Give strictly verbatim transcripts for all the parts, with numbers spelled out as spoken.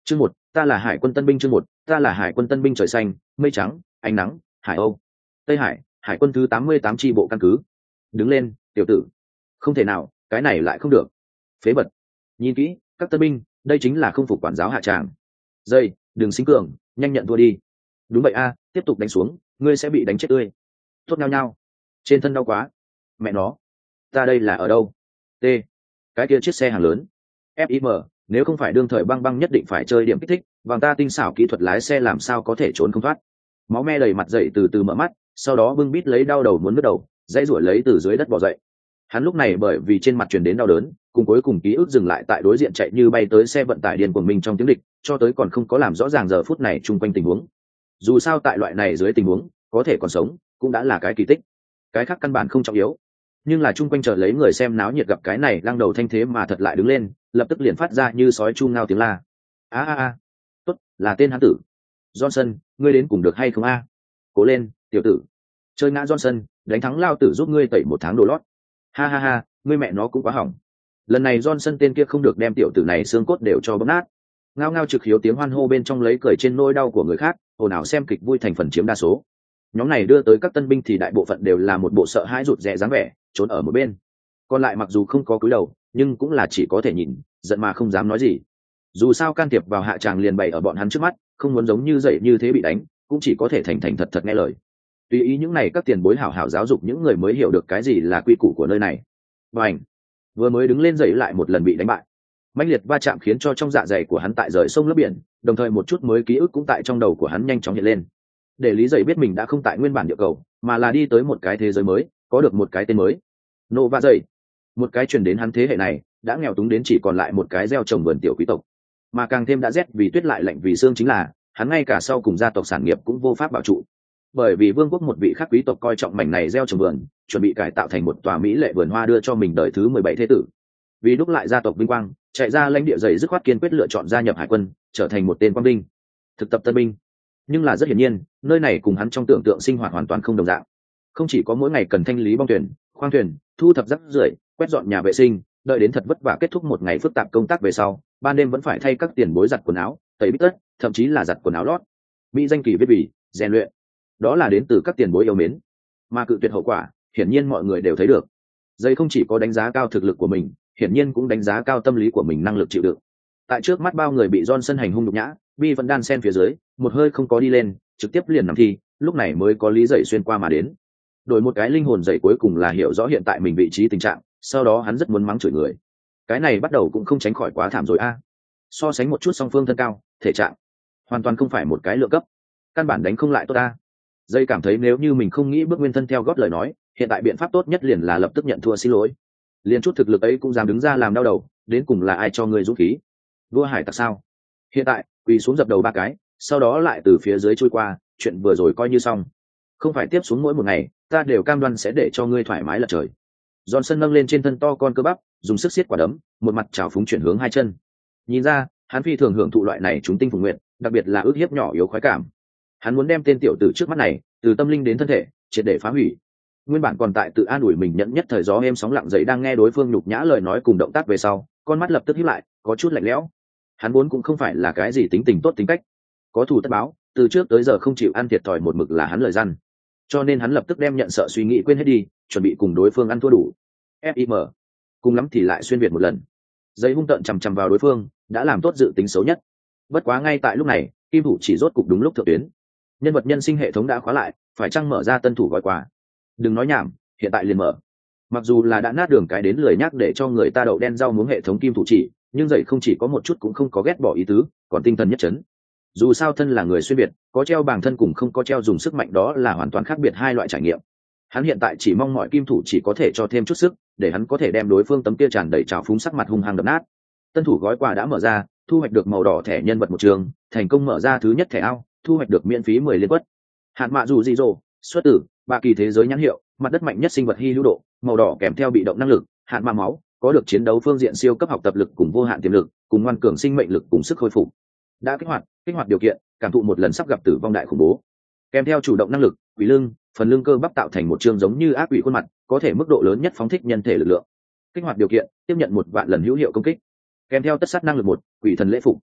Chương một, ta là hải quân tân binh. Chương một, ta là hải quân tân binh. Trời xanh, mây trắng, ánh nắng, hải âu, Tây Hải, hải quân thứ tám mươi tám tri bộ căn cứ. Đứng lên, tiểu tử. Không thể nào, cái này lại không được. Phế vật. Nhìn kỹ, các tân binh, đây chính là không phục quản giáo hạ tràng. Dây, đừng sinh cường, nhanh nhận thua đi. Đúng vậy a, tiếp tục đánh xuống, ngươi sẽ bị đánh chết tươi. Tốt nhau nhau. Trên thân đau quá. Mẹ nó. Ta đây là ở đâu? T. Cái kia chiếc xe hàng lớn. ép i em, nếu không phải đương thời băng băng nhất định phải chơi điểm kích thích, bằng ta tinh xảo kỹ thuật lái xe làm sao có thể trốn không thoát. Máu me đầy mặt dậy từ từ mở mắt, sau đó bưng bít lấy đau đầu muốn nứt đầu, dãy ruổi lấy từ dưới đất bò dậy. Hắn lúc này bởi vì trên mặt truyền đến đau đớn, cùng cuối cùng ký ức dừng lại tại đối diện chạy như bay tới xe vận tải điên của mình trong tiếng địch, cho tới còn không có làm rõ ràng giờ phút này chung quanh tình huống. Dù sao tại loại này dưới tình huống, có thể còn sống, cũng đã là cái kỳ tích. Cái khác căn bản không trọng yếu. Nhưng là chung quanh chờ lấy người xem náo nhiệt gặp cái này lăng đầu thanh thế mà thật lại đứng lên, lập tức liền phát ra như sói chu ngao tiếng la. A a a, tốt, là tên hắn tử. Johnson, ngươi đến cùng được hay không a? Cố lên, tiểu tử. Chơi ngã Johnson, đánh thắng lao tử giúp ngươi tẩy một tháng đồ lót. Ha ha ha, ngươi mẹ nó cũng quá hỏng. Lần này Johnson tên kia không được đem tiểu tử này xương cốt đều cho bóp nát. Ngao ngao trực hiếu tiếng hoan hô bên trong lấy cười trên nỗi đau của người khác, ồn ào xem kịch vui thành phần chiếm đa số. Nhóm này đưa tới các tân binh thì đại bộ phận đều là một bộ sợ hãi rụt rè dáng vẻ, trốn ở một bên. Còn lại mặc dù không có cúi đầu, nhưng cũng là chỉ có thể nhìn, giận mà không dám nói gì. Dù sao can thiệp vào hạ tràng liền bày ở bọn hắn trước mắt, không muốn giống như dậy như thế bị đánh, cũng chỉ có thể thành thành thật thật nghe lời. Tùy ý những này các tiền bối hảo hảo giáo dục những người mới hiểu được cái gì là quy củ của nơi này. Bành! Vừa mới đứng lên dậy lại một lần bị đánh bại. Mãnh liệt va chạm khiến cho trong dạ dày của hắn tại rời sông lấp biển, đồng thời một chút mới ký ức cũng tại trong đầu của hắn nhanh chóng hiện lên. Để lý dậy biết mình đã không tại nguyên bản địa cầu, mà là đi tới một cái thế giới mới, có được một cái tên mới. Nova dậy. Một cái truyền đến hắn thế hệ này, đã nghèo túng đến chỉ còn lại một cái gieo trồng vườn tiểu quý tộc. Mà càng thêm đã rét vì tuyết lại lạnh vì xương chính là, hắn ngay cả sau cùng gia tộc sản nghiệp cũng vô pháp bảo trụ. Bởi vì vương quốc một vị khác quý tộc coi trọng mảnh này gieo trồng vườn, chuẩn bị cải tạo thành một tòa mỹ lệ vườn hoa đưa cho mình đời thứ mười bảy thế tử. Vì đúc lại gia tộc vinh quang, chạy ra lãnh địa dày dứt khoát kiên quyết lựa chọn gia nhập hải quân, trở thành một tên quang binh, thực tập tân binh. Nhưng là rất hiển nhiên, nơi này cùng hắn trong tưởng tượng sinh hoạt hoàn toàn không đồng dạng. Không chỉ có mỗi ngày cần thanh lý bong thuyền, khoang thuyền, thu thập rác rưởi, quét dọn nhà vệ sinh, đợi đến thật vất vả kết thúc một ngày phức tạp công tác về sau, ban đêm vẫn phải thay các tiền bối giặt quần áo, tẩy bít tất, thậm chí là giặt quần áo lót. Mỹ danh kỳ viết bì, rèn luyện. Đó là đến từ các tiền bối yêu mến. Mà cự tuyệt hậu quả, hiển nhiên mọi người đều thấy được. Dây không chỉ có đánh giá cao thực lực của mình, hiển nhiên cũng đánh giá cao tâm lý của mình năng lực chịu đựng. Tại trước mắt bao người bị Johnson hành hung nhục nhã, Bi vẫn đan sen phía dưới, một hơi không có đi lên, trực tiếp liền nằm thi, lúc này mới có lý dậy xuyên qua mà đến. Đổi một cái linh hồn dậy cuối cùng là hiểu rõ hiện tại mình vị trí tình trạng, sau đó hắn rất muốn mắng chửi người. Cái này bắt đầu cũng không tránh khỏi quá thảm rồi a. So sánh một chút song phương thân cao, thể trạng, hoàn toàn không phải một cái lượng cấp, căn bản đánh không lại tốt ta. Dây cảm thấy nếu như mình không nghĩ bước nguyên thân theo gót lời nói, hiện tại biện pháp tốt nhất liền là lập tức nhận thua xin lỗi. Liên chút thực lực ấy cũng dám đứng ra làm đau đầu, đến cùng là ai cho người dũng khí? Vua hải tặc sao? Hiện tại quỳ xuống dập đầu ba cái, sau đó lại từ phía dưới trôi qua, chuyện vừa rồi coi như xong. Không phải tiếp xuống mỗi một ngày, ta đều cam đoan sẽ để cho ngươi thoải mái lật trời. Johnson nâng lên trên thân to con cơ bắp, dùng sức siết quả đấm, một mặt trào phúng chuyển hướng hai chân. Nhìn ra, hắn phi thường hưởng thụ loại này chúng tinh phùng nguyện, đặc biệt là ước hiếp nhỏ yếu khoái cảm. Hắn muốn đem tên tiểu tử trước mắt này, từ tâm linh đến thân thể, triệt để phá hủy. Nguyên bản còn tại tự an ủi mình nhẫn nhất thời gió êm sóng lặng dậy đang nghe đối phương nhục nhã lời nói cùng động tác về sau, con mắt lập tức híp lại, có chút lạnh lẽo. Hắn vốn cũng không phải là cái gì tính tình tốt tính cách, có thù tất báo, từ trước tới giờ không chịu ăn thiệt thòi một mực là hắn lời răn. Cho nên hắn lập tức đem nhận sợ suy nghĩ quên hết đi, chuẩn bị cùng đối phương ăn thua đủ. ép i em, cùng lắm thì lại xuyên việt một lần. Giấy hung tợn chằm chằm vào đối phương, đã làm tốt dự tính xấu nhất. Bất quá ngay tại lúc này, kim thủ chỉ rốt cục đúng lúc thượng tuyến. Nhân vật nhân sinh hệ thống đã khóa lại, phải chăng mở ra tân thủ gói quà? Đừng nói nhảm, hiện tại liền mở. Mặc dù là đã nát đường cái đến lười nhắc để cho người ta đậu đen rau muống hệ thống kim thủ chỉ, nhưng dậy không chỉ có một chút cũng không có ghét bỏ ý tứ, còn tinh thần nhất chấn. Dù sao thân là người xuyên biệt, có treo bảng thân cùng không có treo dùng sức mạnh đó là hoàn toàn khác biệt hai loại trải nghiệm. Hắn hiện tại chỉ mong mọi kim thủ chỉ có thể cho thêm chút sức, để hắn có thể đem đối phương tấm kia tràn đầy trào phúng sắc mặt hung hăng đập nát. Tân thủ gói quà đã mở ra, thu hoạch được màu đỏ thẻ nhân vật một trường, thành công mở ra thứ nhất thẻ ao, thu hoạch được miễn phí mười liên quất. Hạn mạ dù dị dỗ, xuất tử, ba kỳ thế giới nhãn hiệu, mặt đất mạnh nhất sinh vật hy hữu độ, màu đỏ kèm theo bị động năng lực, hạn mạ máu, có được chiến đấu phương diện siêu cấp học tập lực cùng vô hạn tiềm lực, cùng ngoan cường sinh mệnh lực cùng sức hồi phục. Đã kích hoạt, kích hoạt điều kiện, cảm thụ một lần sắp gặp tử vong đại khủng bố. Kèm theo chủ động năng lực, quỷ lưng, phần lưng cơ bắp tạo thành một chương giống như ác quỷ khuôn mặt, có thể mức độ lớn nhất phóng thích nhân thể lực lượng. Kích hoạt điều kiện, tiếp nhận một vạn lần hữu hiệu công kích. Kèm theo tất sát năng lực một, quỷ thần lễ phục.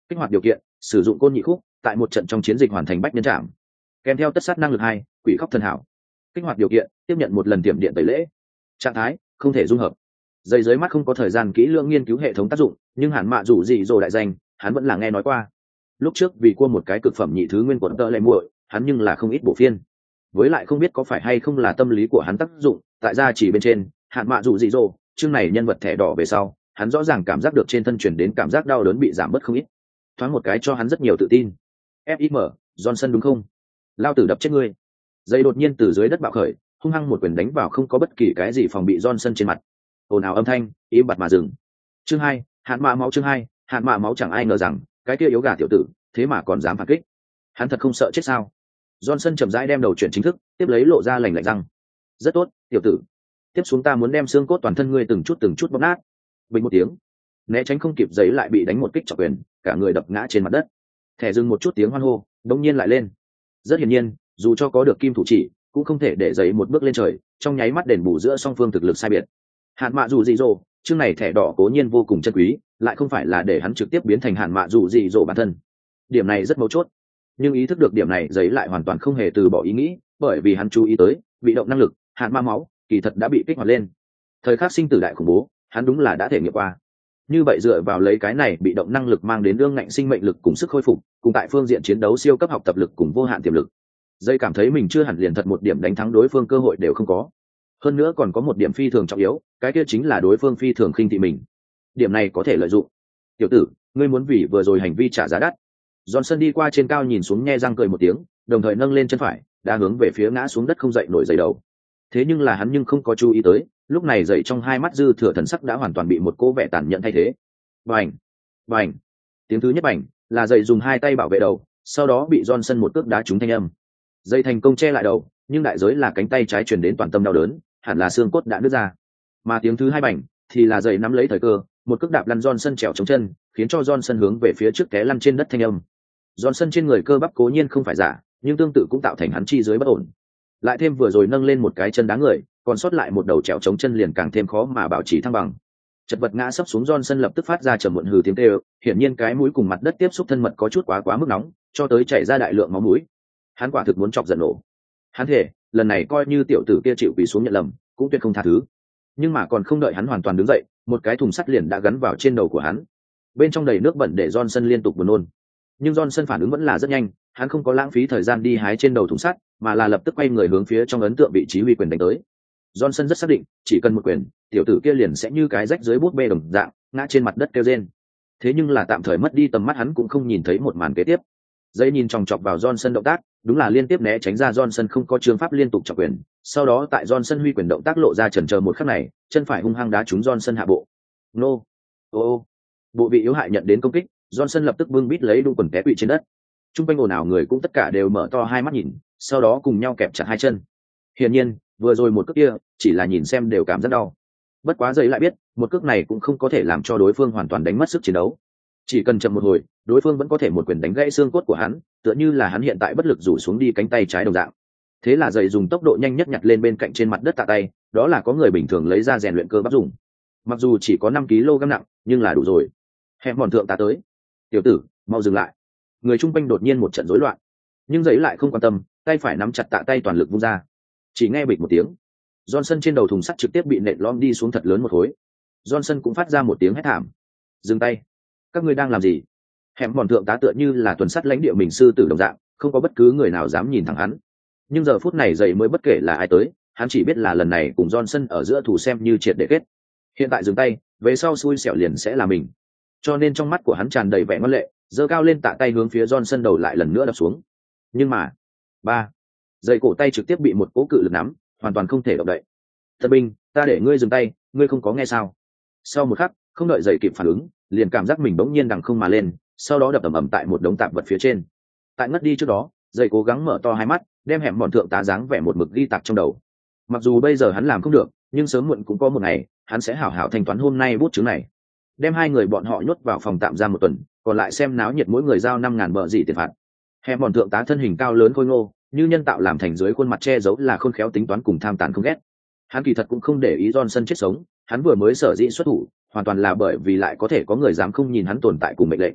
kích hoạt điều kiện sử dụng côn nhị khúc tại một trận trong chiến dịch hoàn thành bách nhân trạm, kèm theo tất sát năng lực hai quỷ khóc thần hảo. Kích hoạt điều kiện tiếp nhận một lần tiềm điện tẩy lễ. Trạng thái không thể dung hợp. Dây dưới mắt không có thời gian kỹ lưỡng nghiên cứu hệ thống tác dụng, nhưng hẳn mạ dù gì rồi đại danh hắn vẫn là nghe nói qua. Lúc trước vì cua một cái cực phẩm nhị thứ nguyên quận tợ lệ muội, hắn nhưng là không ít bộ phiên. Với lại không biết có phải hay không là tâm lý của hắn tác dụng, tại gia chỉ bên trên hạn mạ dù gì rồi chương này nhân vật thẻ đỏ về sau, hắn rõ ràng cảm giác được trên thân chuyển đến cảm giác đau đớn bị giảm bớt không ít, thoáng một cái cho hắn rất nhiều tự tin. Fim Johnson đúng không? Lao tử đập chết ngươi. Dây đột nhiên từ dưới đất bạo khởi, hung hăng một quyền đánh vào không có bất kỳ cái gì phòng bị Johnson trên mặt. Ồn ào âm thanh im bặt mà dừng. Chương hai, hạn mạ máu. Chương hai, hạn mạ máu. Chẳng ai ngờ rằng cái kia yếu gà tiểu tử thế mà còn dám phản kích. Hắn thật không sợ chết sao? Johnson chậm rãi đem đầu chuyển chính thức, tiếp lấy lộ ra lành lạnh răng. Rất tốt, tiểu tử. Tiếp xuống ta muốn đem xương cốt toàn thân ngươi từng chút từng chút bóp nát. Bình một tiếng, né tránh không kịp giấy lại bị đánh một kích trọng quyền, cả người đập ngã trên mặt đất. Thẻ dừng một chút tiếng hoan hô, đống nhiên lại lên. Rất hiển nhiên, dù cho có được kim thủ chỉ, cũng không thể để giấy một bước lên trời, trong nháy mắt đền bù giữa song phương thực lực sai biệt. Hạn mạ dù gì rồ, chương này thẻ đỏ cố nhiên vô cùng chân quý, lại không phải là để hắn trực tiếp biến thành hạn mạ dù gì rồ bản thân. Điểm này rất mấu chốt. Nhưng ý thức được điểm này giấy lại hoàn toàn không hề từ bỏ ý nghĩ, bởi vì hắn chú ý tới bị động năng lực hạn ma máu kỳ thật đã bị kích hoạt lên. Thời khắc sinh tử đại khủng bố hắn đúng là đã thể nghiệm qua. Như vậy dựa vào lấy cái này bị động năng lực mang đến đương ngạnh sinh mệnh lực cùng sức khôi phục, cùng tại phương diện chiến đấu siêu cấp học tập lực cùng vô hạn tiềm lực, dây cảm thấy mình chưa hẳn liền thật một điểm đánh thắng đối phương cơ hội đều không có. Hơn nữa còn có một điểm phi thường trọng yếu, cái kia chính là đối phương phi thường khinh thị mình. Điểm này có thể lợi dụng. Tiểu tử, ngươi muốn vì vừa rồi hành vi trả giá đắt. Johnson đi qua trên cao nhìn xuống nhe răng cười một tiếng, đồng thời nâng lên chân phải, đã hướng về phía ngã xuống đất không dậy nổi giày đầu. Thế nhưng là hắn nhưng không có chú ý tới, lúc này giày trong hai mắt dư thừa thần sắc đã hoàn toàn bị một cô vẻ tàn nhẫn thay thế. Bành, bành. Tiếng thứ nhất bành là giày dùng hai tay bảo vệ đầu, sau đó bị Johnson một cước đá trúng thanh âm. Giày thành công che lại đầu, nhưng đại giới là cánh tay trái truyền đến toàn tâm đau đớn, hẳn là xương cốt đã nứt ra. Mà tiếng thứ hai bành thì là giày nắm lấy thời cơ, một cước đạp lăn Johnson trèo chống chân, khiến cho Johnson hướng về phía trước té lăn trên đất thanh âm. Johnson trên người cơ bắp cố nhiên không phải giả, nhưng tương tự cũng tạo thành hắn chi dưới bất ổn. Lại thêm vừa rồi nâng lên một cái chân đá người, còn sót lại một đầu trèo chống chân liền càng thêm khó mà bảo trì thăng bằng. Chật vật ngã sấp xuống Johnson lập tức phát ra trầm muộn hừ tiếng kêu, hiển nhiên cái mũi cùng mặt đất tiếp xúc thân mật có chút quá quá mức nóng, cho tới chảy ra đại lượng máu mũi. Hắn quả thực muốn chọc giận nổ. Hắn thể, lần này coi như tiểu tử kia chịu quỳ xuống nhận lầm, cũng tuyệt không tha thứ. Nhưng mà còn không đợi hắn hoàn toàn đứng dậy, một cái thùng sắt liền đã gắn vào trên đầu của hắn. Bên trong đầy nước bẩn để Johnson liên tục buồn nôn. Nhưng Johnson phản ứng vẫn là rất nhanh, hắn không có lãng phí thời gian đi hái trên đầu thùng sắt, mà là lập tức quay người hướng phía trong ấn tượng vị trí huy quyền đánh tới. Johnson rất xác định, chỉ cần một quyền, tiểu tử kia liền sẽ như cái rách dưới bút bê đồng dạng, ngã trên mặt đất kêu rên. Thế nhưng là tạm thời mất đi tầm mắt hắn cũng không nhìn thấy một màn kế tiếp. Dây nhìn chòng chọc vào Johnson động tác, đúng là liên tiếp né tránh ra Johnson không có chương pháp liên tục chọc quyền, sau đó tại Johnson huy quyền động tác lộ ra chần chờ một khắc này, chân phải hung hăng đá trúng Johnson hạ bộ. Nô, ô ô, bộ vị yếu hại nhận đến công kích, Johnson lập tức bưng bít lấy đung quần té quỵ trên đất. Trung quanh ồn ào người cũng tất cả đều mở to hai mắt nhìn, sau đó cùng nhau kẹp chặt hai chân. Hiển nhiên, vừa rồi một cước kia, chỉ là nhìn xem đều cảm rất đau. Bất quá giấy lại biết, một cước này cũng không có thể làm cho đối phương hoàn toàn đánh mất sức chiến đấu. Chỉ cần chậm một hồi, đối phương vẫn có thể một quyền đánh gãy xương cốt của hắn, tựa như là hắn hiện tại bất lực rủ xuống đi cánh tay trái đồng dạng. Thế là giày dùng tốc độ nhanh nhất nhặt lên bên cạnh trên mặt đất tạ tay, đó là có người bình thường lấy ra rèn luyện cơ bắp dùng. Mặc dù chỉ có năm ki lô gam nặng, nhưng là đủ rồi. Hẹn bọn thượng tá tới. Tiểu tử, mau dừng lại. Người trung quanh đột nhiên một trận rối loạn, nhưng giấy lại không quan tâm, tay phải nắm chặt tạ tay toàn lực vung ra. Chỉ nghe bịch một tiếng, Johnson trên đầu thùng sắt trực tiếp bị nện lom đi xuống thật lớn một khối. Johnson cũng phát ra một tiếng hét thảm. Dừng tay, các ngươi đang làm gì? Hẻm bọn thượng tá tựa như là tuần sắt lãnh địa mình sư tử đồng dạng, không có bất cứ người nào dám nhìn thẳng hắn. Nhưng giờ phút này giày mới bất kể là ai tới, hắn chỉ biết là lần này cùng Johnson ở giữa thủ xem như triệt để kết. Hiện tại dừng tay, về sau xui xẻo liền sẽ là mình. Cho nên trong mắt của hắn tràn đầy vẻ ngoan lệ, giơ cao lên tạ tay hướng phía Johnson đầu lại lần nữa đập xuống. Nhưng mà, ba, dây cổ tay trực tiếp bị một cố cự lực nắm, hoàn toàn không thể động đậy. Thật binh, ta để ngươi dừng tay, ngươi không có nghe sao? Sau một khắc, không đợi dây kịp phản ứng, liền cảm giác mình bỗng nhiên đằng không mà lên, sau đó đập ầm ầm tại một đống tạp vật phía trên. Tại ngất đi trước đó, dây cố gắng mở to hai mắt, đem hẻm bọn thượng tá dáng vẻ một mực ghi tạc trong đầu. Mặc dù bây giờ hắn làm không được, nhưng sớm muộn cũng có một ngày, hắn sẽ hảo hảo thanh toán hôm nay bút chứng này. Đem hai người bọn họ nhốt vào phòng tạm giam một tuần, còn lại xem náo nhiệt mỗi người giao năm ngàn bờ gì tiền phạt. Hẻm bọn thượng tá thân hình cao lớn khôi ngô, như nhân tạo làm thành dưới khuôn mặt che giấu là khôn khéo tính toán cùng tham tàn không ghét. Hắn kỳ thật cũng không để ý Johnson chết sống, hắn vừa mới sở dĩ xuất thủ, hoàn toàn là bởi vì lại có thể có người dám không nhìn hắn tồn tại cùng mệnh lệnh.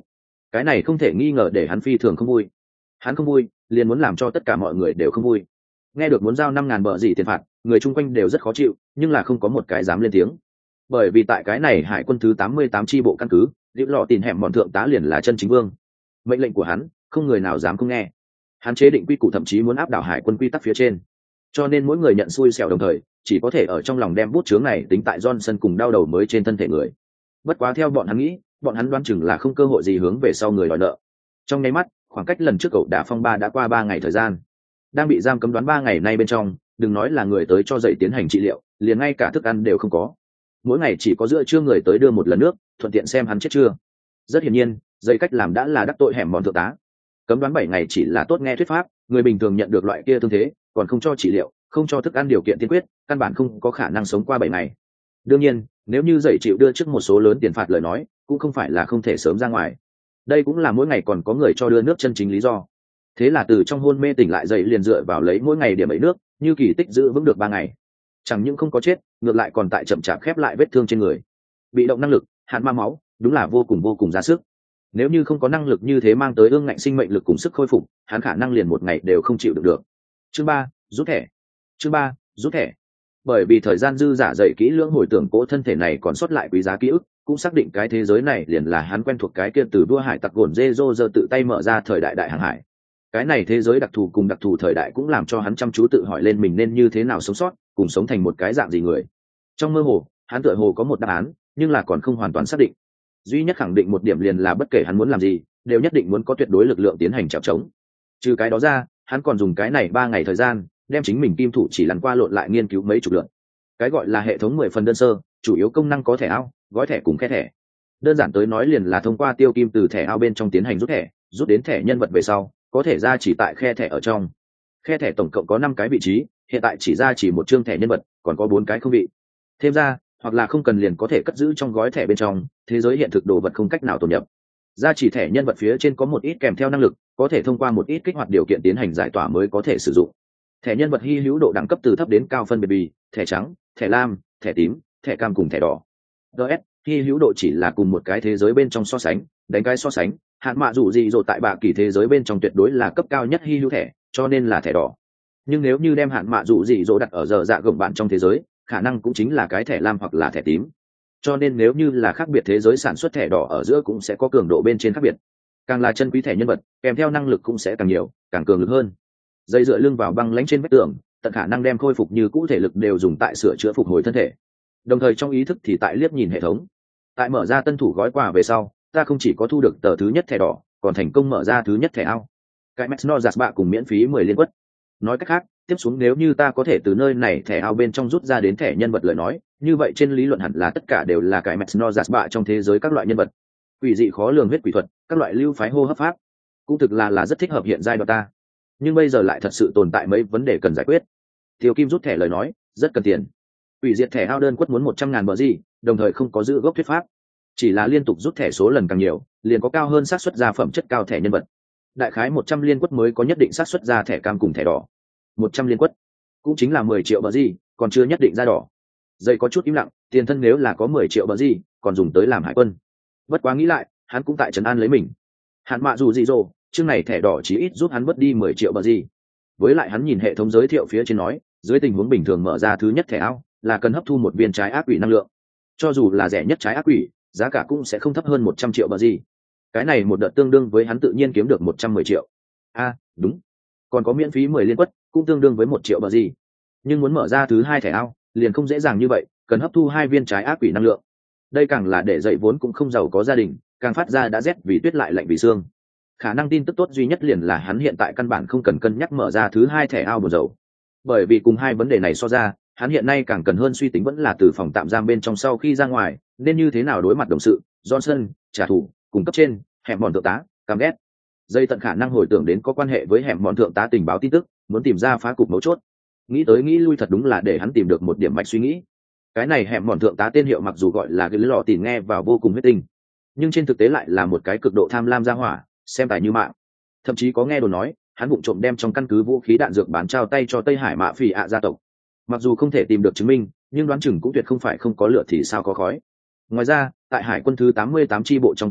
cái này không thể nghi ngờ để hắn phi thường không vui. Hắn không vui liền muốn làm cho tất cả mọi người đều không vui. Nghe được muốn giao năm ngàn bờ gì tiền phạt, người chung quanh đều rất khó chịu, nhưng là không có một cái dám lên tiếng. Bởi vì tại cái này hải quân thứ tám mươi tám chi bộ căn cứ, Liễu Lọ Tìm hẻm bọn thượng tá liền là chân chính vương. Mệnh lệnh của hắn, không người nào dám không nghe. Hắn chế định quy củ, thậm chí muốn áp đảo hải quân quy tắc phía trên. Cho nên mỗi người nhận xui xẻo đồng thời, chỉ có thể ở trong lòng đem bút chướng này tính tại Johnson cùng đau đầu mới trên thân thể người. Bất quá theo bọn hắn nghĩ, bọn hắn đoán chừng là không cơ hội gì hướng về sau người đòi nợ. Trong nháy mắt, khoảng cách lần trước cậu đả phong ba đã qua ba ngày thời gian. Đang bị giam cấm đoán ba ngày nay bên trong, đừng nói là người tới cho dậy tiến hành trị liệu, liền ngay cả thức ăn đều không có. Mỗi ngày chỉ có giữa trưa người tới đưa một lần nước, thuận tiện xem hắn chết chưa. Rất hiển nhiên, dây cách làm đã là đắc tội hẻm bọn thượng tá. Cấm đoán bảy ngày chỉ là tốt nghe thuyết pháp, người bình thường nhận được loại kia thương thế, còn không cho trị liệu, không cho thức ăn điều kiện tiên quyết, căn bản không có khả năng sống qua bảy ngày. Đương nhiên, nếu như dậy chịu đưa trước một số lớn tiền phạt lời nói, cũng không phải là không thể sớm ra ngoài. Đây cũng là mỗi ngày còn có người cho đưa nước chân chính lý do. Thế là từ trong hôn mê tỉnh lại dậy liền dựa vào lấy mỗi ngày điểm ấy nước, như kỳ tích giữ vững được ba ngày. Chẳng những không có chết, ngược lại còn tại chậm chạp khép lại vết thương trên người. Bị động năng lực, hạn ma máu, đúng là vô cùng vô cùng ra sức. Nếu như không có năng lực như thế mang tới ương ngạnh sinh mệnh lực cùng sức khôi phục, hắn khả năng liền một ngày đều không chịu được được. Chương ba, rút thẻ. Chương ba, rút thẻ. Bởi vì thời gian dư giả dậy kỹ lưỡng hồi tưởng cỗ thân thể này còn sót lại quý giá ký ức, cũng xác định cái thế giới này liền là hắn quen thuộc cái kia từ đua hải tặc gồn dê dô dơ tự tay mở ra thời đại đại hàng hải. Cái này thế giới đặc thù cùng đặc thù thời đại cũng làm cho hắn chăm chú tự hỏi lên mình nên như thế nào sống sót, cùng sống thành một cái dạng gì người. Trong mơ hồ, hắn tựa hồ có một đáp án, nhưng là còn không hoàn toàn xác định. Duy nhất khẳng định một điểm liền là bất kể hắn muốn làm gì, đều nhất định muốn có tuyệt đối lực lượng tiến hành trèo trống. Trừ cái đó ra, hắn còn dùng cái này ba ngày thời gian, đem chính mình kim thủ chỉ lăn qua lộn lại nghiên cứu mấy chục lượt. Cái gọi là hệ thống mười phần đơn sơ, chủ yếu công năng có thẻ ao, gói thẻ cùng khe thẻ. Đơn giản tới nói liền là thông qua tiêu kim từ thẻ ao bên trong tiến hành rút thẻ, rút đến thẻ nhân vật về sau, có thể ra chỉ tại khe thẻ ở trong. Khe thẻ tổng cộng có năm cái vị trí, hiện tại chỉ ra chỉ một chương thẻ nhân vật, còn có bốn cái không vị. Thêm ra, hoặc là không cần liền có thể cất giữ trong gói thẻ bên trong, thế giới hiện thực đồ vật không cách nào tồn nhập. Ra chỉ thẻ nhân vật phía trên có một ít kèm theo năng lực, có thể thông qua một ít kích hoạt điều kiện tiến hành giải tỏa mới có thể sử dụng. Thẻ nhân vật hy hữu độ đẳng cấp từ thấp đến cao phân biệt bì, thẻ trắng, thẻ lam, thẻ tím, thẻ cam cùng thẻ đỏ. ds hy hữu độ chỉ là cùng một cái thế giới bên trong so sánh, đánh cái so sánh, hạn mạ dù gì rồi tại bạ kỳ thế giới bên trong tuyệt đối là cấp cao nhất hy hữu thẻ, cho nên là thẻ đỏ. Nhưng nếu như đem hạn mạ dù gì rồi đặt ở giờ dạ gồng bạn trong thế giới, khả năng cũng chính là cái thẻ lam hoặc là thẻ tím. Cho nên nếu như là khác biệt thế giới sản xuất thẻ đỏ ở giữa cũng sẽ có cường độ bên trên khác biệt. Càng là chân quý thẻ nhân vật, kèm theo năng lực cũng sẽ càng nhiều, càng cường lực hơn. Dây dựa lưng vào băng lãnh trên vách tường, tận khả năng đem khôi phục như cũ thể lực đều dùng tại sửa chữa phục hồi thân thể. Đồng thời trong ý thức thì tại liếc nhìn hệ thống. Tại mở ra tân thủ gói quà về sau, ta không chỉ có thu được tờ thứ nhất thẻ đỏ, còn thành công mở ra thứ nhất thẻ ao. Cái Mesno giạt bạ cùng miễn phí mười liên quất. Nói cách khác, tiếp xuống nếu như ta có thể từ nơi này thẻ ao bên trong rút ra đến thẻ nhân vật lời nói, như vậy trên lý luận hẳn là tất cả đều là cái Mesno giạt bạ trong thế giới các loại nhân vật. Quỷ dị khó lường huyết quỷ thuật, các loại lưu phái hô hấp pháp, cũng thực là là rất thích hợp hiện giai đoạn ta. Nhưng bây giờ lại thật sự tồn tại mấy vấn đề cần giải quyết. Tiêu Kim rút thẻ lời nói, rất cần tiền. Quỷ diệt thẻ ao đơn quất muốn một trăm ngàn bờ gì, đồng thời không có giữ gốc thuyết pháp. Chỉ là liên tục rút thẻ số lần càng nhiều, liền có cao hơn xác suất ra phẩm chất cao thẻ nhân vật. Đại khái một trăm liên quất mới có nhất định xác suất ra thẻ cam cùng thẻ đỏ. một trăm liên quất, cũng chính là mười triệu bờ gì, còn chưa nhất định ra đỏ. Dây có chút im lặng, tiền thân nếu là có mười triệu bờ gì, còn dùng tới làm hải quân. Bất quá nghĩ lại, hắn cũng tại trấn an lấy mình. Hạn mạ dù gì rồi, chương này thẻ đỏ chỉ ít giúp hắn mất đi mười triệu bờ gì. Với lại hắn nhìn hệ thống giới thiệu phía trên nói, dưới tình huống bình thường mở ra thứ nhất thẻ ao là cần hấp thu một viên trái ác quỷ năng lượng. Cho dù là rẻ nhất trái ác quỷ, giá cả cũng sẽ không thấp hơn một trăm triệu bờ gì. Cái này một đợt tương đương với hắn tự nhiên kiếm được một trăm mười triệu. A, à, đúng. Còn có miễn phí mười liên quất, cũng tương đương với một triệu bờ gì. Nhưng muốn mở ra thứ hai thẻ ao, liền không dễ dàng như vậy, cần hấp thu hai viên trái ác quỷ năng lượng. Đây càng là để dậy vốn cũng không giàu có gia đình, càng phát ra đã rét vì tuyết lại lạnh vì xương. Khả năng tin tức tốt duy nhất liền là hắn hiện tại căn bản không cần cân nhắc mở ra thứ hai thẻ ao buồn dầu. Bởi vì cùng hai vấn đề này so ra, hắn hiện nay càng cần hơn suy tính vẫn là từ phòng tạm giam bên trong sau khi ra ngoài, nên như thế nào đối mặt đồng sự, Johnson, trả thù, cùng cấp trên, hẻm mòn thượng tá, căm ghét. Dây tận khả năng hồi tưởng đến có quan hệ với hẻm mòn thượng tá tình báo tin tức, muốn tìm ra phá cục mấu chốt. Nghĩ tới nghĩ lui thật đúng là để hắn tìm được một điểm mạch suy nghĩ. Cái này hẻm mòn thượng tá tên hiệu mặc dù gọi là cái lọ tìm nghe vào vô cùng huyết tinh, nhưng trên thực tế lại là một cái cực độ tham lam gia hỏa, xem tài như mạng. Thậm chí có nghe đồn nói hắn vụng trộm đem trong căn cứ vũ khí đạn dược bán trao tay cho Tây Hải Mạ Phỉ ạ gia tộc. Mặc dù không thể tìm được chứng minh, nhưng đoán chừng cũng tuyệt không phải không có lửa thì sao có khói. Ngoài ra, tại hải quân thứ tám mươi tám chi bộ trong căn cứ,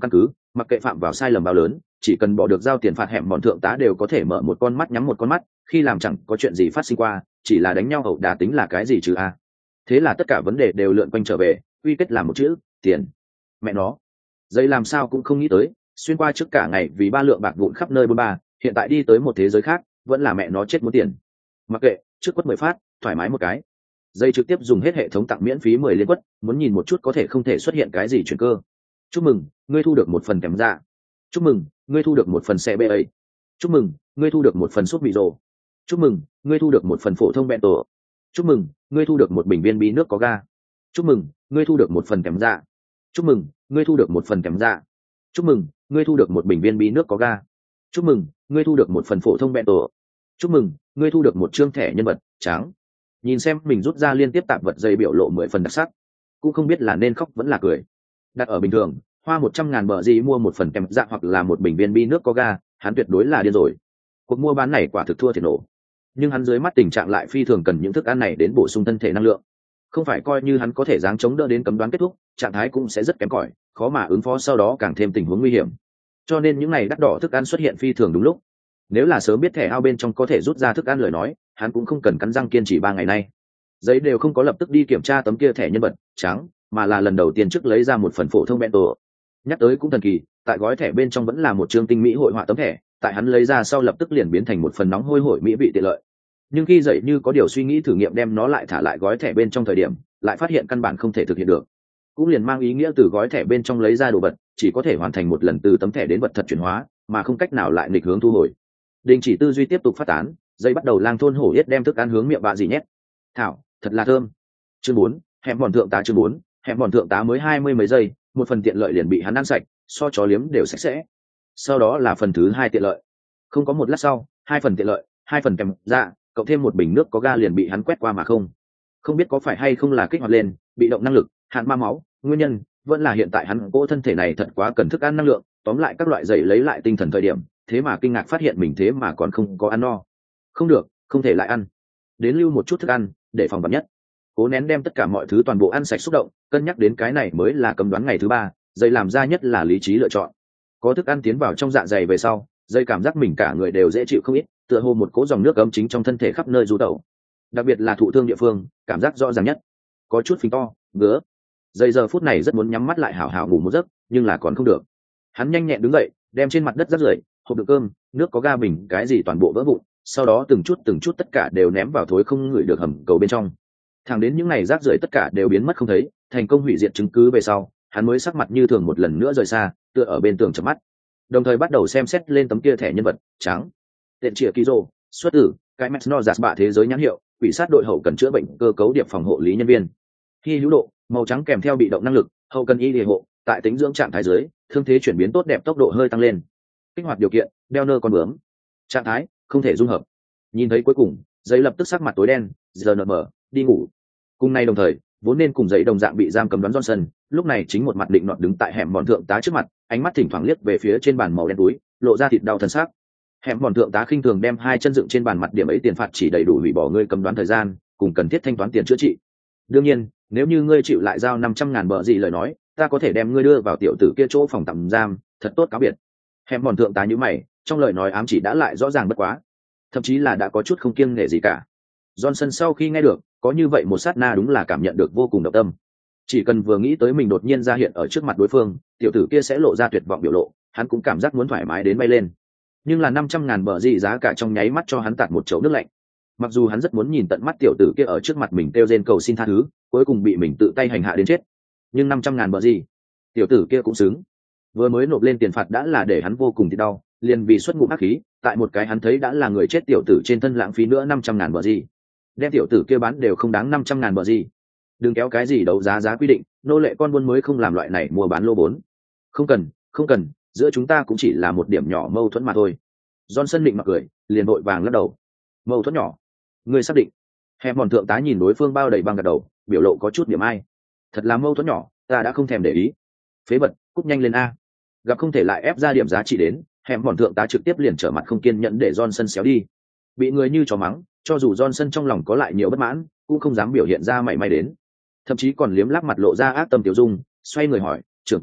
mặc kệ phạm vào sai lầm bao lớn, chỉ cần bỏ được giao tiền phạt hẻm bọn thượng tá đều có thể mở một con mắt nhắm một con mắt, khi làm chẳng có chuyện gì phát sinh qua, chỉ là đánh nhau ẩu đả tính là cái gì chứ a. Thế là tất cả vấn đề đều lượn quanh trở về, quy kết làm một chữ, tiền. Mẹ nó, dây làm sao cũng không nghĩ tới, xuyên qua trước cả ngày vì ba lượng bạc vụn khắp nơi bôn ba, hiện tại đi tới một thế giới khác, vẫn là mẹ nó chết muốn tiền. Mặc kệ, trước quất mười phát, thoải mái một cái. Dây trực tiếp dùng hết hệ thống tặng miễn phí mười liên quất, muốn nhìn một chút có thể không thể xuất hiện cái gì chuyển cơ. Chúc mừng, ngươi thu được một phần kèm dạ. Chúc mừng, ngươi thu được một phần xe bê a. Chúc mừng, ngươi thu được một phần súp mì rồ. Chúc mừng, ngươi thu được một phần phổ thông bento. Chúc mừng, ngươi thu được một bình viên bí nước có ga. Chúc mừng, ngươi thu được một phần kèm dạ. Chúc mừng, ngươi thu được một phần kèm dạ. Chúc mừng, ngươi thu được một bình viên bí nước có ga. Chúc mừng, ngươi thu được một phần phổ thông bento. Chúc mừng, ngươi thu được một chương thẻ nhân vật trắng. Nhìn xem mình rút ra liên tiếp tạp vật dây biểu lộ mười phần đặc sắc, cũng không biết là nên khóc vẫn là cười. Đặt ở bình thường, hoa một trăm ngàn bờ gì mua một phần kèm dạ hoặc là một bình viên bi nước có ga, hắn tuyệt đối là điên rồi. Cuộc mua bán này quả thực thua thiệt nổ. Nhưng hắn dưới mắt tình trạng lại phi thường cần những thức ăn này đến bổ sung thân thể năng lượng. Không phải coi như hắn có thể giáng chống đỡ đến cấm đoán kết thúc, trạng thái cũng sẽ rất kém cỏi, khó mà ứng phó sau đó càng thêm tình huống nguy hiểm. Cho nên những ngày đắt đỏ thức ăn xuất hiện phi thường đúng lúc. Nếu là sớm biết thẻ ao bên trong có thể rút ra thức ăn lời nói, hắn cũng không cần cắn răng kiên trì ba ngày nay. Giấy đều không có lập tức đi kiểm tra tấm kia thẻ nhân vật trắng, mà là lần đầu tiên trước lấy ra một phần phổ thông bento. Nhắc tới cũng thần kỳ, tại gói thẻ bên trong vẫn là một chương tinh mỹ hội họa tấm thẻ, tại hắn lấy ra sau lập tức liền biến thành một phần nóng hôi hổi mỹ vị tiện lợi. Nhưng khi dậy như có điều suy nghĩ thử nghiệm đem nó lại thả lại gói thẻ bên trong thời điểm, lại phát hiện căn bản không thể thực hiện được. Cũng liền mang ý nghĩa từ gói thẻ bên trong lấy ra đồ vật, chỉ có thể hoàn thành một lần từ tấm thẻ đến vật thật chuyển hóa, mà không cách nào lại nghịch hướng thu hồi. Đình chỉ tư duy tiếp tục phát tán, dây bắt đầu lang thôn hổ yết đem thức ăn hướng miệng bạ gì nhét. Thảo, thật là thơm. Chương bốn, hẻm bọn thượng tá chương bốn, hẻm bọn thượng tá mới hai mươi mấy giây, một phần tiện lợi liền bị hắn ăn sạch, so chó liếm đều sạch sẽ. Sau đó là phần thứ hai tiện lợi. Không có một lát sau, hai phần tiện lợi, hai phần kèm dạ, cộng thêm một bình nước có ga liền bị hắn quét qua mà không. Không biết có phải hay không là kích hoạt lên, bị động năng lực, hạn ma máu, nguyên nhân vẫn là hiện tại hắn cỗ thân thể này thật quá cần thức ăn năng lượng, tóm lại các loại dậy lấy lại tinh thần thời điểm, thế mà kinh ngạc phát hiện mình thế mà còn không có ăn no. Không được, không thể lại ăn. Đến lưu một chút thức ăn, để phòng vạn nhất. Cố nén đem tất cả mọi thứ toàn bộ ăn sạch xúc động, cân nhắc đến cái này mới là cấm đoán ngày thứ ba, dây làm ra nhất là lý trí lựa chọn. Có thức ăn tiến vào trong dạ dày về sau, dây cảm giác mình cả người đều dễ chịu không ít, tựa hồ một cỗ dòng nước ấm chính trong thân thể khắp nơi du tẩu. Đặc biệt là thụ thương địa phương, cảm giác rõ ràng nhất. Có chút phình to, ngứa. Dây giờ phút này rất muốn nhắm mắt lại hảo hảo ngủ một giấc, nhưng là còn không được. Hắn nhanh nhẹn đứng dậy, đem trên mặt đất rác rưởi, hộp đựng cơm, nước có ga bình, cái gì toàn bộ vỡ vụn, sau đó từng chút từng chút tất cả đều ném vào thối không ngửi được hầm cầu bên trong. Thẳng đến những ngày rác rưởi tất cả đều biến mất không thấy, thành công hủy diệt chứng cứ về sau, hắn mới sắc mặt như thường một lần nữa rời xa, tựa ở bên tường chợp mắt, đồng thời bắt đầu xem xét lên tấm kia thẻ nhân vật trắng. Tên Triệu Kỳ Dô, xuất tử, cái Mesno giạt bạ thế giới nhãn hiệu, quỷ sát đội hậu cần chữa bệnh cơ cấu điệp phòng hộ lý nhân viên. Khi hữu độ, màu trắng kèm theo bị động năng lực, hậu cần y địa hộ, tại tính dưỡng trạng thái dưới, thương thế chuyển biến tốt đẹp tốc độ hơi tăng lên. Kích hoạt điều kiện, đeo nơ con bướm. Trạng thái, không thể dung hợp. Nhìn thấy cuối cùng, giấy lập tức sắc mặt tối đen, giờ nợ mở, đi ngủ. Cùng nay đồng thời, vốn nên cùng giấy đồng dạng bị giam cầm đoán Johnson, lúc này chính một mặt định nọt đứng tại hẻm bọn thượng tá trước mặt, ánh mắt thỉnh thoảng liếc về phía trên bàn màu đen túi, lộ ra thịt đau thân xác. Hẻm bọn thượng tá khinh thường đem hai chân dựng trên bàn mặt điểm ấy tiền phạt chỉ đầy đủ hủy bỏ ngươi cầm đoán thời gian, cùng cần thiết thanh toán tiền chữa trị. Đương nhiên, nếu như ngươi chịu lại giao năm trăm ngàn bợ gì lời nói, ta có thể đem ngươi đưa vào tiểu tử kia chỗ phòng tạm giam, thật tốt cáo biệt. Hẻm bọn thượng tá như mày, trong lời nói ám chỉ đã lại rõ ràng bất quá, thậm chí là đã có chút không kiêng nể gì cả. Johnson sau khi nghe được, có như vậy một sát na đúng là cảm nhận được vô cùng động tâm. Chỉ cần vừa nghĩ tới mình đột nhiên ra hiện ở trước mặt đối phương, tiểu tử kia sẽ lộ ra tuyệt vọng biểu lộ, hắn cũng cảm giác muốn thoải mái đến bay lên. Nhưng là năm trăm ngàn bờ gì giá cả trong nháy mắt cho hắn tạt một chậu nước lạnh. Mặc dù hắn rất muốn nhìn tận mắt tiểu tử kia ở trước mặt mình kêu rên cầu xin tha thứ, cuối cùng bị mình tự tay hành hạ đến chết. Nhưng năm trăm ngàn bờ gì, tiểu tử kia cũng xứng. Vừa mới nộp lên tiền phạt đã là để hắn vô cùng thì đau, liền vì xuất ngụm ác khí, tại một cái hắn thấy đã là người chết tiểu tử trên thân lãng phí nữa năm trăm ngàn bờ gì. Đem tiểu tử kia bán đều không đáng năm trăm ngàn bờ gì. Đừng kéo cái gì đấu giá giá quy định, nô lệ con buôn mới không làm loại này mua bán lô vốn. Không cần, không cần, giữa chúng ta cũng chỉ là một điểm nhỏ mâu thuẫn mà thôi. Johnson định mặc cười, liền vội vàng lắc đầu. Mâu thuẫn nhỏ? Ngươi xác định? Hẻm bọn thượng tá nhìn đối phương bao đầy băng gật đầu, biểu lộ có chút niệm ai. Thật là mâu thuẫn nhỏ, ta đã không thèm để ý. Phế vật, cút nhanh lên a. Gặp không thể lại ép ra điểm giá trị đến, hẻm bọn thượng tá trực tiếp liền trở mặt không kiên nhẫn để Johnson xéo đi. Bị người như chó mắng, cho dù Johnson trong lòng có lại nhiều bất mãn, cũng không dám biểu hiện ra mảy may đến. Thậm chí còn liếm lắp mặt lộ ra ác tâm tiểu dung, xoay người hỏi, trưởng quan,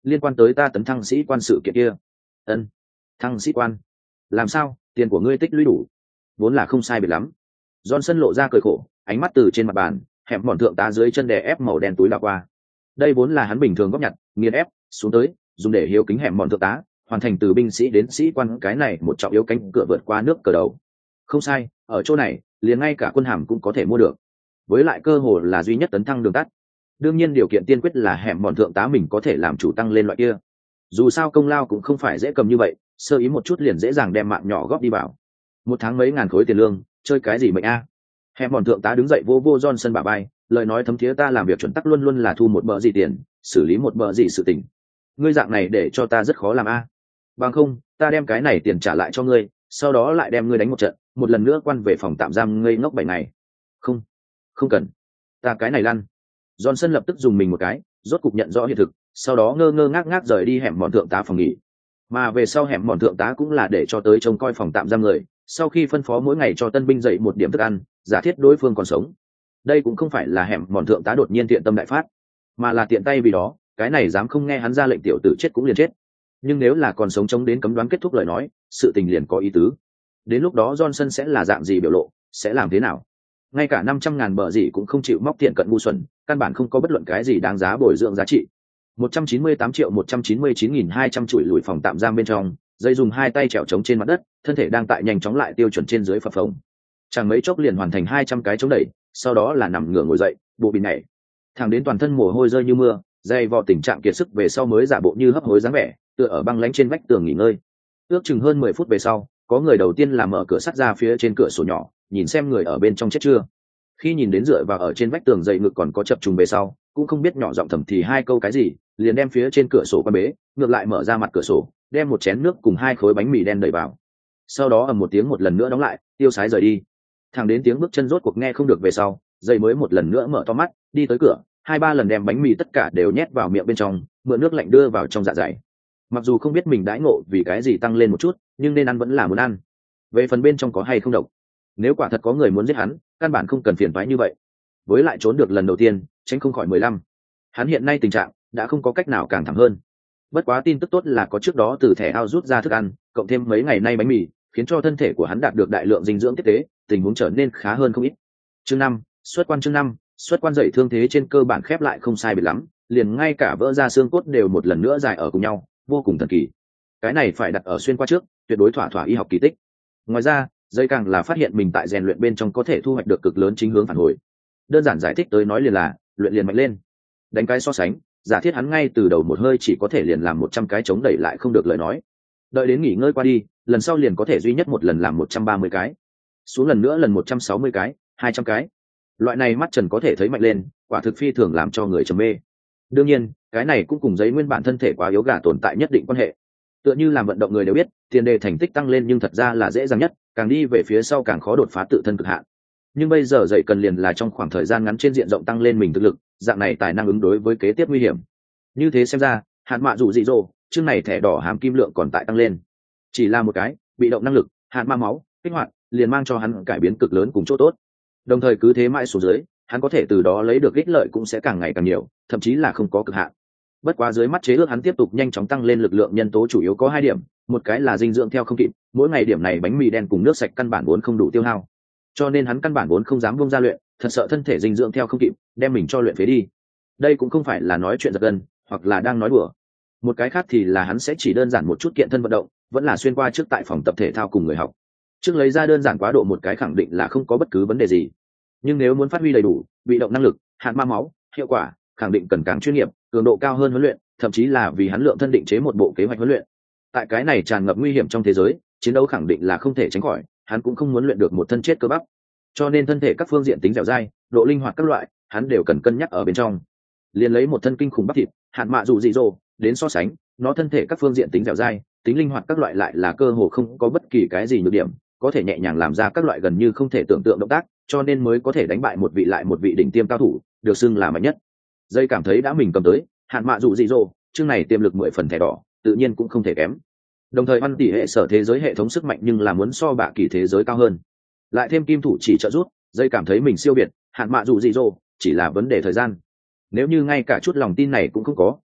liên quan tới ta tấn thăng sĩ quan sự kiện kia. Ân, thăng sĩ quan? Làm sao, tiền của ngươi tích lũy đủ? Vốn là không sai biệt lắm. Johnson lộ ra cười khổ, ánh mắt từ trên mặt bàn hẻm mòn thượng tá dưới chân đè ép màu đen túi đảo qua. Đây vốn là hắn bình thường góp nhặt nghiền ép xuống tới, dùng để hiếu kính hẻm mòn thượng tá, hoàn thành từ binh sĩ đến sĩ quan cái này một trọng yếu cánh cửa vượt qua nước cờ đầu. Không sai, ở chỗ này liền ngay cả quân hàm cũng có thể mua được, với lại cơ hồ là duy nhất tấn thăng đường tắt. Đương nhiên điều kiện tiên quyết là hẻm mòn thượng tá mình có thể làm chủ tăng lên loại kia. Dù sao công lao cũng không phải dễ cầm như vậy, sơ ý một chút liền dễ dàng đem mạng nhỏ góp đi vào. Một tháng mấy ngàn khối tiền lương, chơi cái gì mệnh a? À? Hẻm mòn thượng tá đứng dậy vô vô Johnson bả vai, lời nói thấm thía, ta làm việc chuẩn tắc luôn luôn là thu một bờ gì tiền, xử lý một bờ gì sự tình. Ngươi dạng này để cho ta rất khó làm a. À? Bằng không, ta đem cái này tiền trả lại cho ngươi, sau đó lại đem ngươi đánh một trận, một lần nữa quan về phòng tạm giam ngây ngốc bảy ngày. Không, không cần, ta cái này lăn. Johnson lập tức dùng mình một cái, rốt cục nhận rõ hiện thực, sau đó ngơ ngơ ngác ngác rời đi hẻm mòn thượng tá phòng nghỉ. Mà về sau hẻm mòn thượng tá cũng là để cho tới trông coi phòng tạm giam người, sau khi phân phó mỗi ngày cho tân binh dậy một điểm thức ăn, giả thiết đối phương còn sống. Đây cũng không phải là hẻm mòn thượng tá đột nhiên tiện tâm đại phát, mà là tiện tay vì đó, cái này dám không nghe hắn ra lệnh tiểu tử chết cũng liền chết. Nhưng nếu là còn sống chống đến cấm đoán kết thúc lời nói, sự tình liền có ý tứ. Đến lúc đó Johnson sẽ là dạng gì biểu lộ, sẽ làm thế nào? Ngay cả năm trăm ngàn bờ gì cũng không chịu móc tiền cận ngu xuẩn, căn bản không có bất luận cái gì đáng giá bồi dưỡng giá trị. một trăm chín mươi tám triệu một trăm chín mươi chín nghìn hai trăm chuỗi lùi phòng tạm giam bên trong, dây dùng hai tay trèo trống trên mặt đất, thân thể đang tại nhanh chóng lại tiêu chuẩn trên dưới phập phồng. Chẳng mấy chốc liền hoàn thành hai trăm cái chống đẩy, sau đó là nằm ngửa ngồi dậy, bộ bình nhảy. Thẳng đến toàn thân mồ hôi rơi như mưa, dây vò tình trạng kiệt sức về sau mới giả bộ như hấp hối dáng vẻ, tựa ở băng lánh trên vách tường nghỉ ngơi. Ước chừng hơn mười phút về sau, có người đầu tiên là mở cửa sắt ra phía trên cửa sổ nhỏ, nhìn xem người ở bên trong chết chưa. Khi nhìn đến dựa vào ở trên vách tường dậy ngực còn có chập trùng về sau, cũng không biết nhỏ giọng thầm thì hai câu cái gì, liền đem phía trên cửa sổ quan bế, ngược lại mở ra mặt cửa sổ, đem một chén nước cùng hai khối bánh mì đen đẩy vào. Sau đó ầm một tiếng một lần nữa đóng lại, tiêu sái rời đi. Thẳng đến tiếng bước chân rốt cuộc nghe không được về sau, dậy mới một lần nữa mở to mắt, đi tới cửa, hai ba lần đem bánh mì tất cả đều nhét vào miệng bên trong, mượn nước lạnh đưa vào trong dạ dày. Mặc dù không biết mình đãi ngộ vì cái gì tăng lên một chút, nhưng nên ăn vẫn là muốn ăn. Về phần bên trong có hay không độc, nếu quả thật có người muốn giết hắn, căn bản không cần phiền toái như vậy. Với lại trốn được lần đầu tiên, tránh không khỏi mười lăm. Hắn hiện nay tình trạng đã không có cách nào càng thảm hơn. Bất quá tin tức tốt là có trước đó từ thẻ ao rút ra thức ăn, cộng thêm mấy ngày nay bánh mì, khiến cho thân thể của hắn đạt được đại lượng dinh dưỡng tiếp tế, tình huống trở nên khá hơn không ít. Chương năm, xuất quan chương năm, xuất quan dậy thương thế trên cơ bản khép lại không sai biệt lắm, liền ngay cả vỡ ra xương cốt đều một lần nữa dài ở cùng nhau, vô cùng thần kỳ. Cái này phải đặt ở xuyên qua trước, tuyệt đối thỏa thỏa y học kỳ tích. Ngoài ra, dây càng là phát hiện mình tại rèn luyện bên trong có thể thu hoạch được cực lớn chính hướng phản hồi. Đơn giản giải thích tới nói liền là luyện liền mạnh lên. Đánh cái so sánh, giả thiết hắn ngay từ đầu một hơi chỉ có thể liền làm một trăm cái chống đẩy lại không được lời nói, đợi đến nghỉ ngơi qua đi, lần sau liền có thể duy nhất một lần làm một trăm ba mươi cái, xuống lần nữa lần một trăm sáu mươi cái, hai trăm cái. Loại này mắt trần có thể thấy mạnh lên, quả thực phi thường làm cho người trầm mê. Đương nhiên, cái này cũng cùng giấy nguyên bản thân thể quá yếu gà tồn tại nhất định quan hệ. Tựa như làm vận động người đều biết, tiền đề thành tích tăng lên nhưng thật ra là dễ dàng nhất, càng đi về phía sau càng khó đột phá tự thân cực hạn. Nhưng bây giờ dậy cần liền là trong khoảng thời gian ngắn trên diện rộng tăng lên mình thực lực, dạng này tài năng ứng đối với kế tiếp nguy hiểm. Như thế xem ra, hạn mạ dù dị dỗ, chương này thẻ đỏ hàm kim lượng còn tại tăng lên. Chỉ là một cái bị động năng lực, hạn ma máu kích hoạt, liền mang cho hắn cải biến cực lớn cùng chỗ tốt. Đồng thời cứ thế mãi xuống dưới, hắn có thể từ đó lấy được ích lợi cũng sẽ càng ngày càng nhiều, thậm chí là không có cực hạn. Bất quá dưới mắt chế ước hắn tiếp tục nhanh chóng tăng lên lực lượng nhân tố chủ yếu có hai điểm, một cái là dinh dưỡng theo không kịp, mỗi ngày điểm này bánh mì đen cùng nước sạch căn bản vốn không đủ tiêu hao, cho nên hắn căn bản vốn không dám bông ra luyện, thật sợ thân thể dinh dưỡng theo không kịp, đem mình cho luyện phế đi. Đây cũng không phải là nói chuyện giật gân, hoặc là đang nói đùa. Một cái khác thì là hắn sẽ chỉ đơn giản một chút kiện thân vận động, vẫn là xuyên qua trước tại phòng tập thể thao cùng người học. Trước lấy ra đơn giản quá độ một cái khẳng định là không có bất cứ vấn đề gì, nhưng nếu muốn phát huy đầy đủ bị động năng lực, hạn ma máu hiệu quả, khẳng định cần càng chuyên nghiệp, cường độ cao hơn huấn luyện, thậm chí là vì hắn lượng thân định chế một bộ kế hoạch huấn luyện. Tại cái này tràn ngập nguy hiểm trong thế giới, chiến đấu khẳng định là không thể tránh khỏi, hắn cũng không muốn luyện được một thân chết cơ bắp, cho nên thân thể các phương diện tính dẻo dai, độ linh hoạt các loại, hắn đều cần cân nhắc ở bên trong. Liên lấy một thân kinh khủng bắp thịt, hạn mạ dù dị dỗ đến so sánh, nó thân thể các phương diện tính dẻo dai, tính linh hoạt các loại lại là cơ hồ không có bất kỳ cái gì nhược điểm, có thể nhẹ nhàng làm ra các loại gần như không thể tưởng tượng động tác, cho nên mới có thể đánh bại một vị lại một vị đỉnh tiêm cao thủ, được xưng là mạnh nhất. Dây cảm thấy đã mình cầm tới hạn mạ dù dị dỗ, chương này tiềm lực mười phần thẻ đỏ, tự nhiên cũng không thể kém. Đồng thời văn tỷ hệ sở thế giới hệ thống sức mạnh nhưng là muốn so bạ kỳ thế giới cao hơn, lại thêm kim thủ chỉ trợ giúp, dây cảm thấy mình siêu việt hạn mạ dù dị dỗ chỉ là vấn đề thời gian. Nếu như ngay cả chút lòng tin này cũng không có,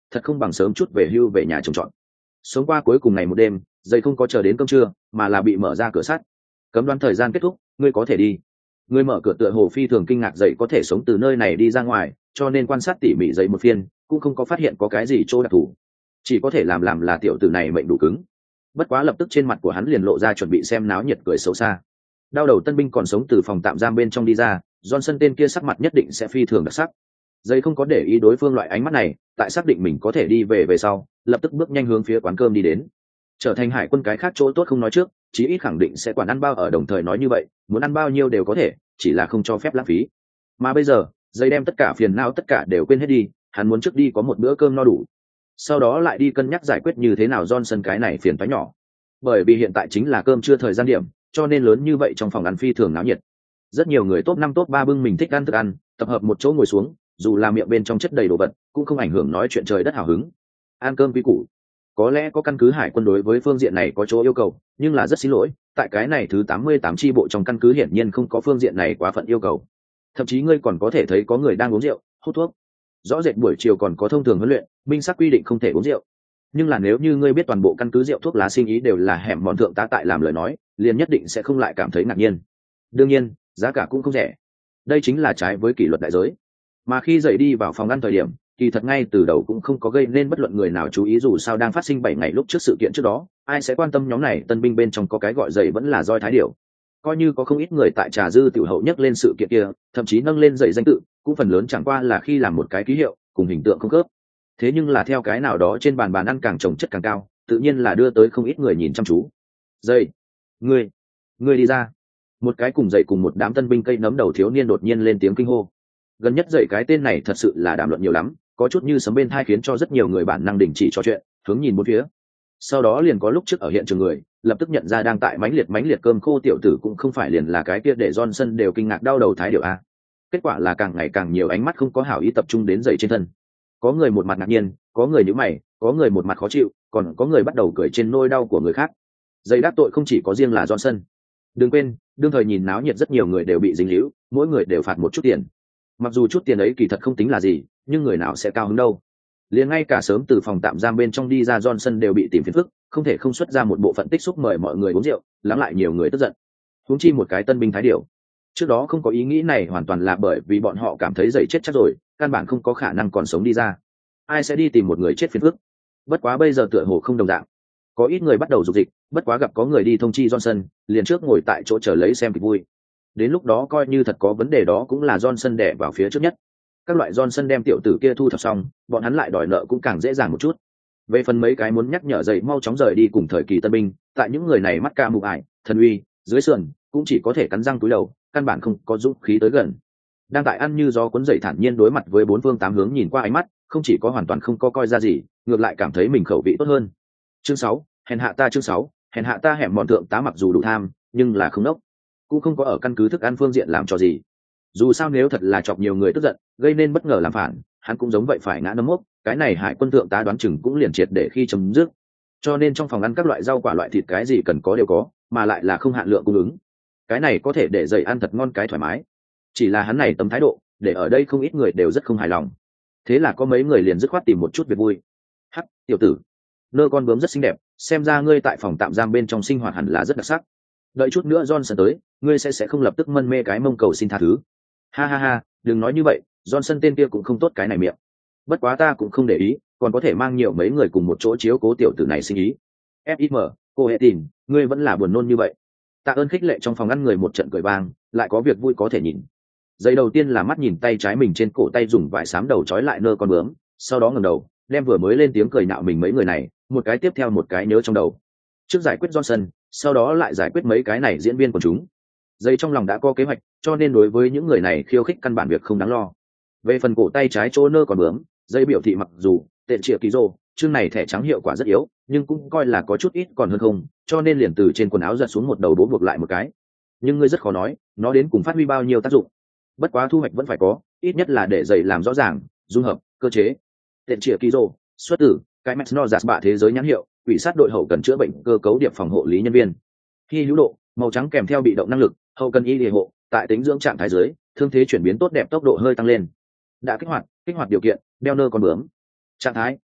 thật không bằng sớm chút về hưu về nhà trồng trọt. Sống qua cuối cùng ngày một đêm, dây không có chờ đến cơm trưa mà là bị mở ra cửa sắt. Cấm đoán thời gian kết thúc, ngươi có thể đi. Người mở cửa tựa hồ phi thường kinh ngạc dậy có thể sống từ nơi này đi ra ngoài, cho nên quan sát tỉ mỉ dậy một phiên cũng không có phát hiện có cái gì chỗ đặc thù, chỉ có thể làm làm là tiểu tử này mệnh đủ cứng. Bất quá lập tức trên mặt của hắn liền lộ ra chuẩn bị xem náo nhiệt cười xấu xa. Đau đầu tân binh còn sống từ phòng tạm giam bên trong đi ra, Johnson tên kia sắc mặt nhất định sẽ phi thường đặc sắc. Dây không có để ý đối phương loại ánh mắt này, tại xác định mình có thể đi về về sau, lập tức bước nhanh hướng phía quán cơm đi đến. Trở thành hải quân cái khác chỗ tốt không nói trước, chí ít khẳng định sẽ quản ăn bao ở, đồng thời nói như vậy, muốn ăn bao nhiêu đều có thể, chỉ là không cho phép lãng phí. Mà bây giờ, dây đem tất cả phiền não tất cả đều quên hết đi, hắn muốn trước đi có một bữa cơm no đủ, sau đó lại đi cân nhắc giải quyết như thế nào Johnson cái này phiền toái nhỏ. Bởi vì hiện tại chính là cơm trưa thời gian điểm, cho nên lớn như vậy trong phòng ăn phi thường náo nhiệt. Rất nhiều người top năm top ba bưng mình thích ăn thức ăn, tập hợp một chỗ ngồi xuống, dù là miệng bên trong chất đầy đồ vật, cũng không ảnh hưởng nói chuyện trời đất hào hứng. Ăn cơm quý củ. Có lẽ có căn cứ hải quân đối với phương diện này có chỗ yêu cầu, nhưng là rất xin lỗi, tại cái này thứ tám mươi tám chi bộ trong căn cứ hiển nhiên không có phương diện này quá phận yêu cầu. Thậm chí ngươi còn có thể thấy có người đang uống rượu, hút thuốc. Rõ rệt buổi chiều còn có thông thường huấn luyện, minh xác quy định không thể uống rượu. Nhưng là nếu như ngươi biết toàn bộ căn cứ rượu thuốc lá sinh ý đều là hẻm mòn thượng tá tại làm lời nói, liền nhất định sẽ không lại cảm thấy ngạc nhiên. Đương nhiên, giá cả cũng không rẻ. Đây chính là trái với kỷ luật đại giới. Mà khi dậy đi vào phòng ăn thời điểm, kỳ thật ngay từ đầu cũng không có gây nên bất luận người nào chú ý, dù sao đang phát sinh bảy ngày lúc trước sự kiện trước đó, ai sẽ quan tâm nhóm này tân binh bên trong có cái gọi dậy vẫn là roi thái điểu. Coi như có không ít người tại trà dư tiểu hậu nhắc lên sự kiện kia, thậm chí nâng lên dậy danh tự, cũng phần lớn chẳng qua là khi làm một cái ký hiệu, cùng hình tượng không khớp. Thế nhưng là theo cái nào đó trên bàn bàn ăn càng trồng chất càng cao, tự nhiên là đưa tới không ít người nhìn chăm chú. Dậy, ngươi, ngươi đi ra. Một cái cùng dậy cùng một đám tân binh cây nấm đầu thiếu niên đột nhiên lên tiếng kinh hô. Gần nhất dậy cái tên này thật sự là đàm luận nhiều lắm, có chút như sấm bên thai khiến cho rất nhiều người bản năng đình chỉ trò chuyện, hướng nhìn bốn phía. Sau đó liền có lúc trước ở hiện trường người lập tức nhận ra đang tại mánh liệt mánh liệt cơm khô tiểu tử cũng không phải liền là cái kia để Johnson đều kinh ngạc đau đầu thái điểu a. Kết quả là càng ngày càng nhiều ánh mắt không có hảo ý tập trung đến dậy trên thân. Có người một mặt ngạc nhiên, có người nhíu mày, có người một mặt khó chịu, còn có người bắt đầu cười trên nỗi đau của người khác. Dậy đắc tội không chỉ có riêng là Johnson. Đừng quên, đương thời nhìn náo nhiệt rất nhiều người đều bị dính líu, mỗi người đều phạt một chút tiền. Mặc dù chút tiền ấy kỳ thật không tính là gì, nhưng người nào sẽ cao hứng đâu. Liền ngay cả sớm từ phòng tạm giam bên trong đi ra Johnson đều bị tìm phiền phức, không thể không xuất ra một bộ phận tích xúc mời mọi người uống rượu, lắng lại nhiều người tức giận. Huống chi một cái tân binh thái điểu. Trước đó không có ý nghĩ này hoàn toàn là bởi vì bọn họ cảm thấy dậy chết chắc rồi, căn bản không có khả năng còn sống đi ra. Ai sẽ đi tìm một người chết phiền phức? Bất quá bây giờ tựa hồ không đồng dạng. Có ít người bắt đầu dục dịch, bất quá gặp có người đi thông chi Johnson, liền trước ngồi tại chỗ chờ lấy xem kịch vui. Đến lúc đó coi như thật có vấn đề đó cũng là Johnson đè vào phía trước nhất. Các loại Johnson đem tiểu tử kia thu thập xong, bọn hắn lại đòi nợ cũng càng dễ dàng một chút. Về phần mấy cái muốn nhắc nhở dậy mau chóng rời đi cùng thời kỳ tân binh, tại những người này mắt ca mục ải, thần uy, dưới sườn, cũng chỉ có thể cắn răng túi đầu, căn bản không có dũng khí tới gần. Đang tại ăn như gió cuốn dậy thản nhiên đối mặt với bốn phương tám hướng nhìn qua ánh mắt, không chỉ có hoàn toàn không có coi ra gì, ngược lại cảm thấy mình khẩu vị tốt hơn. Chương sáu, hèn hạ ta chương sáu, hèn hạ ta hẻm mòn thượng tá mặc dù đủ tham, nhưng là không đốc, cũng không có ở căn cứ thức ăn phương diện làm trò gì. Dù sao nếu thật là chọc nhiều người tức giận, gây nên bất ngờ làm phản, hắn cũng giống vậy phải ngã nấm mốc, cái này hải quân thượng tá đoán chừng cũng liền triệt để khi chấm dứt. Cho nên trong phòng ăn các loại rau quả loại thịt cái gì cần có đều có, mà lại là không hạn lượng cung ứng. Cái này có thể để dậy ăn thật ngon cái thoải mái. Chỉ là hắn này tấm thái độ, để ở đây không ít người đều rất không hài lòng. Thế là có mấy người liền dứt khoát tìm một chút việc vui. Hắc, tiểu tử, nơ con bướm rất xinh đẹp, xem ra ngươi tại phòng tạm giam bên trong sinh hoạt hẳn là rất đặc sắc. Đợi chút nữa Johnson tới, ngươi sẽ sẽ không lập tức mân mê cái mông cầu xin tha thứ. Ha ha ha, đừng nói như vậy, Johnson tên kia cũng không tốt cái này miệng. Bất quá ta cũng không để ý, còn có thể mang nhiều mấy người cùng một chỗ chiếu cố tiểu tử này sinh ý. ép i em, cô hệ tìm, ngươi vẫn là buồn nôn như vậy. Tạ ơn khích lệ trong phòng ăn người một trận cười vang, lại có việc vui có thể nhìn. Giây đầu tiên là mắt nhìn tay trái mình trên cổ tay dùng vải xám đầu trói lại nơ con bướm, sau đó ngẩng đầu, đem vừa mới lên tiếng cười nạo mình mấy người này, một cái tiếp theo một cái nhớ trong đầu. Trước giải quyết Johnson, sau đó lại giải quyết mấy cái này diễn viên của chúng. Dây trong lòng đã có kế hoạch, cho nên đối với những người này khiêu khích căn bản việc không đáng lo. Về phần cổ tay trái chỗ nơ còn bướm, dây biểu thị mặc dù tệ triệu ký rô, chương này thẻ trắng hiệu quả rất yếu, nhưng cũng coi là có chút ít còn hơn không, cho nên liền từ trên quần áo giật xuống một đầu bố buộc lại một cái. Nhưng ngươi rất khó nói, nó đến cùng phát huy bao nhiêu tác dụng. Bất quá thu hoạch vẫn phải có, ít nhất là để dây làm rõ ràng, dung hợp, cơ chế. Tệ triệu ký rô, xuất tử, cái Mesno giạt bạ thế giới nhãn hiệu, ủy sát đội hậu cần chữa bệnh cơ cấu điệp phòng hộ lý nhân viên. Khi hữu độ, màu trắng kèm theo bị động năng lực, hậu cần y địa hộ, tại tính dưỡng trạng thái dưới, thương thế chuyển biến tốt đẹp tốc độ hơi tăng lên. Đã kích hoạt, kích hoạt điều kiện, đeo nơ con bướm. Trạng thái,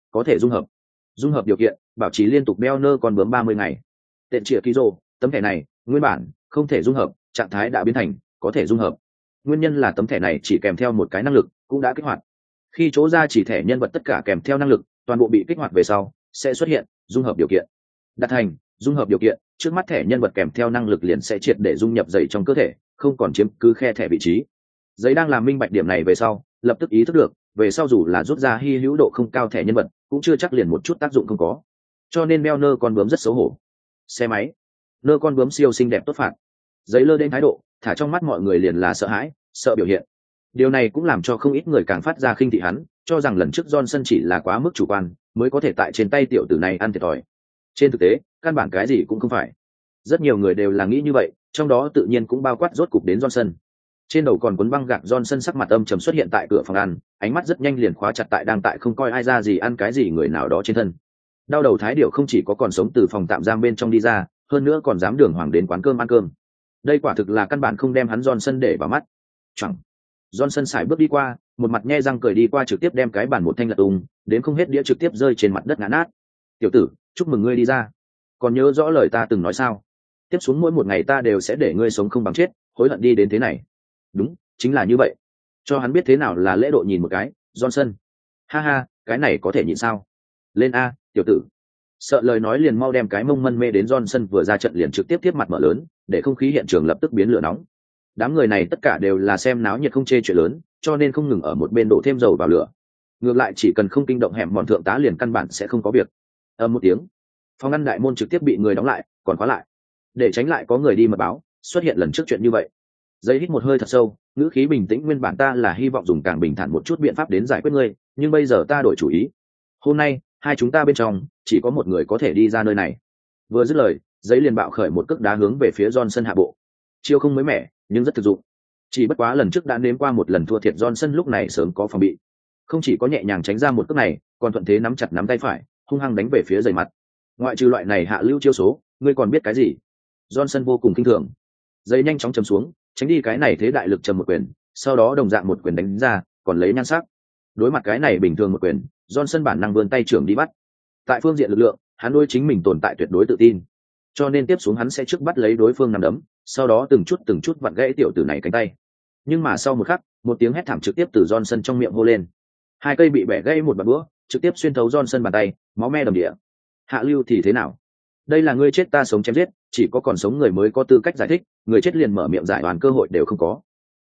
có thể dung hợp. Dung hợp điều kiện, bảo trì liên tục đeo nơ con bướm ba mươi ngày. Tện trịa ký rô, tấm thẻ này nguyên bản không thể dung hợp, trạng thái đã biến thành có thể dung hợp. Nguyên nhân là tấm thẻ này chỉ kèm theo một cái năng lực cũng đã kích hoạt. Khi chỗ ra chỉ thẻ nhân vật tất cả kèm theo năng lực toàn bộ bị kích hoạt về sau sẽ xuất hiện dung hợp điều kiện. Đặt thành dung hợp điều kiện, trước mắt thẻ nhân vật kèm theo năng lực liền sẽ triệt để dung nhập dày trong cơ thể, không còn chiếm cứ khe thẻ vị trí. Giấy đang làm minh bạch điểm này về sau lập tức ý thức được, về sau dù là rút ra hy hữu độ không cao thẻ nhân vật cũng chưa chắc liền một chút tác dụng không có, cho nên đeo nơ con bướm rất xấu hổ. Xe máy, nơ con bướm siêu xinh đẹp tốt phạt. Giấy lơ đến thái độ thả trong mắt mọi người liền là sợ hãi, sợ biểu hiện. Điều này cũng làm cho không ít người càng phát ra khinh thị hắn, cho rằng lần trước Johnson chỉ là quá mức chủ quan mới có thể tại trên tay tiểu tử này ăn thiệt thòi. Trên thực tế căn bản cái gì cũng không phải. Rất nhiều người đều là nghĩ như vậy, trong đó tự nhiên cũng bao quát rốt cục đến Johnson. Trên đầu còn cuốn băng gạc, Johnson sắc mặt âm trầm xuất hiện tại cửa phòng ăn, ánh mắt rất nhanh liền khóa chặt tại đang tại không coi ai ra gì ăn cái gì người nào đó trên thân. Đau đầu thái điệu không chỉ có còn sống từ phòng tạm giam bên trong đi ra, hơn nữa còn dám đường hoàng đến quán cơm ăn cơm. Đây quả thực là căn bản không đem hắn Johnson để vào mắt. Chẳng. Johnson sải bước đi qua, một mặt nhe răng cười đi qua trực tiếp đem cái bàn một thanh lật tung, đến không hết đĩa trực tiếp rơi trên mặt đất ngã nát. Tiểu tử, chúc mừng ngươi đi ra. Còn nhớ rõ lời ta từng nói sao? Tiếp xuống mỗi một ngày ta đều sẽ để ngươi sống không bằng chết, hối hận đi đến thế này. Đúng, chính là như vậy. Cho hắn biết thế nào là lễ độ nhìn một cái, Johnson. Ha ha, cái này có thể nhịn sao? Lên a, tiểu tử. Sợ lời nói liền mau đem cái mông mân mê đến, Johnson vừa ra trận liền trực tiếp tiếp mặt mở lớn, để không khí hiện trường lập tức biến lửa nóng. Đám người này tất cả đều là xem náo nhiệt không chê chuyện lớn, cho nên không ngừng ở một bên đổ thêm dầu vào lửa. Ngược lại chỉ cần không kinh động hẻm bọn thượng tá liền căn bản sẽ không có việc. Ầm một tiếng, phòng ngăn đại môn trực tiếp bị người đóng lại, còn khóa lại, để tránh lại có người đi mật báo xuất hiện lần trước chuyện như vậy. Giấy hít một hơi thật sâu, ngữ khí bình tĩnh, nguyên bản ta là hy vọng dùng càng bình thản một chút biện pháp đến giải quyết ngươi, nhưng bây giờ ta đổi chủ ý. Hôm nay hai chúng ta bên trong chỉ có một người có thể đi ra nơi này. Vừa dứt lời, giấy liền bạo khởi một cước đá hướng về phía Johnson hạ bộ. Chiêu không mới mẻ nhưng rất thực dụng, chỉ bất quá lần trước đã nếm qua một lần thua thiệt, Johnson lúc này sớm có phòng bị, không chỉ có nhẹ nhàng tránh ra một cước này, còn thuận thế nắm chặt nắm tay phải hung hăng đánh về phía giày mặt. Ngoại trừ loại này hạ lưu chiêu số, ngươi còn biết cái gì? Johnson vô cùng kinh thường. Giấy nhanh chóng chầm xuống, tránh đi cái này thế đại lực trầm một quyền, sau đó đồng dạng một quyền đánh ra, còn lấy nhan sắc. Đối mặt cái này bình thường một quyền, Johnson bản năng vươn tay trưởng đi bắt. Tại phương diện lực lượng, hắn đối chính mình tồn tại tuyệt đối tự tin, cho nên tiếp xuống hắn sẽ trước bắt lấy đối phương nằm đấm, sau đó từng chút từng chút vặn gãy tiểu tử này cánh tay. Nhưng mà sau một khắc, một tiếng hét thảm trực tiếp từ Johnson trong miệng hô lên. Hai cây bị bẻ gãy một bàn búa, trực tiếp xuyên thấu Johnson bàn tay, máu me đầm địa. Hạ lưu thì thế nào? Đây là ngươi chết ta sống chém giết, chỉ có còn sống người mới có tư cách giải thích, người chết liền mở miệng giải đoàn cơ hội đều không có.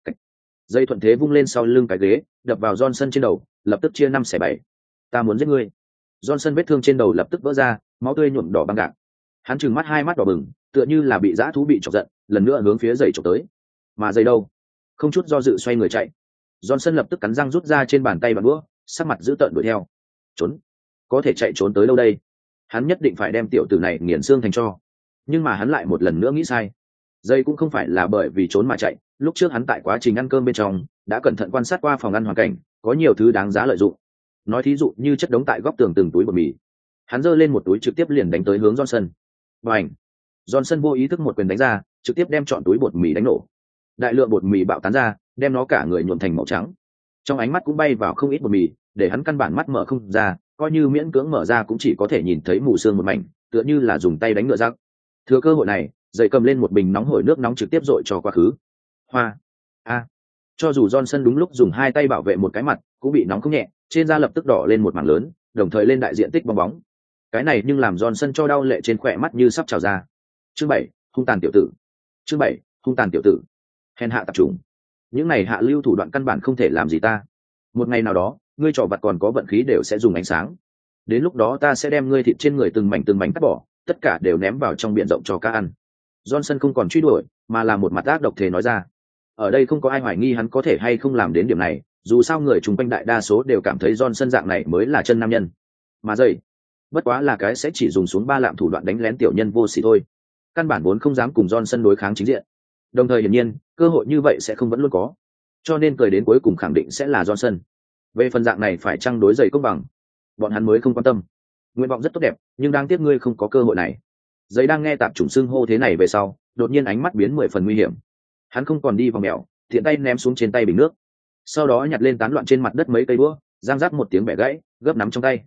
Dây thuận thế vung lên sau lưng cái ghế, đập vào Johnson trên đầu, lập tức chia năm xẻ bảy. Ta muốn giết ngươi. Johnson vết thương trên đầu lập tức vỡ ra, máu tươi nhuộm đỏ băng gạc. Hắn trừng mắt, hai mắt đỏ bừng, tựa như là bị dã thú bị chọc giận, lần nữa hướng phía giày chọc tới. Mà giày đâu? Không chút do dự xoay người chạy. Johnson lập tức cắn răng rút ra trên bàn tay bàn đũa, sắc mặt dữ tợn đuổi theo. Trốn? Có thể chạy trốn tới đâu đây? Hắn nhất định phải đem tiểu tử này nghiền xương thành tro. Nhưng mà hắn lại một lần nữa nghĩ sai. Giày cũng không phải là bởi vì trốn mà chạy, lúc trước hắn tại quá trình ăn cơm bên trong đã cẩn thận quan sát qua phòng ăn hoàn cảnh, có nhiều thứ đáng giá lợi dụng. Nói thí dụ như chất đống tại góc tường từng túi bột mì. Hắn giơ lên một túi trực tiếp liền đánh tới hướng Johnson. Bành! Johnson vô ý thức một quyền đánh ra, trực tiếp đem trọn túi bột mì đánh nổ. Đại lượng bột mì bạo tán ra, đem nó cả người nhuộm thành màu trắng. Trong ánh mắt cũng bay vào không ít bột mì, để hắn căn bản mắt mở không ra, coi như miễn cưỡng mở ra cũng chỉ có thể nhìn thấy mù sương một mảnh, tựa như là dùng tay đánh ngựa rác. Thừa cơ hội này, dậy cầm lên một bình nóng hổi nước nóng trực tiếp dội cho quá khứ. Hoa! A! Cho dù Johnson đúng lúc dùng hai tay bảo vệ một cái mặt, cũng bị nóng không nhẹ, trên da lập tức đỏ lên một mảng lớn, đồng thời lên đại diện tích bong bóng. Cái này nhưng làm Johnson cho đau lệ trên khỏe mắt như sắp trào ra. Chương bảy, hung tàn tiểu tử. Chương bảy, hung tàn tiểu tử. Hèn hạ tập trung. Những này hạ lưu thủ đoạn căn bản không thể làm gì ta. Một ngày nào đó, ngươi trò vặt còn có vận khí đều sẽ dùng ánh sáng. Đến lúc đó ta sẽ đem ngươi thịt trên người từng mảnh từng mảnh cắt bỏ, tất cả đều ném vào trong biển rộng cho cá ăn. Johnson không còn truy đuổi, mà là một mặt ác độc thể nói ra. Ở đây không có ai hoài nghi hắn có thể hay không làm đến điểm này, dù sao người chung quanh đại đa số đều cảm thấy Johnson dạng này mới là chân nam nhân. Mà dậy, bất quá là cái sẽ chỉ dùng xuống ba lạm thủ đoạn đánh lén tiểu nhân vô sỉ thôi. Căn bản vốn không dám cùng Johnson đối kháng chính diện. Đồng thời hiển nhiên, cơ hội như vậy sẽ không vẫn luôn có. Cho nên cười đến cuối cùng khẳng định sẽ là Johnson. Về phần dạng này phải chăng đối giày công bằng, bọn hắn mới không quan tâm. Nguyện vọng rất tốt đẹp, nhưng đáng tiếc ngươi không có cơ hội này. Giấy đang nghe tạp chủng xưng hô thế này về sau, đột nhiên ánh mắt biến mười phần nguy hiểm. Hắn không còn đi vòng mèo, tiện tay ném xuống trên tay bình nước, sau đó nhặt lên tán loạn trên mặt đất mấy cây đũa, giang rác một tiếng bẻ gãy, gấp nắm trong tay.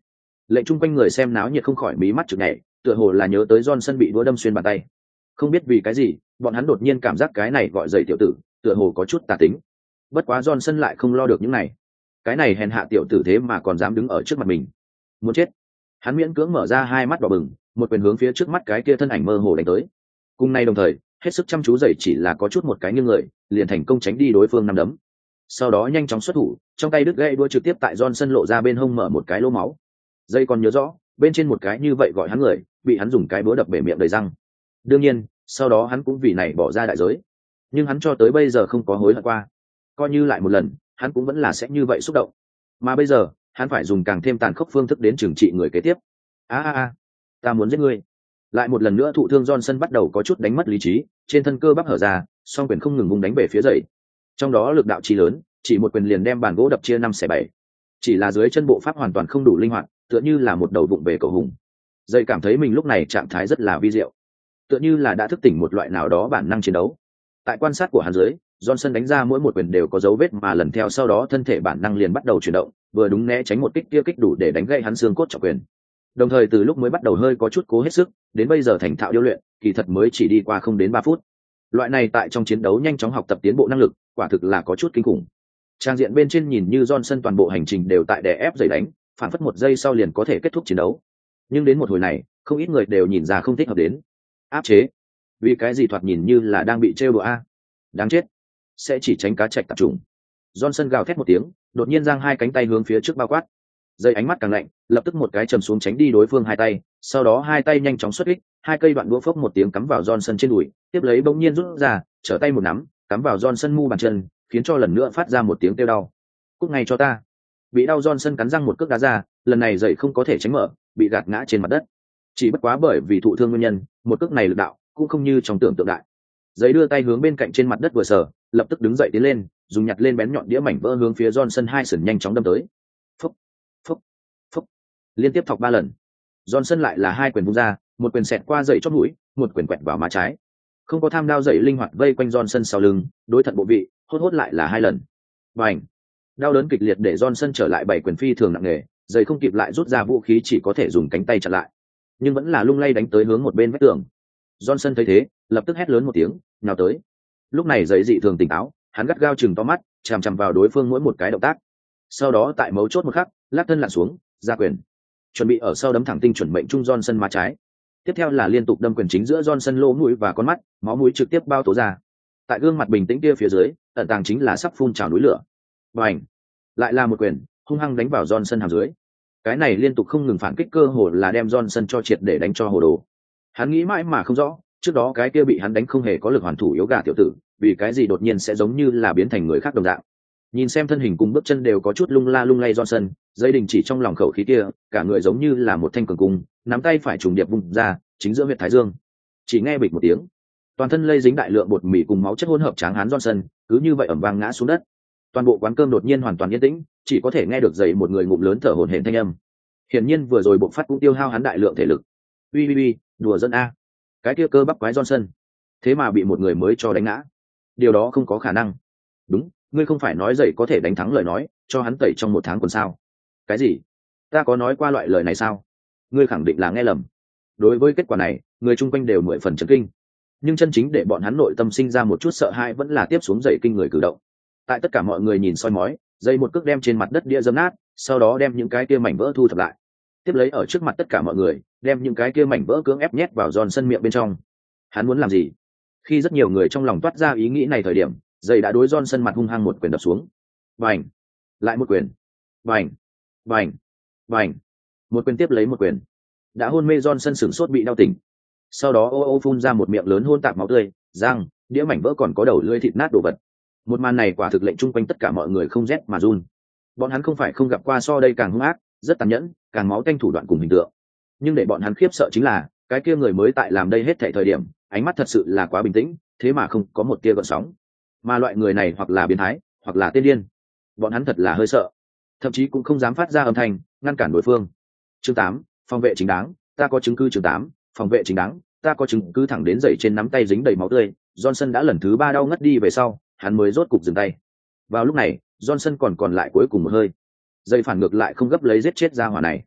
Lệnh chung quanh người xem náo nhiệt không khỏi mí mắt chực nhảy, tựa hồ là nhớ tới Johnson bị đũa đâm xuyên bàn tay. Không biết vì cái gì, bọn hắn đột nhiên cảm giác cái này gọi dậy tiểu tử, tựa hồ có chút tà tính. Bất quá Johnson lại không lo được những này. Cái này hèn hạ tiểu tử thế mà còn dám đứng ở trước mặt mình. Muốn chết. Hắn miễn cưỡng mở ra hai mắt đỏ bừng, một quyền hướng phía trước mắt cái kia thân ảnh mơ hồ đánh tới. Cùng nay đồng thời, hết sức chăm chú dậy chỉ là có chút một cái nghiêng người, liền thành công tránh đi đối phương năm đấm. Sau đó nhanh chóng xuất thủ, trong tay đứt gãy đũa trực tiếp tại Johnson lộ ra bên hông mở một cái lỗ máu. Dây còn nhớ rõ, bên trên một cái như vậy gọi hắn người, bị hắn dùng cái búa đập bể miệng đầy răng. Đương nhiên, sau đó hắn cũng vì này bỏ ra đại giới. Nhưng hắn cho tới bây giờ không có hối hận qua. Coi như lại một lần, hắn cũng vẫn là sẽ như vậy xúc động. Mà bây giờ, hắn phải dùng càng thêm tàn khốc phương thức đến trừng trị người kế tiếp. A a a, ta muốn giết ngươi. Lại một lần nữa thụ thương Johnson bắt đầu có chút đánh mất lý trí, trên thân cơ bắp hở ra, song quyền không ngừng vung đánh về phía dậy. Trong đó lực đạo chi lớn, chỉ một quyền liền đem bàn gỗ đập chia năm xẻ bảy. Chỉ là dưới chân bộ pháp hoàn toàn không đủ linh hoạt, tựa như là một đầu vụng về cầu hùng. Dậy cảm thấy mình lúc này trạng thái rất là vi diệu, tựa như là đã thức tỉnh một loại nào đó bản năng chiến đấu. Tại quan sát của hắn dưới, Johnson đánh ra mỗi một quyền đều có dấu vết mà lần theo sau đó thân thể bản năng liền bắt đầu chuyển động, vừa đúng né tránh một kích kia kích đủ để đánh gãy hắn xương cốt trọng quyền. Đồng thời từ lúc mới bắt đầu hơi có chút cố hết sức, đến bây giờ thành thạo điêu luyện, kỳ thật mới chỉ đi qua không đến ba phút. Loại này tại trong chiến đấu nhanh chóng học tập tiến bộ năng lực, quả thực là có chút kinh khủng. Trang diện bên trên nhìn như Johnson toàn bộ hành trình đều tại đè ép dày đánh, phản phất một giây sau liền có thể kết thúc chiến đấu. Nhưng đến một hồi này, không ít người đều nhìn ra không thích hợp đến. Áp chế? Vì cái gì thoạt nhìn như là đang bị trêu đùa a? Đáng chết. Sẽ chỉ tránh cá trạch tập trung. Johnson gào thét một tiếng, đột nhiên giang hai cánh tay hướng phía trước bao quát. Dây ánh mắt càng lạnh, lập tức một cái chầm xuống tránh đi đối phương hai tay, sau đó hai tay nhanh chóng xuất kích, hai cây đoạn đũa phốc một tiếng cắm vào Johnson trên đùi, tiếp lấy bỗng nhiên rút ra, trở tay một nắm, cắm vào Johnson mu bàn chân, khiến cho lần nữa phát ra một tiếng kêu đau. Cút ngay cho ta. Bị đau Johnson cắn răng một cước đá ra, lần này dậy không có thể tránh mở, bị gạt ngã trên mặt đất. Chỉ bất quá bởi vì thụ thương nguyên nhân, một cước này lực đạo cũng không như trong tưởng tượng đại. Giấy đưa tay hướng bên cạnh trên mặt đất vừa sờ, lập tức đứng dậy tiến lên, dùng nhặt lên bén nhọn đĩa mảnh vỡ hướng phía Johnson hai sườn nhanh chóng đâm tới. Phúc, phúc, phúc, liên tiếp thọc ba lần. Johnson lại là hai quyền vung ra, một quyền xẹt qua dậy chót mũi, một quyền quẹt vào má trái. Không có tham đao dậy linh hoạt vây quanh Johnson sau lưng, đối thận bộ vị, hốt hốt lại là hai lần. Bành! Đau đớn kịch liệt để Johnson trở lại bảy quyền phi thường nặng nề, dậy không kịp lại rút ra vũ khí chỉ có thể dùng cánh tay chặn lại, nhưng vẫn là lung lay đánh tới hướng một bên vách tường. Johnson thấy thế, lập tức hét lớn một tiếng, nhào tới. Lúc này dậy dị thường tỉnh táo, hắn gắt gao chừng to mắt, chằm chằm vào đối phương mỗi một cái động tác. Sau đó tại mấu chốt một khắc, lắc thân lặn xuống, ra quyền. Chuẩn bị ở sau đấm thẳng tinh chuẩn mệnh trung Johnson má trái. Tiếp theo là liên tục đâm quyền chính giữa Johnson lỗ mũi và con mắt, máu mũi trực tiếp bao tố ra. Tại gương mặt bình tĩnh kia phía dưới, ẩn tàng chính là sắp phun trào núi lửa. Bành! Lại là một quyền, hung hăng đánh vào Johnson hàm dưới. Cái này liên tục không ngừng phản kích cơ hồ là đem Johnson cho triệt để đánh cho hồ đồ. Hắn nghĩ mãi mà không rõ, trước đó cái kia bị hắn đánh không hề có lực hoàn thủ yếu gà tiểu tử, vì cái gì đột nhiên sẽ giống như là biến thành người khác đồng dạng. Nhìn xem thân hình cùng bước chân đều có chút lung la lung lay Johnson, dây đình chỉ trong lòng khẩu khí kia, cả người giống như là một thanh cường cung, nắm tay phải trùng điệp vùng ra, chính giữa huyệt thái dương. Chỉ nghe bịch một tiếng, toàn thân lây dính đại lượng bột mì cùng máu chất hỗn hợp tráng hán Johnson, cứ như vậy ẩm vang ngã xuống đất. Toàn bộ quán cơm đột nhiên hoàn toàn yên tĩnh, chỉ có thể nghe được dậy một người ngụm lớn thở hổn hển thanh âm. Hiển nhiên vừa rồi bộc phát cũng tiêu hao hắn đại lượng thể lực. Ui ui ui, đùa dân a. Cái kia cơ bắp quái Johnson, thế mà bị một người mới cho đánh ngã. Điều đó không có khả năng. Đúng, ngươi không phải nói dậy có thể đánh thắng lời nói, cho hắn tẩy trong một tháng còn sao? Cái gì? Ta có nói qua loại lời này sao? Ngươi khẳng định là nghe lầm. Đối với kết quả này, người chung quanh đều mười phần chấn kinh. Nhưng chân chính để bọn hắn nội tâm sinh ra một chút sợ hãi vẫn là tiếp xuống dậy kinh người cử động. Tại tất cả mọi người nhìn soi mói, dây một cước đem trên mặt đất đĩa dâm nát, sau đó đem những cái kia mảnh vỡ thu thập lại. Tiếp lấy ở trước mặt tất cả mọi người, đem những cái kia mảnh vỡ cưỡng ép nhét vào Johnson miệng bên trong. Hắn muốn làm gì? Khi rất nhiều người trong lòng toát ra ý nghĩ này thời điểm, dây đã đối Johnson mặt hung hăng một quyền đập xuống. Bành! Lại một quyền. Bành! Bành! Bành! Một quyền tiếp lấy một quyền. Đã hôn mê Johnson sửng sốt bị đau tỉnh. Sau đó ô ô phun ra một miệng lớn hôn tạp máu tươi, răng, đĩa mảnh vỡ còn có đầu lưỡi thịt nát đồ vật. Một màn này quả thực lệnh chung quanh tất cả mọi người không rét mà run. Bọn hắn không phải không gặp qua so đây càng hung ác, rất tàn nhẫn, càng máu tanh thủ đoạn cùng hình tượng. Nhưng để bọn hắn khiếp sợ chính là, cái kia người mới tại làm đây hết thảy thời điểm, ánh mắt thật sự là quá bình tĩnh, thế mà không có một tia gợn sóng. Mà loại người này hoặc là biến thái, hoặc là tên điên. Bọn hắn thật là hơi sợ, thậm chí cũng không dám phát ra âm thanh, ngăn cản đối phương. Chương tám, phòng vệ chính đáng, ta có chứng cứ. Chương tám, phòng vệ chính đáng, ta có chứng cứ. Thẳng đến dậy trên nắm tay dính đầy máu tươi, Johnson đã lần thứ ba đau ngất đi về sau, hắn mới rốt cục dừng tay. Vào lúc này, Johnson còn còn lại cuối cùng một hơi. Dây phản ngược lại không gấp lấy giết chết ra hỏa này.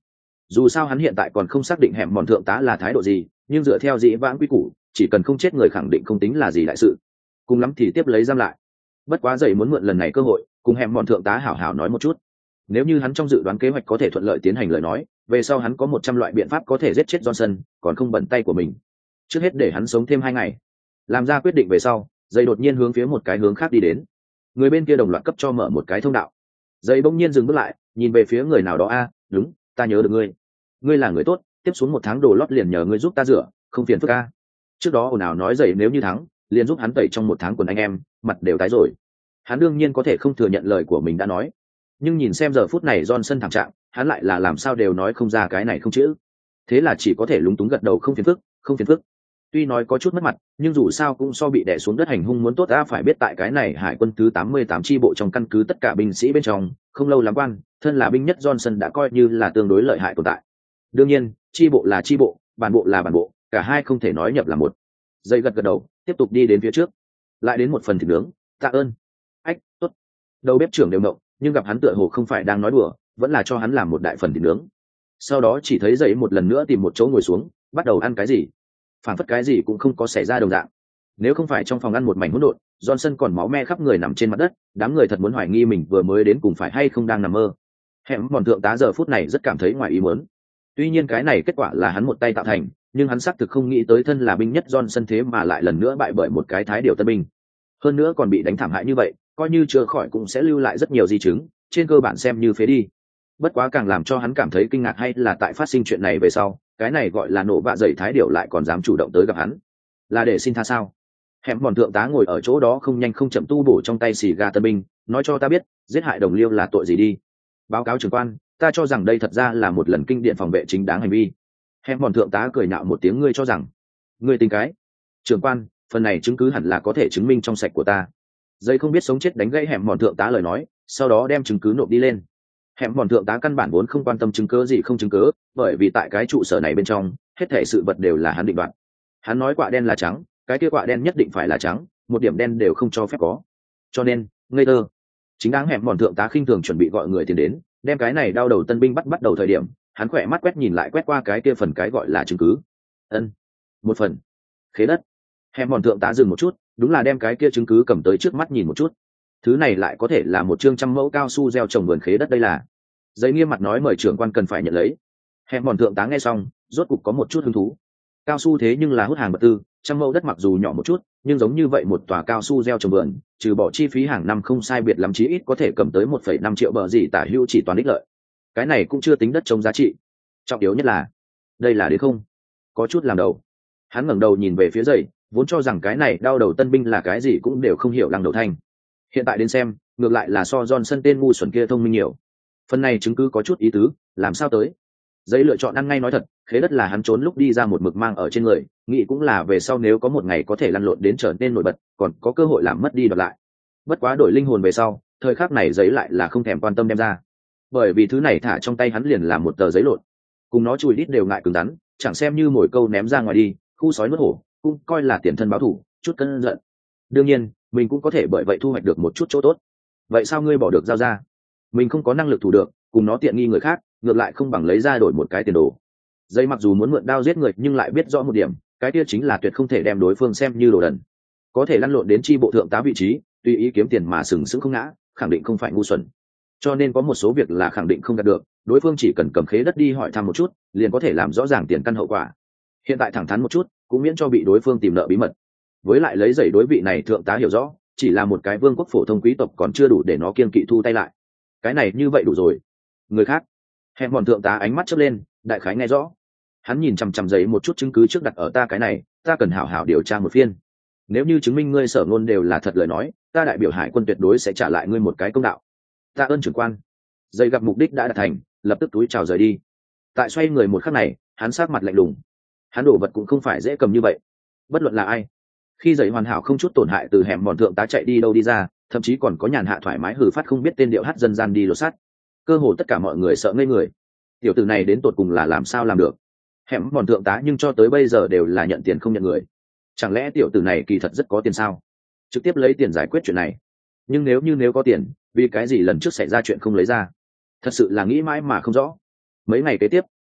dù sao hắn hiện tại còn không xác định hẻm mòn thượng tá là thái độ gì, nhưng dựa theo dĩ vãng quy củ, chỉ cần không chết người khẳng định không tính là gì đại sự, cùng lắm thì tiếp lấy giam lại. Bất quá dậy muốn mượn lần này cơ hội cùng hẻm mòn thượng tá hảo hảo nói một chút. Nếu như hắn trong dự đoán kế hoạch có thể thuận lợi tiến hành lời nói, về sau hắn có một trăm loại biện pháp có thể giết chết Johnson, còn không bận tay của mình. Trước hết để hắn sống thêm hai ngày. Làm ra quyết định về sau, dậy đột nhiên hướng phía một cái hướng khác đi đến. Người bên kia đồng loạt cấp cho mở một cái thông đạo. Dậy bỗng nhiên dừng bước lại, nhìn về phía người nào đó. A, đúng, ta nhớ được ngươi. Ngươi là người tốt, tiếp xuống một tháng đồ lót liền nhờ ngươi giúp ta rửa, không phiền phức a. Trước đó ồn ào nói dậy nếu như thắng, liền giúp hắn tẩy trong một tháng quần anh em, mặt đều tái rồi. Hắn đương nhiên có thể không thừa nhận lời của mình đã nói, nhưng nhìn xem giờ phút này Johnson thảm trạng, hắn lại là làm sao đều nói không ra cái này không chữ. Thế là chỉ có thể lúng túng gật đầu, không phiền phức, không phiền phức. Tuy nói có chút mất mặt, nhưng dù sao cũng so bị đè xuống đất hành hung muốn tốt. Đã phải biết tại cái này hải quân thứ tám mươi tám chi bộ trong căn cứ tất cả binh sĩ bên trong, không lâu lắm quan, thân là binh nhất Johnson đã coi như là tương đối lợi hại tồn tại. Đương nhiên, chi bộ là chi bộ, bản bộ là bản bộ, cả hai không thể nói nhập là một. Dây gật gật đầu, tiếp tục đi đến phía trước. Lại đến một phần thịt nướng, tạ ơn. Ách, tốt. Đầu bếp trưởng đều động, nhưng gặp hắn tựa hồ không phải đang nói đùa, vẫn là cho hắn làm một đại phần thịt nướng. Sau đó chỉ thấy dậy một lần nữa tìm một chỗ ngồi xuống, bắt đầu ăn cái gì. Phản phất cái gì cũng không có xảy ra đồng dạng. Nếu không phải trong phòng ăn một mảnh hỗn độn, Johnson còn máu me khắp người nằm trên mặt đất, đám người thật muốn hoài nghi mình vừa mới đến cùng phải hay không đang nằm mơ. Hẻm mòn thượng tá giờ phút này rất cảm thấy ngoài ý muốn. Tuy nhiên cái này kết quả là hắn một tay tạo thành, nhưng hắn xác thực không nghĩ tới thân là binh nhất Johnson thế mà lại lần nữa bại bởi một cái thái điều tân binh. Hơn nữa còn bị đánh thảm hại như vậy, coi như chưa khỏi cũng sẽ lưu lại rất nhiều di chứng, trên cơ bản xem như phế đi. Bất quá càng làm cho hắn cảm thấy kinh ngạc hay là tại phát sinh chuyện này về sau, cái này gọi là nổ vạ dậy thái điều lại còn dám chủ động tới gặp hắn, là để xin tha sao? Hẻm mòn thượng tá ngồi ở chỗ đó không nhanh không chậm tu bổ trong tay xì gà tân binh, nói cho ta biết giết hại đồng liêu là tội gì đi. Báo cáo trưởng quan, ta cho rằng đây thật ra là một lần kinh điện phòng vệ chính đáng hành vi. Hẻm mòn thượng tá cười nạo một tiếng, ngươi cho rằng ngươi tính cái. Trưởng quan, phần này chứng cứ hẳn là có thể chứng minh trong sạch của ta. Dây không biết sống chết đánh gãy hẻm mòn thượng tá lời nói, sau đó đem chứng cứ nộp đi lên. Hẻm mòn thượng tá căn bản vốn không quan tâm chứng cứ gì không chứng cứ, bởi vì tại cái trụ sở này bên trong hết thảy sự vật đều là hắn định đoạt. Hắn nói quạ đen là trắng, cái kia quạ đen nhất định phải là trắng, một điểm đen đều không cho phép có. Cho nên ngây thơ chính đáng. Hẻm mòn thượng tá khinh thường chuẩn bị gọi người tiền đến đem cái này đau đầu tân binh bắt bắt đầu thời điểm, hắn khỏe mắt quét nhìn lại quét qua cái kia phần cái gọi là chứng cứ. Ân, một phần khế đất. Hẻm mòn thượng tá dừng một chút, đúng là đem cái kia chứng cứ cầm tới trước mắt nhìn một chút. Thứ này lại có thể là một chương trăm mẫu cao su gieo trồng vườn khế đất. Đây là giấy nghiêm mặt nói mời trưởng quan cần phải nhận lấy. Hẻm mòn thượng tá nghe xong rốt cục có một chút hứng thú. Cao su thế nhưng là hút hàng vật tư, trăm mẫu đất mặc dù nhỏ một chút, nhưng giống như vậy một tòa cao su gieo trồng vườn, trừ bỏ chi phí hàng năm không sai biệt lắm chí ít có thể cầm tới một phẩy năm triệu bờ gì tả hữu chỉ toàn ích lợi. Cái này cũng chưa tính đất trồng giá trị. Trọng yếu nhất là đây là đến không có chút làm đầu. Hắn ngẩng đầu nhìn về phía dậy, vốn cho rằng cái này đau đầu tân binh là cái gì cũng đều không hiểu lăng đầu thanh. Hiện tại đến xem, ngược lại là so Johnson tên ngu xuẩn kia thông minh nhiều. Phần này chứng cứ có chút ý tứ, làm sao tới? Giấy lựa chọn ăn ngay nói thật, khế đất là hắn trốn lúc đi ra một mực mang ở trên người, nghĩ cũng là về sau nếu có một ngày có thể lăn lộn đến trở nên nổi bật, còn có cơ hội làm mất đi đoạt lại. Bất quá đổi linh hồn về sau, thời khắc này giấy lại là không thèm quan tâm đem ra, bởi vì thứ này thả trong tay hắn liền là một tờ giấy lộn, cùng nó chùi đít đều ngại cứng rắn, chẳng xem như mồi câu ném ra ngoài đi, khu sói nuốt hổ, cũng coi là tiền thân báo thù, chút cân giận. Đương nhiên, mình cũng có thể bởi vậy thu hoạch được một chút chỗ tốt. Vậy sao ngươi bỏ được giao ra? Mình không có năng lực thủ được, cùng nó tiện nghi người khác, ngược lại không bằng lấy ra đổi một cái tiền đồ. Dây mặc dù muốn mượn đao giết người nhưng lại biết rõ một điểm, cái kia chính là tuyệt không thể đem đối phương xem như đồ đần. Có thể lăn lộn đến chi bộ thượng tá vị trí, tùy ý kiếm tiền mà sừng sững không ngã, khẳng định không phải ngu xuẩn. Cho nên có một số việc là khẳng định không đạt được, đối phương chỉ cần cầm khế đất đi hỏi thăm một chút, liền có thể làm rõ ràng tiền căn hậu quả. Hiện tại thẳng thắn một chút, cũng miễn cho bị đối phương tìm nợ bí mật. Với lại lấy giày đối vị này thượng tá hiểu rõ, chỉ là một cái vương quốc phổ thông quý tộc còn chưa đủ để nó kiêng kỵ thu tay lại. Cái này như vậy đủ rồi. Người khác. Hẹn bọn thượng tá ánh mắt chớp lên, đại khái nghe rõ. Hắn nhìn chằm chằm giấy một chút chứng cứ trước đặt ở ta, cái này ta cần hảo hảo điều tra một phiên. Nếu như chứng minh ngươi sở ngôn đều là thật lời nói, ta đại biểu hải quân tuyệt đối sẽ trả lại ngươi một cái công đạo. Ta ơn trưởng quan. Giấy gặp mục đích đã đạt thành, lập tức túi chào rời đi. Tại xoay người một khắc này, hắn sát mặt lạnh lùng. Hắn đổ vật cũng không phải dễ cầm như vậy. Bất luận là ai, khi giấy hoàn hảo không chút tổn hại từ hẻm bọn thượng tá chạy đi đâu đi ra, thậm chí còn có nhàn hạ thoải mái hử phát không biết tên điệu hát dân gian đi lột sắt, cơ hồ tất cả mọi người sợ ngây người. Tiểu tử này đến tột cùng là làm sao làm được? Hẻm bọn thượng tá nhưng cho tới bây giờ đều là nhận tiền không nhận người. Chẳng lẽ tiểu tử này kỳ thật rất có tiền sao? Trực tiếp lấy tiền giải quyết chuyện này. Nhưng nếu như nếu có tiền, vì cái gì lần trước xảy ra chuyện không lấy ra? Thật sự là nghĩ mãi mà không rõ. Mấy ngày kế tiếp,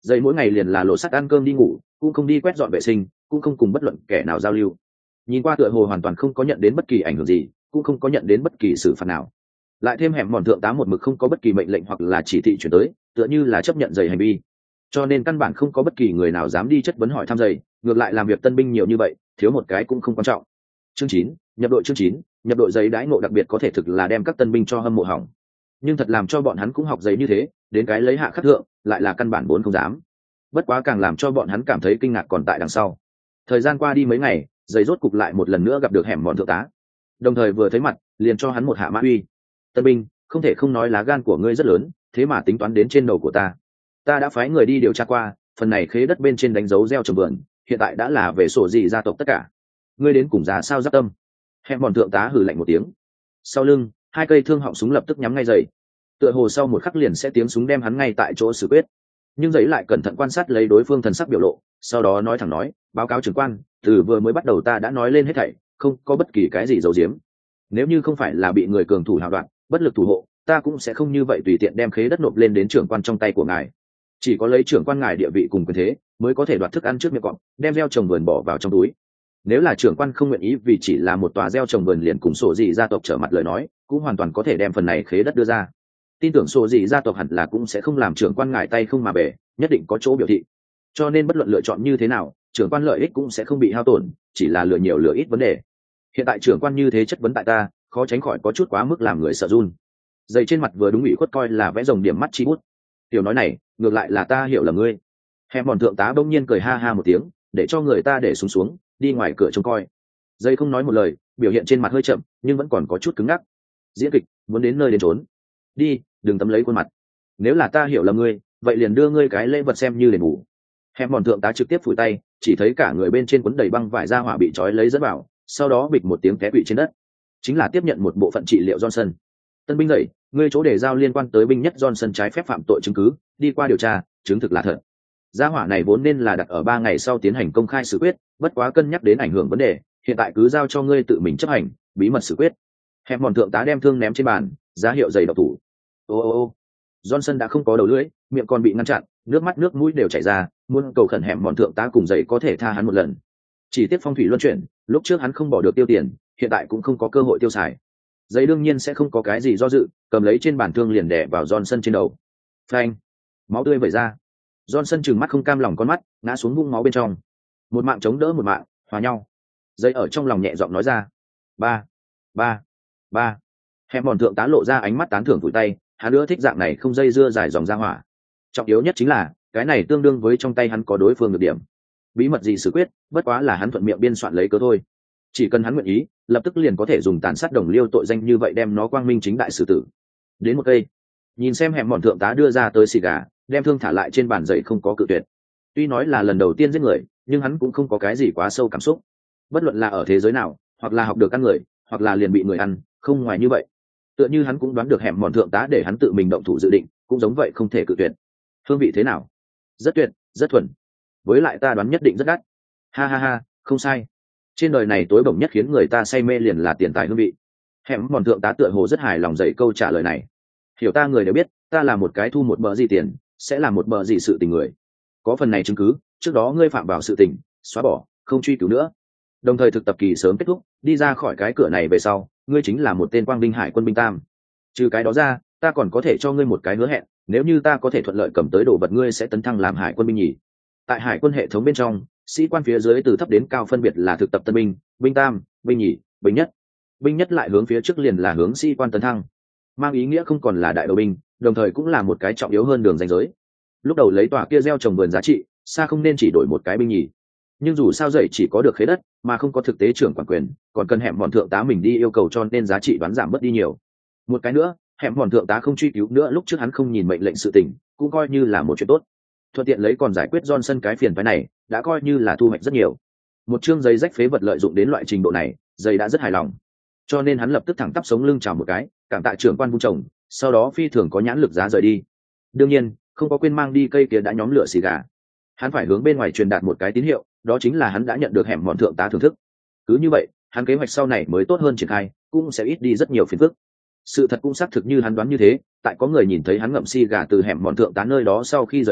Dậy mỗi ngày liền là lộ sắt ăn cơm đi ngủ, cũng không đi quét dọn vệ sinh, cũng không cùng bất luận kẻ nào giao lưu. Nhìn qua tựa hồ hoàn toàn không có nhận đến bất kỳ ảnh hưởng gì, cũng không có nhận đến bất kỳ xử phạt nào. Lại thêm hẻm mòn thượng tá một mực không có bất kỳ mệnh lệnh hoặc là chỉ thị chuyển tới, tựa như là chấp nhận dày hành vi, cho nên căn bản không có bất kỳ người nào dám đi chất vấn hỏi thăm dày. Ngược lại làm việc tân binh nhiều như vậy, thiếu một cái cũng không quan trọng. Chương chín, nhập đội. Chương chín, nhập đội. Giấy đãi ngộ đặc biệt có thể thực là đem các tân binh cho hâm mộ hỏng, nhưng thật làm cho bọn hắn cũng học giấy như thế, đến cái lấy hạ khắc thượng lại là căn bản vốn không dám. Bất quá càng làm cho bọn hắn cảm thấy kinh ngạc còn tại đằng sau. Thời gian qua đi mấy ngày, giấy rốt cục lại một lần nữa gặp được hẻm mòn thượng tá, đồng thời vừa thấy mặt liền cho hắn một hạ mã uy. Tân binh, không thể không nói lá gan của ngươi rất lớn, thế mà tính toán đến trên đầu của ta. Ta đã phái người đi điều tra qua, phần này khế đất bên trên đánh dấu gieo trồng vườn, hiện tại đã là về sổ gì gia tộc tất cả. Ngươi đến cùng già sao giáp tâm? Hẻm mòn thượng tá hừ lạnh một tiếng. Sau lưng, hai cây thương họng súng lập tức nhắm ngay giày. Tựa hồ sau một khắc liền sẽ tiếng súng đem hắn ngay tại chỗ xử quyết. Nhưng giấy lại cẩn thận quan sát lấy đối phương thần sắc biểu lộ, sau đó nói thẳng nói, báo cáo trưởng quan, từ vừa mới bắt đầu ta đã nói lên hết thảy, không có bất kỳ cái gì giấu giếm. Nếu như không phải là bị người cường thủ hào đoạn, bất lực thủ hộ, ta cũng sẽ không như vậy tùy tiện đem khế đất nộp lên đến trưởng quan trong tay của ngài. Chỉ có lấy trưởng quan ngài địa vị cùng quyền thế, mới có thể đoạt thức ăn trước miệng cọp, đem gieo trồng vườn bỏ vào trong túi. Nếu là trưởng quan không nguyện ý vì chỉ là một tòa gieo trồng vườn liền cùng sổ dị gia tộc trở mặt lời nói, cũng hoàn toàn có thể đem phần này khế đất đưa ra. Tin tưởng sổ dị gia tộc hẳn là cũng sẽ không làm trưởng quan ngài tay không mà bể, nhất định có chỗ biểu thị. Cho nên bất luận lựa chọn như thế nào, trưởng quan lợi ích cũng sẽ không bị hao tổn, chỉ là lựa nhiều lựa ít vấn đề. Hiện tại trưởng quan như thế chất vấn tại ta, khó tránh khỏi có chút quá mức làm người sợ run. Dày trên mặt vừa đúng ủy khuất coi là vẽ rồng điểm mắt chi bút. Tiểu nói này, ngược lại là ta hiểu là ngươi. Hẻm mòn thượng tá bỗng nhiên cười ha ha một tiếng, để cho người ta để xuống xuống, đi ngoài cửa trông coi. Dây không nói một lời, biểu hiện trên mặt hơi chậm, nhưng vẫn còn có chút cứng ngắc. Diễn kịch, muốn đến nơi đến trốn. Đi, đừng tấm lấy khuôn mặt. Nếu là ta hiểu là ngươi, vậy liền đưa ngươi cái lễ vật xem như đền bù. Hẻm mòn thượng tá trực tiếp phủi tay, chỉ thấy cả người bên trên cuốn đầy băng vải ra hỏa bị trói lấy dẫn vào, sau đó bịch một tiếng té quỵ trên đất. Chính là tiếp nhận một bộ phận trị liệu Johnson. Tân binh dậy, ngươi chỗ để giao liên quan tới binh nhất Johnson trái phép phạm tội chứng cứ, đi qua điều tra, chứng thực là thật. Gia hỏa này vốn nên là đặt ở ba ngày sau tiến hành công khai xử quyết, bất quá cân nhắc đến ảnh hưởng vấn đề, hiện tại cứ giao cho ngươi tự mình chấp hành, bí mật xử quyết. Hẻm mòn thượng tá đem thương ném trên bàn, ra hiệu giày độc thủ. Ô ô ô, Johnson đã không có đầu lưỡi, miệng còn bị ngăn chặn, nước mắt nước mũi đều chảy ra, muốn cầu khẩn hẻm mòn thượng tá cùng giày có thể tha hắn một lần. Chỉ tiếc phong thủy luân chuyển, lúc trước hắn không bỏ được tiêu tiền, hiện tại cũng không có cơ hội tiêu xài. Giấy đương nhiên sẽ không có cái gì do dự, cầm lấy trên bàn thương liền đè vào Johnson trên đầu. Phanh, máu tươi vẩy ra. Johnson trừng mắt không cam lòng con mắt, ngã xuống vũng máu bên trong. Một mạng chống đỡ một mạng, hòa nhau. Giấy ở trong lòng nhẹ giọng nói ra, ba, ba, ba. Hẻm mòn thượng tá lộ ra ánh mắt tán thưởng vùi tay, hắn nữa thích dạng này không dây dưa dài dòng ra hỏa. Trọng yếu nhất chính là cái này tương đương với trong tay hắn có đối phương được điểm. Bí mật gì xử quyết, bất quá là hắn thuận miệng biên soạn lấy cớ thôi. Chỉ cần hắn nguyện ý, lập tức liền có thể dùng tàn sát đồng liêu tội danh như vậy đem nó quang minh chính đại xử tử. Đến một cây, nhìn xem hẻm mòn thượng tá đưa ra tới xì gà, đem thương thả lại trên bàn giấy không có cự tuyệt. Tuy nói là lần đầu tiên giết người, nhưng hắn cũng không có cái gì quá sâu cảm xúc. Bất luận là ở thế giới nào, hoặc là học được ăn người, hoặc là liền bị người ăn, không ngoài như vậy. Tựa như hắn cũng đoán được hẻm mòn thượng tá để hắn tự mình động thủ dự định, cũng giống vậy không thể cự tuyệt. Hương vị thế nào? Rất tuyệt, rất thuần. Với lại ta đoán nhất định rất đắt. Ha ha ha, không sai. Trên đời này tối bổng nhất khiến người ta say mê liền là tiền tài hương vị. Hẻm mòn thượng tá tựa hồ rất hài lòng dạy câu trả lời này. Hiểu ta người đều biết, ta là một cái thu một bờ gì tiền, sẽ là một bờ gì sự tình người. Có phần này chứng cứ, trước đó ngươi phạm vào sự tình, xóa bỏ, không truy cứu nữa. Đồng thời thực tập kỳ sớm kết thúc, đi ra khỏi cái cửa này về sau, ngươi chính là một tên quang binh hải quân binh tam. Trừ cái đó ra, ta còn có thể cho ngươi một cái hứa hẹn, nếu như ta có thể thuận lợi cầm tới đồ vật ngươi sẽ tấn thăng làm hải quân binh nhì. Tại hải quân hệ thống bên trong, sĩ quan phía dưới từ thấp đến cao phân biệt là thực tập tân binh, binh tam, binh nhì, binh nhất. Binh nhất lại hướng phía trước liền là hướng sĩ quan tấn thăng, mang ý nghĩa không còn là đại đầu binh, đồng thời cũng là một cái trọng yếu hơn đường ranh giới. Lúc đầu lấy tòa kia gieo trồng vườn giá trị, xa không nên chỉ đổi một cái binh nhì. Nhưng dù sao dậy chỉ có được khế đất, mà không có thực tế trưởng quản quyền, còn cần hẻm mòn thượng tá mình đi yêu cầu cho nên giá trị đoán giảm mất đi nhiều. Một cái nữa, hẻm mòn thượng tá không truy cứu nữa lúc trước hắn không nhìn mệnh lệnh sự tình, cũng coi như là một chuyện tốt. Thuận tiện lấy còn giải quyết Johnson cái phiền phái này, đã coi như là thu hoạch rất nhiều. Một chương giấy rách phế vật lợi dụng đến loại trình độ này, giấy đã rất hài lòng. Cho nên hắn lập tức thẳng tắp sống lưng chào một cái, cảm tạ trưởng quan vung chồng, sau đó phi thường có nhãn lực giá rời đi. Đương nhiên, không có quên mang đi cây kia đã nhóm lửa xì gà. Hắn phải hướng bên ngoài truyền đạt một cái tín hiệu, đó chính là hắn đã nhận được hẻm mòn thượng tá thưởng thức. Cứ như vậy, hắn kế hoạch sau này mới tốt hơn triển khai, cũng sẽ ít đi rất nhiều phiền phức. Sự thật cũng xác thực như hắn đoán như thế, tại có người nhìn thấy hắn ngậm xì gà từ hẻm mòn thượng tá nơi đó sau khi rời đi,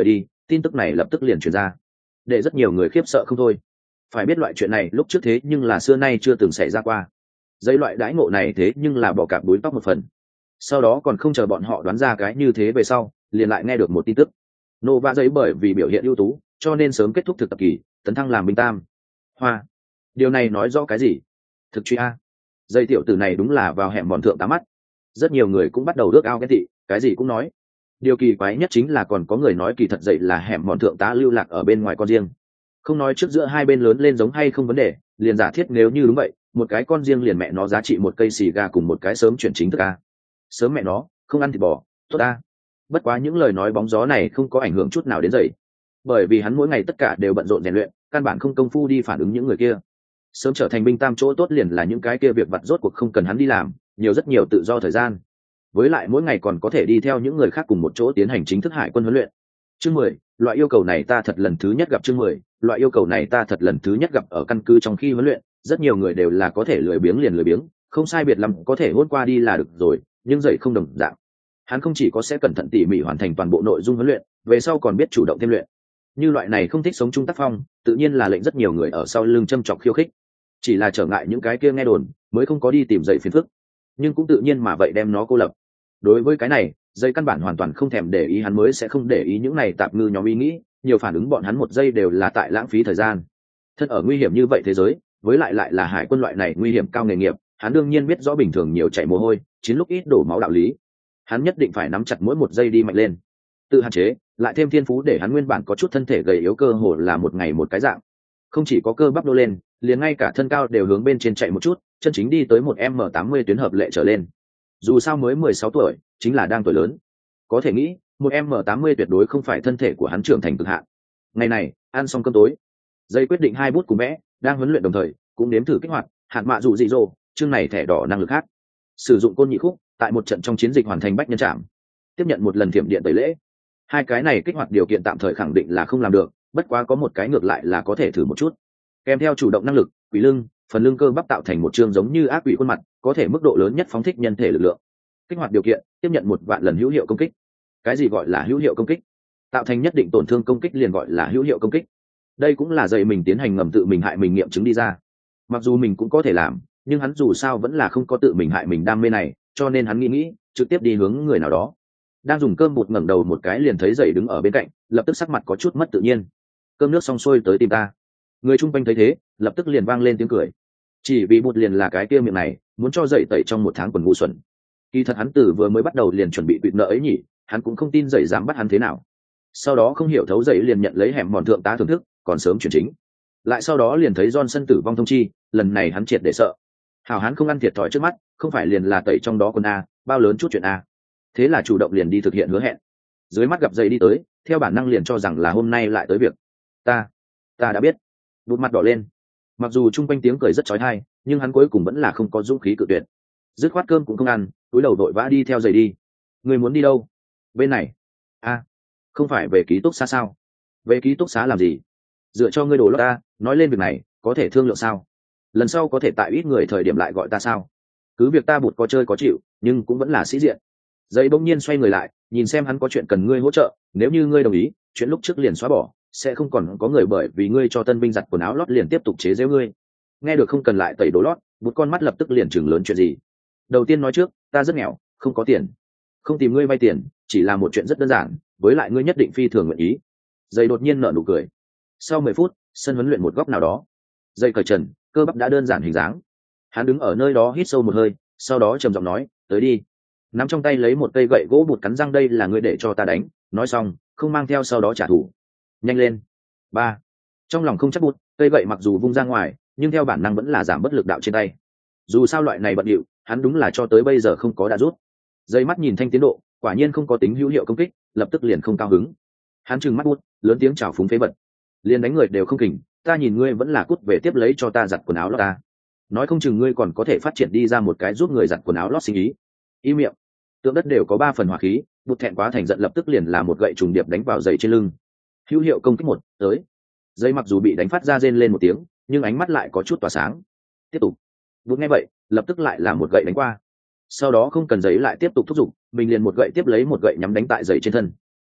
tin tức này lập tức liền truyền ra, để rất nhiều người khiếp sợ không thôi. Phải biết loại chuyện này lúc trước thế nhưng là xưa nay chưa từng xảy ra qua. Giấy loại đãi ngộ này thế nhưng là bỏ cạp búi tóc một phần. Sau đó còn không chờ bọn họ đoán ra cái như thế về sau, liền lại nghe được một tin tức. Nova giấy bởi vì biểu hiện ưu tú, cho nên sớm kết thúc thực tập kỳ, tấn thăng làm binh tam. Hoa. Điều này nói rõ cái gì? Thực truy a. Dây tiểu tử này đúng là vào hẻm bọn thượng tá mắt. Rất nhiều người cũng bắt đầu ước ao ghen tị, cái gì cũng nói. Điều kỳ quái nhất chính là còn có người nói kỳ thật dậy là hẻm bọn thượng tá lưu lạc ở bên ngoài con riêng. Không nói trước giữa hai bên lớn lên giống hay không vấn đề, liền giả thiết nếu như đúng vậy, một cái con riêng liền mẹ nó giá trị một cây xì gà cùng một cái sớm chuyển chính thức a. Sớm mẹ nó, không ăn thịt bò, tốt a. Bất quá những lời nói bóng gió này không có ảnh hưởng chút nào đến dậy, bởi vì hắn mỗi ngày tất cả đều bận rộn rèn luyện, căn bản không công phu đi phản ứng những người kia. Sớm trở thành binh tam chỗ tốt liền là những cái kia việc vặt rốt cuộc không cần hắn đi làm, nhiều rất nhiều tự do thời gian. Với lại mỗi ngày còn có thể đi theo những người khác cùng một chỗ tiến hành chính thức hải quân huấn luyện. Chương mười, loại yêu cầu này ta thật lần thứ nhất gặp. Chương mười, loại yêu cầu này ta thật lần thứ nhất gặp ở căn cứ trong khi huấn luyện, rất nhiều người đều là có thể lười biếng liền lười biếng, không sai biệt lắm có thể hốt qua đi là được rồi, nhưng dậy không đồng dạng. Hắn không chỉ có sẽ cẩn thận tỉ mỉ hoàn thành toàn bộ nội dung huấn luyện, về sau còn biết chủ động thêm luyện. Như loại này không thích sống chung tác phong, tự nhiên là lệnh rất nhiều người ở sau lưng châm chọc khiêu khích. Chỉ là trở ngại những cái kia nghe đồn, mới không có đi tìm dậy phiền phức, nhưng cũng tự nhiên mà vậy đem nó cô lập. Đối với cái này, dây căn bản hoàn toàn không thèm để ý, hắn mới sẽ không để ý những này tạp ngư nhóm ý nghĩ, nhiều phản ứng bọn hắn một giây đều là tại lãng phí thời gian. Thân ở nguy hiểm như vậy thế giới, với lại lại là hải quân loại này nguy hiểm cao nghề nghiệp, hắn đương nhiên biết rõ bình thường nhiều chảy mồ hôi, chiến lúc ít đổ máu đạo lý. Hắn nhất định phải nắm chặt mỗi một giây đi mạnh lên, tự hạn chế, lại thêm thiên phú để hắn nguyên bản có chút thân thể gầy yếu cơ hồ là một ngày một cái dạng. Không chỉ có cơ bắp nô lên, liền ngay cả thân cao đều hướng bên trên chạy một chút, chân chính đi tới một m tám mươi tuyến hợp lệ trở lên. Dù sao mới mười sáu tuổi, chính là đang tuổi lớn. Có thể nghĩ, một m tám mươi tuyệt đối không phải thân thể của hắn trưởng thành cực hạn. Ngày này, ăn xong cơm tối, dây quyết định hai bút cùng vẽ, đang huấn luyện đồng thời, cũng nếm thử kích hoạt hạt mạ dụ dị dỗ, chương này thẻ đỏ năng lực khác. Sử dụng côn nhị khúc, tại một trận trong chiến dịch hoàn thành bách nhân trảm, tiếp nhận một lần thiểm điện tẩy lễ. Hai cái này kích hoạt điều kiện tạm thời khẳng định là không làm được, bất quá có một cái ngược lại là có thể thử một chút. Kèm theo chủ động năng lực, quỷ lưng, phần lưng cơ bắp tạo thành một chương giống như ác quỷ khuôn mặt, có thể mức độ lớn nhất phóng thích nhân thể lực lượng. Kích hoạt điều kiện, tiếp nhận một vạn lần hữu hiệu công kích. Cái gì gọi là hữu hiệu công kích? Tạo thành nhất định tổn thương công kích liền gọi là hữu hiệu công kích. Đây cũng là dạy mình tiến hành ngầm tự mình hại mình nghiệm chứng đi ra. Mặc dù mình cũng có thể làm, nhưng hắn dù sao vẫn là không có tự mình hại mình đam mê này, cho nên hắn nghĩ nghĩ, trực tiếp đi hướng người nào đó. Đang dùng cơm bụt ngẩng đầu một cái liền thấy dậy đứng ở bên cạnh, lập tức sắc mặt có chút mất tự nhiên. Cơm nước xong xuôi tới tìm ta. Người chung quanh thấy thế, lập tức liền vang lên tiếng cười. Chỉ vì bụt liền là cái kia miệng này, muốn cho dậy tẩy trong một tháng quần ngu xuẩn. Kỳ thật hắn từ vừa mới bắt đầu liền chuẩn bị quỵt nợ ấy nhỉ, hắn cũng không tin dậy dám bắt hắn thế nào. Sau đó không hiểu thấu dậy liền nhận lấy hẻm mòn thượng tá thưởng thức, còn sớm chuyển chính. Lại sau đó liền thấy Johnson tử vong thông chi, lần này hắn triệt để sợ. Hảo hắn không ăn thiệt thòi trước mắt, không phải liền là tẩy trong đó quần a, bao lớn chút chuyện a. Thế là chủ động liền đi thực hiện hứa hẹn. Dưới mắt gặp dậy đi tới, theo bản năng liền cho rằng là hôm nay lại tới việc. Ta, ta đã biết. Bụt mặt đỏ lên. Mặc dù chung quanh tiếng cười rất chói tai, nhưng hắn cuối cùng vẫn là không có dũng khí cự tuyệt. Dứt khoát cơm cũng không ăn, túi đầu đội vã đi theo giày đi. Người muốn đi đâu? Bên này. A, không phải về ký túc xá sao? Về ký túc xá làm gì? Dựa cho ngươi đồ lót ta, nói lên việc này, có thể thương lượng sao? Lần sau có thể tại ít người thời điểm lại gọi ta sao? Cứ việc ta Bụt có chơi có chịu, nhưng cũng vẫn là sĩ diện. Giấy bỗng nhiên xoay người lại, nhìn xem hắn có chuyện cần ngươi hỗ trợ, nếu như ngươi đồng ý, chuyện lúc trước liền xóa bỏ, sẽ không còn có người bởi vì ngươi cho tân binh giặt quần áo lót liền tiếp tục chế giễu ngươi. Nghe được không cần lại tẩy đồ lót, một con mắt lập tức liền chừng lớn chuyện gì. Đầu tiên nói trước, ta rất nghèo, không có tiền, không tìm ngươi vay tiền, chỉ là một chuyện rất đơn giản, với lại ngươi nhất định phi thường nguyện ý. Giấy đột nhiên nở nụ cười. Sau mười phút, sân huấn luyện một góc nào đó, dây cởi trần, cơ bắp đã đơn giản hình dáng. Hắn đứng ở nơi đó hít sâu một hơi, sau đó trầm giọng nói, tới đi. Nắm trong tay lấy một cây gậy gỗ Bụt cắn răng, đây là ngươi để cho ta đánh, nói xong không mang theo sau đó trả thù. Nhanh lên. Ba. Trong lòng không chắc Bụt, cây gậy mặc dù vung ra ngoài, nhưng theo bản năng vẫn là giảm bất lực đạo trên tay. Dù sao loại này bận điệu, hắn đúng là cho tới bây giờ không có đã rút. Dây mắt nhìn thanh tiến độ, quả nhiên không có tính hữu hiệu công kích, lập tức liền không cao hứng. Hắn trừng mắt Bụt, lớn tiếng chào phúng phế vật. Liền đánh người đều không kỉnh, ta nhìn ngươi vẫn là cút về tiếp lấy cho ta giặt quần áo lót ta. Nói không chừng ngươi còn có thể phát triển đi ra một cái giúp người giặt quần áo lót sinh ý. Im miệng. Tượng đất đều có ba phần hỏa khí, Bụt thẹn quá thành giận lập tức liền là một gậy trùng điệp đánh vào giày trên lưng. Hữu hiệu công kích một, tới. Dây mặc dù bị đánh phát ra rên lên một tiếng, nhưng ánh mắt lại có chút tỏa sáng. Tiếp tục. Bụt nghe vậy, lập tức lại là một gậy đánh qua. Sau đó không cần giấy lại tiếp tục thúc giục, mình liền một gậy tiếp lấy một gậy nhắm đánh tại giày trên thân.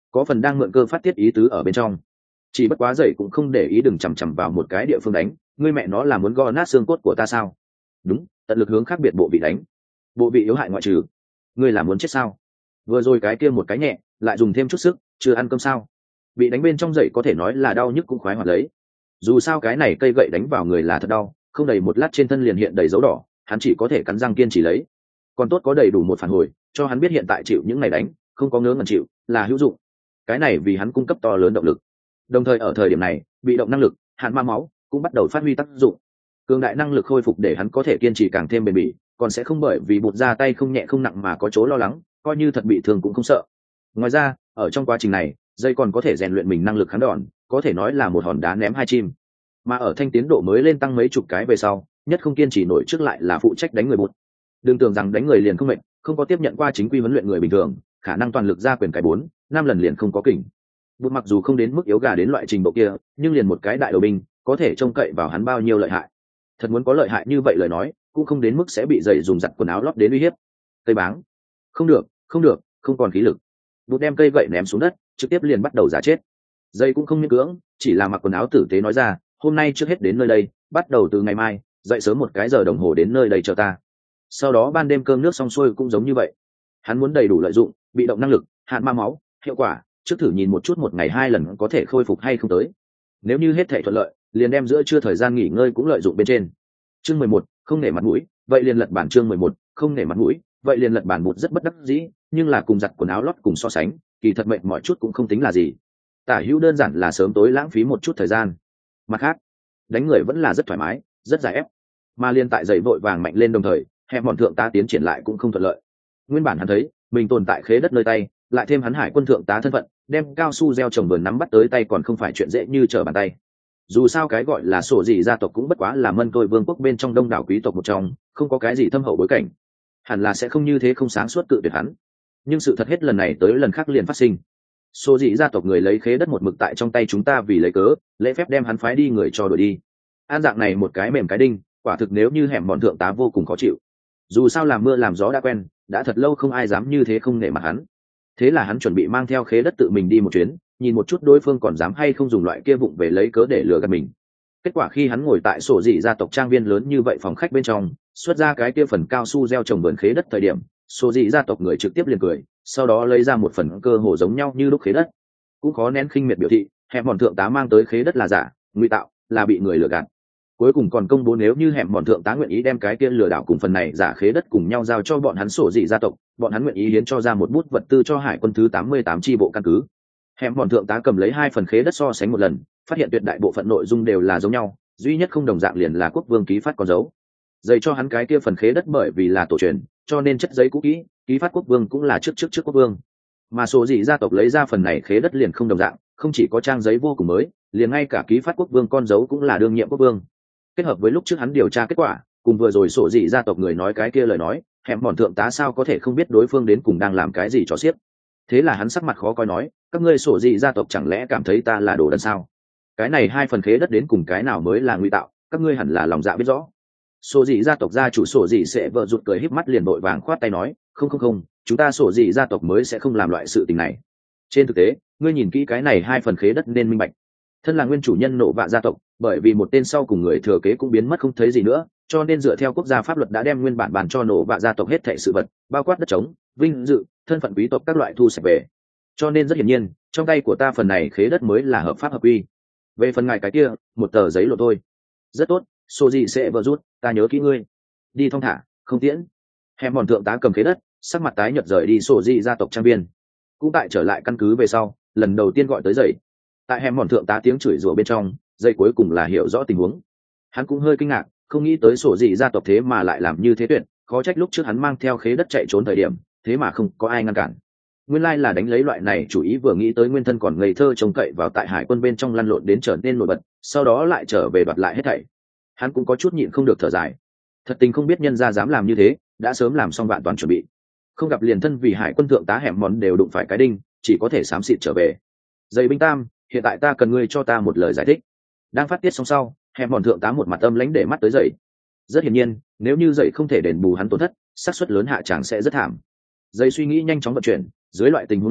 có phần đang mượn cơ phát tiết ý tứ ở bên trong. Chỉ bất quá dậy cũng không để ý, đừng chằm chằm vào một cái địa phương đánh, ngươi mẹ nó là muốn gõ nát xương cốt của ta sao? Đúng, tận lực hướng khác biệt bộ vị đánh, bộ vị yếu hại ngoại trừ. Ngươi là muốn chết sao? Vừa rồi cái kia một cái nhẹ, lại dùng thêm chút sức, chưa ăn cơm sao? Bị đánh bên trong dậy có thể nói là đau nhức cũng khoái hoạt lấy. Dù sao cái này cây gậy đánh vào người là thật đau, không đầy một lát trên thân liền hiện đầy dấu đỏ, hắn chỉ có thể cắn răng kiên trì lấy. Còn tốt có đầy đủ một phản hồi, cho hắn biết hiện tại chịu những ngày đánh, không có ngớ ngẩn chịu, là hữu dụng. Cái này vì hắn cung cấp to lớn động lực. Đồng thời ở thời điểm này, bị động năng lực, hạn ma máu cũng bắt đầu phát huy tác dụng. Cường đại năng lực khôi phục để hắn có thể kiên trì càng thêm bền bỉ, còn sẽ không bởi vì bụt ra tay không nhẹ không nặng mà có chỗ lo lắng, coi như thật bị thương cũng không sợ. Ngoài ra, ở trong quá trình này, dây còn có thể rèn luyện mình năng lực kháng đòn, có thể nói là một hòn đá ném hai chim. Mà ở thanh tiến độ mới lên tăng mấy chục cái về sau, nhất không kiên trì nổi trước lại là phụ trách đánh người bụt. Đừng tưởng rằng đánh người liền không mệt, không có tiếp nhận qua chính quy huấn luyện người bình thường, khả năng toàn lực ra quyền cái bốn, năm lần liền không có kỉnh. Bụt mặc dù không đến mức yếu gà đến loại trình độ kia, nhưng liền một cái đại đầu binh, có thể trông cậy vào hắn bao nhiêu lợi hại. Thật muốn có lợi hại như vậy lời nói, cũng không đến mức sẽ bị dày dùng giặt quần áo lót đến uy hiếp. Cây báng, không được, không được, không còn khí lực. Bụt đem cây gậy ném xuống đất, trực tiếp liền bắt đầu giả chết. Dây cũng không miễn cưỡng, chỉ là mặc quần áo tử tế nói ra, hôm nay trước hết đến nơi đây, bắt đầu từ ngày mai, dậy sớm một cái giờ đồng hồ đến nơi đây chờ ta. Sau đó ban đêm cơm nước xong xuôi cũng giống như vậy. Hắn muốn đầy đủ lợi dụng, bị động năng lực, hạn ma máu, hiệu quả, trước thử nhìn một chút một ngày hai lần có thể khôi phục hay không tới. Nếu như hết thể thuận lợi, liền đem giữa trưa thời gian nghỉ ngơi cũng lợi dụng bên trên. Chương mười một, không nể mặt mũi, vậy liền lật bản. Chương mười một, không nể mặt mũi, vậy liền lật bản. Bụt rất bất đắc dĩ, nhưng là cùng giặt quần áo lót cùng so sánh, kỳ thật mệnh mọi chút cũng không tính là gì. Tả hữu đơn giản là sớm tối lãng phí một chút thời gian. Mặt khác, đánh người vẫn là rất thoải mái, rất giải ép. Mà liên tại dậy vội vàng mạnh lên đồng thời, hẹp mòn thượng tá tiến triển lại cũng không thuận lợi. Nguyên bản hắn thấy mình tồn tại khế đất nơi tay, lại thêm hắn hải quân thượng tá thân phận, đem cao su gieo trồng vườn nắm bắt tới tay còn không phải chuyện dễ như trở bàn tay. Dù sao cái gọi là sổ dị gia tộc cũng bất quá là mân tôi vương quốc bên trong đông đảo quý tộc một trong, không có cái gì thâm hậu bối cảnh, hẳn là sẽ không như thế không sáng suốt cự tuyệt hắn. Nhưng sự thật hết lần này tới lần khác liền phát sinh. Sổ dị gia tộc người lấy khế đất một mực tại trong tay chúng ta vì lấy cớ, lễ phép đem hắn phái đi người cho đuổi đi. An dạng này một cái mềm cái đinh, quả thực nếu như hẻm bọn thượng tá vô cùng khó chịu. Dù sao làm mưa làm gió đã quen, đã thật lâu không ai dám như thế không nể mặt hắn. Thế là hắn chuẩn bị mang theo khế đất tự mình đi một chuyến, nhìn một chút đối phương còn dám hay không dùng loại kia vụng về lấy cớ để lừa gạt mình. Kết quả khi hắn ngồi tại sổ dị gia tộc trang viên lớn như vậy phòng khách bên trong, xuất ra cái kia phần cao su gieo trồng vườn khế đất thời điểm, sổ dị gia tộc người trực tiếp liền cười, sau đó lấy ra một phần cơ hồ giống nhau như lúc khế đất. Cũng khó nén khinh miệt biểu thị, hẻm bọn thượng tá mang tới khế đất là giả, ngụy tạo, là bị người lừa gạt. Cuối cùng còn công bố nếu như hẻm bọn thượng tá nguyện ý đem cái kia lừa đảo cùng phần này giả khế đất cùng nhau giao cho bọn hắn sổ dị gia tộc, bọn hắn nguyện ý hiến cho ra một bút vật tư cho hải quân thứ tám mươi tám chi bộ căn cứ. Hẻm bọn thượng tá cầm lấy hai phần khế đất so sánh một lần, phát hiện tuyệt đại bộ phận nội dung đều là giống nhau, duy nhất không đồng dạng liền là quốc vương ký phát con dấu. Dày cho hắn cái kia phần khế đất bởi vì là tổ truyền, cho nên chất giấy cũ kỹ, ký phát quốc vương cũng là trước trước trước quốc vương. Mà sổ dị gia tộc lấy ra phần này khế đất liền không đồng dạng, không chỉ có trang giấy vô cùng mới, liền ngay cả ký phát quốc vương con dấu cũng là đương nhiệm quốc vương. Kết hợp với lúc trước hắn điều tra kết quả, cùng vừa rồi sổ dị gia tộc người nói cái kia lời nói, hẻm bọn thượng tá sao có thể không biết đối phương đến cùng đang làm cái gì cho xiếc. Thế là hắn sắc mặt khó coi nói, các ngươi sổ dị gia tộc chẳng lẽ cảm thấy ta là đồ đần sao? Cái này hai phần khế đất đến cùng cái nào mới là ngụy tạo, các ngươi hẳn là lòng dạ biết rõ. Sổ dị gia tộc gia chủ sổ dị sẽ vợ rụt cười híp mắt liền vội vàng khoát tay nói, không không không, chúng ta sổ dị gia tộc mới sẽ không làm loại sự tình này. Trên thực tế, ngươi nhìn kỹ cái này hai phần khế đất nên minh bạch. Thân là nguyên chủ nhân nộ vạ gia tộc, bởi vì một tên sau cùng người thừa kế cũng biến mất không thấy gì nữa, cho nên dựa theo quốc gia pháp luật đã đem nguyên bản bàn cho nổ vạ gia tộc hết thảy sự vật, bao quát đất trống, vinh dự, thân phận quý tộc các loại thu sạch về. Cho nên rất hiển nhiên, trong tay của ta phần này khế đất mới là hợp pháp hợp quy. Về phần ngài cái kia, một tờ giấy lộ thôi. Rất tốt, sổ gì sẽ vợ rút, ta nhớ kỹ ngươi. Đi thong thả, không tiễn. Hẻm bọn thượng tá cầm khế đất, sắc mặt tái nhợt rời đi sổ gì gia tộc trang viên. Cũng tại trở lại căn cứ về sau, lần đầu tiên gọi tới dậy. Tại hẻm bọn thượng tá tiếng chửi rủa bên trong, dây cuối cùng là hiểu rõ tình huống. Hắn cũng hơi kinh ngạc, không nghĩ tới sổ dị gia tộc thế mà lại làm như thế tuyệt, khó trách lúc trước hắn mang theo khế đất chạy trốn thời điểm, thế mà không có ai ngăn cản. Nguyên lai là đánh lấy loại này chủ ý vừa nghĩ tới nguyên thân còn ngây thơ trông cậy vào tại hải quân bên trong lăn lộn đến trở nên nổi bật, sau đó lại trở về đoạt lại hết thảy. Hắn cũng có chút nhịn không được thở dài. Thật tình không biết nhân gia dám làm như thế, đã sớm làm xong vạn toàn chuẩn bị. Không gặp liền thân vì hải quân thượng tá hẻm món đều đụng phải cái đinh, chỉ có thể xám xịt trở về. Dây binh tam, hiện tại ta cần ngươi cho ta một lời giải thích. Đang phát tiết xong sau, hẻm mòn thượng tá một mặt âm lãnh để mắt tới dậy. Rất hiển nhiên, nếu như dậy không thể đền bù hắn tổn thất, xác suất lớn hạ tràng sẽ rất thảm. Dậy suy nghĩ nhanh chóng vận chuyển, dưới loại tình huống này,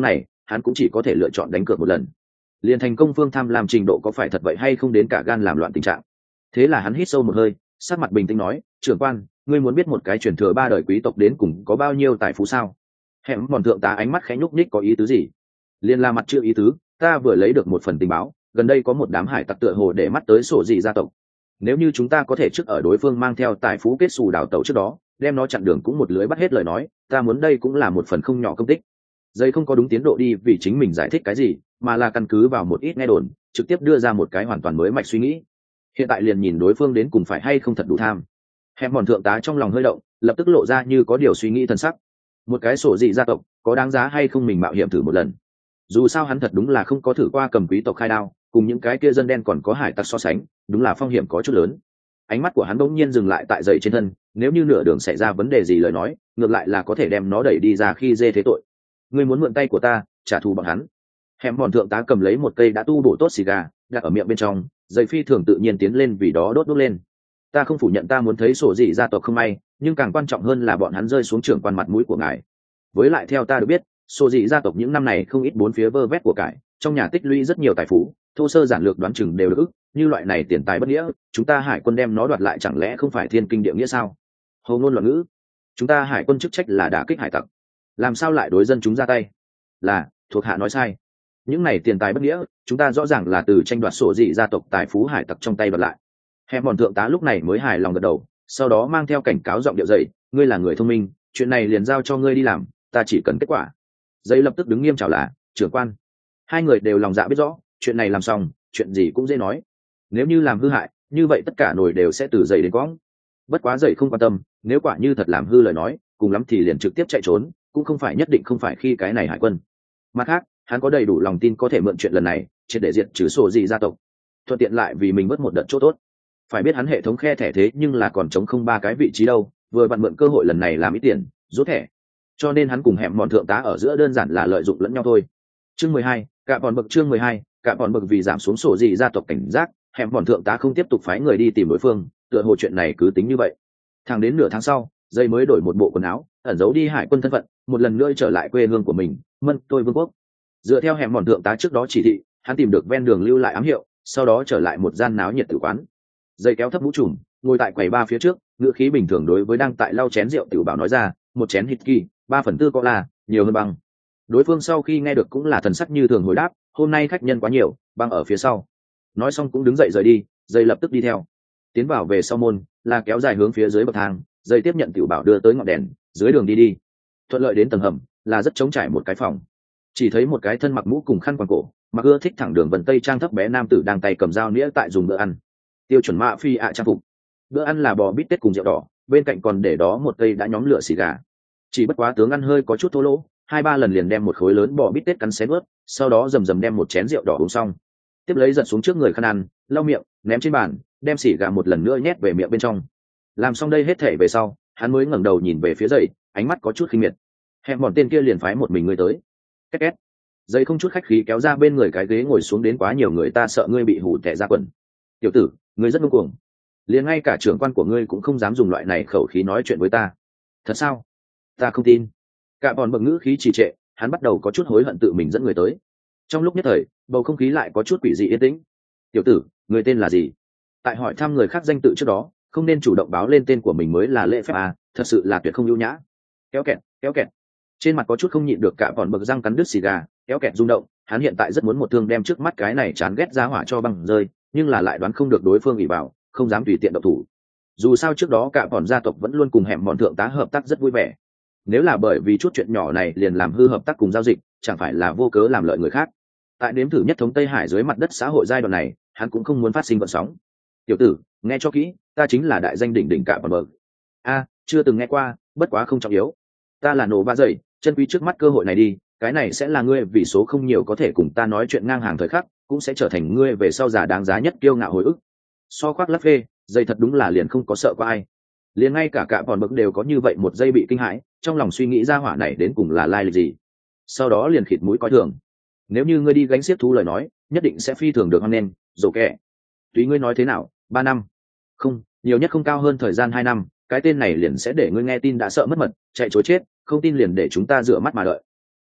hắn cũng chỉ có thể lựa chọn đánh cược một lần. Liền thành công phương tham làm trình độ có phải thật vậy hay không đến cả gan làm loạn tình trạng. Thế là hắn hít sâu một hơi, sắc mặt bình tĩnh nói, trưởng quan, ngươi muốn biết một cái truyền thừa ba đời quý tộc đến cùng có bao nhiêu tài phú sao? Hẻm mòn thượng tá ánh mắt khẽ nhúc nhích, có ý tứ gì? Liên la mặt chưa ý tứ, ta vừa lấy được một phần tình báo, gần đây có một đám hải tặc tựa hồ để mắt tới sổ dị gia tộc. Nếu như chúng ta có thể trước ở đối phương mang theo tài phú kết xù đào tẩu trước đó, đem nó chặn đường cũng một lưới bắt hết lời nói, ta muốn đây cũng là một phần không nhỏ công tích. Dây không có đúng tiến độ đi vì chính mình giải thích cái gì, mà là căn cứ vào một ít nghe đồn, trực tiếp đưa ra một cái hoàn toàn mới mạch suy nghĩ. Hiện tại liền nhìn đối phương đến cùng phải hay không thật đủ tham. Hẻm mòn thượng tá trong lòng hơi động, lập tức lộ ra như có điều suy nghĩ thân sắc. Một cái sổ dị gia tộc, có đáng giá hay không mình mạo hiểm thử một lần? Dù sao hắn thật đúng là không có thử qua cầm quý tộc khai đao, cùng những cái kia dân đen còn có hải tặc so sánh, đúng là phong hiểm có chút lớn. Ánh mắt của hắn bỗng nhiên dừng lại tại dậy trên thân, nếu như nửa đường xảy ra vấn đề gì lời nói, ngược lại là có thể đem nó đẩy đi ra khi dê thế tội. Ngươi muốn mượn tay của ta, trả thù bọn hắn. Hẻm mòn thượng tá cầm lấy một cây đã tu bổ tốt xì gà, đặt ở miệng bên trong, dây phi thường tự nhiên tiến lên vì đó đốt đốt lên. Ta không phủ nhận ta muốn thấy sổ dị gia tộc không may, nhưng càng quan trọng hơn là bọn hắn rơi xuống trưởng quan mặt mũi của ngài. Với lại theo ta được biết, sổ dị gia tộc những năm này không ít bốn phía vơ vét của cải, trong nhà tích lũy rất nhiều tài phú, thô sơ giản lược đoán chừng đều được ức, như loại này tiền tài bất nghĩa, chúng ta hải quân đem nó đoạt lại chẳng lẽ không phải thiên kinh địa nghĩa sao? Hồ ngôn loạn ngữ. Chúng ta hải quân chức trách là đả kích hải tặc, làm sao lại đối dân chúng ra tay? Là, thuộc hạ nói sai. Những này tiền tài bất nghĩa, chúng ta rõ ràng là từ tranh đoạt sổ dị gia tộc tài phú hải tặc trong tay đoạt lại. Hẻm mòn thượng tá lúc này mới hài lòng gật đầu, sau đó mang theo cảnh cáo giọng điệu dậy, ngươi là người thông minh, chuyện này liền giao cho ngươi đi làm, ta chỉ cần kết quả. Dây lập tức đứng nghiêm chào là, trưởng quan. Hai người đều lòng dạ biết rõ, chuyện này làm xong, chuyện gì cũng dễ nói. Nếu như làm hư hại, như vậy tất cả nồi đều sẽ từ dậy đến quõng. Bất quá dậy không quan tâm, nếu quả như thật làm hư lời nói, cùng lắm thì liền trực tiếp chạy trốn, cũng không phải nhất định không phải khi cái này hải quân. Mặt khác, hắn có đầy đủ lòng tin có thể mượn chuyện lần này, triệt để diệt trừ sổ dị gia tộc, thuận tiện lại vì mình mất một đợt chỗ tốt. Phải biết hắn hệ thống khe thẻ thế nhưng là còn chống không ba cái vị trí đâu, vừa vặn mượn cơ hội lần này làm ít tiền, rút thẻ. Cho nên hắn cùng hẻm mòn thượng tá ở giữa đơn giản là lợi dụng lẫn nhau thôi. Chương mười hai, cả bọn bậc chương mười hai, cả bọn bậc vì giảm xuống sổ dị gia tộc cảnh giác, hẻm mòn thượng tá không tiếp tục phái người đi tìm đối phương, tựa hồ chuyện này cứ tính như vậy. Thẳng đến nửa tháng sau, dây mới đổi một bộ quần áo, ẩn giấu đi hải quân thân phận, một lần nữa trở lại quê hương của mình, Mân Tôi Vương quốc. Dựa theo hẻm mòn thượng tá trước đó chỉ thị, hắn tìm được ven đường lưu lại ám hiệu, sau đó trở lại một gian náo nhiệt tử quán. Dây kéo thấp mũ trùm, ngồi tại quầy ba phía trước, ngựa khí bình thường đối với đang tại lau chén rượu tiểu bảo nói ra, một chén hít kỳ, ba phần tư cola, nhiều hơn băng. Đối phương sau khi nghe được cũng là thần sắc như thường hồi đáp, hôm nay khách nhân quá nhiều, băng ở phía sau. Nói xong cũng đứng dậy rời đi, dây lập tức đi theo. Tiến vào về sau môn, là kéo dài hướng phía dưới bậc thang, dây tiếp nhận tiểu bảo đưa tới ngọn đèn, dưới đường đi đi. Thuận lợi đến tầng hầm, là rất trống trải một cái phòng. Chỉ thấy một cái thân mặc mũ cùng khăn quàng cổ, mặc ưa thích thẳng đường vần tây trang thấp bé nam tử đang tay cầm dao nĩa tại dùng bữa ăn. Tiêu chuẩn mạ phi ạ trang phục. Bữa ăn là bò bít tết cùng rượu đỏ, bên cạnh còn để đó một cây đã nhóm lửa xì gà. Chỉ bất quá tướng ăn hơi có chút thô lỗ, hai ba lần liền đem một khối lớn bò bít tết cắn xé bớt, sau đó rầm rầm đem một chén rượu đỏ uống xong. Tiếp lấy giật xuống trước người khăn ăn, lau miệng, ném trên bàn, đem xì gà một lần nữa nhét về miệng bên trong. Làm xong đây hết thể về sau, hắn mới ngẩng đầu nhìn về phía dậy, ánh mắt có chút khinh miệt. Hẹn bọn tên kia liền phái một mình ngươi tới. Két két. Dậy không chút khách khí kéo ra bên người cái ghế ngồi xuống, đến quá nhiều người ta sợ ngươi bị hủ tẻ ra quần. Tiểu tử, ngươi rất ngông cuồng, liền ngay cả trưởng quan của ngươi cũng không dám dùng loại này khẩu khí nói chuyện với ta. Thật sao? Ta không tin. Cả bọn bậc ngữ khí trì trệ, hắn bắt đầu có chút hối hận tự mình dẫn người tới. Trong lúc nhất thời, bầu không khí lại có chút quỷ dị yên tĩnh. Tiểu tử, người tên là gì? Tại hỏi thăm người khác danh tự trước đó, không nên chủ động báo lên tên của mình mới là lễ phép à, thật sự là tuyệt không ưu nhã. Kéo kẹt, kéo kẹt. Trên mặt có chút không nhịn được, cả bọn bậc răng cắn đứt xì gà, kéo kẹt rung động. Hắn hiện tại rất muốn một thương đem trước mắt cái này chán ghét ra hỏa cho băng rơi, nhưng là lại đoán không được đối phương ỷ bảo, không dám tùy tiện động thủ. Dù sao trước đó cả bọn gia tộc vẫn luôn cùng hẻm bọn thượng tá hợp tác rất vui vẻ. Nếu là bởi vì chút chuyện nhỏ này liền làm hư hợp tác cùng giao dịch, chẳng phải là vô cớ làm lợi người khác. Tại nếm thử nhất thống Tây Hải dưới mặt đất xã hội giai đoạn này, hắn cũng không muốn phát sinh vận sóng. Tiểu tử, nghe cho kỹ, ta chính là đại danh đỉnh đỉnh cả bọn bờ. A, chưa từng nghe qua, bất quá không trọng yếu. Ta là nổ ba dậy, chân quý trước mắt cơ hội này đi, cái này sẽ là ngươi vì số không nhiều có thể cùng ta nói chuyện ngang hàng thời khắc, cũng sẽ trở thành ngươi về sau giả đáng giá nhất kiêu ngạo hồi ức. So khoác lắc phê, dây thật đúng là liền không có sợ qua ai. Liền ngay cả cả bọn bậc đều có như vậy một giây bị kinh hãi, trong lòng suy nghĩ ra hỏa này đến cùng là lai lịch gì. Sau đó liền khịt mũi coi thường. Nếu như ngươi đi gánh xiếc thú lời nói, nhất định sẽ phi thường được hoan nghênh, dồ kẻ. Tùy ngươi nói thế nào, ba năm. Không, nhiều nhất không cao hơn thời gian hai năm, cái tên này liền sẽ để ngươi nghe tin đã sợ mất mật, chạy chối chết, không tin liền để chúng ta rửa mắt mà đợi.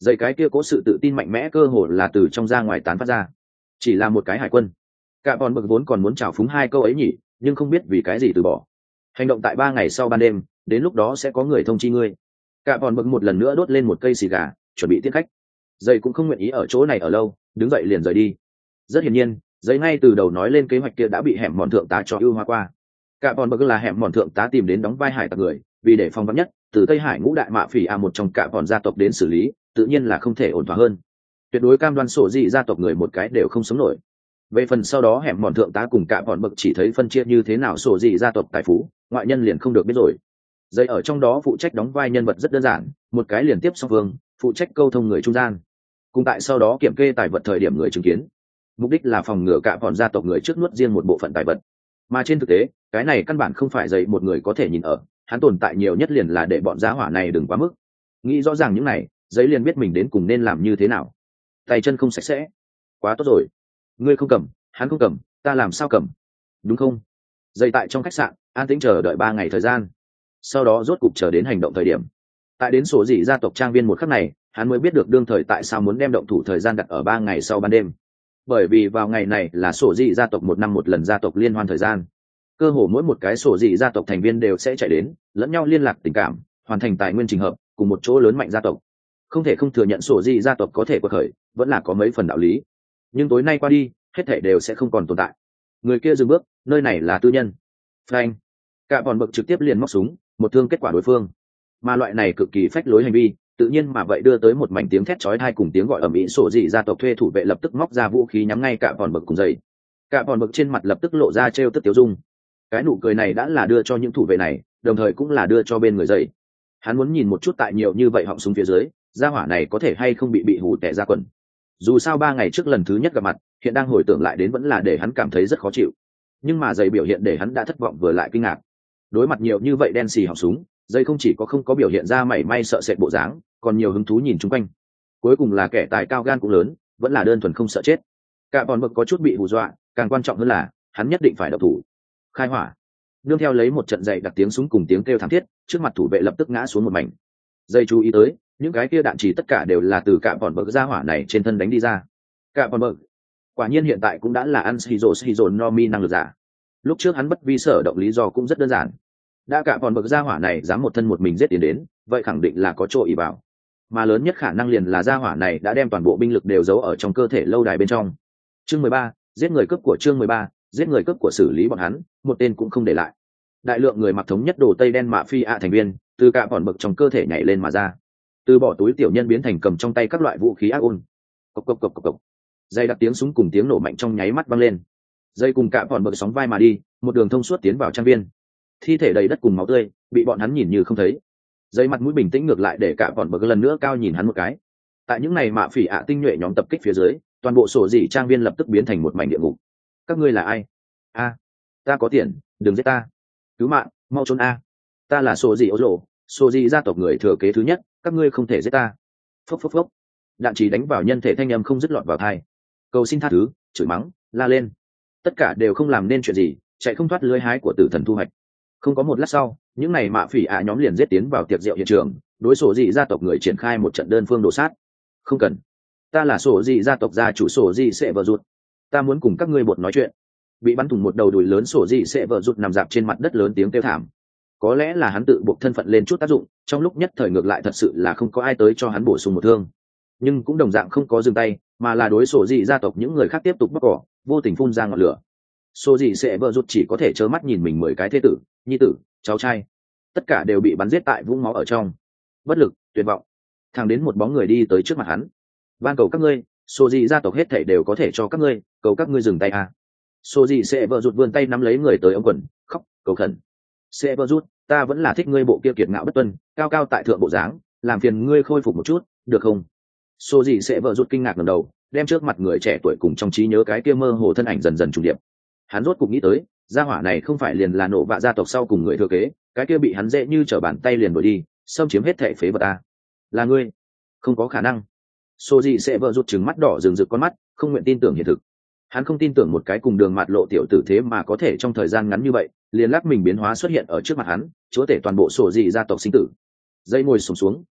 Dây cái kia cố sự tự tin mạnh mẽ cơ hồ là từ trong ra ngoài tán phát ra. Chỉ là một cái hải quân. Cả bọn bực vốn còn muốn chào phúng hai câu ấy nhỉ, nhưng không biết vì cái gì từ bỏ. Hành động tại ba ngày sau ban đêm, đến lúc đó sẽ có người thông chi ngươi. Cả bọn bực một lần nữa đốt lên một cây xì gà, chuẩn bị tiếp khách. Dây cũng không nguyện ý ở chỗ này ở lâu, đứng dậy liền rời đi. Rất hiển nhiên, Dây ngay từ đầu nói lên kế hoạch kia đã bị hẻm mòn thượng tá cho ưu hóa qua. Cả bọn bực là hẻm mòn thượng tá tìm đến đóng vai hải tặc người, vì để phòng vắn nhất, từ Tây Hải ngũ đại mạ phỉ a một trong cả bọn gia tộc đến xử lý, tự nhiên là không thể ổn thỏa hơn. Tuyệt đối cam đoan sổ dị gia tộc người một cái đều không sống nổi. Về phần sau đó hẻm mòn thượng tá cùng cả bọn bực chỉ thấy phân chia như thế nào sổ dị gia tộc tài phú, ngoại nhân liền không được biết rồi. Dây ở trong đó phụ trách đóng vai nhân vật rất đơn giản, một cái liền tiếp song phương, phụ trách câu thông người trung gian, cùng tại sau đó kiểm kê tài vật thời điểm người chứng kiến. Mục đích là phòng ngừa cả bọn gia tộc người trước nuốt riêng một bộ phận tài vật. Mà trên thực tế, cái này căn bản không phải dây một người có thể nhìn ở, hắn tồn tại nhiều nhất liền là để bọn giá hỏa này đừng quá mức. Nghĩ rõ ràng những này, giấy liền biết mình đến cùng nên làm như thế nào. Tay chân không sạch sẽ, quá tốt rồi. Ngươi không cầm, hắn không cầm, ta làm sao cầm, đúng không? Dây tại trong khách sạn an tĩnh chờ đợi ba ngày thời gian, sau đó rốt cục chờ đến hành động thời điểm. Tại đến sổ dị gia tộc trang viên một khắc này, hắn mới biết được đương thời tại sao muốn đem động thủ thời gian đặt ở ba ngày sau ban đêm. Bởi vì vào ngày này là sổ dị gia tộc một năm một lần gia tộc liên hoan thời gian, cơ hồ mỗi một cái sổ dị gia tộc thành viên đều sẽ chạy đến, lẫn nhau liên lạc tình cảm, hoàn thành tài nguyên trình hợp, cùng một chỗ lớn mạnh gia tộc. Không thể không thừa nhận sổ dị gia tộc có thể quật khởi, vẫn là có mấy phần đạo lý. Nhưng tối nay qua đi, hết thảy đều sẽ không còn tồn tại. Người kia dừng bước, nơi này là tư nhân. Frank, cả bọn bậc trực tiếp liền móc súng, một thương kết quả đối phương. Mà loại này cực kỳ phách lối hành vi, tự nhiên mà vậy đưa tới một mảnh tiếng thét chói tai cùng tiếng gọi ầm ĩ, sổ dị gia tộc thuê thủ vệ lập tức móc ra vũ khí nhắm ngay cả bọn bậc cùng dậy. Cả bọn bậc trên mặt lập tức lộ ra trêu tức tiêu dung. Cái nụ cười này đã là đưa cho những thủ vệ này, đồng thời cũng là đưa cho bên người dậy. Hắn muốn nhìn một chút tại nhiều như vậy họng súng phía dưới, gia hỏa này có thể hay không bị bị hù tè ra quần. Dù sao ba ngày trước lần thứ nhất gặp mặt, hiện đang hồi tưởng lại đến vẫn là để hắn cảm thấy rất khó chịu. Nhưng mà dậy biểu hiện để hắn đã thất vọng vừa lại kinh ngạc. Đối mặt nhiều như vậy đen xì họng súng, dây không chỉ có không có biểu hiện ra mảy may sợ sệt bộ dáng, còn nhiều hứng thú nhìn chung quanh. Cuối cùng là kẻ tài cao gan cũng lớn, vẫn là đơn thuần không sợ chết. Cả bọn bậc có chút bị hù dọa, càng quan trọng hơn là hắn nhất định phải độc thủ. Khai hỏa. Nương theo lấy một trận dậy đặt tiếng súng cùng tiếng kêu thảm thiết, trước mặt thủ vệ lập tức ngã xuống một mảnh. Dây chú ý tới, những cái kia đạn chỉ tất cả đều là từ cả bọn bậc gia hỏa này trên thân đánh đi ra. Cả bọn bậc, quả nhiên hiện tại cũng đã là ăn shizo shizo nomi năng lực giả. Lúc trước hắn bất vi sở động lý do cũng rất đơn giản. Đã cả bọn bậc gia hỏa này dám một thân một mình giết tiến đến, vậy khẳng định là có chỗ ỷ vào. Mà lớn nhất khả năng liền là gia hỏa này đã đem toàn bộ binh lực đều giấu ở trong cơ thể lâu đài bên trong. Chương mười ba, giết người cướp của chương mười ba, giết người cướp của xử lý bọn hắn, một tên cũng không để lại. Đại lượng người mặc thống nhất đồ tây đen mạ phi ạ thành viên, từ cả bọn bậc trong cơ thể nhảy lên mà ra. Từ bỏ túi tiểu nhân biến thành cầm trong tay các loại vũ khí ác ôn. Cộc cộc cộc cộc cộc. Dây đặt tiếng súng cùng tiếng nổ mạnh trong nháy mắt vang lên. Dây cùng cả bọn bậc sóng vai mà đi, một đường thông suốt tiến vào trang viên. Thi thể đầy đất cùng máu tươi, bị bọn hắn nhìn như không thấy. Dây mặt mũi bình tĩnh ngược lại để cả bọn bậc lần nữa cao nhìn hắn một cái. Tại những này mạ phỉ ạ tinh nhuệ nhóm tập kích phía dưới, toàn bộ sổ dị trang viên lập tức biến thành một mảnh địa ngục. Các ngươi là ai? A, ta có tiền, đừng giết ta. Cứu mạng, mau trốn a. Ta là sổ dị ố lộ, sổ dị gia tộc người thừa kế thứ nhất, các ngươi không thể giết ta. Phốc phốc phốc. Đạn chỉ đánh vào nhân thể thanh âm không dứt lọt vào tai. Cầu xin tha thứ, chửi mắng, la lên. Tất cả đều không làm nên chuyện gì, chạy không thoát lưới hái của tử thần thu hoạch. Không có một lát sau, những này mạ phỉ ạ nhóm liền giết tiến vào tiệc rượu hiện trường, đối sổ dị gia tộc người triển khai một trận đơn phương đổ sát. Không cần, ta là sổ dị gia tộc gia chủ sổ dị sẽ vợ rụt, ta muốn cùng các ngươi bột nói chuyện. Bị bắn thủng một đầu đùi lớn sổ dị sẽ vợ rụt nằm dạp trên mặt đất lớn tiếng kêu thảm. Có lẽ là hắn tự buộc thân phận lên chút tác dụng, trong lúc nhất thời ngược lại thật sự là không có ai tới cho hắn bổ sung một thương, nhưng cũng đồng dạng không có dừng tay, mà là đối sổ dị gia tộc những người khác tiếp tục bóc cỏ, vô tình phun ra ngọn lửa. Sổ dị sẽ vợ rụt chỉ có thể trơ mắt nhìn mình mười cái thế tử, nhi tử, cháu trai, tất cả đều bị bắn giết tại vũng máu ở trong. Bất lực, tuyệt vọng, thẳng đến một bóng người đi tới trước mặt hắn. Van cầu các ngươi, sổ dị gia tộc hết thảy đều có thể cho các ngươi, cầu các ngươi dừng tay à. Sổ dị sẽ vợ rụt vươn tay nắm lấy người tới ống quần, khóc cầu khẩn. Sẽ vợ rụt, ta vẫn là thích ngươi bộ kia kiệt ngạo bất tuân, cao cao tại thượng bộ dáng, làm phiền ngươi khôi phục một chút, được không? Sổ dị sẽ vợ rụt kinh ngạc ngẩng đầu, đem trước mặt người trẻ tuổi cùng trong trí nhớ cái kia mơ hồ thân ảnh dần dần trùng điệp. Hắn rốt cục nghĩ tới, gia hỏa này không phải liền là nổ vạ gia tộc sau cùng người thừa kế, cái kia bị hắn dễ như trở bàn tay liền đuổi đi, xâm chiếm hết thể phế vật ta. Là ngươi? Không có khả năng. Sô dị sẽ vợ rụt trừng mắt đỏ rừng rực con mắt, không nguyện tin tưởng hiện thực. Hắn không tin tưởng một cái cùng đường mặt lộ tiểu tử thế mà có thể trong thời gian ngắn như vậy, liền lắc mình biến hóa xuất hiện ở trước mặt hắn, chúa tể toàn bộ sổ dị gia tộc sinh tử. Dây ngồi sùng xuống,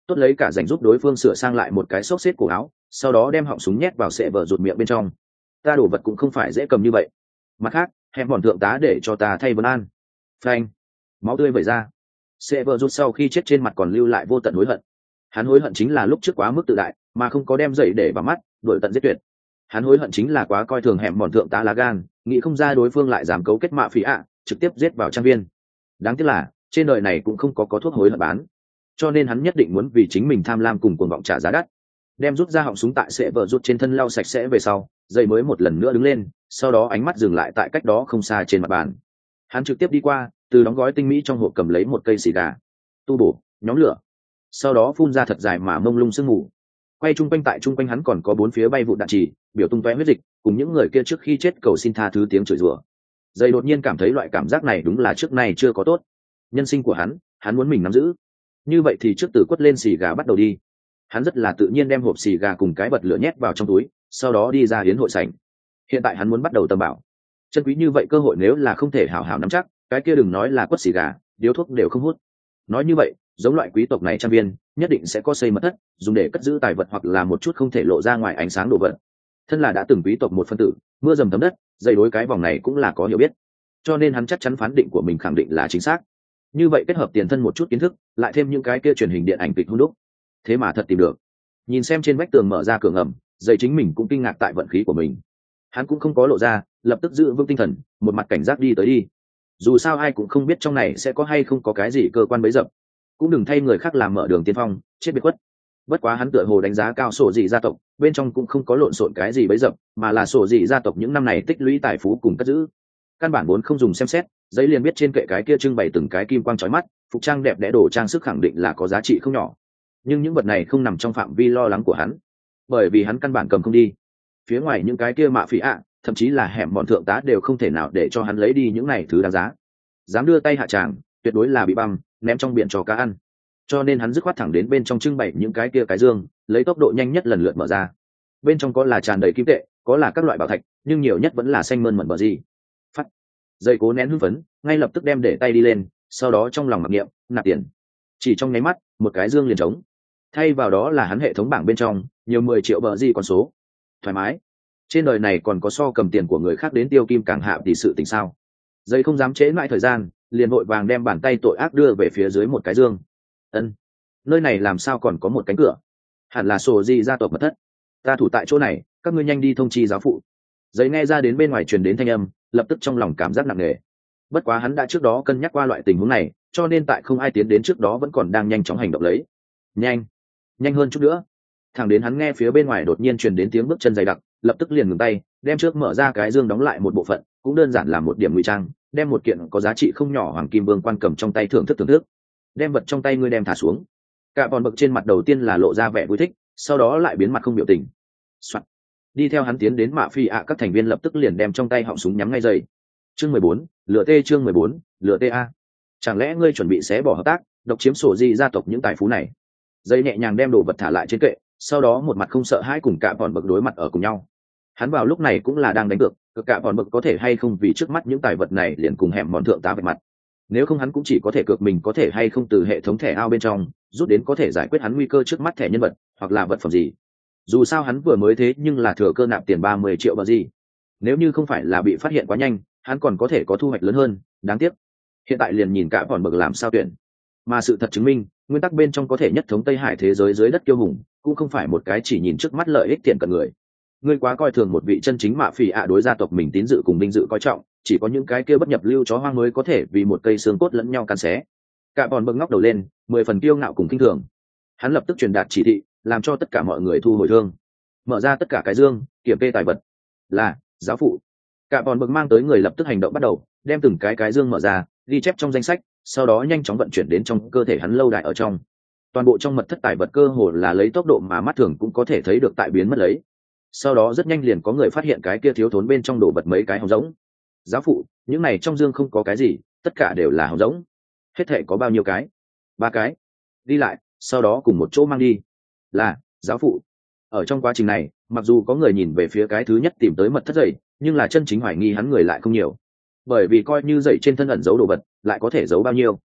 tốt lấy cả dành giúp đối phương sửa sang lại một cái xốc xếp cổ áo, sau đó đem họng súng nhét vào sệ vợ rụt miệng bên trong. Ta đồ vật cũng không phải dễ cầm như vậy. Mặt khác, hẹn bọn thượng tá để cho ta thay vấn an. Phanh, máu tươi vẩy ra. Sệ vợ rụt sau khi chết trên mặt còn lưu lại vô tận hối hận. Hắn hối hận chính là lúc trước quá mức tự đại, mà không có đem dậy để vào mắt, đuổi tận giết tuyệt. Hắn hối hận chính là quá coi thường hẻm bọn thượng tá lá gan, nghĩ không ra đối phương lại dám cấu kết mạ phỉ ạ, trực tiếp giết vào trang viên. Đáng tiếc là trên đời này cũng không có có thuốc hối hận bán, cho nên hắn nhất định muốn vì chính mình tham lam cùng cuồng vọng trả giá đắt. Đem rút ra họng súng tại sệ vợ rút trên thân lau sạch sẽ về sau, dây mới một lần nữa đứng lên, sau đó ánh mắt dừng lại tại cách đó không xa trên mặt bàn. Hắn trực tiếp đi qua, từ đóng gói tinh mỹ trong hộp cầm lấy một cây xì gà, tu bổ, nhóm lửa, sau đó phun ra thật dài mà mông lung sương mù. Quay chung quanh tại chung quanh hắn còn có bốn phía bay vụ đạn trì, biểu tung tóe huyết dịch, cùng những người kia trước khi chết cầu xin tha thứ tiếng chửi rủa. Dây đột nhiên cảm thấy loại cảm giác này đúng là trước nay chưa có tốt. Nhân sinh của hắn, hắn muốn mình nắm giữ. Như vậy thì trước từ quất lên xì gà bắt đầu đi. Hắn rất là tự nhiên đem hộp xì gà cùng cái bật lửa nhét vào trong túi, sau đó đi ra hiến hội sảnh. Hiện tại hắn muốn bắt đầu tầm bảo. Chân quý như vậy cơ hội nếu là không thể hảo hảo nắm chắc, cái kia đừng nói là quất xì gà, điếu thuốc đều không hút. Nói như vậy, giống loại quý tộc này trang viên, nhất định sẽ có xây mật thất, dùng để cất giữ tài vật hoặc là một chút không thể lộ ra ngoài ánh sáng đồ vật. Thân là đã từng quý tộc một phân tử, mưa dầm thấm đất, dây đối cái vòng này cũng là có hiểu biết, cho nên hắn chắc chắn phán định của mình khẳng định là chính xác. Như vậy kết hợp tiền thân một chút kiến thức, lại thêm những cái kia truyền hình điện ảnh kịch hung đúc, thế mà thật tìm được. Nhìn xem trên vách tường mở ra cửa ngầm, dây chính mình cũng kinh ngạc tại vận khí của mình. Hắn cũng không có lộ ra, lập tức giữ vững tinh thần, một mặt cảnh giác đi tới đi. Dù sao ai cũng không biết trong này sẽ có hay không có cái gì cơ quan bấy dập, cũng đừng thay người khác làm mở đường tiên phong, chết biệt khuất. Bất quá hắn tựa hồ đánh giá cao sổ dị gia tộc, bên trong cũng không có lộn xộn cái gì bấy dập, mà là sổ dị gia tộc những năm này tích lũy tài phú cùng cất giữ. Căn bản vốn không dùng xem xét, giấy liền biết trên kệ cái kia trưng bày từng cái kim quang chói mắt, phục trang đẹp đẽ đồ trang sức khẳng định là có giá trị không nhỏ. Nhưng những vật này không nằm trong phạm vi lo lắng của hắn, bởi vì hắn căn bản cầm không đi. Phía ngoài những cái kia mạ phỉ ạ, thậm chí là hẻm bọn thượng tá đều không thể nào để cho hắn lấy đi những này thứ đáng giá. Dám đưa tay hạ tràng, tuyệt đối là bị băm, ném trong biển cho cá ăn. Cho nên hắn dứt khoát thẳng đến bên trong trưng bày những cái kia cái dương, lấy tốc độ nhanh nhất lần lượt mở ra. Bên trong có là tràn đầy kim tệ, có là các loại bảo thạch, nhưng nhiều nhất vẫn là xanh mơn mận bờ gì. Phát. Dây cố nén hưng phấn, ngay lập tức đem để tay đi lên, sau đó trong lòng mặc niệm, nạp tiền. Chỉ trong nháy mắt, một cái dương liền trống. Thay vào đó là hắn hệ thống bảng bên trong, nhiều mười triệu bờ gì con số. Thoải mái. Trên đời này còn có so cầm tiền của người khác đến tiêu kim càng hạ thì sự tình sao? Dây không dám trễ mãi thời gian, liền vội vàng đem bàn tay tội ác đưa về phía dưới một cái dương. Ân, nơi này làm sao còn có một cánh cửa? Hẳn là sổ gì gia tộc mật thất. Ta thủ tại chỗ này, các ngươi nhanh đi thông chi giáo phụ. Giấy nghe ra đến bên ngoài truyền đến thanh âm, lập tức trong lòng cảm giác nặng nề. Bất quá hắn đã trước đó cân nhắc qua loại tình huống này, cho nên tại không ai tiến đến trước đó vẫn còn đang nhanh chóng hành động lấy. Nhanh, nhanh hơn chút nữa. Thẳng đến hắn nghe phía bên ngoài đột nhiên truyền đến tiếng bước chân dày đặc, lập tức liền ngừng tay, đem trước mở ra cái dương đóng lại một bộ phận, cũng đơn giản là một điểm ngụy trang, đem một kiện có giá trị không nhỏ hoàng kim vương quan cầm trong tay thưởng thức thưởng thức. Đem vật trong tay ngươi đem thả xuống. Cả bọn bậc trên mặt đầu tiên là lộ ra vẻ vui thích, sau đó lại biến mặt không biểu tình. Soạn. Đi theo hắn tiến đến mạ phi ạ, các thành viên lập tức liền đem trong tay họng súng nhắm ngay dây. Chương mười bốn, lửa tê chương mười bốn, lửa tê a. Chẳng lẽ ngươi chuẩn bị xé bỏ hợp tác, độc chiếm sổ gì gia tộc những tài phú này? Dây nhẹ nhàng đem đồ vật thả lại trên kệ, sau đó một mặt không sợ hãi cùng cả bọn bậc đối mặt ở cùng nhau. Hắn vào lúc này cũng là đang đánh cược, cực cả bọn bậc có thể hay không vì trước mắt những tài vật này liền cùng hẻm bọn thượng tá vạch mặt. Nếu không hắn cũng chỉ có thể cược mình có thể hay không từ hệ thống thẻ ao bên trong rút đến có thể giải quyết hắn nguy cơ trước mắt thẻ nhân vật hoặc là vật phẩm gì. Dù sao hắn vừa mới thế nhưng là thừa cơ nạp tiền ba mươi triệu bờ gì. Nếu như không phải là bị phát hiện quá nhanh, hắn còn có thể có thu hoạch lớn hơn. Đáng tiếc hiện tại liền nhìn cả bọn bậc làm sao tuyển. Mà sự thật chứng minh, nguyên tắc bên trong có thể nhất thống Tây Hải thế giới dưới đất kiêu hùng cũng không phải một cái chỉ nhìn trước mắt lợi ích tiện cận người. Ngươi quá coi thường một vị chân chính mạ phỉ ạ đối gia tộc mình tín dự cùng binh dự coi trọng, chỉ có những cái kia bất nhập lưu chó hoang mới có thể vì một cây xương cốt lẫn nhau cắn xé. Cả bọn bưng ngóc đầu lên, mười phần kiêu ngạo cùng kinh thường. Hắn lập tức truyền đạt chỉ thị, làm cho tất cả mọi người thu hồi thương, mở ra tất cả cái dương, kiểm kê tài vật. Là giáo phụ. Cả bọn bưng mang tới người lập tức hành động bắt đầu, đem từng cái cái dương mở ra, ghi chép trong danh sách, sau đó nhanh chóng vận chuyển đến trong cơ thể hắn lâu đài ở trong. Toàn bộ trong mật thất tài vật cơ hồ là lấy tốc độ mà mắt thường cũng có thể thấy được tại biến mất lấy. Sau đó rất nhanh liền có người phát hiện cái kia thiếu thốn bên trong đồ vật mấy cái hồng rỗng. Giáo phụ, những này trong dương không có cái gì, tất cả đều là hồng rỗng. Hết thể có bao nhiêu cái? Ba cái. Đi lại, sau đó cùng một chỗ mang đi. Là giáo phụ. Ở trong quá trình này, mặc dù có người nhìn về phía cái thứ nhất tìm tới mật thất dậy, nhưng là chân chính hoài nghi hắn người lại không nhiều. Bởi vì coi như dậy trên thân ẩn giấu đồ vật, lại có thể giấu bao nhiêu?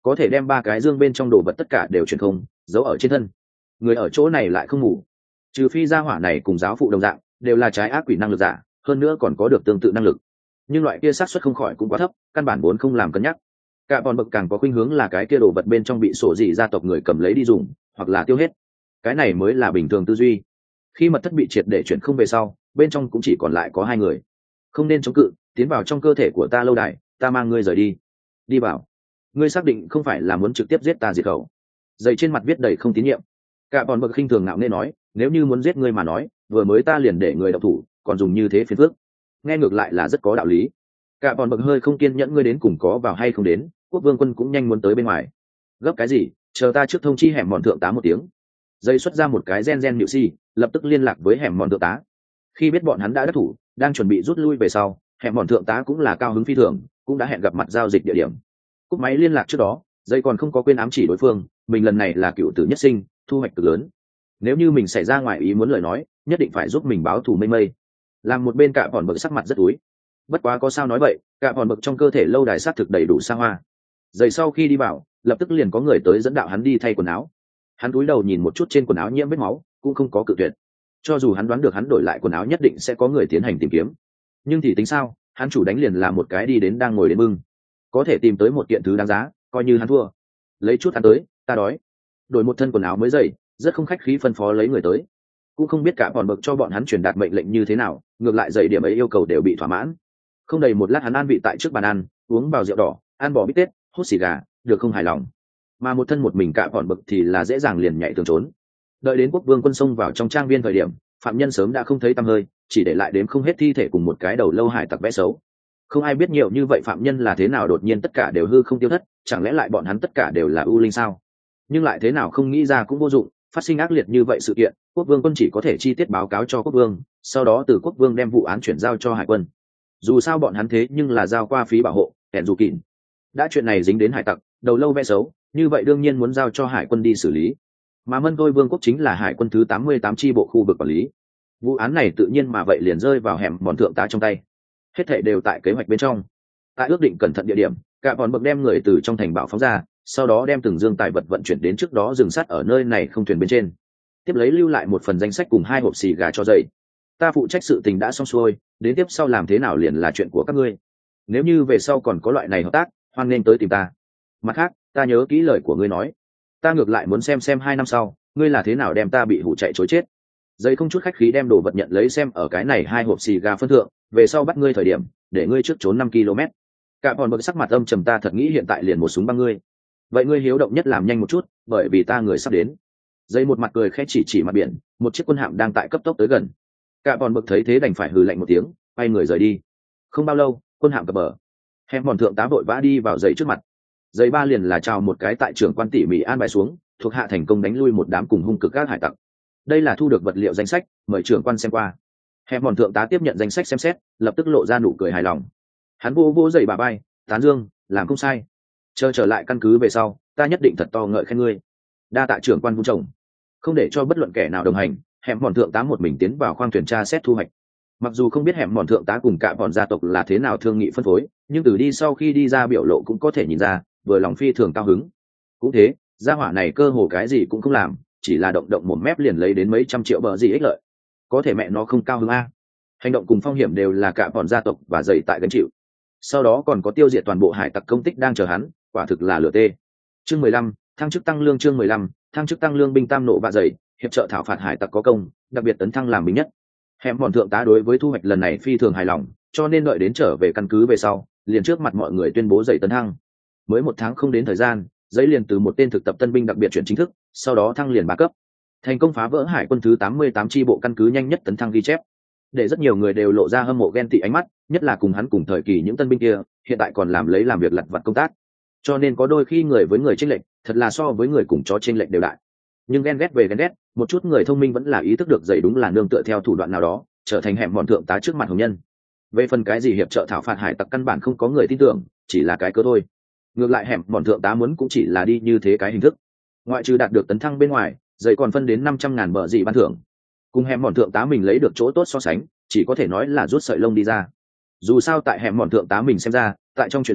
có thể đem ba cái dương bên trong đồ vật tất cả đều chuyển không giấu ở trên thân. Người ở chỗ này lại không ngủ, trừ phi gia hỏa này cùng giáo phụ đồng dạng đều là trái ác quỷ năng lực giả, hơn nữa còn có được tương tự năng lực, nhưng loại kia xác suất không khỏi cũng quá thấp, căn bản vốn không làm cân nhắc. Cả bọn bậc càng có khuynh hướng là cái kia đồ vật bên trong bị sổ dị gia tộc người cầm lấy đi dùng hoặc là tiêu hết, cái này mới là bình thường tư duy. Khi mật thất bị triệt để chuyển không về sau, bên trong cũng chỉ còn lại có hai người. Không nên chống cự, tiến vào trong cơ thể của ta lâu đài, ta mang ngươi rời đi. Đi vào. Ngươi xác định không phải là muốn trực tiếp giết ta diệt khẩu? Dày trên mặt viết đầy không tín nhiệm. Cả bọn bậc khinh thường ngạo nghễ nói, nếu như muốn giết ngươi mà nói, vừa mới ta liền để người độc thủ, còn dùng như thế phiền phức. Nghe ngược lại là rất có đạo lý. Cả bọn bậc hơi không kiên nhẫn, ngươi đến cùng có vào hay không đến, quốc vương quân cũng nhanh muốn tới bên ngoài. Gấp cái gì, chờ ta trước thông chi hẻm mòn thượng tá một tiếng. Dây xuất ra một cái gen gen nhự si, lập tức liên lạc với hẻm mòn thượng tá. Khi biết bọn hắn đã đắc thủ, đang chuẩn bị rút lui về sau, hẻm mòn thượng tá cũng là cao hứng phi thường, cũng đã hẹn gặp mặt giao dịch địa điểm. Cúp máy liên lạc trước đó, dây còn không có quên ám chỉ đối phương, mình lần này là cựu tử nhất sinh, thu hoạch cực lớn. Nếu như mình xảy ra ngoài ý muốn lời nói, nhất định phải giúp mình báo thù mây mây. Làm một bên cả bọn bậc sắc mặt rất úi. Bất quá có sao nói vậy, cả bọn bậc trong cơ thể lâu đài sát thực đầy đủ xa hoa. Dây sau khi đi vào, lập tức liền có người tới dẫn đạo hắn đi thay quần áo. Hắn cúi đầu nhìn một chút trên quần áo nhiễm vết máu, cũng không có cự tuyệt. Cho dù hắn đoán được hắn đổi lại quần áo nhất định sẽ có người tiến hành tìm kiếm, nhưng thì tính sao, hắn chủ đánh liền là một cái đi đến đang ngồi đến bưng, có thể tìm tới một kiện thứ đáng giá, coi như hắn thua. Lấy chút ăn tới, ta đói. Đổi một thân quần áo mới dày, rất không khách khí phân phó lấy người tới. Cũng không biết cả bọn bậc cho bọn hắn truyền đạt mệnh lệnh như thế nào, ngược lại dày điểm ấy yêu cầu đều bị thỏa mãn. Không đầy một lát hắn an vị tại trước bàn ăn, uống vào rượu đỏ, ăn bò bít tết, hút xì gà, được không hài lòng. Mà một thân một mình cả bọn bậc thì là dễ dàng liền nhảy tường trốn. Đợi đến quốc vương quân xông vào trong trang viên thời điểm, phạm nhân sớm đã không thấy tăm hơi, chỉ để lại đếm không hết thi thể cùng một cái đầu lâu hải tặc vẽ xấu. Không ai biết nhiều như vậy phạm nhân là thế nào đột nhiên tất cả đều hư không tiêu thất, chẳng lẽ lại bọn hắn tất cả đều là ưu linh sao? Nhưng lại thế nào không nghĩ ra cũng vô dụng, phát sinh ác liệt như vậy sự kiện, quốc vương quân chỉ có thể chi tiết báo cáo cho quốc vương, sau đó từ quốc vương đem vụ án chuyển giao cho hải quân. Dù sao bọn hắn thế nhưng là giao qua phí bảo hộ, kẻn dù kịn. Đã chuyện này dính đến hải tặc, đầu lâu vẽ xấu, như vậy đương nhiên muốn giao cho hải quân đi xử lý. Mà Mân Tôi Vương quốc chính là hải quân thứ tám mươi tám chi bộ khu vực quản lý. Vụ án này tự nhiên mà vậy liền rơi vào hẻm bọn thượng tá trong tay. Hết thảy đều tại kế hoạch bên trong. Tại ước định cẩn thận địa điểm, cả bọn bậc đem người từ trong thành bảo phóng ra, sau đó đem từng dương tài vật vận chuyển đến trước đó dừng sắt ở nơi này không thuyền bên trên. Tiếp lấy lưu lại một phần danh sách cùng hai hộp xì gà cho dậy. Ta phụ trách sự tình đã xong xuôi, đến tiếp sau làm thế nào liền là chuyện của các ngươi. Nếu như về sau còn có loại này hợp tác, hoan nên tới tìm ta. Mặt khác, ta nhớ kỹ lời của ngươi nói, ta ngược lại muốn xem xem hai năm sau ngươi là thế nào đem ta bị hụ chạy chối chết. Dây không chút khách khí đem đồ vật nhận lấy xem ở cái này hai hộp xì gà phân thượng, về sau bắt ngươi thời điểm để ngươi trước trốn năm ki lô mét. Cả bọn bậc sắc mặt âm trầm, ta thật nghĩ hiện tại liền một súng băng ngươi. Vậy ngươi hiếu động nhất làm nhanh một chút, bởi vì ta người sắp đến. Dây một mặt cười khẽ chỉ chỉ mặt biển, một chiếc quân hạm đang tại cấp tốc tới gần. Cả bọn bậc thấy thế đành phải hừ lạnh một tiếng, quay người rời đi. Không bao lâu, quân hạm cập bờ. Hẻm bọn thượng tá vội vã đi vào dậy trước mặt. Dây ba liền là chào một cái tại trưởng quan tỉ mỉ an bài xuống, thuộc hạ thành công đánh lui một đám cùng hung cực các hải tặc. Đây là thu được vật liệu danh sách, mời trưởng quan xem qua. Hẻm bọn thượng tá tiếp nhận danh sách xem xét, lập tức lộ ra nụ cười hài lòng. Hắn vô vô dậy bà bay, tán dương, làm không sai. Chờ trở lại căn cứ về sau, ta nhất định thật to ngợi khen ngươi. Đa tạ trưởng quan vung chồng. Không để cho bất luận kẻ nào đồng hành, hẻm bọn thượng tá một mình tiến vào khoang thuyền tra xét thu hoạch. Mặc dù không biết hẻm bọn thượng tá cùng cả bọn gia tộc là thế nào thương nghị phân phối, nhưng từ đi sau khi đi ra biểu lộ cũng có thể nhìn ra, vừa lòng phi thường cao hứng. Cũng thế, gia hỏa này cơ hồ cái gì cũng không làm, chỉ là động động một mép liền lấy đến mấy trăm triệu bờ gì ích lợi. Có thể mẹ nó không cao hứng a. Hành động cùng phong hiểm đều là cả bọn gia tộc và dày tại gánh chịu. Sau đó còn có tiêu diệt toàn bộ hải tặc công tích đang chờ hắn, quả thực là lửa tê. Chương mười lăm, thăng chức tăng lương. Chương mười lăm, thăng chức tăng lương. Binh tam nộ và dày, hiệp trợ thảo phạt hải tặc có công, đặc biệt tấn thăng làm binh nhất. Hẻm bọn thượng tá đối với thu hoạch lần này phi thường hài lòng, cho nên đợi đến trở về căn cứ về sau, liền trước mặt mọi người tuyên bố dậy tấn thăng. Mới một tháng không đến thời gian, giấy liền từ một tên thực tập tân binh đặc biệt chuyển chính thức, sau đó thăng liền ba cấp, thành công phá vỡ hải quân thứ tám mươi tám chi bộ căn cứ nhanh nhất tấn thăng ghi chép, để rất nhiều người đều lộ ra hâm mộ ghen tị ánh mắt, nhất là cùng hắn cùng thời kỳ những tân binh kia, hiện tại còn làm lấy làm việc lặt vặt công tác. Cho nên có đôi khi người với người chênh lệch, thật là so với người cùng chó chênh lệch đều đại. Nhưng ghen ghét về ghen ghét, một chút người thông minh vẫn là ý thức được dậy đúng là nương tựa theo thủ đoạn nào đó, trở thành hẻm bọn thượng tá trước mặt hồng nhân. Về phần cái gì hiệp trợ thảo phạt hải tặc căn bản không có người tin tưởng, chỉ là cái cơ thôi. Ngược lại hẻm bọn thượng tá muốn cũng chỉ là đi như thế cái hình thức. Ngoại trừ đạt được tấn thăng bên ngoài, dậy còn phân đến năm trăm ngàn bờ gì ban thưởng. Cùng hẻm bọn thượng tá mình lấy được chỗ tốt so sánh, chỉ có thể nói là rút sợi lông đi ra. Dù sao tại hẻm bọn thượng tá mình xem ra, tại trong chuyện này,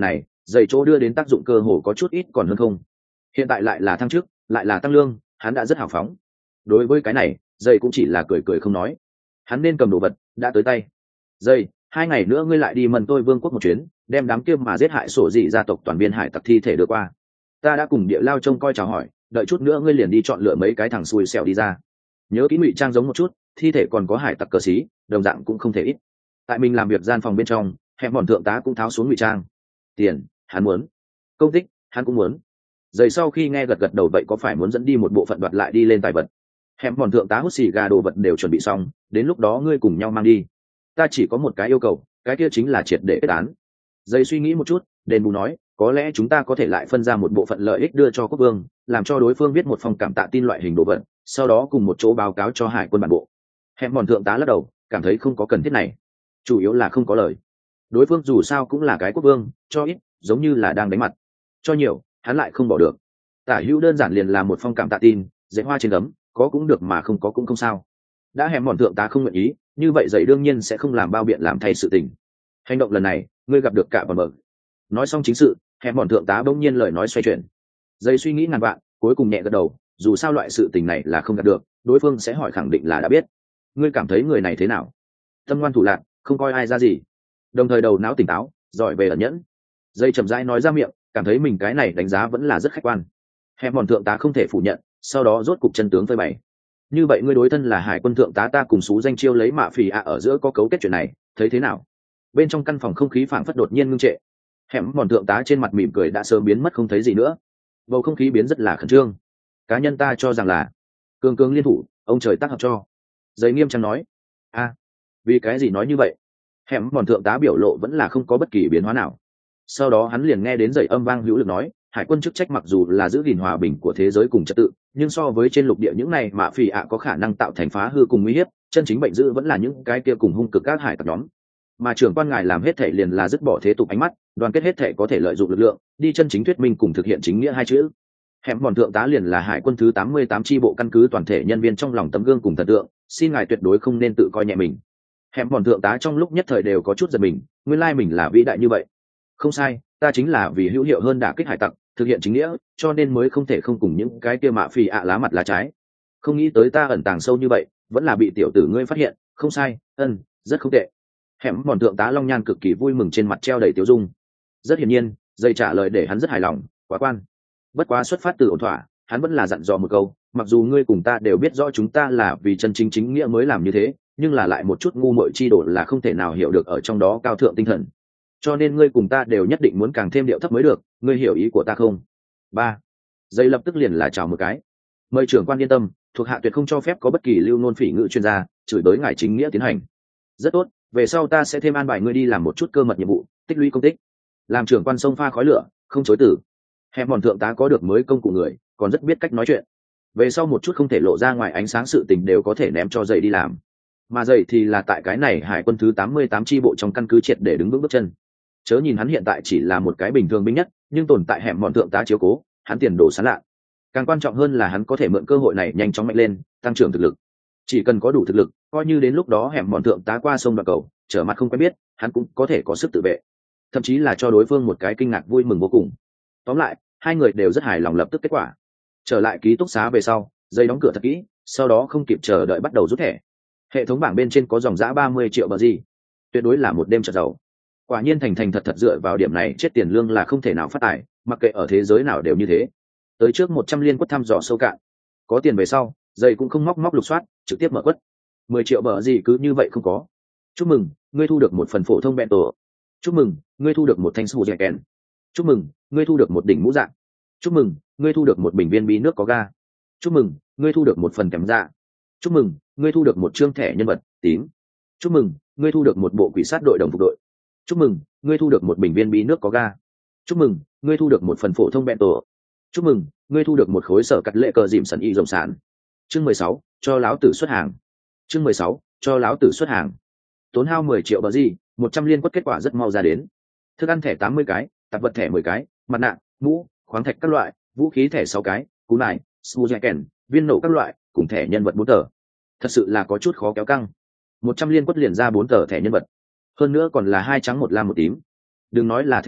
dày chỗ đưa đến tác dụng cơ hồ có chút ít còn hơn không. Hiện tại lại là thăng chức, lại là tăng lương, hắn đã rất hào phóng. Đối với cái này, dày cũng chỉ là cười cười không nói. Hắn nên cầm đồ vật đã tới tay. Dày, hai ngày nữa ngươi lại đi mần tôi vương quốc một chuyến, đem đám kia mà giết hại sổ dị gia tộc toàn biên hải tặc thi thể đưa qua. Ta đã cùng địa lao trông coi chào hỏi, đợi chút nữa ngươi liền đi chọn lựa mấy cái thằng xui xẻo đi ra. Nhớ kỹ ngụy trang giống một chút, thi thể còn có hải tặc cờ xí, đồng dạng cũng không thể ít. Tại mình làm việc gian phòng bên trong, hẻm bọn thượng tá cũng tháo xuống ngụy trang. Tiền, hắn muốn. Công tích, hắn cũng muốn. Dày sau khi nghe gật gật đầu, vậy có phải muốn dẫn đi một bộ phận đoạt lại đi lên tài vật? Hẻm bọn thượng tá hút xì gà, đồ vật đều chuẩn bị xong, đến lúc đó ngươi cùng nhau mang đi. Ta chỉ có một cái yêu cầu, cái kia chính là triệt để kết án. Dày suy nghĩ một chút, đền bù nói, có lẽ chúng ta có thể lại phân ra một bộ phận lợi ích đưa cho quốc vương, làm cho đối phương viết một phong cảm tạ tin loại hình đồ vật, sau đó cùng một chỗ báo cáo cho hải quân bản bộ. Hẻm bọn thượng tá lắc đầu, cảm thấy không có cần thiết này, chủ yếu là không có lời. Đối phương dù sao cũng là cái quốc vương, cho ít giống như là đang đánh mặt, cho nhiều hắn lại không bỏ được. Tả hữu đơn giản liền là một phong cảm tạ tin, dễ hoa trên gấm, có cũng được mà không có cũng không sao. Đã hẻm bọn thượng tá không nguyện ý, như vậy dậy đương nhiên sẽ không làm bao biện làm thay sự tình. Hành động lần này ngươi gặp được cả bọn mở. Nói xong chính sự, hẻm bọn thượng tá bỗng nhiên lời nói xoay chuyển. Dây suy nghĩ ngàn vạn, cuối cùng nhẹ gật đầu, dù sao loại sự tình này là không gặp được, đối phương sẽ hỏi khẳng định là đã biết. Ngươi cảm thấy người này thế nào? Tâm ngoan thủ lạc, không coi ai ra gì, đồng thời đầu não tỉnh táo, giỏi về ẩn nhẫn. Dây chậm rãi nói ra miệng, cảm thấy mình cái này đánh giá vẫn là rất khách quan. Hẻm bọn thượng tá không thể phủ nhận, sau đó rốt cục chân tướng phơi bày. Như vậy ngươi đối thân là hải quân thượng tá ta cùng xú danh chiêu lấy mạ phì ạ ở giữa có cấu kết chuyện này, thấy thế nào? Bên trong căn phòng không khí phảng phất đột nhiên ngưng trệ. Hẻm bọn thượng tá trên mặt mỉm cười đã sớm biến mất không thấy gì nữa, bầu không khí biến rất là khẩn trương. Cá nhân ta cho rằng là cường cường liên thủ, ông trời tác hợp cho. Giấy nghiêm trang nói. A, vì cái gì nói như vậy? Hẻm bọn thượng tá biểu lộ vẫn là không có bất kỳ biến hóa nào. Sau đó hắn liền nghe đến dậy âm vang hữu lực nói, hải quân chức trách mặc dù là giữ gìn hòa bình của thế giới cùng trật tự, nhưng so với trên lục địa những này mạ phì ạ có khả năng tạo thành phá hư cùng nguy hiểm, chân chính bệnh dữ vẫn là những cái kia cùng hung cực các hải tặc nhóm. Mà trưởng quan ngài làm hết thể liền là dứt bỏ thế tục ánh mắt, đoàn kết hết thể có thể lợi dụng lực lượng, đi chân chính thuyết minh cùng thực hiện chính nghĩa hai chữ. Hẻm bọn thượng tá liền là hải quân thứ tám mươi tám chi bộ căn cứ toàn thể nhân viên trong lòng tấm gương cùng thần tượng, xin ngài tuyệt đối không nên tự coi nhẹ mình. Hẻm bọn thượng tá trong lúc nhất thời đều có chút giật mình, nguyên lai mình là vĩ đại như vậy. Không sai, ta chính là vì hữu hiệu hơn đả kích hải tặc, thực hiện chính nghĩa, cho nên mới không thể không cùng những cái kia mạ phì ạ lá mặt lá trái. Không nghĩ tới ta ẩn tàng sâu như vậy, vẫn là bị tiểu tử ngươi phát hiện. Không sai, ân, rất không tệ. Hẻm bọn thượng tá long nhan cực kỳ vui mừng, trên mặt treo đầy tiêu dung. Rất hiển nhiên, dây trả lời để hắn rất hài lòng, quá quan. Bất quá xuất phát từ ổn thỏa, hắn vẫn là dặn dò một câu, mặc dù ngươi cùng ta đều biết rõ chúng ta là vì chân chính chính nghĩa mới làm như thế, nhưng là lại một chút ngu muội chi đồ là không thể nào hiểu được ở trong đó cao thượng tinh thần. Cho nên ngươi cùng ta đều nhất định muốn càng thêm điệu thấp mới được, ngươi hiểu ý của ta không? Ba. Dây lập tức liền là chào một cái. Mời trưởng quan yên tâm, thuộc hạ tuyệt không cho phép có bất kỳ lưu nôn phỉ ngữ chuyên gia, chửi bới ngài chính nghĩa tiến hành. Rất tốt, về sau ta sẽ thêm an bài ngươi đi làm một chút cơ mật nhiệm vụ, tích lũy công tích. Làm trưởng quan sông pha khói lửa, không chối từ. Hẻm bọn thượng tá có được mới công cụ người, còn rất biết cách nói chuyện. Về sau một chút không thể lộ ra ngoài ánh sáng sự tình đều có thể ném cho dậy đi làm. Mà dậy thì là tại cái này hải quân thứ tám mươi tám chi bộ trong căn cứ triệt để đứng vững bước chân. Chớ nhìn hắn hiện tại chỉ là một cái bình thường binh nhất, nhưng tồn tại hẻm bọn thượng tá chiếu cố, hắn tiền đồ sáng lạ. Càng quan trọng hơn là hắn có thể mượn cơ hội này nhanh chóng mạnh lên, tăng trưởng thực lực. Chỉ cần có đủ thực lực, coi như đến lúc đó hẻm bọn thượng tá qua sông đoạn cầu, trở mặt không quen biết, hắn cũng có thể có sức tự vệ, thậm chí là cho đối phương một cái kinh ngạc vui mừng vô cùng. Tóm lại, hai người đều rất hài lòng. Lập tức kết quả, trở lại ký túc xá về sau, dây đóng cửa thật kỹ, sau đó không kịp chờ đợi bắt đầu rút thẻ. Hệ thống bảng bên trên có dòng giã ba mươi triệu bờ gì, tuyệt đối là một đêm chợt giàu. Quả nhiên thành thành thật thật dựa vào điểm này chết tiền lương là không thể nào phát tài, mặc kệ ở thế giới nào đều như thế. Tới trước một trăm liên quất thăm dò sâu cạn, có tiền về sau, dây cũng không móc móc lục soát, trực tiếp mở quất. Mười triệu bờ gì cứ như vậy không có. Chúc mừng, ngươi thu được một phần phổ thông bẹn tổ. Chúc mừng, ngươi thu được một thanh sù dẻ kèn. Chúc mừng, ngươi thu được một đỉnh mũ dạng. Chúc mừng, ngươi thu được một bình viên bí nước có ga. Chúc mừng, ngươi thu được một phần kèm dạ. Chúc mừng, ngươi thu được một chương thẻ nhân vật tím. Chúc mừng, ngươi thu được một bộ quỷ sát đội đồng phục đội. Chúc mừng, ngươi thu được một bình viên bí nước có ga. Chúc mừng, ngươi thu được một phần phổ thông bẹn tổ. Chúc mừng, ngươi thu được một khối sở cắt lệ cờ dìm sẵn y rồng sản. Chương mười sáu, cho lão tử xuất hàng. Chương mười sáu, cho lão tử xuất hàng. Tốn hao mười triệu bờ gì, một trăm liên quất, kết quả rất mau ra đến. Thức ăn thẻ tám mươi cái, tạp vật thẻ mười cái, mặt nạ, mũ, khoáng thạch các loại, vũ khí thẻ sáu cái, cú nải, Suzuken, viên nổ các loại, cùng thẻ nhân vật bốn tờ. Thật sự là có chút khó kéo căng. một trăm liên quất liền ra bốn tờ thẻ nhân vật. Hơn nữa còn là hai trắng một lam một tím. Đừng nói là thẻ đỏ,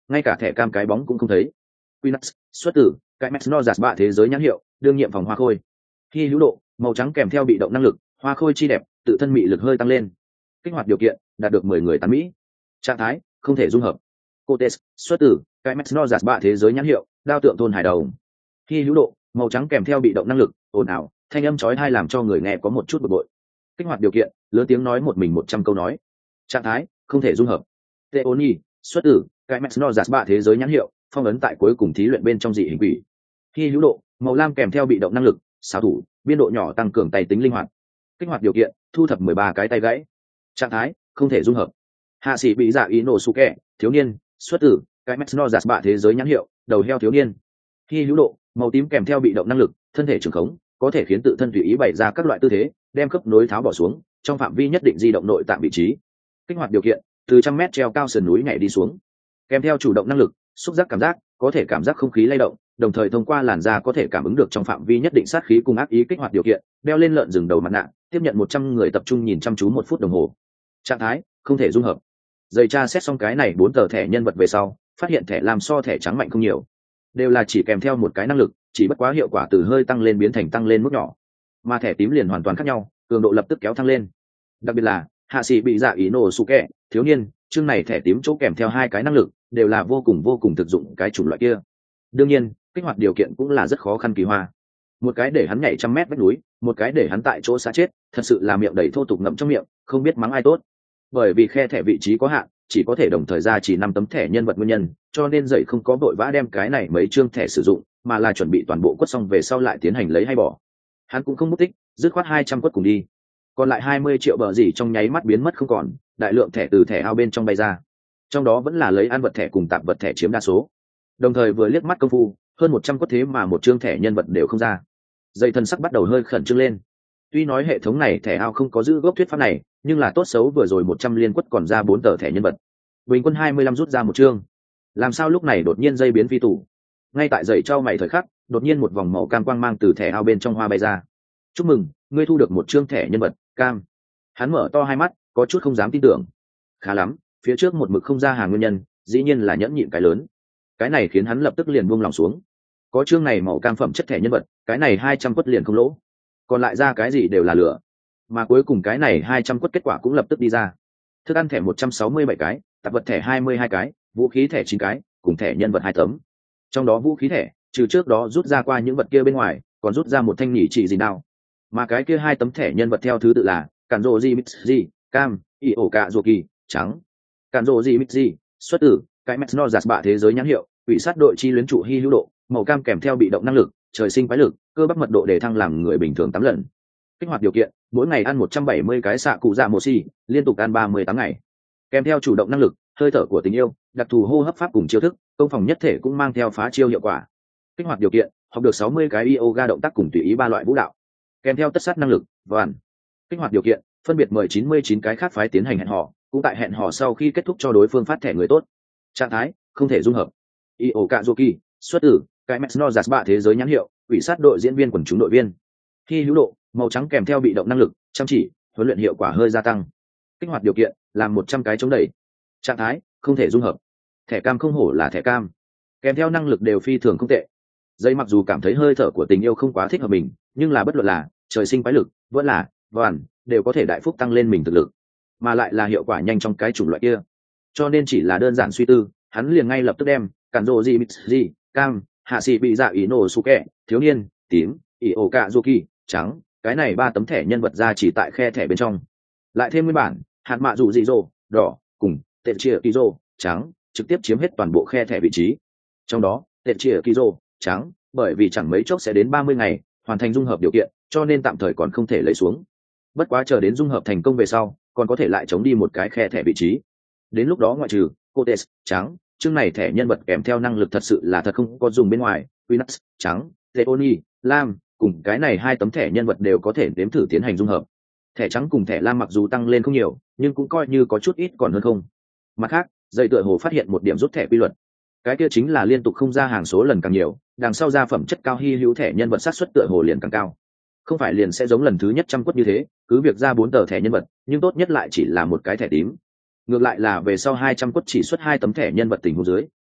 ngay cả thẻ cam cái bóng cũng không thấy. Quinax xuất tử cái Mesnozas bạ thế giới nhãn hiệu đương nhiệm phòng hoa khôi. Khi hữu độ màu trắng kèm theo bị động năng lực, hoa khôi chi đẹp, tự thân mị lực hơi tăng lên. Kích hoạt điều kiện đạt được mười người tán mỹ. Trạng thái không thể dung hợp. Cotes xuất tử cái Mesnozas bạ thế giới nhãn hiệu đao tượng thôn hải đầu. Khi hữu độ màu trắng kèm theo bị động năng lực, ồn ào, thanh âm chói tai làm cho người nghe có một chút bực bội. Kích hoạt điều kiện lớn tiếng nói một mình một trăm câu nói. Trạng thái không thể dung hợp. Teoni xuất tử cái Mesnozas bạ thế giới nhãn hiệu phong ấn tại cuối cùng thí luyện bên trong dị hình quỷ. Khi hữu độ màu lam kèm theo bị động năng lực, xảo thủ, biên độ nhỏ tăng cường tay tính linh hoạt. Kích hoạt điều kiện thu thập mười ba cái tay gãy. Trạng thái không thể dung hợp. Hạ sĩ bị dạ ý nổ su kẹ thiếu niên xuất tử cái Mesnozas bạ thế giới nhãn hiệu đầu heo thiếu niên. Khi hữu độ màu tím kèm theo bị động năng lực, thân thể trường khống, có thể khiến tự thân tùy ý bày ra các loại tư thế, đem khớp nối tháo bỏ xuống, trong phạm vi nhất định di động nội tạng vị trí. Kích hoạt điều kiện từ trăm mét treo cao sườn núi nhảy đi xuống. Kèm theo chủ động năng lực, xúc giác cảm giác, có thể cảm giác không khí lay động, đồng thời thông qua làn da có thể cảm ứng được trong phạm vi nhất định sát khí cùng ác ý. Kích hoạt điều kiện đeo lên lợn rừng đầu mặt nạ, tiếp nhận một trăm người tập trung nhìn chăm chú một phút đồng hồ. Trạng thái không thể dung hợp. Dây tra xét xong cái này bốn tờ thẻ nhân vật về sau, phát hiện thẻ làm so thẻ trắng mạnh không nhiều, đều là chỉ kèm theo một cái năng lực, chỉ bất quá hiệu quả từ hơi tăng lên biến thành tăng lên mức nhỏ, mà thẻ tím liền hoàn toàn khác nhau, cường độ lập tức kéo thăng lên. Đặc biệt là hạ sĩ bị dạ ý nổ su kẹ thiếu niên chương này thẻ tím chỗ kèm theo hai cái năng lực đều là vô cùng vô cùng thực dụng cái chủng loại kia. Đương nhiên kích hoạt điều kiện cũng là rất khó khăn kỳ hoa, một cái để hắn nhảy trăm mét vách núi, một cái để hắn tại chỗ xa chết, thật sự là miệng đầy thô tục ngậm trong miệng, không biết mắng ai tốt. Bởi vì khe thẻ vị trí có hạn, chỉ có thể đồng thời ra chỉ năm tấm thẻ nhân vật nguyên nhân, cho nên dậy không có vội vã đem cái này mấy chương thẻ sử dụng, mà là chuẩn bị toàn bộ quất xong về sau lại tiến hành lấy hay bỏ. Hắn cũng không mất tích, dứt khoát hai trăm quất cùng đi, còn lại hai mươi triệu bờ gì trong nháy mắt biến mất không còn, đại lượng thẻ từ thẻ ao bên trong bay ra, trong đó vẫn là lấy ăn vật thẻ cùng tạp vật thẻ chiếm đa số. Đồng thời vừa liếc mắt công phu, hơn một trăm quất thế mà một chương thẻ nhân vật đều không ra. Dây thân sắc bắt đầu hơi khẩn trương lên. Tuy nói hệ thống này thẻ ao không có giữ gốc thuyết pháp này, nhưng là tốt xấu vừa rồi một trăm liên quất còn ra bốn tờ thẻ nhân vật, bình quân hai mươi lăm rút ra một chương, làm sao lúc này đột nhiên dây biến phi tủ. Ngay tại dậy trao mày thời khắc, đột nhiên một vòng màu cam quang mang từ thẻ ao bên trong hoa bay ra. Chúc mừng, ngươi thu được một chương thẻ nhân vật cam. Hắn mở to hai mắt, có chút không dám tin tưởng. Khá lắm, phía trước một mực không ra hàng nguyên nhân, dĩ nhiên là nhẫn nhịn cái lớn. Cái này khiến hắn lập tức liền buông lòng xuống. Có chương này màu cam phẩm chất thẻ nhân vật, cái này hai trăm quất liền không lỗ, còn lại ra cái gì đều là lửa. Mà cuối cùng cái này hai trăm quất kết quả cũng lập tức đi ra. Thức ăn thẻ một trăm sáu mươi bảy cái, tạp vật thẻ hai mươi hai cái, vũ khí thẻ chín cái, cùng thẻ nhân vật hai tấm. Trong đó vũ khí thẻ, trừ trước đó rút ra qua những vật kia bên ngoài, còn rút ra một thanh nhỉ chỉ gì nào. Mà cái kia hai tấm thẻ nhân vật theo thứ tự là cản rộ gì mitzi cam, y ổ cạ rùa kỳ trắng. Cản rộ gì mitzi xuất tử cái Mesnozas bạ thế giới nhãn hiệu, ủy sát đội chi luyến trụ hy hữu độ, màu cam kèm theo bị động năng lực, trời sinh quái lực, cơ bắp mật độ để thăng làm người bình thường tám lần. Kích hoạt điều kiện mỗi ngày ăn một trăm bảy mươi cái xạ cụ dạ mồ xì, liên tục ăn ba mươi tám ngày. Kèm theo chủ động năng lực, hơi thở của tình yêu, đặc thù hô hấp pháp cùng chiêu thức, công phòng nhất thể cũng mang theo phá chiêu hiệu quả. Kích hoạt điều kiện học được sáu mươi cái yoga động tác cùng tùy ý ba loại vũ đạo. Kèm theo tất sát năng lực, vạn. Kích hoạt điều kiện phân biệt mời chín mươi chín cái khác phái tiến hành hẹn hò, cũng tại hẹn hò sau khi kết thúc cho đối phương phát thẻ người tốt. Trạng thái không thể dung hợp. Iokazuki xuất tử cái Mesnozas bạ thế giới nhãn hiệu, ủy sát đội diễn viên quần chúng đội viên. Khi hữu độ màu trắng kèm theo bị động năng lực, chăm chỉ, huấn luyện hiệu quả hơi gia tăng. Kích hoạt điều kiện làm một trăm cái chống đẩy. Trạng thái không thể dung hợp. Thẻ cam không hổ là thẻ cam, kèm theo năng lực đều phi thường không tệ. Dây mặc dù cảm thấy hơi thở của tình yêu không quá thích hợp mình, nhưng là bất luận là trời sinh quái lực vẫn là vạn đều có thể đại phúc tăng lên mình thực lực, mà lại là hiệu quả nhanh trong cái chủng loại kia. Cho nên chỉ là đơn giản suy tư, hắn liền ngay lập tức đem cản rộ gì mitzi cam, hạ sĩ bị dạ ý nổ su kẹ thiếu niên tím, ỉ ổ cạ du kỳ trắng, cái này ba tấm thẻ nhân vật ra chỉ tại khe thẻ bên trong, lại thêm nguyên bản hạt mạ dù dị dỗ đỏ cùng tệ chia kỳ dô trắng, trực tiếp chiếm hết toàn bộ khe thẻ vị trí. Trong đó tệ chia kỳ dô trắng bởi vì chẳng mấy chốc sẽ đến ba mươi ngày hoàn thành dung hợp điều kiện, cho nên tạm thời còn không thể lấy xuống. Bất quá chờ đến dung hợp thành công về sau, còn có thể lại chống đi một cái khe thẻ vị trí. Đến lúc đó ngoại trừ Cotes trắng, chương này thẻ nhân vật kèm theo năng lực thật sự là thật không có dùng bên ngoài, Quinax trắng, Leoni lam cùng cái này hai tấm thẻ nhân vật đều có thể đếm thử tiến hành dung hợp. Thẻ trắng cùng thẻ lam mặc dù tăng lên không nhiều, nhưng cũng coi như có chút ít còn hơn không. Mặt khác, dây tựa hồ phát hiện một điểm rút thẻ quy luật, cái kia chính là liên tục không ra hàng số lần càng nhiều, đằng sau ra phẩm chất cao hy hữu thẻ nhân vật sát xuất tựa hồ liền càng cao. Không phải liền sẽ giống lần thứ nhất trăm quất như thế, cứ việc ra bốn tờ thẻ nhân vật, nhưng tốt nhất lại chỉ là một cái thẻ tím. Ngược lại là về sau hai trăm quất chỉ xuất hai tấm thẻ nhân vật tình huống dưới,